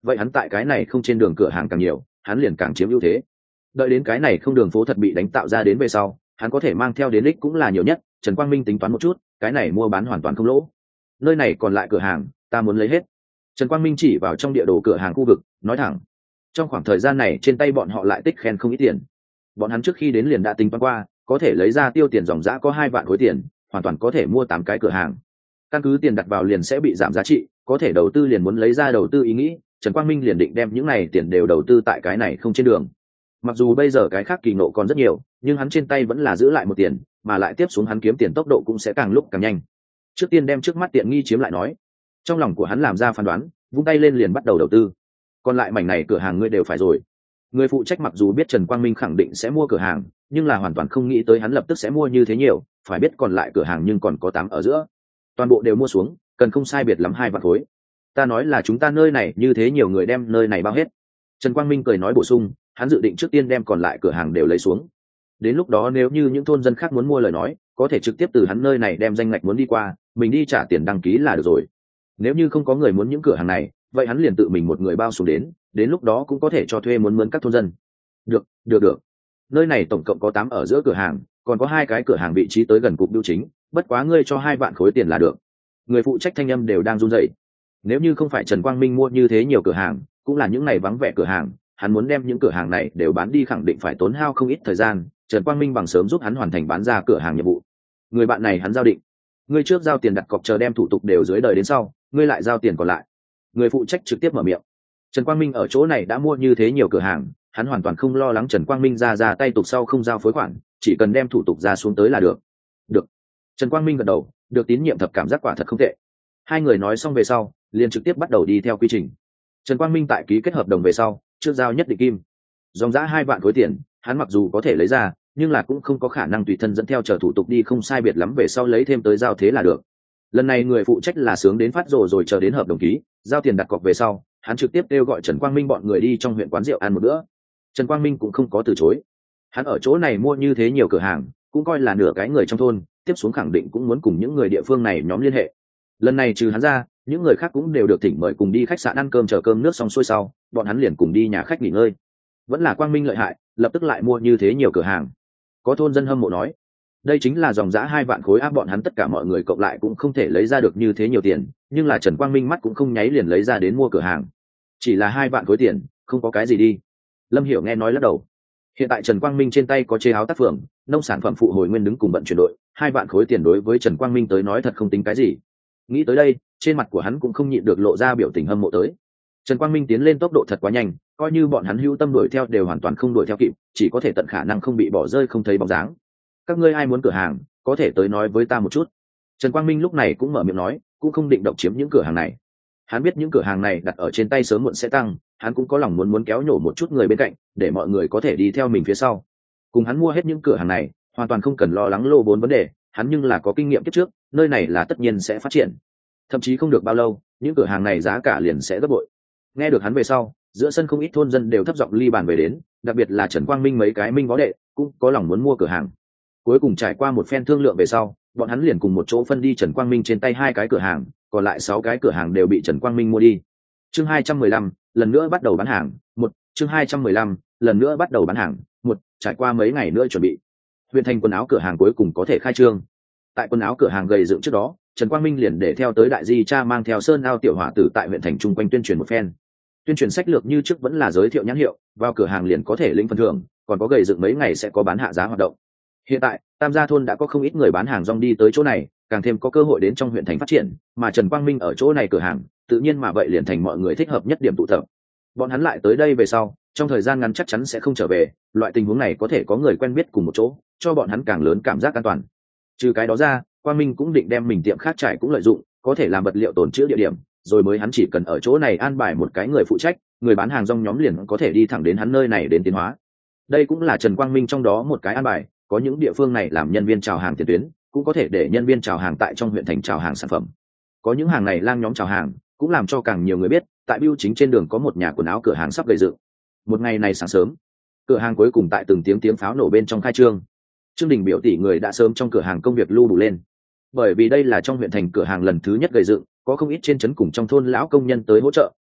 vậy hắn tại cái này không trên đường cửa hàng càng nhiều, hắn liền càng chiếm ưu thế. Đợi đến cái này không đường phố thật bị đánh tạo ra đến về sau, hắn có thể mang theo đến đích cũng là nhiều nhất. Trần Quang Minh tính toán một chút, cái này mua bán hoàn toàn không lỗ. Nơi này còn lại cửa hàng, ta muốn lấy hết. Trần Quang Minh chỉ vào trong địa đồ cửa hàng khu vực, nói thẳng. Trong khoảng thời gian này trên tay bọn họ lại tích khen không ít tiền. Bọn hắn trước khi đến liền đã tính toán qua, có thể lấy ra tiêu tiền dòng dã có 2 vạn khối tiền, hoàn toàn có thể mua 8 cái cửa hàng. Căn cứ tiền đặt vào liền sẽ bị giảm giá trị, có thể đầu tư liền muốn lấy ra đầu tư ý nghĩ, Trần Quang Minh liền định đem những này tiền đều đầu tư tại cái này không trên đường. Mặc dù bây giờ cái khác kỳ nộ còn rất nhiều, nhưng hắn trên tay vẫn là giữ lại một tiền, mà lại tiếp xuống hắn kiếm tiền tốc độ cũng sẽ càng lúc càng nhanh. Trước tiên đem trước mắt tiện nghi chiếm lại nói. Trong lòng của hắn làm ra phán đoán, vung tay lên liền bắt đầu đầu tư. Còn lại mảnh này cửa hàng ngươi đều phải rồi. Người phụ trách mặc dù biết Trần Quang Minh khẳng định sẽ mua cửa hàng, nhưng là hoàn toàn không nghĩ tới hắn lập tức sẽ mua như thế nhiều, phải biết còn lại cửa hàng nhưng còn có 8 ở giữa. Toàn bộ đều mua xuống, cần không sai biệt lắm 2 vạn khối. Ta nói là chúng ta nơi này như thế nhiều người đem nơi này bao hết. Trần Quang Minh cười nói bổ sung, hắn dự định trước tiên đem còn lại cửa hàng đều lấy xuống. Đến lúc đó nếu như những thôn dân khác muốn mua lời nói, có thể trực tiếp từ hắn nơi này đem danh ngạch muốn đi qua, mình đi trả tiền đăng ký là được rồi. Nếu như không có người muốn những cửa hàng này, vậy hắn liền tự mình một người bao xuống đến lúc đó cũng có thể cho thuê muốn mướn các thôn dân. Được. Nơi này tổng cộng có 8 ở giữa cửa hàng, còn có 2 cái cửa hàng vị trí tới gần cục bưu chính, bất quá ngươi cho 2 vạn khối tiền là được. Người phụ trách thanh âm đều đang run rẩy. Nếu như không phải Trần Quang Minh mua như thế nhiều cửa hàng, cũng là những này vắng vẻ cửa hàng, hắn muốn đem những cửa hàng này đều bán đi khẳng định phải tốn hao không ít thời gian. Trần Quang Minh bằng sớm giúp hắn hoàn thành bán ra cửa hàng nhiệm vụ. Người bạn này hắn giao định, ngươi trước giao tiền đặt cọc chờ đem thủ tục đều dưới đời đến sau, ngươi lại giao tiền còn lại. Người phụ trách trực tiếp mở miệng. Trần Quang Minh ở chỗ này đã mua như thế nhiều cửa hàng, hắn hoàn toàn không lo lắng Trần Quang Minh ra tay tục sau không giao phối khoản, chỉ cần đem thủ tục ra xuống tới là được. Được. Trần Quang Minh gật đầu, được tín nhiệm thập cảm giác quả thật không tệ. Hai người nói xong về sau, liền trực tiếp bắt đầu đi theo quy trình. Trần Quang Minh tại ký kết hợp đồng về sau, trước giao nhất định kim, dòng giá 2 vạn khối tiền, hắn mặc dù có thể lấy ra, nhưng là cũng không có khả năng tùy thân dẫn theo chờ thủ tục đi không sai biệt lắm về sau lấy thêm tới giao thế là được. Lần này người phụ trách là sướng đến phát rồ rồi chờ đến hợp đồng ký, giao tiền đặt cọc về sau, hắn trực tiếp kêu gọi Trần Quang Minh bọn người đi trong huyện quán rượu ăn một bữa. Trần Quang Minh cũng không có từ chối. Hắn ở chỗ này mua như thế nhiều cửa hàng, cũng coi là nửa cái người trong thôn, tiếp xuống khẳng định cũng muốn cùng những người địa phương này nhóm liên hệ. Lần này trừ hắn ra, những người khác cũng đều được thỉnh mời cùng đi khách sạn ăn cơm chờ cơm nước xong xuôi sau, bọn hắn liền cùng đi nhà khách nghỉ ngơi. Vẫn là Quang Minh lợi hại, lập tức lại mua như thế nhiều cửa hàng. Có thôn dân hâm mộ nói, đây chính là dòng giá 2 vạn khối áp, bọn hắn tất cả mọi người cộng lại cũng không thể lấy ra được như thế nhiều tiền, nhưng là Trần Quang Minh mắt cũng không nháy liền lấy ra đến mua cửa hàng. Chỉ là 2 vạn khối tiền, không có cái gì đi. Lâm Hiểu nghe nói lắc đầu. Hiện tại Trần Quang Minh trên tay có chế áo tác phường, nông sản phẩm phụ hồi nguyên đứng cùng vận chuyển đội, 2 vạn khối tiền đối với Trần Quang Minh tới nói thật không tính cái gì. Nghĩ tới đây, trên mặt của hắn cũng không nhịn được lộ ra biểu tình hâm mộ tới. Trần Quang Minh tiến lên tốc độ thật quá nhanh, coi như bọn hắn hữu tâm đuổi theo đều hoàn toàn không đuổi theo kịp, chỉ có thể tận khả năng không bị bỏ rơi không thấy bóng dáng. Các ngươi ai muốn cửa hàng, có thể tới nói với ta một chút. Trần Quang Minh lúc này cũng mở miệng nói, cũng không định độc chiếm những cửa hàng này. Hắn biết những cửa hàng này đặt ở trên tay sớm muộn sẽ tăng, hắn cũng có lòng muốn kéo nhổ một chút người bên cạnh, để mọi người có thể đi theo mình phía sau. Cùng hắn mua hết những cửa hàng này, hoàn toàn không cần lo lắng lô vốn vấn đề, hắn nhưng là có kinh nghiệm kiếp trước, nơi này là tất nhiên sẽ phát triển. Thậm chí không được bao lâu, những cửa hàng này giá cả liền sẽ gấp bội. Nghe được hắn về sau, giữa sân không ít thôn dân đều thấp giọng ly bàn về đến, đặc biệt là Trần Quang Minh mấy cái minh võ đệ cũng có lòng muốn mua cửa hàng. Cuối cùng trải qua một phen thương lượng về sau, bọn hắn liền cùng một chỗ phân đi Trần Quang Minh trên tay 2 cái cửa hàng, còn lại 6 cái cửa hàng đều bị Trần Quang Minh mua đi. Chương 215, lần nữa bắt đầu bán hàng. Chương 215, lần nữa bắt đầu bán hàng. Trải qua mấy ngày nữa chuẩn bị, huyện thành quần áo cửa hàng cuối cùng có thể khai trương. Tại quần áo cửa hàng gầy dựng trước đó, Trần Quang Minh liền để theo tới đại di cha mang theo Sơn Ao tiểu hỏa tử tại huyện thành chung quanh tuyên truyền một phen. Tuyên truyền sách lược như trước vẫn là giới thiệu nhãn hiệu, vào cửa hàng liền có thể lĩnh phần thưởng, còn có gầy dựng mấy ngày sẽ có bán hạ giá hoạt động. Hiện tại, Tam Gia thôn đã có không ít người bán hàng rong đi tới chỗ này, càng thêm có cơ hội đến trong huyện thành phát triển, mà Trần Quang Minh ở chỗ này cửa hàng, tự nhiên mà vậy liền thành mọi người thích hợp nhất điểm tụ tập. Bọn hắn lại tới đây về sau, trong thời gian ngắn chắc chắn sẽ không trở về, loại tình huống này có thể có người quen biết cùng một chỗ, cho bọn hắn càng lớn cảm giác an toàn. Trừ cái đó ra, Quang Minh cũng định đem mình tiệm khác trải cũng lợi dụng, có thể làm vật liệu tồn trữ địa điểm, rồi mới hắn chỉ cần ở chỗ này an bài một cái người phụ trách, người bán hàng rong nhóm liền có thể đi thẳng đến hắn nơi này đến tiến hóa. Đây cũng là Trần Quang Minh trong đó một cái an bài, có những địa phương này làm nhân viên chào hàng tiền tuyến, cũng có thể để nhân viên chào hàng tại trong huyện thành chào hàng sản phẩm. Có những hàng này lang nhóm chào hàng, cũng làm cho càng nhiều người biết, tại bưu chính trên đường có một nhà quần áo cửa hàng sắp gây dựng. Một ngày này sáng sớm, cửa hàng cuối cùng tại từng tiếng pháo nổ bên trong khai trương. Trương Đình biểu tỷ người đã sớm trong cửa hàng công việc lưu đủ lên, bởi vì đây là trong huyện thành cửa hàng lần thứ nhất gây dựng, có không ít trên trấn cùng trong thôn lão công nhân tới hỗ trợ,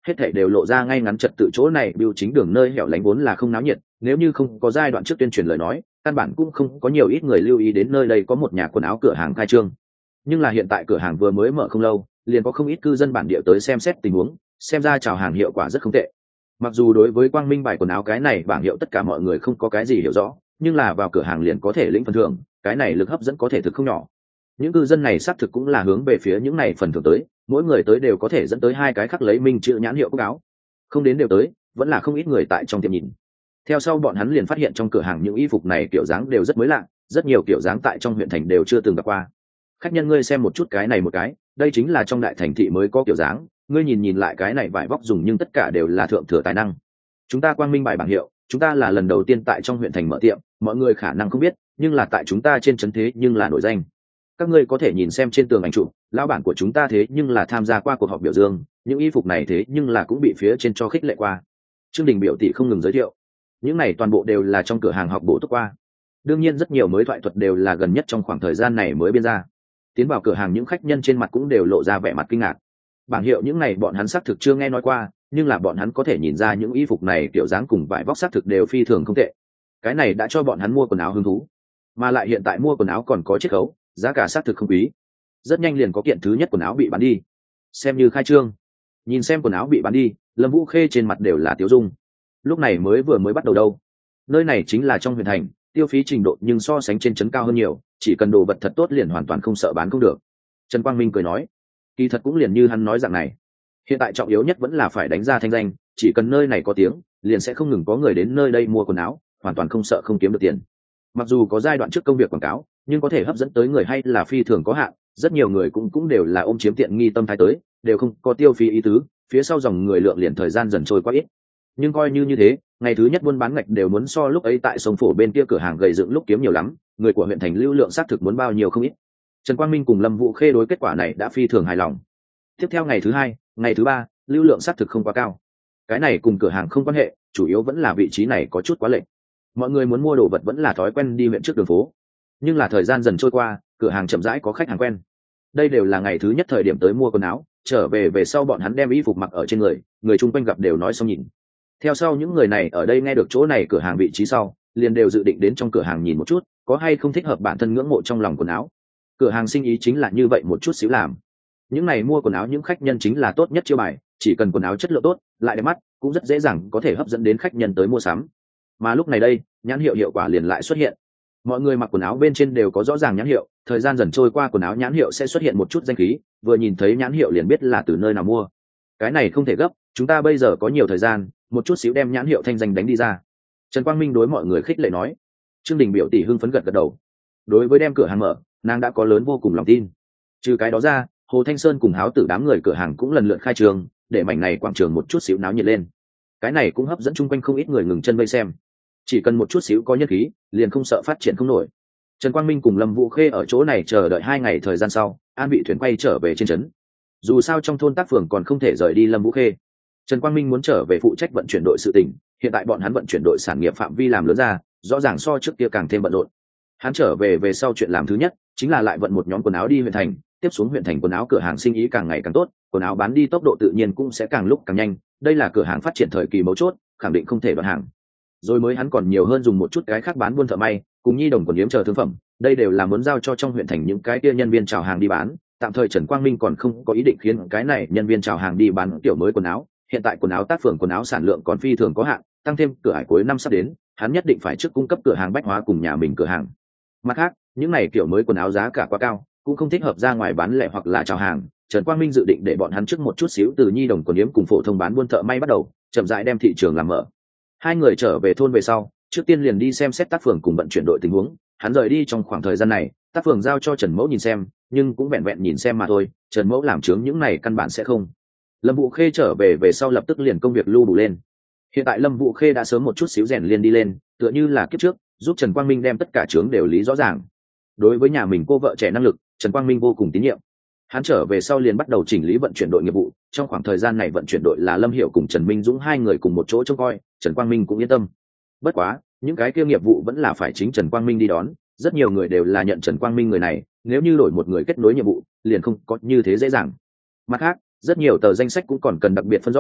hết thảy đều lộ ra ngay ngắn trật tự. Chỗ này bưu chính đường nơi hẻo lánh vốn là không náo nhiệt, nếu như không có giai đoạn trước tuyên truyền lời nói, căn bản cũng không có nhiều ít người lưu ý đến nơi đây có một nhà quần áo cửa hàng khai trương. Nhưng là hiện tại cửa hàng vừa mới mở không lâu, liền có không ít cư dân bản địa tới xem xét tình huống, xem ra chào hàng hiệu quả rất không tệ. Mặc dù đối với quang minh bài quần áo cái này bảng hiệu tất cả mọi người không có cái gì hiểu rõ, nhưng là vào cửa hàng liền có thể lĩnh phần thưởng, cái này lực hấp dẫn có thể thực không nhỏ. Những cư dân này xác thực cũng là hướng về phía những này phần thưởng tới, mỗi người tới đều có thể dẫn tới 2 cái khắc lấy minh chữ nhãn hiệu cúc áo, không đến đều tới vẫn là không ít người tại trong tiệm nhìn. Theo sau bọn hắn liền phát hiện trong cửa hàng những y phục này kiểu dáng đều rất mới lạ, rất nhiều kiểu dáng tại trong huyện thành đều chưa từng gặp qua. Khách nhân ngươi xem một chút cái này một cái, đây chính là trong đại thành thị mới có kiểu dáng, ngươi nhìn lại cái này vải vóc dùng nhưng tất cả đều là thượng thừa tài năng. Chúng ta quang minh bài bảng hiệu, chúng ta là lần đầu tiên tại trong huyện thành mở tiệm, mọi người khả năng không biết, nhưng là tại chúng ta trên trấn thế nhưng là nổi danh. Các ngươi có thể nhìn xem trên tường ảnh chụp, lão bản của chúng ta thế nhưng là tham gia qua cuộc họp biểu dương, những y phục này thế nhưng là cũng bị phía trên cho khích lệ qua. Trương Đình biểu tỷ không ngừng giới thiệu, những này toàn bộ đều là trong cửa hàng học bổ túc qua. Đương nhiên rất nhiều mới thoại thuật đều là gần nhất trong khoảng thời gian này mới biên ra. Tiến vào cửa hàng những khách nhân trên mặt cũng đều lộ ra vẻ mặt kinh ngạc. Bảng hiệu những này bọn hắn xác thực chưa nghe nói qua, nhưng là bọn hắn có thể nhìn ra những y phục này kiểu dáng cùng vải vóc xác thực đều phi thường không tệ. Cái này đã cho bọn hắn mua quần áo hứng thú, mà lại hiện tại mua quần áo còn có chiết khấu, giá cả xác thực không quý. Rất nhanh liền có kiện thứ nhất quần áo bị bán đi, xem như khai trương. Nhìn xem quần áo bị bán đi, Lâm Vũ Khê trên mặt đều là tiêu dung. Lúc này vừa mới bắt đầu đâu, nơi này chính là trong huyện thành, tiêu phí trình độ nhưng so sánh trên trấn cao hơn nhiều, chỉ cần đồ vật thật tốt liền hoàn toàn không sợ bán không được. Trần Quang Minh cười nói, kỳ thật cũng liền như hắn nói dạng này, hiện tại trọng yếu nhất vẫn là phải đánh ra thanh danh, chỉ cần nơi này có tiếng liền sẽ không ngừng có người đến nơi đây mua quần áo, hoàn toàn không sợ không kiếm được tiền. Mặc dù có giai đoạn trước công việc quảng cáo, nhưng có thể hấp dẫn tới người hay là phi thường có hạn, rất nhiều người cũng đều là ôm chiếm tiện nghi tâm thái tới, đều không có tiêu phí ý tứ, phía sau dòng người lượng liền thời gian dần trôi qua ít. Nhưng coi như thế, ngày thứ nhất buôn bán ngạch đều muốn so lúc ấy tại sông Phổ bên kia cửa hàng gầy dựng lúc kiếm nhiều lắm, người của huyện thành lưu lượng xác thực muốn bao nhiêu không ít. Trần Quang Minh cùng Lâm Vũ Khê đối kết quả này đã phi thường hài lòng. Tiếp theo ngày thứ 2, ngày thứ 3, lưu lượng xác thực không quá cao. Cái này cùng cửa hàng không quan hệ, chủ yếu vẫn là vị trí này có chút quá lệch. Mọi người muốn mua đồ vật vẫn là thói quen đi huyện trước đường phố, nhưng là thời gian dần trôi qua, cửa hàng chậm rãi có khách hàng quen. Đây đều là ngày thứ nhất thời điểm tới mua quần áo, trở về sau bọn hắn đem y phục mặc ở trên người, người chung quanh gặp đều nói xong nhìn. Theo sau những người này ở đây nghe được chỗ này cửa hàng vị trí sau, liền đều dự định đến trong cửa hàng nhìn một chút, có hay không thích hợp bản thân ngưỡng mộ trong lòng quần áo. Cửa hàng sinh ý chính là như vậy một chút xíu làm. Những này mua quần áo những khách nhân chính là tốt nhất chiêu bài, chỉ cần quần áo chất lượng tốt, lại đẹp mắt, cũng rất dễ dàng có thể hấp dẫn đến khách nhân tới mua sắm. Mà lúc này đây, nhãn hiệu hiệu quả liền lại xuất hiện. Mọi người mặc quần áo bên trên đều có rõ ràng nhãn hiệu, thời gian dần trôi qua quần áo nhãn hiệu sẽ xuất hiện một chút danh khí, vừa nhìn thấy nhãn hiệu liền biết là từ nơi nào mua. Cái này không thể gấp, chúng ta bây giờ có nhiều thời gian, một chút xíu đem nhãn hiệu thanh danh đánh đi ra. Trần Quang Minh đối mọi người khích lệ nói. Trương Đình biểu tỷ hưng phấn gật đầu. Đối với đem cửa hàng mở, nàng đã có lớn vô cùng lòng tin. Trừ cái đó ra, Hồ Thanh Sơn cùng Háo Tử đám người cửa hàng cũng lần lượt khai trường, để mảnh này quảng trường một chút xíu náo nhiệt lên. Cái này cũng hấp dẫn chung quanh không ít người ngừng chân vây xem. Chỉ cần một chút xíu có nhân khí, liền không sợ phát triển không nổi. Trần Quang Minh cùng Lâm Vũ Khê ở chỗ này chờ đợi 2 ngày thời gian sau, an vị thuyền quay trở về trên trấn. Dù sao trong thôn tác phường còn không thể rời đi Lâm Vũ Khê, Trần Quang Minh muốn trở về phụ trách vận chuyển đội sự tỉnh. Hiện tại bọn hắn vận chuyển đội sản nghiệp phạm vi làm lớn ra, rõ ràng so trước kia càng thêm bận rộn. Hắn trở về sau chuyện làm thứ nhất chính là lại vận một nhóm quần áo đi huyện thành, tiếp xuống huyện thành quần áo cửa hàng sinh ý càng ngày càng tốt, quần áo bán đi tốc độ tự nhiên cũng sẽ càng lúc càng nhanh. Đây là cửa hàng phát triển thời kỳ mấu chốt, khẳng định không thể đoạn hàng. Rồi mới hắn còn nhiều hơn dùng một chút cái khác bán buôn thợ may, cùng nhi đồng quần yếm chờ thương phẩm, đây đều là muốn giao cho trong huyện thành những cái kia nhân viên chào hàng đi bán. Tạm thời Trần Quang Minh còn không có ý định khiến cái này nhân viên chào hàng đi bán kiểu mới quần áo. Hiện tại quần áo tác phường quần áo sản lượng còn phi thường có hạn, tăng thêm cửa hải cuối năm sắp đến, hắn nhất định phải trước cung cấp cửa hàng bách hóa cùng nhà mình cửa hàng. Mặt khác, những này kiểu mới quần áo giá cả quá cao, cũng không thích hợp ra ngoài bán lẻ hoặc là chào hàng. Trần Quang Minh dự định để bọn hắn trước một chút xíu từ nhi đồng quần yếm cùng phổ thông bán buôn thợ may bắt đầu, chậm rãi đem thị trường làm mở. 2 người trở về thôn về sau, trước tiên liền đi xem xét tác phường cùng vận chuyển đội tình huống. Hắn rời đi trong khoảng thời gian này, tác phường giao cho Trần Mẫu nhìn xem, nhưng cũng vẹn vẹn nhìn xem mà thôi. Trần Mẫu làm chứng những này căn bản sẽ không. Lâm Vũ Khê trở về sau lập tức liền công việc lưu đủ lên. Hiện tại Lâm Vũ Khê đã sớm một chút xíu rèn liền đi lên, tựa như là kiếp trước, giúp Trần Quang Minh đem tất cả chướng đều lý rõ ràng. Đối với nhà mình cô vợ trẻ năng lực, Trần Quang Minh vô cùng tín nhiệm. Hắn trở về sau liền bắt đầu chỉnh lý vận chuyển đội nghiệp vụ. Trong khoảng thời gian này vận chuyển đội là Lâm Hiểu cùng Trần Minh Dũng 2 người cùng một chỗ trông coi, Trần Quang Minh cũng yên tâm. Bất quá, những cái kia nghiệp vụ vẫn là phải chính Trần Quang Minh đi đón. Rất nhiều người đều là nhận Trần Quang Minh người này, nếu như đổi một người kết nối nhiệm vụ, liền không có như thế dễ dàng. Mặt khác, rất nhiều tờ danh sách cũng còn cần đặc biệt phân rõ,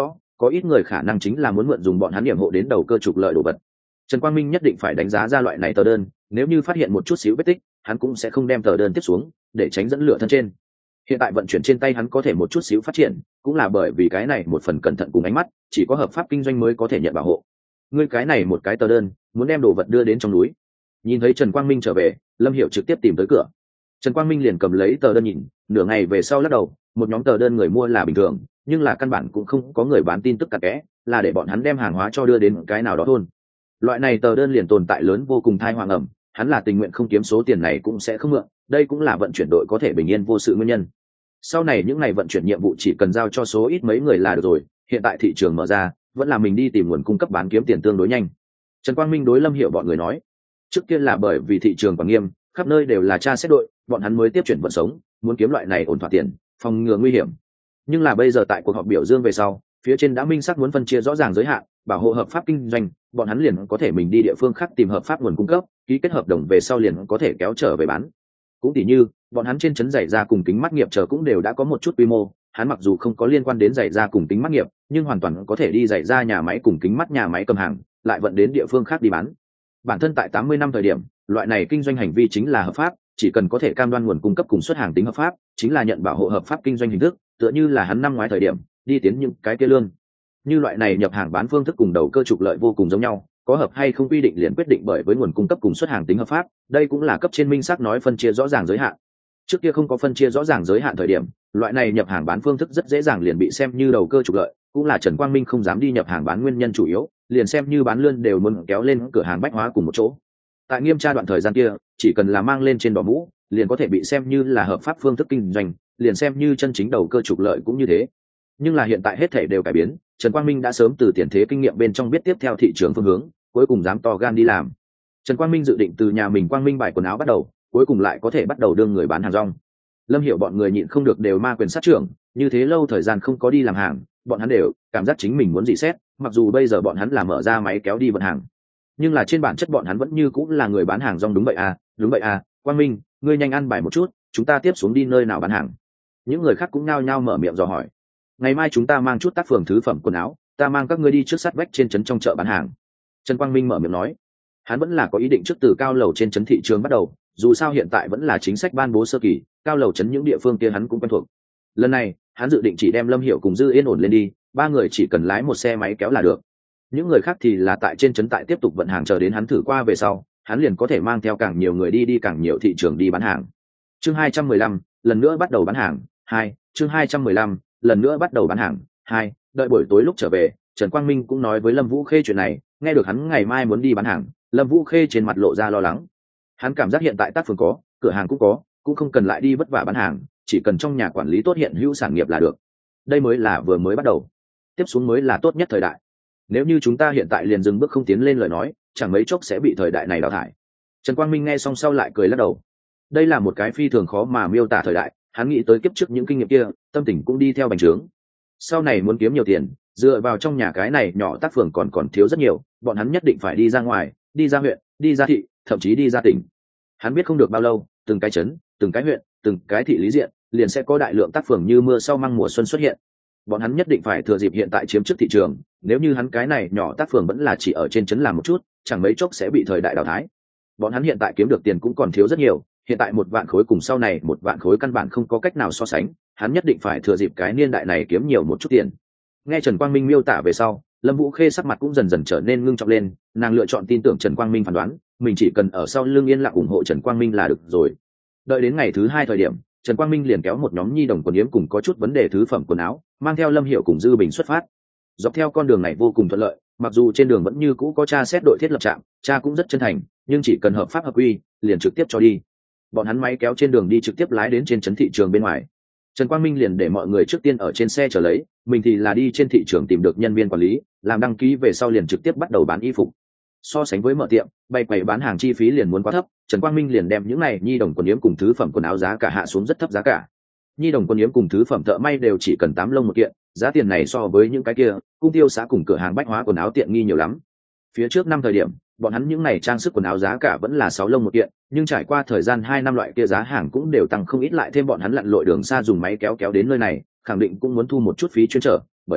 có ít người khả năng chính là muốn mượn dùng bọn hắn điểm hộ đến đầu cơ trục lợi đồ vật. Trần Quang Minh nhất định phải đánh giá ra loại này tờ đơn, nếu như phát hiện một chút xíu vết tích, hắn cũng sẽ không đem tờ đơn tiếp xuống, để tránh dẫn lửa thân trên. Hiện tại vận chuyển trên tay hắn có thể một chút xíu phát triển, cũng là bởi vì cái này một phần cẩn thận cùng ánh mắt, chỉ có hợp pháp kinh doanh mới có thể nhận bảo hộ. Ngươi cái này một cái tờ đơn, muốn đem đồ vật đưa đến trong núi. Nhìn thấy Trần Quang Minh trở về, Lâm Hiểu trực tiếp tìm tới cửa. Trần Quang Minh liền cầm lấy tờ đơn nhìn, nửa ngày về sau lắc đầu, một nhóm tờ đơn người mua là bình thường, nhưng là căn bản cũng không có người bán tin tức cặn kẽ, là để bọn hắn đem hàng hóa cho đưa đến cái nào đó thôn. Loại này tờ đơn liền tồn tại lớn vô cùng thai hoàng ẩm, hắn là tình nguyện không kiếm số tiền này cũng sẽ không mượn, đây cũng là vận chuyển đội có thể bình yên vô sự nguyên nhân. Sau này những ngày vận chuyển nhiệm vụ chỉ cần giao cho số ít mấy người là được rồi, hiện tại thị trường mở ra, vẫn là mình đi tìm nguồn cung cấp bán kiếm tiền tương đối nhanh. Trần Quang Minh đối Lâm Hiểu bọn người nói, trước kia là bởi vì thị trường còn nghiêm, khắp nơi đều là tra xét đội, bọn hắn mới tiếp chuyển vận sống, muốn kiếm loại này ổn thỏa tiền, phòng ngừa nguy hiểm. Nhưng là bây giờ tại cuộc họp biểu dương về sau, phía trên đã minh xác muốn phân chia rõ ràng giới hạn, bảo hộ hợp pháp kinh doanh, bọn hắn liền có thể mình đi địa phương khác tìm hợp pháp nguồn cung cấp, ký kết hợp đồng về sau liền có thể kéo trở về bán. Cũng tỉ như bọn hắn trên trấn giày da cùng kính mắt nghiệp chờ cũng đều đã có một chút quy mô, hắn mặc dù không có liên quan đến giày da cùng kính mắt nghiệp, nhưng hoàn toàn có thể đi giày da nhà máy cùng kính mắt nhà máy cầm hàng, lại vận đến địa phương khác đi bán. Bản thân tại 80 năm thời điểm, loại này kinh doanh hành vi chính là hợp pháp, chỉ cần có thể cam đoan nguồn cung cấp cùng xuất hàng tính hợp pháp, chính là nhận bảo hộ hợp pháp kinh doanh hình thức, tựa như là hắn năm ngoái thời điểm đi tiến những cái kia lương. Như loại này nhập hàng bán phương thức cùng đầu cơ trục lợi vô cùng giống nhau, có hợp hay không quy định liền quyết định bởi với nguồn cung cấp cùng xuất hàng tính hợp pháp, đây cũng là cấp trên minh xác nói phân chia rõ ràng giới hạn. Trước kia không có phân chia rõ ràng giới hạn thời điểm, loại này nhập hàng bán phương thức rất dễ dàng liền bị xem như đầu cơ trục lợi, cũng là Trần Quang Minh không dám đi nhập hàng bán nguyên nhân chủ yếu, liền xem như bán lươn đều muốn kéo lên cửa hàng bách hóa cùng một chỗ. Tại nghiêm tra đoạn thời gian kia, chỉ cần là mang lên trên đỏ mũ, liền có thể bị xem như là hợp pháp phương thức kinh doanh, liền xem như chân chính đầu cơ trục lợi cũng như thế. Nhưng là hiện tại hết thảy đều cải biến, Trần Quang Minh đã sớm từ tiền thế kinh nghiệm bên trong biết tiếp theo thị trường phương hướng, cuối cùng dám to gan đi làm. Trần Quang Minh dự định từ nhà mình Quang Minh bài quần áo bắt đầu, cuối cùng lại có thể bắt đầu đương người bán hàng rong. Lâm Hiểu bọn người nhịn không được đều ma quyền sát trưởng, như thế lâu thời gian không có đi làm hàng, bọn hắn đều cảm giác chính mình muốn dị xét, mặc dù bây giờ bọn hắn là mở ra máy kéo đi vận hàng, nhưng là trên bản chất bọn hắn vẫn như cũng là người bán hàng rong. Đúng vậy à, Quang Minh, ngươi nhanh ăn bài một chút, chúng ta tiếp xuống đi nơi nào bán hàng. Những người khác cũng nhao nhao mở miệng dò hỏi. Ngày mai chúng ta mang chút tác phường thứ phẩm quần áo, ta mang các ngươi đi trước sát vách trên trấn trong chợ bán hàng. Trần Quang Minh mở miệng nói, hắn vẫn là có ý định trước từ cao lầu trên trấn thị trường bắt đầu, dù sao hiện tại vẫn là chính sách ban bố sơ kỳ, cao lầu trấn những địa phương kia hắn cũng quen thuộc. Lần này hắn dự định chỉ đem Lâm Hiểu cùng Dư Yên ổn lên đi, ba người chỉ cần lái một xe máy kéo là được. Những người khác thì là tại trên trấn tại tiếp tục vận hàng chờ đến hắn thử qua về sau, hắn liền có thể mang theo càng nhiều người đi càng nhiều thị trường đi bán hàng. Chương 215, lần nữa bắt đầu bán hàng 2, chương 215, lần nữa bắt đầu bán hàng 2. Đợi buổi tối lúc trở về, Trần Quang Minh cũng nói với Lâm Vũ Khê chuyện này, nghe được hắn ngày mai muốn đi bán hàng, Lâm Vũ Khê trên mặt lộ ra lo lắng. Hắn cảm giác hiện tại tác phường có, cửa hàng cũng có, cũng không cần lại đi vất vả bán hàng, chỉ cần trong nhà quản lý tốt hiện hữu sản nghiệp là được. Đây mới là vừa mới bắt đầu, tiếp xuống mới là tốt nhất thời đại. Nếu như chúng ta hiện tại liền dừng bước không tiến lên lời nói, chẳng mấy chốc sẽ bị thời đại này đào thải. Trần Quang Minh nghe xong sau lại cười lắc đầu. Đây là một cái phi thường khó mà miêu tả thời đại, hắn nghĩ tới kiếp trước những kinh nghiệm kia, tâm tình cũng đi theo bành trướng. Sau này muốn kiếm nhiều tiền, dựa vào trong nhà cái này nhỏ tác phường còn thiếu rất nhiều, bọn hắn nhất định phải đi ra ngoài, đi ra huyện, đi ra thị, thậm chí đi ra tỉnh. Hắn biết không được bao lâu, từng cái trấn, từng cái huyện, từng cái thị lý diện, liền sẽ có đại lượng tác phường như mưa sau măng mùa xuân xuất hiện. Bọn hắn nhất định phải thừa dịp hiện tại chiếm trước thị trường, nếu như hắn cái này nhỏ tác phường vẫn là chỉ ở trên trấn làm một chút, chẳng mấy chốc sẽ bị thời đại đào thái. Bọn hắn hiện tại kiếm được tiền cũng còn thiếu rất nhiều, hiện tại 1 vạn khối cùng sau này 1 vạn khối căn bản không có cách nào so sánh, hắn nhất định phải thừa dịp cái niên đại này kiếm nhiều một chút tiền. Nghe Trần Quang Minh miêu tả về sau, Lâm Vũ Khê sắc mặt cũng dần dần trở nên ngưng trọng lên, nàng lựa chọn tin tưởng Trần Quang Minh phán đoán, mình chỉ cần ở sau lưng yên lặng ủng hộ Trần Quang Minh là được rồi. Đợi đến ngày thứ 2 thời điểm, Trần Quang Minh liền kéo một nhóm nhi đồng quần yếm cùng có chút vấn đề thứ phẩm quần áo, mang theo Lâm Hiểu cùng Dư Bình xuất phát. Dọc theo con đường này vô cùng thuận lợi, mặc dù trên đường vẫn như cũ có tra xét đội thiết lập trạm, cha cũng rất chân thành, nhưng chỉ cần hợp pháp hợp quy, liền trực tiếp cho đi. Bọn hắn máy kéo trên đường đi trực tiếp lái đến trên trấn thị trường bên ngoài. Trần Quang Minh liền để mọi người trước tiên ở trên xe chờ lấy, mình thì là đi trên thị trường tìm được nhân viên quản lý, làm đăng ký về sau liền trực tiếp bắt đầu bán y phục. So sánh với mở tiệm, bày quầy bán hàng chi phí liền muốn quá thấp, Trần Quang Minh liền đem những này nhi đồng quần yếm cùng thứ phẩm quần áo giá cả hạ xuống rất thấp giá cả. Nhi đồng quần yếm cùng thứ phẩm thợ may đều chỉ cần 8 lông một kiện, giá tiền này so với những cái kia, cung tiêu xã cùng cửa hàng bách hóa quần áo tiện nghi nhiều lắm. Phía trước năm thời điểm, bọn hắn những này trang sức quần áo giá cả vẫn là 6 lông một kiện, nhưng trải qua thời gian 2 năm loại kia giá hàng cũng đều tăng không ít, lại thêm bọn hắn lặn lội đường xa dùng máy kéo đến nơi này, khẳng định cũng muốn thu một chút phí chuyên trở, bởi vậy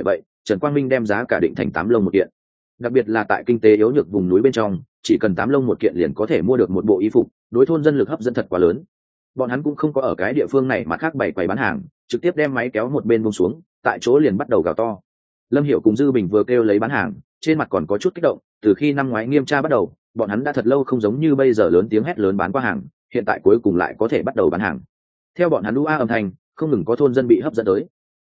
Trần Quang Minh đem giá cả định thành 8 lông một kiện. Đặc biệt là tại kinh tế yếu nhược vùng núi bên trong, chỉ cần 8 lông một kiện liền có thể mua được một bộ y phục, đối thôn dân lực hấp dẫn thật quá lớn. Bọn hắn cũng không có ở cái địa phương này mà khác bày quầy bán hàng, trực tiếp đem máy kéo một bên buông xuống, tại chỗ liền bắt đầu gào to. Lâm Hiểu cùng Dư Bình vừa kêu lấy bán hàng, trên mặt còn có chút kích động, từ khi năm ngoái nghiêm tra bắt đầu, bọn hắn đã thật lâu không giống như bây giờ lớn tiếng hét lớn bán qua hàng, hiện tại cuối cùng lại có thể bắt đầu bán hàng. Theo bọn hắn âm thanh, không ngừng có thôn dân bị hấp dẫn tới.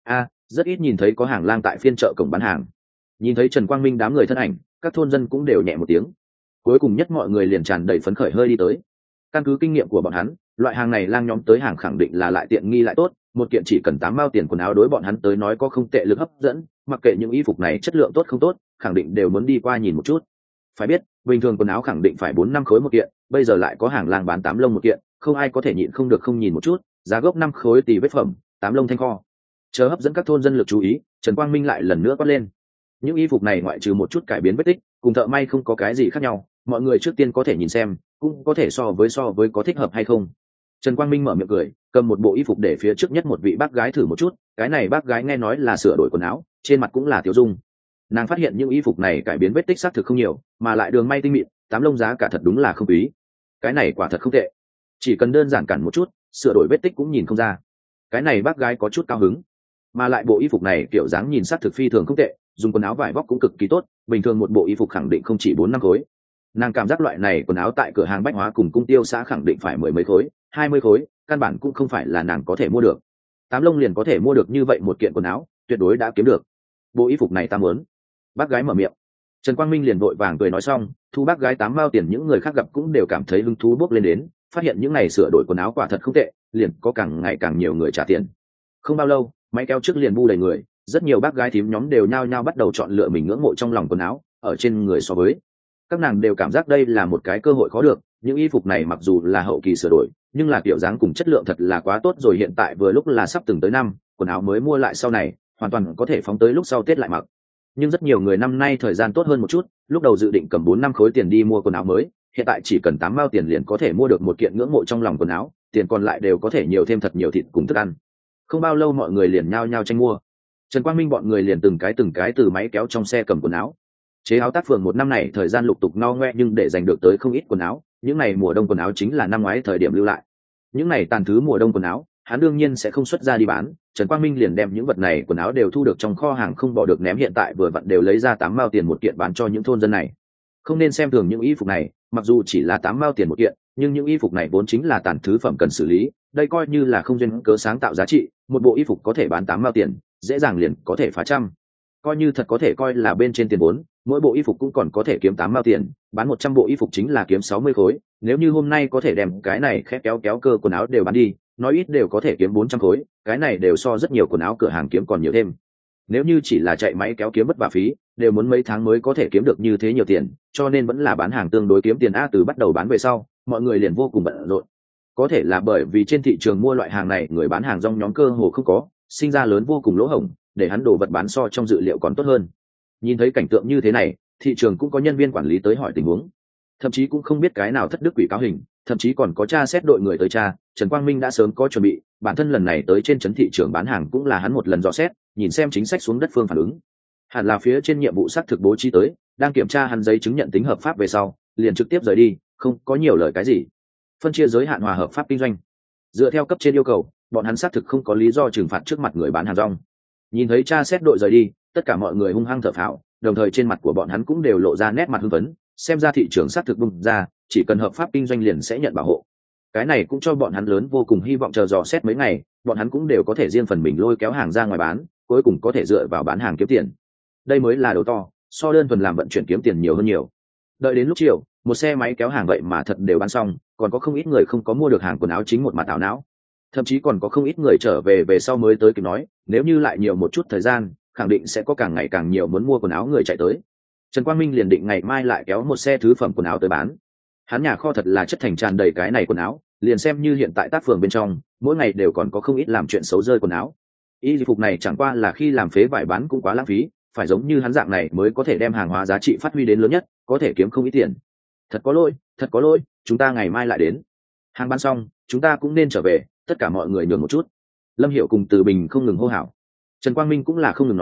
Rất ít nhìn thấy có hàng lang tại phiên chợ cổng bán hàng. Nhìn thấy Trần Quang Minh đám người thân ảnh, các thôn dân cũng đều nhẹ một tiếng. Cuối cùng nhất mọi người liền tràn đầy phấn khởi hơi đi tới. Căn cứ kinh nghiệm của bọn hắn, loại hàng này lang nhóm tới hàng khẳng định là lại tiện nghi lại tốt, một kiện chỉ cần 8 mao tiền quần áo đối bọn hắn tới nói có không tệ lực hấp dẫn, mặc kệ những y phục này chất lượng tốt không tốt, khẳng định đều muốn đi qua nhìn một chút. Phải biết, bình thường quần áo khẳng định phải 4-5 khối một kiện, bây giờ lại có hàng lang bán 8 lông một kiện, không ai có thể nhịn không được không nhìn một chút, giá gốc 5 khối tỷ vết phẩm, 8 lông thanh kho. Chờ hấp dẫn các thôn dân lực chú ý, Trần Quang Minh lại lần nữa quát lên. Những y phục này ngoại trừ một chút cải biến vết tích, cùng thợ may không có cái gì khác nhau, mọi người trước tiên có thể nhìn xem, cũng có thể so với có thích hợp hay không. Trần Quang Minh mở miệng cười, cầm một bộ y phục để phía trước nhất một vị bác gái thử một chút, cái này bác gái nghe nói là sửa đổi quần áo, trên mặt cũng là tiêu dung. Nàng phát hiện những y phục này cải biến vết tích xác thực không nhiều, mà lại đường may tinh mịn, 8 lông giá cả thật đúng là không quý. Cái này quả thật không tệ, chỉ cần đơn giản cản một chút, sửa đổi vết tích cũng nhìn không ra. Cái này bác gái có chút cao hứng, mà lại bộ y phục này kiểu dáng nhìn xác thực phi thường không tệ, dùng quần áo vải vóc cũng cực kỳ tốt, bình thường một bộ y phục khẳng định không chỉ 4-5 khối. Nàng cảm giác loại này quần áo tại cửa hàng bách hóa cùng cung tiêu xã khẳng định phải 10 mấy khối, 20 khối, căn bản cũng không phải là nàng có thể mua được. 8 lông liền có thể mua được như vậy một kiện quần áo, tuyệt đối đã kiếm được. Bộ y phục này ta muốn. Bác gái mở miệng. Trần Quang Minh liền vội vàng cười nói xong, thu bác gái 8 mao tiền, những người khác gặp cũng đều cảm thấy hứng thú bốc lên đến, phát hiện những này sửa đổi quần áo quả thật không tệ, liền có càng ngày càng nhiều người trả tiền. Không bao lâu, máy kéo trước liền bu đầy người, rất nhiều bác gái thím nhóm đều nhao nhao bắt đầu chọn lựa mình ngưỡng mộ trong lòng quần áo, ở trên người so với. Các nàng đều cảm giác đây là một cái cơ hội khó được, những y phục này mặc dù là hậu kỳ sửa đổi, nhưng là kiểu dáng cùng chất lượng thật là quá tốt rồi, hiện tại vừa lúc là sắp từng tới năm, quần áo mới mua lại sau này, hoàn toàn có thể phóng tới lúc sau Tết lại mặc. Nhưng rất nhiều người năm nay thời gian tốt hơn một chút, lúc đầu dự định cầm 4-5 khối tiền đi mua quần áo mới, hiện tại chỉ cần 8 mao tiền liền có thể mua được một kiện ngưỡng mộ trong lòng quần áo, tiền còn lại đều có thể nhiều thêm thật nhiều thịt cùng thức ăn. Không bao lâu mọi người liền nhao nhao tranh mua. Trần Quang Minh bọn người liền từng cái từ máy kéo trong xe cầm quần áo. Chế áo tác phường một năm này thời gian lục tục no ngoe, nhưng để giành được tới không ít quần áo, những này mùa đông quần áo chính là năm ngoái thời điểm lưu lại. Những này tàn thứ mùa đông quần áo, hắn đương nhiên sẽ không xuất ra đi bán, Trần Quang Minh liền đem những vật này quần áo đều thu được trong kho hàng không bỏ được ném, hiện tại vừa vặn đều lấy ra 8 mao tiền một kiện bán cho những thôn dân này. Không nên xem thường những y phục này, mặc dù chỉ là 8 mao tiền một kiện, nhưng những y phục này vốn chính là tàn thứ phẩm cần xử lý, đây coi như là không duyên cớ sáng tạo giá trị, một bộ y phục có thể bán 8 mao tiền, dễ dàng liền có thể phá trăm. Coi như thật có thể coi là bên trên tiền vốn, mỗi bộ y phục cũng còn có thể kiếm 8 mao tiền, bán 100 bộ y phục chính là kiếm 60 khối, nếu như hôm nay có thể đem cái này khép kéo cơ quần áo đều bán đi, nói ít đều có thể kiếm 400 khối, cái này đều so rất nhiều quần áo cửa hàng kiếm còn nhiều thêm. Nếu như chỉ là chạy máy kéo kiếm bất vả phí, đều muốn mấy tháng mới có thể kiếm được như thế nhiều tiền, cho nên vẫn là bán hàng tương đối kiếm tiền a. Từ bắt đầu bán về sau, mọi người liền vô cùng bận rộn. Có thể là bởi vì trên thị trường mua loại hàng này người bán hàng rong nhóm cơ hồ không có, sinh ra lớn vô cùng lỗ hổng, để hắn đồ vật bán so trong dự liệu còn tốt hơn. Nhìn thấy cảnh tượng như thế này, thị trường cũng có nhân viên quản lý tới hỏi tình huống, thậm chí cũng không biết cái nào thất đức quỷ cáo hình, thậm chí còn có tra xét đội người tới tra. Trần Quang Minh đã sớm có chuẩn bị, bản thân lần này tới trên trấn thị trường bán hàng cũng là hắn một lần dò xét, nhìn xem chính sách xuống đất phương phản ứng. Hẳn là phía trên nhiệm vụ xác thực bố trí tới, đang kiểm tra hắn giấy chứng nhận tính hợp pháp về sau, liền trực tiếp rời đi, không có nhiều lời cái gì. Phân chia giới hạn hòa hợp pháp kinh doanh. Dựa theo cấp trên yêu cầu, bọn hắn xác thực không có lý do trừng phạt trước mặt người bán hàng rong. Nhìn thấy tra xét đội rời đi, tất cả mọi người hung hăng thở phào, đồng thời trên mặt của bọn hắn cũng đều lộ ra nét mặt hưng phấn, xem ra thị trường xác thực bung ra, chỉ cần hợp pháp kinh doanh liền sẽ nhận bảo hộ. Cái này cũng cho bọn hắn lớn vô cùng hy vọng, chờ dò xét mấy ngày, bọn hắn cũng đều có thể riêng phần mình lôi kéo hàng ra ngoài bán, cuối cùng có thể dựa vào bán hàng kiếm tiền. Đây mới là đầu to, so đơn thuần làm vận chuyển kiếm tiền nhiều hơn nhiều. Đợi đến lúc chiều, một xe máy kéo hàng vậy mà thật đều bán xong, còn có không ít người không có mua được hàng quần áo chính một mặt ảo não. Thậm chí còn có không ít người trở về sau mới tới kịp nói, nếu như lại nhiều một chút thời gian, khẳng định sẽ có càng ngày càng nhiều muốn mua quần áo người chạy tới. Trần Quang Minh liền định ngày mai lại kéo một xe thứ phẩm quần áo tới bán. Hắn nhà kho thật là chất thành tràn đầy cái này quần áo, liền xem như hiện tại tác phường bên trong, mỗi ngày đều còn có không ít làm chuyện xấu rơi quần áo. Y phục này chẳng qua là khi làm phế vải bán cũng quá lãng phí, phải giống như hắn dạng này mới có thể đem hàng hóa giá trị phát huy đến lớn nhất, có thể kiếm không ít tiền. Thật có lỗi, chúng ta ngày mai lại đến. Hàng bán xong, chúng ta cũng nên trở về, tất cả mọi người nhường một chút. Lâm Hiểu cùng Từ Bình không ngừng hô hào. Trần Quang Minh cũng là không ngừng nói,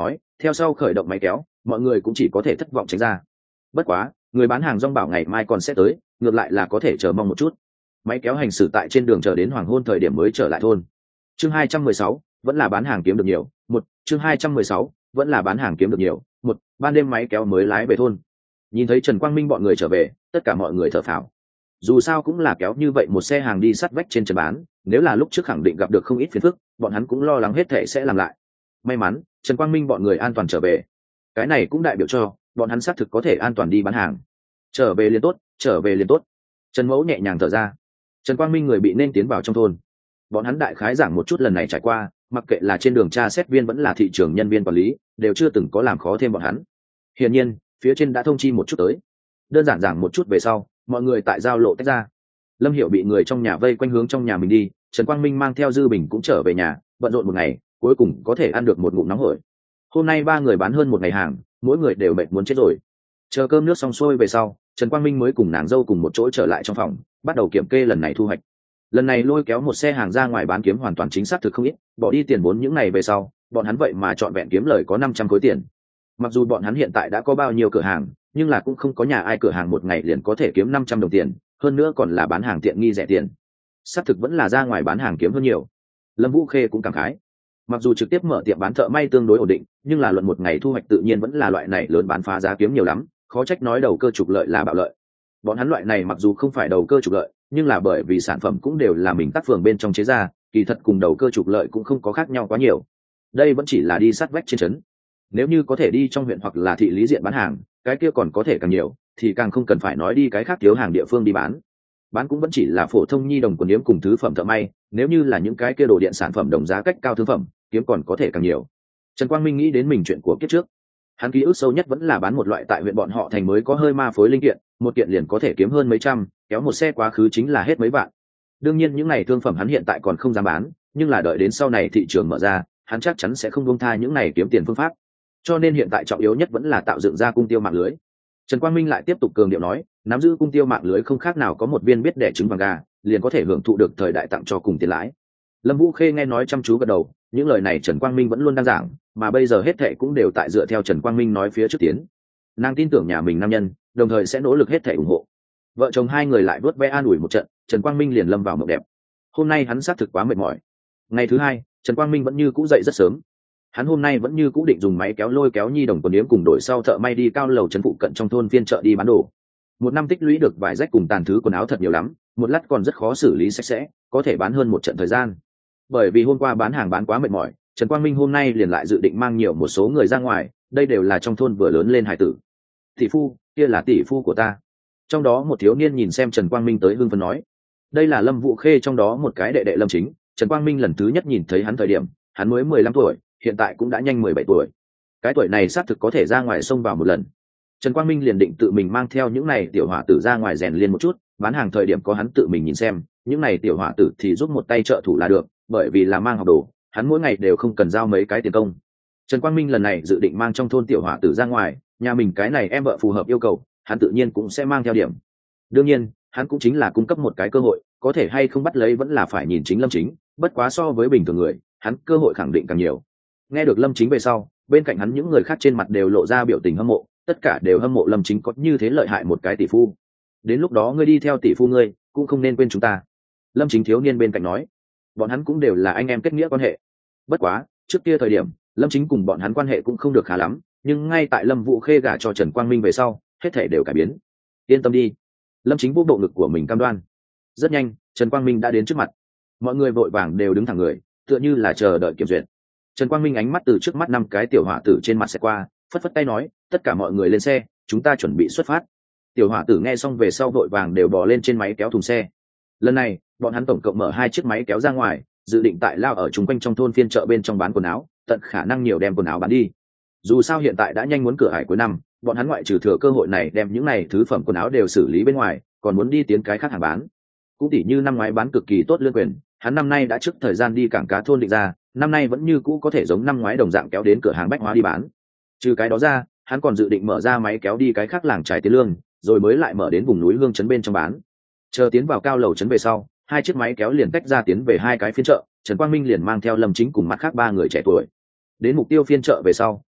Theo sau khởi động máy kéo, mọi người cũng chỉ có thể thất vọng tránh ra. Bất quá, người bán hàng rong bảo ngày mai còn sẽ tới, ngược lại là có thể chờ mong một chút. Máy kéo hành xử tại trên đường chờ đến hoàng hôn thời điểm mới trở lại thôn. Chương 216, vẫn là bán hàng kiếm được nhiều. Chương 216, vẫn là bán hàng kiếm được nhiều. Ban đêm máy kéo mới lái về thôn. Nhìn thấy Trần Quang Minh bọn người trở về, tất cả mọi người thở phào. Dù sao cũng là kéo như vậy một xe hàng đi sắt vách trên trần bán, nếu là lúc trước khẳng định gặp được không ít phiền phức, bọn hắn cũng lo lắng hết thể sẽ làm lại. May mắn, Trần Quang Minh bọn người an toàn trở về. Cái này cũng đại biểu cho bọn hắn xác thực có thể an toàn đi bán hàng. Trở về liền tốt, trở về liền tốt. Trần Mẫu nhẹ nhàng thở ra. Trần Quang Minh người bị nên tiến vào trong thôn. Bọn hắn đại khái giảng một chút lần này trải qua, mặc kệ là trên đường tra xét viên vẫn là thị trường nhân viên quản lý, đều chưa từng có làm khó thêm bọn hắn. Hiển nhiên, phía trên đã thông chi một chút tới. Đơn giản giảng một chút về sau, mọi người tại giao lộ tách ra. Lâm Hiểu bị người trong nhà vây quanh hướng trong nhà mình đi, Trần Quang Minh mang theo Dư Bình cũng trở về nhà, bận rộn một ngày, cuối cùng có thể ăn được một ngụm nóng hổi. Hôm nay ba người bán hơn một ngày hàng, mỗi người đều mệt muốn chết rồi. Chờ cơm nước xong xuôi về sau, Trần Quang Minh mới cùng nàng dâu cùng một chỗ trở lại trong phòng, bắt đầu kiểm kê lần này thu hoạch. Lần này lôi kéo một xe hàng ra ngoài bán kiếm hoàn toàn chính xác thực không ít, bỏ đi tiền vốn những ngày về sau, bọn hắn vậy mà chọn vẹn kiếm lời có 500 khối tiền. Mặc dù bọn hắn hiện tại đã có bao nhiêu cửa hàng, nhưng là cũng không có nhà ai cửa hàng một ngày liền có thể kiếm 500 đồng tiền, hơn nữa còn là bán hàng tiện nghi rẻ tiền. Xác thực vẫn là ra ngoài bán hàng kiếm hơn nhiều. Lâm Vũ Khê cũng cảm khái. Mặc dù trực tiếp mở tiệm bán thợ may tương đối ổn định, nhưng là luận một ngày thu hoạch tự nhiên vẫn là loại này lớn bán phá giá kiếm nhiều lắm, khó trách nói đầu cơ trục lợi là bạo lợi. Bọn hắn loại này mặc dù không phải đầu cơ trục lợi, nhưng là bởi vì sản phẩm cũng đều là mình tác phường bên trong chế ra, kỳ thật cùng đầu cơ trục lợi cũng không có khác nhau quá nhiều. Đây vẫn chỉ là đi sát vách trên trấn. Nếu như có thể đi trong huyện hoặc là thị lý diện bán hàng, cái kia còn có thể càng nhiều, thì càng không cần phải nói đi cái khác thiếu hàng địa phương đi bán. Bán cũng vẫn chỉ là phổ thông nhi đồng quần yếm cùng thứ phẩm thợ may, nếu như là những cái kia đồ điện sản phẩm đồng giá cách cao thương phẩm, kiếm còn có thể càng nhiều. Trần Quang Minh nghĩ đến mình chuyện của kiếp trước. Hắn ký ức sâu nhất vẫn là bán một loại tại huyện bọn họ thành mới có hơi ma phối linh kiện, một kiện liền có thể kiếm hơn mấy trăm, kéo một xe quá khứ chính là hết mấy vạn. Đương nhiên những này thương phẩm hắn hiện tại còn không dám bán, nhưng là đợi đến sau này thị trường mở ra, hắn chắc chắn sẽ không buông tha những này kiếm tiền phương pháp. Cho nên hiện tại trọng yếu nhất vẫn là tạo dựng ra cung tiêu mạng lưới. Trần Quang Minh lại tiếp tục cường điệu nói, nắm giữ cung tiêu mạng lưới không khác nào có một viên biết đẻ trứng vàng gà, liền có thể hưởng thụ được thời đại tặng cho cùng tiền lãi. Lâm Vũ Khê nghe nói chăm chú gật đầu, những lời này Trần Quang Minh vẫn luôn đang giảng, mà bây giờ hết thệ cũng đều tại dựa theo Trần Quang Minh nói phía trước tiến. Nàng tin tưởng nhà mình nam nhân, đồng thời sẽ nỗ lực hết thệ ủng hộ. Vợ chồng hai người lại vớt ve an ủi một trận, Trần Quang Minh liền lâm vào mộng đẹp. Hôm nay hắn xác thực quá mệt mỏi. Ngày thứ hai, Trần Quang Minh vẫn như cũ dậy rất sớm. Hắn hôm nay vẫn như cũ định dùng máy kéo lôi kéo nhi đồng quần yếm cùng đổi sau thợ may đi cao lầu trấn phụ cận trong thôn phiên chợ đi bán đồ. Một năm tích lũy được vải rách cùng tàn thứ quần áo thật nhiều lắm, một lát còn rất khó xử lý sạch sẽ, có thể bán hơn một trận thời gian. Bởi vì hôm qua bán hàng bán quá mệt mỏi, Trần Quang Minh hôm nay liền lại dự định mang nhiều một số người ra ngoài, đây đều là trong thôn vừa lớn lên hải tử. Tỷ phu, kia là tỷ phu của ta. Trong đó một thiếu niên nhìn xem Trần Quang Minh tới hưng phấn nói, đây là Lâm Vũ Khê trong đó một cái đệ đệ Lâm Chính. Trần Quang Minh lần thứ nhất nhìn thấy hắn thời điểm, hắn mới 15 tuổi, hiện tại cũng đã nhanh 17 tuổi. Cái tuổi này xác thực có thể ra ngoài sông vào một lần. Trần Quang Minh liền định tự mình mang theo những này tiểu hỏa tử ra ngoài rèn liên một chút, bán hàng thời điểm có hắn tự mình nhìn xem, những này tiểu hỏa tử thì giúp một tay trợ thủ là được, bởi vì là mang học đồ, hắn mỗi ngày đều không cần giao mấy cái tiền công. Trần Quang Minh lần này dự định mang trong thôn tiểu hỏa tử ra ngoài, nhà mình cái này em vợ phù hợp yêu cầu, hắn tự nhiên cũng sẽ mang theo điểm. Đương nhiên, hắn cũng chính là cung cấp một cái cơ hội, có thể hay không bắt lấy vẫn là phải nhìn chính Lâm Chính, bất quá so với bình thường người, hắn cơ hội khẳng định càng nhiều. Nghe được Lâm Chính về sau, bên cạnh hắn những người khác trên mặt đều lộ ra biểu tình hâm mộ, tất cả đều hâm mộ Lâm Chính có như thế lợi hại một cái tỷ phu. Đến lúc đó ngươi đi theo tỷ phu ngươi, cũng không nên quên chúng ta. Lâm Chính thiếu niên bên cạnh nói, bọn hắn cũng đều là anh em kết nghĩa quan hệ. Bất quá, trước kia thời điểm, Lâm Chính cùng bọn hắn quan hệ cũng không được khá lắm, nhưng ngay tại Lâm Vũ Khê gả cho Trần Quang Minh về sau, hết thể đều cải biến. Yên tâm đi. Lâm Chính vô bộ ngực của mình cam đoan. Rất nhanh, Trần Quang Minh đã đến trước mặt. Mọi người vội vàng đều đứng thẳng người, tựa như là chờ đợi kiểm duyệt. Trần Quang Minh ánh mắt từ trước mắt năm cái tiểu hỏa tử trên mặt sẽ qua, phất phất tay nói, tất cả mọi người lên xe, chúng ta chuẩn bị xuất phát. Tiểu hỏa tử nghe xong về sau vội vàng đều bò lên trên máy kéo thùng xe. Lần này, bọn hắn tổng cộng mở 2 chiếc máy kéo ra ngoài, dự định tại lao ở chung quanh trong thôn phiên chợ bên trong bán quần áo, tận khả năng nhiều đem quần áo bán đi. Dù sao hiện tại đã nhanh muốn cửa hải cuối năm, bọn hắn ngoại trừ thừa cơ hội này đem những này thứ phẩm quần áo đều xử lý bên ngoài, còn muốn đi tiến cái khác hàng bán. Cũng tỉ như năm ngoái bán cực kỳ tốt lương quyền, hắn năm nay đã trước thời gian đi cảng cá thôn định ra, năm nay vẫn như cũ có thể giống năm ngoái đồng dạng kéo đến cửa hàng bách hóa đi bán. Trừ cái đó ra, hắn còn dự định mở ra máy kéo đi cái khác làng trải tiến lương, rồi mới lại mở đến vùng núi hương trấn bên trong bán. Chờ tiến vào cao lầu trấn về sau, 2 chiếc máy kéo liền tách ra tiến về 2 cái phiên chợ, Trần Quang Minh liền mang theo Lâm Chính cùng mặt khác 3 người trẻ tuổi. Đến mục tiêu phiên chợ về sau,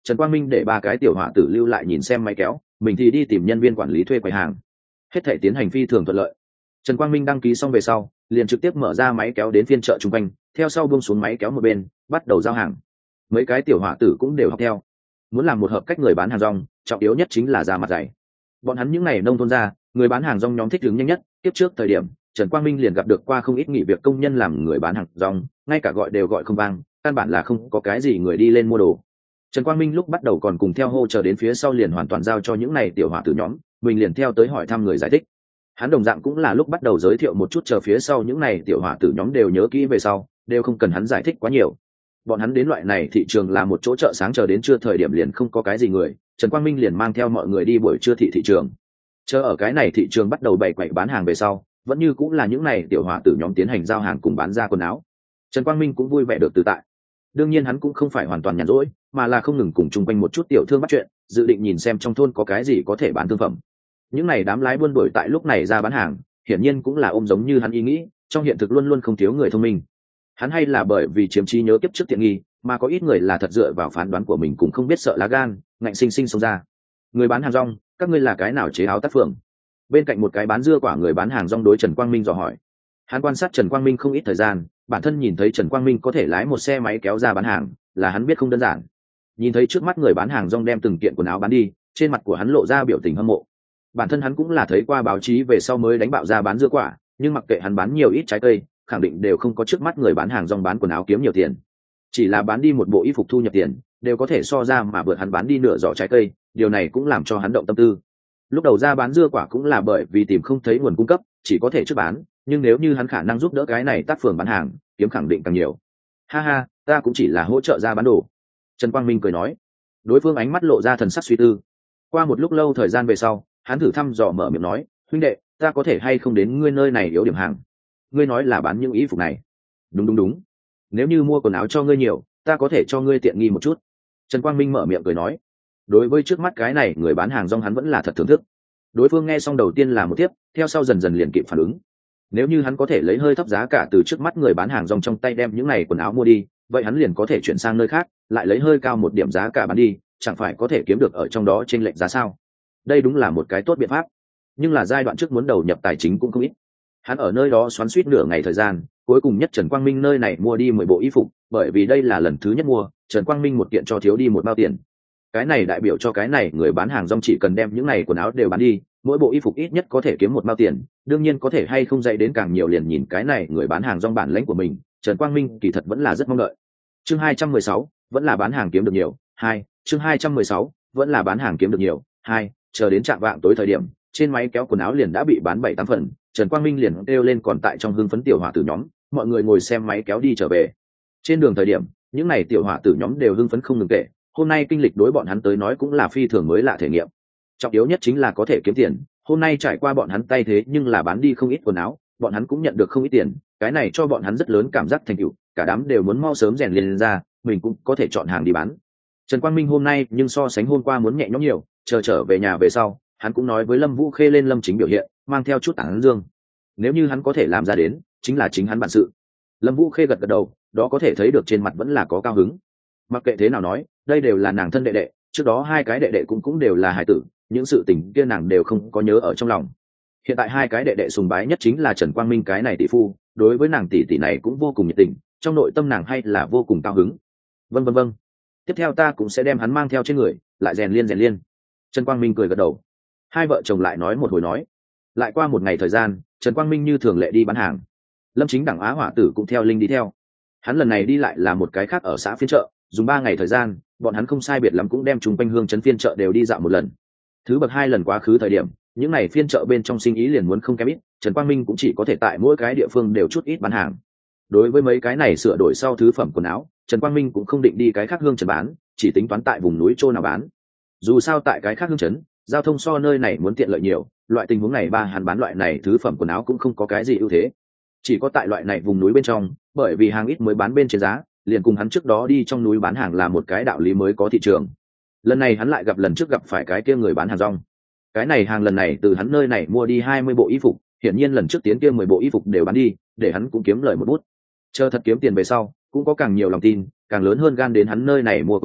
Trần Quang Minh để ba cái tiểu hỏa tử lưu lại nhìn xem máy kéo, mình thì đi tìm nhân viên quản lý thuê quầy hàng. Hết thể tiến hành phi thường thuận lợi. Trần Quang Minh đăng ký xong về sau, liền trực tiếp mở ra máy kéo đến phiên chợ chung quanh, theo sau buông xuống máy kéo một bên, bắt đầu giao hàng. Mấy cái tiểu hỏa tử cũng đều học theo. Muốn làm một hợp cách người bán hàng rong, trọng yếu nhất chính là ra mặt dày. Bọn hắn những ngày nông thôn ra, người bán hàng rong nhóm thích ứng nhanh nhất. Tiếp trước thời điểm, Trần Quang Minh liền gặp được qua không ít nghỉ việc công nhân làm người bán hàng rong, ngay cả gọi đều gọi không vang, căn bản là không có cái gì người đi lên mua đồ. Trần Quang Minh lúc bắt đầu còn cùng theo hô chờ đến phía sau liền hoàn toàn giao cho những này tiểu hỏa tử nhóm, mình liền theo tới hỏi thăm người giải thích. Hắn đồng dạng cũng là lúc bắt đầu giới thiệu một chút, chờ phía sau những này tiểu hỏa tử nhóm đều nhớ kỹ về sau, đều không cần hắn giải thích quá nhiều. Bọn hắn đến loại này thị trường là một chỗ chợ sáng, chờ đến trưa thời điểm liền không có cái gì người, Trần Quang Minh liền mang theo mọi người đi buổi trưa thị trường. Chờ ở cái này thị trường bắt đầu bày quầy bán hàng về sau, vẫn như cũng là những này tiểu hỏa tử nhóm tiến hành giao hàng cùng bán ra quần áo. Trần Quang Minh cũng vui vẻ được tự tại. Đương nhiên hắn cũng không phải hoàn toàn nhàn rỗi, mà là không ngừng cùng chung quanh một chút tiểu thương bắt chuyện, dự định nhìn xem trong thôn có cái gì có thể bán thương phẩm. Những này đám lái buôn đuổi tại lúc này ra bán hàng, hiển nhiên cũng là ôm giống như hắn ý nghĩ, trong hiện thực luôn luôn không thiếu người thông minh. Hắn hay là bởi vì chiếm trí nhớ kiếp trước tiện nghi, mà có ít người là thật dựa vào phán đoán của mình cũng không biết sợ lá gan, ngạnh sinh sinh xông ra. Người bán hàng rong, các ngươi là cái nào chế áo tác phường? Bên cạnh một cái bán dưa quả người bán hàng rong đối Trần Quang Minh dò hỏi. Hắn quan sát Trần Quang Minh không ít thời gian, bản thân nhìn thấy Trần Quang Minh có thể lái một xe máy kéo ra bán hàng, là hắn biết không đơn giản. Nhìn thấy trước mắt người bán hàng rong đem từng kiện quần áo bán đi, trên mặt của hắn lộ ra biểu tình hâm mộ. Bản thân hắn cũng là thấy qua báo chí về sau mới đánh bạo ra bán dưa quả, nhưng mặc kệ hắn bán nhiều ít trái cây, khẳng định đều không có trước mắt người bán hàng rong bán quần áo kiếm nhiều tiền. Chỉ là bán đi một bộ y phục thu nhập tiền, đều có thể so ra mà vượt hắn bán đi nửa giỏ trái cây, điều này cũng làm cho hắn động tâm tư. Lúc đầu ra bán dưa quả cũng là bởi vì tìm không thấy nguồn cung cấp, chỉ có thể trước bán, nhưng nếu như hắn khả năng giúp đỡ cái này tác phường bán hàng, kiếm khẳng định càng nhiều. Ha ha, ta cũng chỉ là hỗ trợ ra bán đồ. Trần Quang Minh cười nói. Đối phương ánh mắt lộ ra thần sắc suy tư. Qua một lúc lâu thời gian về sau, hắn thử thăm dò mở miệng nói, huynh đệ, ta có thể hay không đến ngươi nơi này yếu điểm hàng? Ngươi nói là bán những y phục này. Đúng. Nếu như mua quần áo cho ngươi nhiều, ta có thể cho ngươi tiện nghi một chút. Trần Quang Minh mở miệng cười nói. Đối với trước mắt cái này người bán hàng rong hắn vẫn là thật thưởng thức. Đối phương nghe xong đầu tiên là một tiếp, theo sau dần dần liền kịp phản ứng. Nếu như hắn có thể lấy hơi thấp giá cả từ trước mắt người bán hàng rong trong tay đem những này quần áo mua đi, vậy hắn liền có thể chuyển sang nơi khác, lại lấy hơi cao một điểm giá cả bán đi, chẳng phải có thể kiếm được ở trong đó chênh lệch giá sao? Đây đúng là một cái tốt biện pháp. Nhưng là giai đoạn trước muốn đầu nhập tài chính cũng không ít. Hắn ở nơi đó xoắn xuýt nửa ngày thời gian, cuối cùng nhất Trần Quang Minh nơi này mua đi 10 bộ y phục, bởi vì đây là lần thứ nhất mua, Trần Quang Minh một kiện cho thiếu đi một bao tiền. Cái này đại biểu cho cái này người bán hàng rong chỉ cần đem những này quần áo đều bán đi, mỗi bộ y phục ít nhất có thể kiếm một bao tiền, đương nhiên có thể hay không dạy đến càng nhiều liền nhìn cái này người bán hàng rong bản lãnh của mình. Trần Quang Minh kỳ thật vẫn là rất mong đợi. Chương 216, vẫn là bán hàng kiếm được nhiều. 2, chương 216, vẫn là bán hàng kiếm được nhiều. 2, chờ đến trạm vạng tối thời điểm, trên máy kéo quần áo liền đã bị bán 7-8 phần, Trần Quang Minh liền kêu lên còn tại trong hưng phấn tiểu hỏa tử nhóm, mọi người ngồi xem máy kéo đi trở về. Trên đường thời điểm, những này tiểu hỏa tử nhóm đều hưng phấn không ngừng kể, hôm nay kinh lịch đối bọn hắn tới nói cũng là phi thường mới lạ thể nghiệm. Trọng yếu nhất chính là có thể kiếm tiền, hôm nay trải qua bọn hắn tay thế nhưng là bán đi không ít quần áo, bọn hắn cũng nhận được không ít tiền, cái này cho bọn hắn rất lớn cảm giác thành tựu, cả đám đều muốn mau sớm rèn lên ra, mình cũng có thể chọn hàng đi bán. Trần Quang Minh hôm nay nhưng so sánh hôm qua muốn nhẹ nhõm nhiều, trở về nhà về sau, hắn cũng nói với Lâm Vũ Khê lên Lâm Chính biểu hiện, mang theo chút tán dương. Nếu như hắn có thể làm ra đến, chính là chính hắn bản sự. Lâm Vũ Khê gật gật đầu, đó có thể thấy được trên mặt vẫn là có cao hứng. Mặc kệ thế nào nói, đây đều là nàng thân đệ đệ, trước đó hai cái đệ đệ cũng đều là hải tử, những sự tình kia nàng đều không có nhớ ở trong lòng. Hiện tại hai cái đệ đệ sùng bái nhất chính là Trần Quang Minh cái này tỷ phu, đối với nàng tỷ tỷ này cũng vô cùng nhiệt tình, trong nội tâm nàng hay là vô cùng cao hứng. Vâng. Tiếp theo ta cũng sẽ đem hắn mang theo trên người, lại rèn liên. Trần Quang Minh cười gật đầu. Hai vợ chồng lại nói một hồi nói. Lại qua một ngày thời gian, Trần Quang Minh như thường lệ đi bán hàng. Lâm Chính Đẳng Á Hỏa Tử cũng theo Linh đi theo. Hắn lần này đi lại là một cái khác ở xã phiên chợ, dùng 3 ngày thời gian, bọn hắn không sai biệt lắm cũng đem chung quanh hương trấn phiên chợ đều đi dạo một lần. Thứ bậc 2 lần quá khứ thời điểm, những này phiên chợ bên trong sinh ý liền muốn không kém ít, Trần Quang Minh cũng chỉ có thể tại mỗi cái địa phương đều chút ít bán hàng. Đối với mấy cái này sửa đổi sau thứ phẩm quần áo, Trần Quang Minh cũng không định đi cái khác hương trấn bán, chỉ tính toán tại vùng núi chỗ nào bán. Dù sao tại cái khác hương trấn, giao thông so nơi này muốn tiện lợi nhiều, loại tình huống này hắn bán loại này thứ phẩm quần áo cũng không có cái gì ưu thế. Chỉ có tại loại này vùng núi bên trong, bởi vì hàng ít mới bán bên trên giá, liền cùng hắn trước đó đi trong núi bán hàng là một cái đạo lý mới có thị trường. Lần này hắn lại gặp lần trước gặp phải cái kia người bán hàng rong. Cái này hàng lần này từ hắn nơi này mua đi 20 bộ y phục, hiển nhiên lần trước tiến kia 10 bộ y phục đều bán đi, để hắn cũng kiếm lời một bút. Chờ thật kiếm tiền về sau, cũng có càng nhiều lòng tin, càng lớn hơn gan đến hắn nơi này mua quần áo,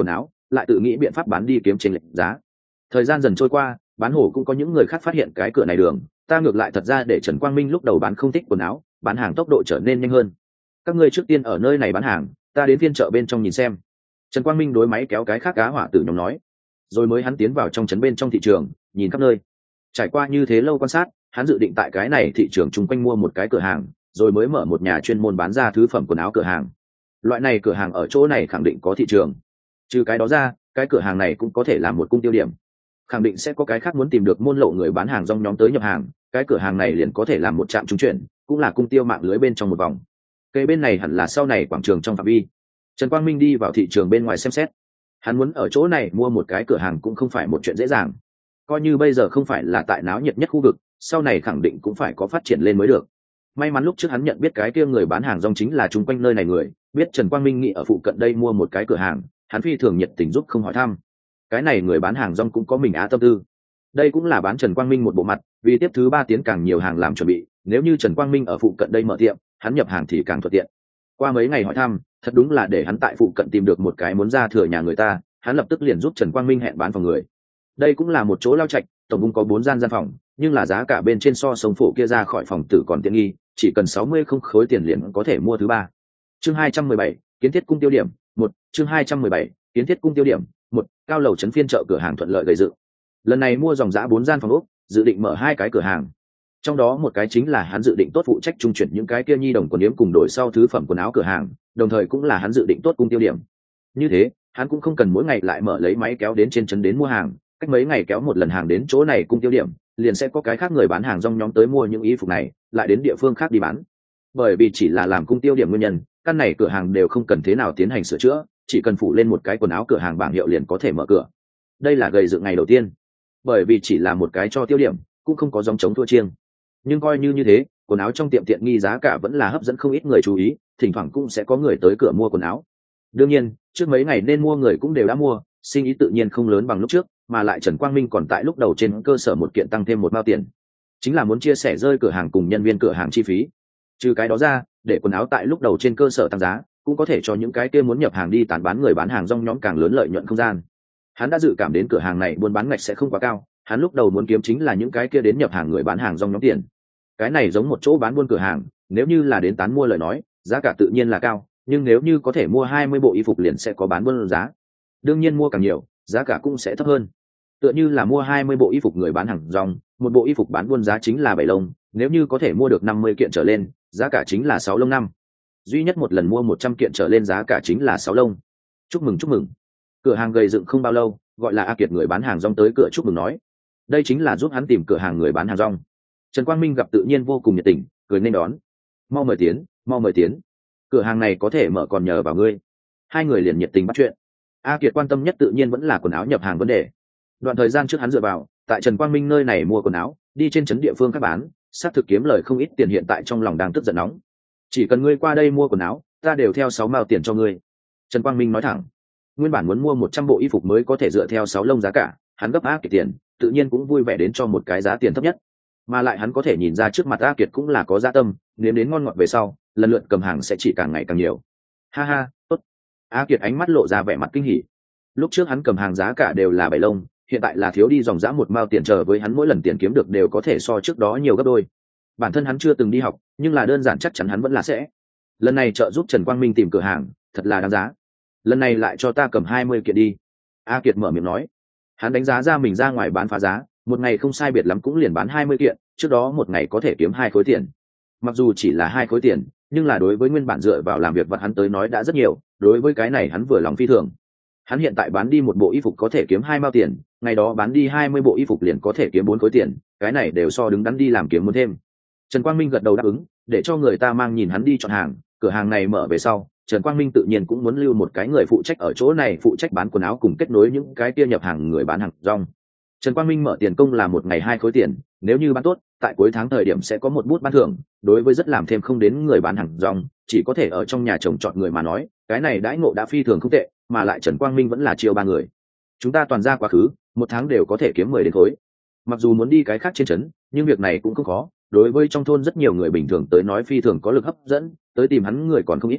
lại tự nghĩ biện pháp bán đi kiếm chênh lệch giá. Thời gian dần trôi qua, bán hổ cũng có những người khác phát hiện cái cửa này đường, ta ngược lại thật ra để Trần Quang Minh lúc đầu bán không thích quần áo, bán hàng tốc độ trở nên nhanh hơn. Các ngươi trước tiên ở nơi này bán hàng, ta đến phiên chợ bên trong nhìn xem. Trần Quang Minh đối máy kéo cái khác cá hỏa tử nhóm nói, rồi mới hắn tiến vào trong trấn bên trong thị trường, nhìn khắp nơi. Trải qua như thế lâu quan sát, hắn dự định tại cái này thị trường chung quanh mua một cái cửa hàng, rồi mới mở một nhà chuyên môn bán ra thứ phẩm quần áo cửa hàng. Loại này cửa hàng ở chỗ này khẳng định có thị trường. Trừ cái đó ra, cái cửa hàng này cũng có thể là một cung tiêu điểm. Khẳng định sẽ có cái khác muốn tìm được môn lộ người bán hàng rong nhóm tới nhập hàng, cái cửa hàng này liền có thể làm một trạm trung chuyển, cũng là cung tiêu mạng lưới bên trong một vòng. Cây bên này hẳn là sau này quảng trường trong phạm vi. Trần Quang Minh đi vào thị trường bên ngoài xem xét. Hắn muốn ở chỗ này mua một cái cửa hàng cũng không phải một chuyện dễ dàng. Coi như bây giờ không phải là tại náo nhiệt nhất khu vực, sau này khẳng định cũng phải có phát triển lên mới được. May mắn lúc trước hắn nhận biết cái kia người bán hàng rong chính là chung quanh nơi này người, biết Trần Quang Minh nghĩ ở phụ cận đây mua một cái cửa hàng, hắn phi thường nhiệt tình giúp không hỏi thăm. Cái này người bán hàng rong cũng có mình á tâm tư. Đây cũng là bán Trần Quang Minh một bộ mặt, vì tiếp thứ 3 tiến càng nhiều hàng làm chuẩn bị, nếu như Trần Quang Minh ở phụ cận đây mở tiệm, hắn nhập hàng thì càng thuận tiện. Qua mấy ngày hỏi thăm, thật đúng là để hắn tại phụ cận tìm được một cái muốn ra thừa nhà người ta, hắn lập tức liền giúp Trần Quang Minh hẹn bán phòng người. Đây cũng là một chỗ lao trạch, tổng共có 4 gian phòng, nhưng là giá cả bên trên so sông phổ kia ra khỏi phòng tử còn tiện nghi, chỉ cần 60 không khối tiền liền có thể mua thứ 3. Chương 217, kiến thiết cung tiêu điểm 1, chương 217, kiến thiết cung tiêu điểm 1, cao lầu trấn phiên chợ cửa hàng thuận lợi gây dựng. Lần này mua dòng giá 4 gian phòng ốc, dự định mở 2 cái cửa hàng. Trong đó một cái chính là hắn dự định tốt phụ trách trung chuyển những cái kia nhi đồng quần yếm cùng đổi sau thứ phẩm quần áo cửa hàng, đồng thời cũng là hắn dự định tốt cung tiêu điểm. Như thế, hắn cũng không cần mỗi ngày lại mở lấy máy kéo đến trên trấn đến mua hàng, cách mấy ngày kéo một lần hàng đến chỗ này cung tiêu điểm, liền sẽ có cái khác người bán hàng rong nhóm tới mua những y phục này, lại đến địa phương khác đi bán. Bởi vì chỉ là làm cung tiêu điểm nguyên nhân, căn này cửa hàng đều không cần thế nào tiến hành sửa chữa, chỉ cần phủ lên một cái quần áo cửa hàng bảng hiệu liền có thể mở cửa. Đây là gây dựng ngày đầu tiên. Bởi vì chỉ là một cái cho tiêu điểm, cũng không có dòng chống thua chiêng. Nhưng coi như thế, quần áo trong tiệm tiện nghi giá cả vẫn là hấp dẫn không ít người chú ý, thỉnh thoảng cũng sẽ có người tới cửa mua quần áo. Đương nhiên, trước mấy ngày nên mua người cũng đều đã mua, sinh ý tự nhiên không lớn bằng lúc trước, mà lại Trần Quang Minh còn tại lúc đầu trên cơ sở một kiện tăng thêm một mao tiền, chính là muốn chia sẻ rơi cửa hàng cùng nhân viên cửa hàng chi phí. Trừ cái đó ra, để quần áo tại lúc đầu trên cơ sở tăng giá, cũng có thể cho những cái kia muốn nhập hàng đi tán bán người bán hàng rong nhóm càng lớn lợi nhuận không gian. Hắn đã dự cảm đến cửa hàng này buôn bán ngạch sẽ không quá cao, hắn lúc đầu muốn kiếm chính là những cái kia đến nhập hàng người bán hàng rong nhóm tiền. Cái này giống một chỗ bán buôn cửa hàng, nếu như là đến tán mua lời nói, giá cả tự nhiên là cao, nhưng nếu như có thể mua 20 bộ y phục liền sẽ có bán buôn giá. Đương nhiên mua càng nhiều, giá cả cũng sẽ thấp hơn. Tựa như là mua 20 bộ y phục người bán hàng rong, một bộ y phục bán buôn giá chính là 7 lông, nếu như có thể mua được 50 kiện trở lên, giá cả chính là 6 lông năm. Duy nhất một lần mua 100 kiện trở lên giá cả chính là 6 lông. Chúc mừng chúc mừng. Cửa hàng gầy dựng không bao lâu, gọi là A Kiệt người bán hàng rong tới cửa chúc mừng nói. Đây chính là giúp hắn tìm cửa hàng người bán hàng rong. Trần Quang Minh gặp tự nhiên vô cùng nhiệt tình, cười nên đón. Mau mời tiến, mau mời tiến. Cửa hàng này có thể mở còn nhờ vào ngươi. Hai người liền nhiệt tình bắt chuyện. A Kiệt quan tâm nhất tự nhiên vẫn là quần áo nhập hàng vấn đề. Đoạn thời gian trước hắn dựa vào tại Trần Quang Minh nơi này mua quần áo, đi trên trấn địa phương các bán, xác thực kiếm lời không ít tiền, hiện tại trong lòng đang tức giận nóng. Chỉ cần ngươi qua đây mua quần áo, ta đều theo 6 mao tiền cho ngươi. Trần Quang Minh nói thẳng. Nguyên bản muốn mua 100 bộ y phục mới có thể dựa theo 6 lông giá cả, hắn gấp A Kiệt tiền, tự nhiên cũng vui vẻ đến cho một cái giá tiền thấp nhất. Mà lại hắn có thể nhìn ra trước mặt A Kiệt cũng là có dạ tâm, nếm đến ngon ngọt về sau, lần lượt cầm hàng sẽ chỉ càng ngày càng nhiều. Ha ha, tốt. A Kiệt ánh mắt lộ ra vẻ mặt kinh hỉ. Lúc trước hắn cầm hàng giá cả đều là 7 lông, hiện tại là thiếu đi dòng dã 1 mao tiền, chờ với hắn mỗi lần tiền kiếm được đều có thể so trước đó nhiều gấp đôi. Bản thân hắn chưa từng đi học, nhưng là đơn giản chắc chắn hắn vẫn là sẽ. Lần này trợ giúp Trần Quang Minh tìm cửa hàng, thật là đáng giá. Lần này lại cho ta cầm 20 kiện đi. A Kiệt mở miệng nói. Hắn đánh giá ra mình ra ngoài bán phá giá, một ngày không sai biệt lắm cũng liền bán 20 kiện, trước đó một ngày có thể kiếm 2 khối tiền. Mặc dù chỉ là 2 khối tiền, nhưng là đối với nguyên bản dựa vào làm việc vặt hắn tới nói đã rất nhiều, đối với cái này hắn vừa lòng phi thường. Hắn hiện tại bán đi một bộ y phục có thể kiếm 2 mao tiền, ngày đó bán đi 20 bộ y phục liền có thể kiếm 4 khối tiền, cái này đều so đứng đắn đi làm kiếm muốn thêm. Trần Quang Minh gật đầu đáp ứng, để cho người ta mang nhìn hắn đi chọn hàng. Cửa hàng này mở về sau, Trần Quang Minh tự nhiên cũng muốn lưu một cái người phụ trách ở chỗ này, phụ trách bán quần áo cùng kết nối những cái kia nhập hàng người bán hàng rong. Trần Quang Minh mở tiền công là một ngày 2 khối tiền, nếu như bán tốt, tại cuối tháng thời điểm sẽ có một bút ban thưởng. Đối với rất làm thêm không đến người bán hàng rong, chỉ có thể ở trong nhà trồng trọt người mà nói, cái này đãi ngộ đã phi thường không tệ, mà lại Trần Quang Minh vẫn là chiêu 3 người. Chúng ta toàn ra quá khứ, một tháng đều có thể kiếm 10 đến khối. Mặc dù muốn đi cái khác trên trấn, nhưng việc này cũng không khó, đối với trong thôn rất nhiều người bình thường tới nói phi thường có lực hấp dẫn, tới tìm hắn người còn không ít.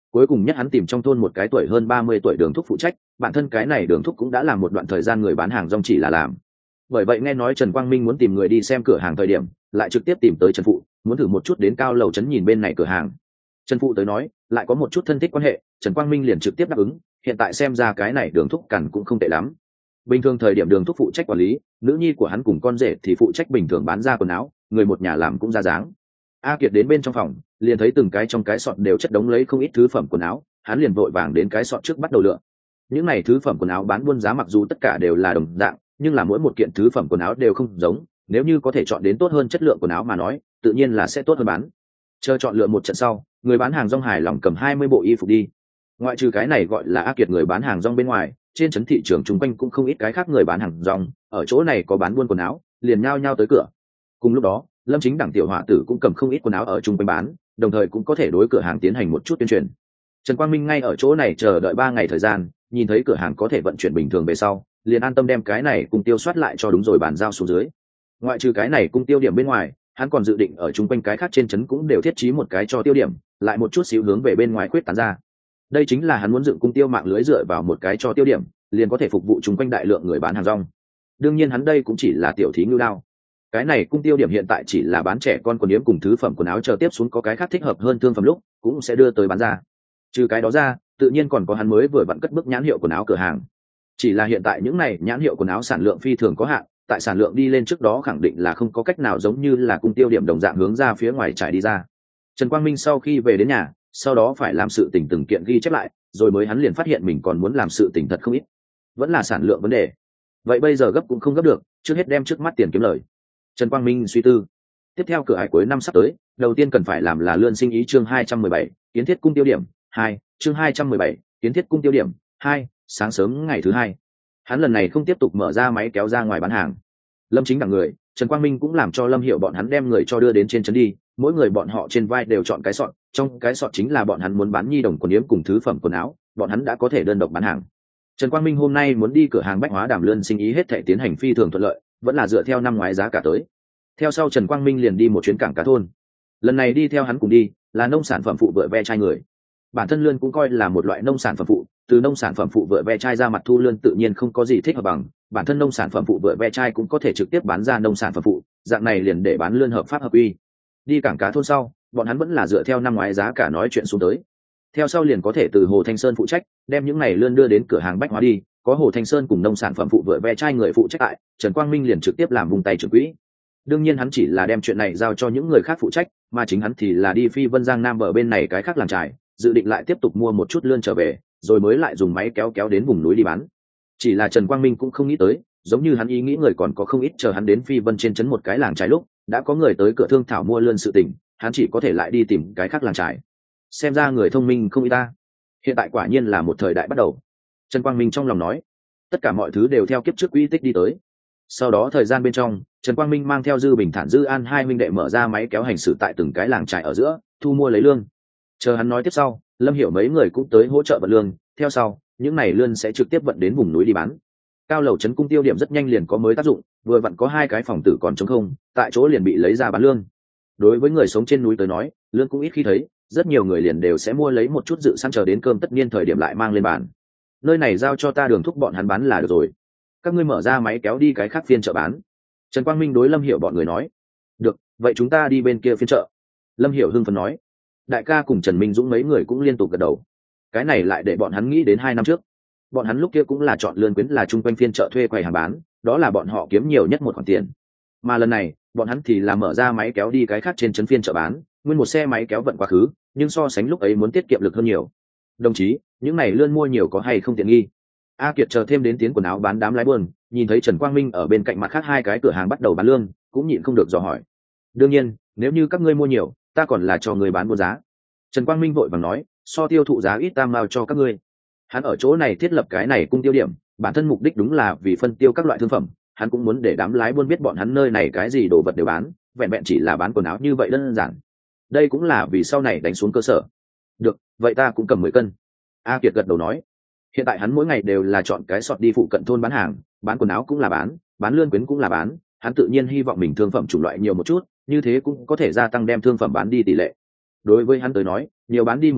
cuối cùng nhất hắn tìm trong thôn một cái tuổi hơn 30 tuổi đường thúc phụ trách, bản thân cái này đường thúc cũng đã làm một đoạn thời gian người bán hàng rong chỉ là làm. Bởi vậy nghe nói Trần Quang Minh muốn tìm người đi xem cửa hàng thời điểm, lại trực tiếp tìm tới Trần Phụ, muốn thử một chút đến cao lầu trấn nhìn bên này cửa hàng. Trần Phụ tới nói, lại có một chút thân thích quan hệ, Trần Quang Minh liền trực tiếp đáp ứng, hiện tại xem ra cái này đường thúc cằn cũng không tệ lắm. Bình thường thời điểm đường thúc phụ trách quản lý, nữ nhi của hắn cùng con rể thì phụ trách bình thường bán ra quần áo, người một nhà làm cũng ra dáng. A Kiệt đến bên trong phòng, liền thấy từng cái trong cái sọt đều chất đống lấy không ít thứ phẩm quần áo, hắn liền vội vàng đến cái sọt trước bắt đầu lựa. Những này thứ phẩm quần áo bán buôn giá mặc dù tất cả đều là đồng dạng, nhưng là mỗi một kiện thứ phẩm quần áo đều không giống, nếu như có thể chọn đến tốt hơn chất lượng quần áo mà nói, tự nhiên là sẽ tốt hơn bán. Chờ chọn lựa một trận sau, người bán hàng rong hài lòng cầm 20 bộ y phục đi. Ngoại trừ cái này gọi là A Kiệt người bán hàng rong bên ngoài, trên trấn thị trường chung quanh cũng không ít cái khác người bán hàng rong, ở chỗ này có bán buôn quần áo, liền nhao nhao tới cửa. Cùng lúc đó, Lâm Chính đẳng tiểu hỏa tử cũng cầm không ít quần áo ở chung quanh bán, đồng thời cũng có thể đối cửa hàng tiến hành một chút tuyên truyền. Trần Quang Minh ngay ở chỗ này chờ đợi 3 ngày thời gian, nhìn thấy cửa hàng có thể vận chuyển bình thường về sau, liền an tâm đem cái này cung tiêu soát lại cho đúng rồi bàn giao xuống dưới. Ngoại trừ cái này cung tiêu điểm bên ngoài, hắn còn dự định ở chung quanh cái khác trên trấn cũng đều thiết trí một cái cho tiêu điểm, lại một chút xíu hướng về bên ngoài khuyết tán ra. Đây chính là hắn muốn dựng cung tiêu mạng lưới dựa vào một cái cho tiêu điểm, liền có thể phục vụ chung quanh đại lượng người bán hàng rong. Đương nhiên hắn đây cũng chỉ là tiểu thí ngưu đao. Cái này cung tiêu điểm hiện tại chỉ là bán trẻ con quần yếm cùng thứ phẩm quần áo, chờ tiếp xuống có cái khác thích hợp hơn thương phẩm lúc cũng sẽ đưa tới bán ra. Trừ cái đó ra, tự nhiên còn có hắn mới vừa vặn cất bước nhãn hiệu quần áo cửa hàng. Chỉ là hiện tại những này nhãn hiệu quần áo sản lượng phi thường có hạn, tại sản lượng đi lên trước đó khẳng định là không có cách nào giống như là cung tiêu điểm đồng dạng hướng ra phía ngoài trải đi ra. Trần Quang Minh sau khi về đến nhà, sau đó phải làm sự tình từng kiện ghi chép lại, rồi mới hắn liền phát hiện mình còn muốn làm sự tình thật không ít. Vẫn là sản lượng vấn đề. Vậy bây giờ gấp cũng không gấp được, trước hết đem trước mắt tiền kiếm lời. Trần Quang Minh suy tư. Tiếp theo cửa hải cuối năm sắp tới, đầu tiên cần phải làm là lươn sinh ý chương 217, kiến thiết cung tiêu điểm 2, chương 217, kiến thiết cung tiêu điểm 2, sáng sớm ngày thứ hai. Hắn lần này không tiếp tục mở ra máy kéo ra ngoài bán hàng. Lâm Chính đẳng người, Trần Quang Minh cũng làm cho Lâm Hiểu bọn hắn đem người cho đưa đến trên trấn đi, mỗi người bọn họ trên vai đều chọn cái sọt, trong cái sọt chính là bọn hắn muốn bán nhi đồng quần yếm cùng thứ phẩm quần áo, bọn hắn đã có thể đơn độc bán hàng. Trần Quang Minh hôm nay muốn đi cửa hàng bách hóa đàm lươn sinh ý hết thảy tiến hành phi thường thuận lợi, vẫn là dựa theo năm ngoái giá cả tới. Theo sau Trần Quang Minh liền đi một chuyến cảng cá thôn. Lần này đi theo hắn cùng đi là nông sản phẩm phụ vựa ve chai người. Bản thân lươn cũng coi là một loại nông sản phẩm phụ, từ nông sản phẩm phụ vựa ve chai ra mặt thu lươn tự nhiên không có gì thích hợp bằng, bản thân nông sản phẩm phụ vựa ve chai cũng có thể trực tiếp bán ra nông sản phẩm phụ, dạng này liền để bán lươn hợp pháp hợp uy. Đi cảng cá thôn sau, bọn hắn vẫn là dựa theo năm ngoái giá cả nói chuyện xuống tới. Theo sau liền có thể từ Hồ Thanh Sơn phụ trách, đem những này lươn đưa đến cửa hàng bách hóa đi, có Hồ Thanh Sơn cùng nông sản phẩm phụ vựa ve chai người phụ trách tại, Trần Quang Minh liền trực tiếp làm vùng tay trưởng quỹ. Đương nhiên hắn chỉ là đem chuyện này giao cho những người khác phụ trách, mà chính hắn thì là đi Phi Vân Giang Nam bờ bên này cái khác làng trài, dự định lại tiếp tục mua một chút lươn trở về, rồi mới lại dùng máy kéo kéo đến vùng núi đi bán. Chỉ là Trần Quang Minh cũng không nghĩ tới, giống như hắn ý nghĩ người còn có không ít, chờ hắn đến Phi Vân trên trấn một cái làng trài lúc, đã có người tới cửa thương thảo mua lươn sự tình, hắn chỉ có thể lại đi tìm cái khác làng trài. Xem ra người thông minh không ít ta. Hiện tại quả nhiên là một thời đại bắt đầu. Trần Quang Minh trong lòng nói, tất cả mọi thứ đều theo kiếp trước quỹ tích đi tới. Sau đó thời gian bên trong, Trần Quang Minh mang theo Dư Bình Thản Dư An hai huynh đệ mở ra máy kéo hành xử tại từng cái làng trại ở giữa, thu mua lấy lương. Chờ hắn nói tiếp sau, Lâm Hiểu mấy người cũng tới hỗ trợ vận lương, theo sau, những này lươn sẽ trực tiếp vận đến vùng núi đi bán. Cao lầu trấn cung tiêu điểm rất nhanh liền có mới tác dụng, vừa vặn có 2 cái phòng tử còn trống không, tại chỗ liền bị lấy ra bán lương. Đối với người sống trên núi tới nói, lương cũng ít khi thấy, rất nhiều người liền đều sẽ mua lấy một chút dự sẵn chờ đến cơm tất niên thời điểm lại mang lên bàn. Nơi này giao cho ta đường thúc bọn hắn bán là được rồi. Các ngươi mở ra máy kéo đi cái khác phiên chợ bán. Trần Quang Minh đối Lâm Hiểu bọn người nói. Được, vậy chúng ta đi bên kia phiên chợ. Lâm Hiểu hưng phấn nói. Đại ca cùng Trần Minh Dũng mấy người cũng liên tục gật đầu. Cái này lại để bọn hắn nghĩ đến 2 năm trước. Bọn hắn lúc kia cũng là chọn lươn quyến là chung quanh phiên chợ thuê quầy hàng bán, đó là bọn họ kiếm nhiều nhất một khoản tiền. Mà lần này, bọn hắn thì là mở ra máy kéo đi cái khác trên trấn phiên chợ bán, nguyên một xe máy kéo vận quá khứ, nhưng so sánh lúc ấy muốn tiết kiệm lực hơn nhiều. Đồng chí, những này lươn mua nhiều có hay không tiện nghi? A Kiệt chờ thêm đến tiến quần áo bán đám lái buôn, nhìn thấy Trần Quang Minh ở bên cạnh mặt khác 2 cái cửa hàng bắt đầu bán lương, cũng nhịn không được dò hỏi. Đương nhiên, nếu như các ngươi mua nhiều, ta còn là cho người bán buôn giá. Trần Quang Minh vội vàng nói, so tiêu thụ giá ít tam mao cho các ngươi. Hắn ở chỗ này thiết lập cái này cung tiêu điểm, bản thân mục đích đúng là vì phân tiêu các loại thương phẩm, hắn cũng muốn để đám lái buôn biết bọn hắn nơi này cái gì đồ vật đều bán, vẹn vẹn chỉ là bán quần áo như vậy đơn giản. Đây cũng là vì sau này đánh xuống cơ sở. Được, vậy ta cũng cầm 10 cân. A Kiệt gật đầu nói. Hiện tại hắn mỗi ngày đều là chọn cái sọt đi phụ cận thôn bán hàng, bán quần áo cũng là bán lươn quyến cũng là bán, hắn tự nhiên hy vọng mình thương phẩm chủng loại nhiều một chút, như thế cũng có thể gia tăng đem thương phẩm bán đi tỷ lệ. Đối với hắn tới nói, nhiều bán đi một bút,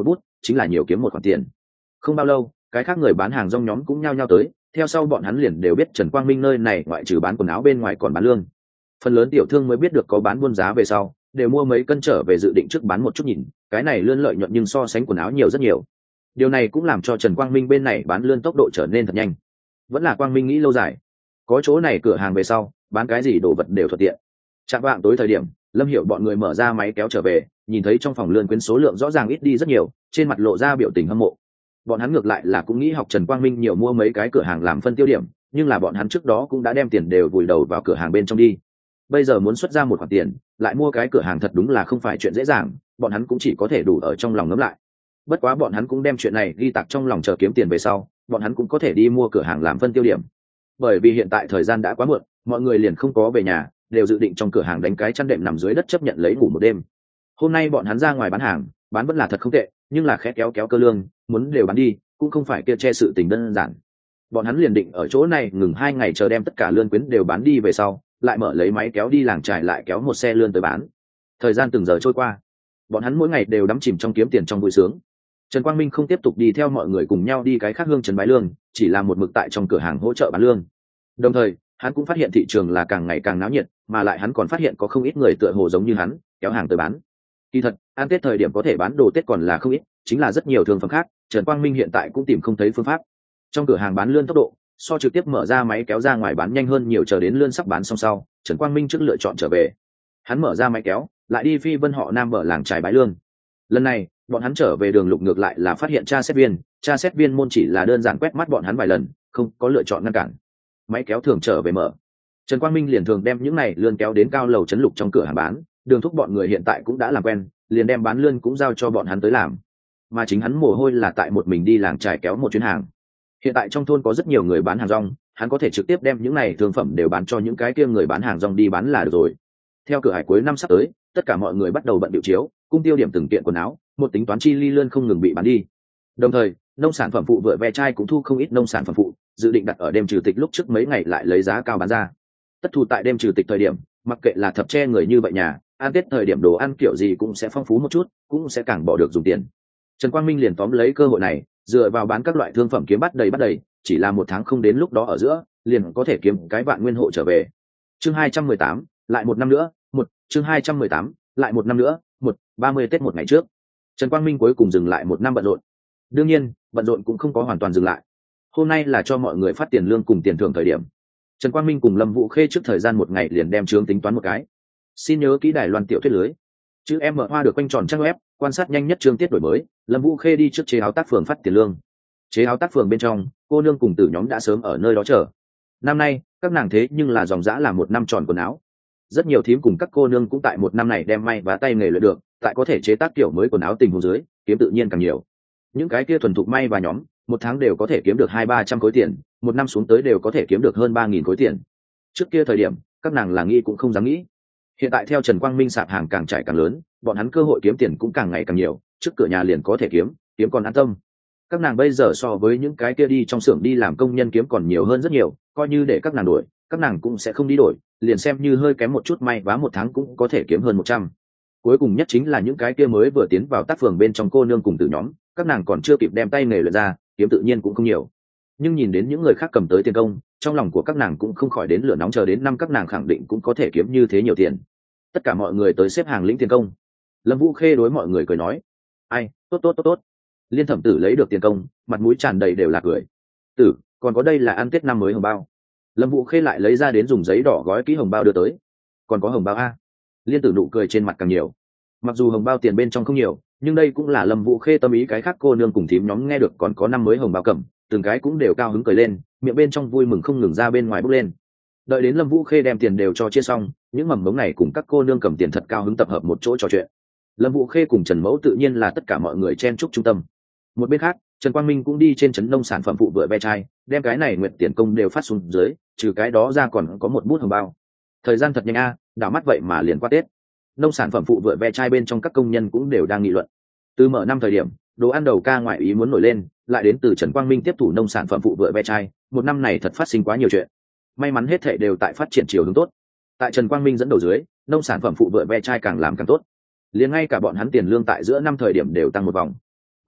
chính là nhiều kiếm một khoản tiền. Không bao lâu, cái khác người bán hàng rong nhóm cũng nhao nhao tới, theo sau bọn hắn liền đều biết Trần Quang Minh nơi này ngoại trừ bán quần áo bên ngoài còn bán lương. Phần lớn tiểu thương mới biết được có bán buôn giá về sau, đều mua mấy cân trở về dự định trước bán một chút nhìn, cái này lươn lợi nhuận nhưng so sánh quần áo nhiều rất nhiều. Điều này cũng làm cho Trần Quang Minh bên này bán lươn tốc độ trở nên thật nhanh. Vẫn là Quang Minh nghĩ lâu dài, có chỗ này cửa hàng về sau, bán cái gì đồ vật đều thuận tiện. Chạng vạng tối thời điểm, Lâm Hiểu bọn người mở ra máy kéo trở về, nhìn thấy trong phòng lươn quyến số lượng rõ ràng ít đi rất nhiều, trên mặt lộ ra biểu tình hâm mộ. Bọn hắn ngược lại là cũng nghĩ học Trần Quang Minh nhiều mua mấy cái cửa hàng làm phân tiêu điểm, nhưng là bọn hắn trước đó cũng đã đem tiền đều vùi đầu vào cửa hàng bên trong đi. Bây giờ muốn xuất ra một khoản tiền, lại mua cái cửa hàng thật đúng là không phải chuyện dễ dàng, bọn hắn cũng chỉ có thể đủ ở trong lòng ngẫm lại. Bất quá bọn hắn cũng đem chuyện này ghi tạc trong lòng chờ kiếm tiền về sau, bọn hắn cũng có thể đi mua cửa hàng làm phân tiêu điểm. Bởi vì hiện tại thời gian đã quá muộn, mọi người liền không có về nhà, đều dự định trong cửa hàng đánh cái chăn đệm nằm dưới đất chấp nhận lấy ngủ một đêm. Hôm nay bọn hắn ra ngoài bán hàng, bán vẫn là thật không tệ, nhưng là khẽ kéo kéo cơ lương, muốn đều bán đi, cũng không phải kia che sự tình đơn giản. Bọn hắn liền định ở chỗ này ngừng 2 ngày chờ đem tất cả lươn quyến đều bán đi về sau, lại mở lấy máy kéo đi làng trài lại kéo một xe lươn tới bán. Thời gian từng giờ trôi qua, bọn hắn mỗi ngày đều đắm chìm trong kiếm tiền trong vui sướng. Trần Quang Minh không tiếp tục đi theo mọi người cùng nhau đi cái khác hương trấn bái lương, chỉ là một mực tại trong cửa hàng hỗ trợ bán lương. Đồng thời, hắn cũng phát hiện thị trường là càng ngày càng náo nhiệt, mà lại hắn còn phát hiện có không ít người tựa hồ giống như hắn, kéo hàng tới bán. Kỳ thật, ăn Tết thời điểm có thể bán đồ Tết còn là không ít, chính là rất nhiều thương phẩm khác, Trần Quang Minh hiện tại cũng tìm không thấy phương pháp. Trong cửa hàng bán lươn tốc độ, so trực tiếp mở ra máy kéo ra ngoài bán nhanh hơn nhiều, chờ đến lươn sắp bán xong sau, Trần Quang Minh trước lựa chọn trở về. Hắn mở ra máy kéo, lại đi Phi Vân họ Nam bờ làng trài bái lương. Lần này, bọn hắn trở về đường lục ngược lại là phát hiện tra xét viên môn chỉ là đơn giản quét mắt bọn hắn vài lần, không có lựa chọn ngăn cản. Máy kéo thường trở về mở. Trần Quang Minh liền thường đem những này lươn kéo đến cao lầu trấn lục trong cửa hàng bán, đường thúc bọn người hiện tại cũng đã làm quen, liền đem bán lươn cũng giao cho bọn hắn tới làm. Mà chính hắn mồ hôi là tại một mình đi làng trài kéo một chuyến hàng. Hiện tại trong thôn có rất nhiều người bán hàng rong, hắn có thể trực tiếp đem những này thương phẩm đều bán cho những cái kia người bán hàng rong đi bán là được rồi. Theo cửa hải cuối năm sắp tới, tất cả mọi người bắt đầu bận biểu chiếu, cung tiêu điểm từng kiện quần áo, một tính toán chi ly lươn không ngừng bị bán đi. Đồng thời, nông sản phẩm phụ vựa ve chai cũng thu không ít nông sản phẩm phụ, dự định đặt ở đêm trừ tịch lúc trước mấy ngày lại lấy giá cao bán ra. Tất thu tại đêm trừ tịch thời điểm, mặc kệ là thập tre người như vậy nhà, ăn Tết thời điểm đồ ăn kiểu gì cũng sẽ phong phú một chút, cũng sẽ càng bỏ được dùng tiền. Trần Quang Minh liền tóm lấy cơ hội này, dựa vào bán các loại thương phẩm kiếm bắt đầy, chỉ là 1 tháng không đến lúc đó ở giữa, liền có thể kiếm cái vạn nguyên hộ trở về. Chương 218, lại 1 năm nữa, chương 218, lại 1 năm nữa, 30 Tết một ngày trước. Trần Quang Minh cuối cùng dừng lại 1 năm bận rộn. Đương nhiên, bận rộn cũng không có hoàn toàn dừng lại. Hôm nay là cho mọi người phát tiền lương cùng tiền thưởng thời điểm. Trần Quang Minh cùng Lâm Vũ Khê trước thời gian 1 ngày liền đem chướng tính toán một cái. Xin nhớ kỹ Đài Loan tiểu thuyết lưới. Chữ em mở hoa được quanh tròn trang web, quan sát nhanh nhất chương tiết đổi mới, Lâm Vũ Khê đi trước chế áo tác phường phát tiền lương. Chế áo tác phường bên trong, cô nương cùng tử nhóm đã sớm ở nơi đó chờ. Năm nay, các nàng thế nhưng là dòng dã là 1 năm tròn quần áo. Rất nhiều thím cùng các cô nương cũng tại 1 năm này đem may và tay nghề luyện được, tại có thể chế tác kiểu mới quần áo tình huống dưới, kiếm tự nhiên càng nhiều. Những cái kia thuần thục may và nhóm, 1 tháng đều có thể kiếm được 200-300 khối tiền, 1 năm xuống tới đều có thể kiếm được hơn 3.000 khối tiền. Trước kia thời điểm, các nàng là nghĩ cũng không dám nghĩ. Hiện tại theo Trần Quang Minh sạp hàng càng trải càng lớn, bọn hắn cơ hội kiếm tiền cũng càng ngày càng nhiều, trước cửa nhà liền có thể kiếm còn an tâm. Các nàng bây giờ so với những cái kia đi trong xưởng đi làm công nhân kiếm còn nhiều hơn rất nhiều, coi như để các nàng đổi, các nàng cũng sẽ không đi đổi, liền xem như hơi kém một chút may vá 1 tháng cũng có thể kiếm hơn 100. Cuối cùng nhất chính là những cái kia mới vừa tiến vào tác phường bên trong cô nương cùng tử nhóm, các nàng còn chưa kịp đem tay nghề luyện ra, kiếm tự nhiên cũng không nhiều. Nhưng nhìn đến những người khác cầm tới tiền công, trong lòng của các nàng cũng không khỏi đến lửa nóng, chờ đến năm các nàng khẳng định cũng có thể kiếm như thế nhiều tiền. Tất cả mọi người tới xếp hàng lĩnh tiền công. Lâm Vũ Khê đối mọi người cười nói: ai, tốt. Liên Thẩm Tử lấy được tiền công, mặt mũi tràn đầy đều là cười. Tử, còn có đây là ăn Tết năm mới hồng bao. Lâm Vũ Khê lại lấy ra đến dùng giấy đỏ gói kỹ hồng bao đưa tới. Còn có hồng bao a? Liên Tử nụ cười trên mặt càng nhiều. Mặc dù hồng bao tiền bên trong không nhiều, nhưng đây cũng là Lâm Vũ Khê tâm ý, cái khác cô nương cùng thím nhóm nghe được còn có năm mới hồng bao cầm, từng cái cũng đều cao hứng cười lên, miệng bên trong vui mừng không ngừng ra bên ngoài bốc lên. Đợi đến Lâm Vũ Khê đem tiền đều cho chia xong, những mầm mống này cùng các cô nương cầm tiền thật cao hứng tập hợp một chỗ trò chuyện. Lâm Vũ Khê cùng Trần Mẫu tự nhiên là tất cả mọi người chen chúc trung tâm. Một bên khác, Trần Quang Minh cũng đi trên trấn nông sản phẩm phụ vựa ve chai, đem cái này nguyện tiền công đều phát xuống dưới, trừ cái đó ra còn có một bút hồng bao. Thời gian thật nhanh a, đảo mắt vậy mà liền qua Tết. Nông sản phẩm phụ vựa ve chai bên trong các công nhân cũng đều đang nghị luận. Từ mở năm thời điểm, đồ ăn đầu ca ngoại ý muốn nổi lên, lại đến từ Trần Quang Minh tiếp thủ nông sản phẩm phụ vựa ve chai, 1 năm này thật phát sinh quá nhiều chuyện. May mắn hết thảy đều tại phát triển chiều hướng tốt. Tại Trần Quang Minh dẫn đầu dưới, nông sản phẩm phụ vựa ve chai càng làm càng tốt. Liền ngay cả bọn hắn tiền lương tại giữa năm thời điểm đều tăng một vòng.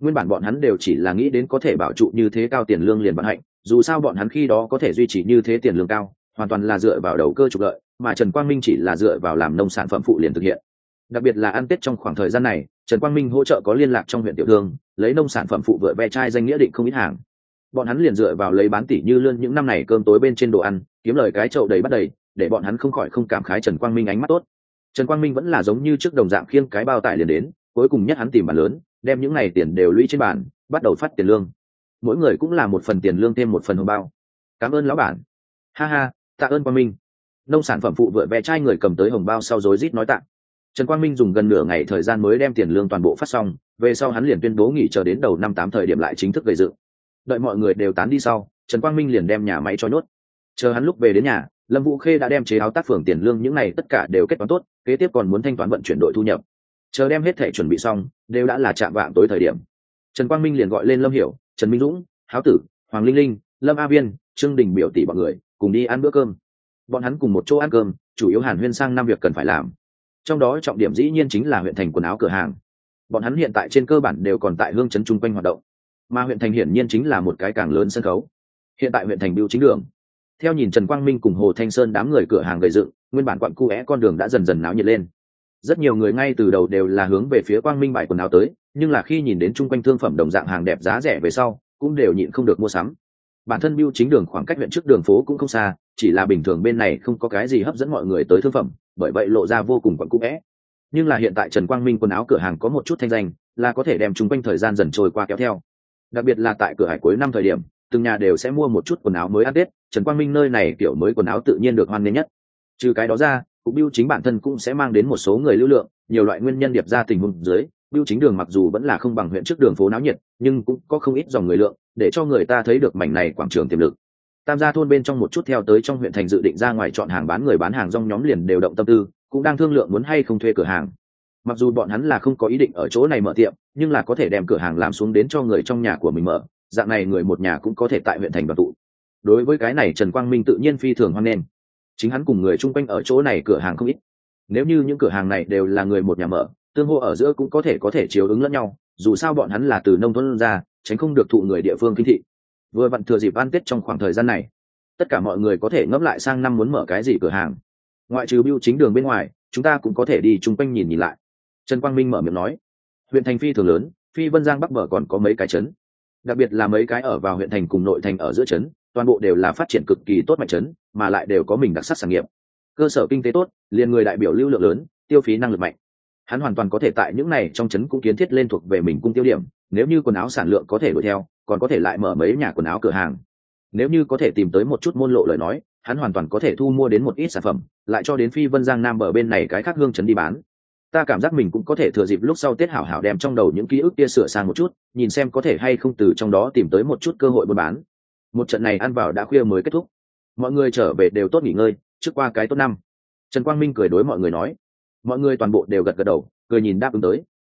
Nguyên bản bọn hắn đều chỉ là nghĩ đến có thể bảo trụ như thế cao tiền lương liền vận hạnh, dù sao bọn hắn khi đó có thể duy trì như thế tiền lương cao hoàn toàn là dựa vào đầu cơ trục lợi, mà Trần Quang Minh chỉ là dựa vào làm nông sản phẩm phụ liền thực hiện. Đặc biệt là ăn Tết trong khoảng thời gian này, Trần Quang Minh hỗ trợ có liên lạc trong huyện tiểu thương, lấy nông sản phẩm phụ vựa ve chai danh nghĩa định không ít hàng. Bọn hắn liền dựa vào lấy bán tỷ như lươn những năm này cơm tối bên trên đồ ăn, kiếm lời cái chậu đầy bắt đầy, để bọn hắn không khỏi không cảm khái Trần Quang Minh ánh mắt tốt. Trần Quang Minh vẫn là giống như trước đồng dạng khiêng cái bao tải liền đến, cuối cùng nhất hắn tìm bàn lớn, đem những này tiền đều lũy trên bàn, bắt đầu phát tiền lương. Mỗi người cũng là một phần tiền lương thêm một phần hồng bao. Cảm ơn lão bản. Ha ha, tạ ơn Quang Minh. Nông sản phẩm phụ vựa ve chai người cầm tới hồng bao sau rối rít nói tạ. Trần Quang Minh dùng gần nửa ngày thời gian mới đem tiền lương toàn bộ phát xong, về sau hắn liền tuyên bố nghỉ chờ đến đầu năm 8 thời điểm lại chính thức gây dựng. Đợi mọi người đều tán đi sau, Trần Quang Minh liền đem nhà máy cho nhốt. Chờ hắn lúc về đến nhà, Lâm Vũ Khê đã đem chế áo tác phường tiền lương những này tất cả đều kết toán tốt, kế tiếp còn muốn thanh toán vận chuyển đội thu nhập. Chờ đem hết thảy chuẩn bị xong, đều đã là chạm vạng tối thời điểm. Trần Quang Minh liền gọi lên Lâm Hiểu, Trần Minh Dũng, Háo Tử, Hoàng Linh Linh, Lâm A Viên, Trương Đình biểu tỷ bọn người cùng đi ăn bữa cơm. Bọn hắn cùng một chỗ ăn cơm, chủ yếu hàn huyên sang năm việc cần phải làm. Trong đó trọng điểm dĩ nhiên chính là huyện thành quần áo cửa hàng. Bọn hắn hiện tại trên cơ bản đều còn tại hương trấn chung quanh hoạt động, mà huyện thành hiển nhiên chính là một cái càng lớn sân khấu. Hiện tại huyện thành bưu chính đường, theo nhìn Trần Quang Minh cùng Hồ Thanh Sơn đám người cửa hàng gây dựng, nguyên bản quặn cu é con đường đã dần dần náo nhiệt lên. Rất nhiều người ngay từ đầu đều là hướng về phía Quang Minh bãi quần áo tới, nhưng là khi nhìn đến chung quanh thương phẩm đồng dạng hàng đẹp giá rẻ về sau, cũng đều nhịn không được mua sắm. Bản thân bưu chính đường khoảng cách huyện trước đường phố cũng không xa, chỉ là bình thường bên này không có cái gì hấp dẫn mọi người tới thương phẩm, bởi vậy lộ ra vô cùng quặn cu é. Nhưng là hiện tại Trần Quang Minh quần áo cửa hàng có một chút thanh danh, là có thể đem chung quanh thời gian dần trôi qua kéo theo. Đặc biệt là tại cửa hải cuối năm thời điểm, từng nhà đều sẽ mua một chút quần áo mới ăn Tết, Trần Quang Minh nơi này kiểu mới quần áo tự nhiên được hoan nghênh nhất. Trừ cái đó ra, cục bưu chính bản thân cũng sẽ mang đến một số người lưu lượng, nhiều loại nguyên nhân điệp ra tình huống dưới, bưu chính đường mặc dù vẫn là không bằng huyện trước đường phố náo nhiệt, nhưng cũng có không ít dòng người lượng, để cho người ta thấy được mảnh này quảng trường tiềm lực. Tam gia thôn bên trong một chút theo tới trong huyện thành dự định ra ngoài chọn hàng bán người bán hàng rong nhóm liền đều động tâm tư, cũng đang thương lượng muốn hay không thuê cửa hàng. Mặc dù bọn hắn là không có ý định ở chỗ này mở tiệm, nhưng là có thể đem cửa hàng làm xuống đến cho người trong nhà của mình mở, dạng này người một nhà cũng có thể tại huyện thành đoàn tụ. Đối với cái này Trần Quang Minh tự nhiên phi thường hoan nghênh. Chính hắn cùng người chung quanh ở chỗ này cửa hàng không ít. Nếu như những cửa hàng này đều là người một nhà mở, tương hô ở giữa cũng có thể chiếu ứng lẫn nhau, dù sao bọn hắn là từ nông thôn ra, tránh không được thụ người địa phương kinh thị. Vừa vặn thừa dịp ăn Tết trong khoảng thời gian này, tất cả mọi người có thể ngấp lại sang năm muốn mở cái gì cửa hàng. Ngoại trừ bưu chính đường bên ngoài, chúng ta cũng có thể đi chung quanh nhìn lại. Trần Quang Minh mở miệng nói, huyện thành phi thường lớn, phi Vân Giang Bắc bờ còn có mấy cái trấn, đặc biệt là mấy cái ở vào huyện thành cùng nội thành ở giữa trấn, toàn bộ đều là phát triển cực kỳ tốt mạnh trấn, mà lại đều có mình đặc sắc sản nghiệp, cơ sở kinh tế tốt, liền người đại biểu lưu lượng lớn, tiêu phí năng lực mạnh. Hắn hoàn toàn có thể tại những này trong trấn cũng kiến thiết lên thuộc về mình cung tiêu điểm, nếu như quần áo sản lượng có thể đuổi theo, còn có thể lại mở mấy nhà quần áo cửa hàng. Nếu như có thể tìm tới một chút môn lộ lời nói, hắn hoàn toàn có thể thu mua đến một ít sản phẩm, lại cho đến phi Vân Giang Nam bờ bên này cái khác hương trấn đi bán. Ta cảm giác mình cũng có thể thừa dịp lúc sau Tết hảo hảo đem trong đầu những ký ức kia sửa sang một chút, nhìn xem có thể hay không từ trong đó tìm tới một chút cơ hội buôn bán. Một trận này ăn vào đã khuya mới kết thúc, mọi người trở về đều tốt nghỉ ngơi, trước qua cái tốt năm. Trần Quang Minh cười đối mọi người nói, mọi người toàn bộ đều gật gật đầu, cười nhìn đáp ứng tới.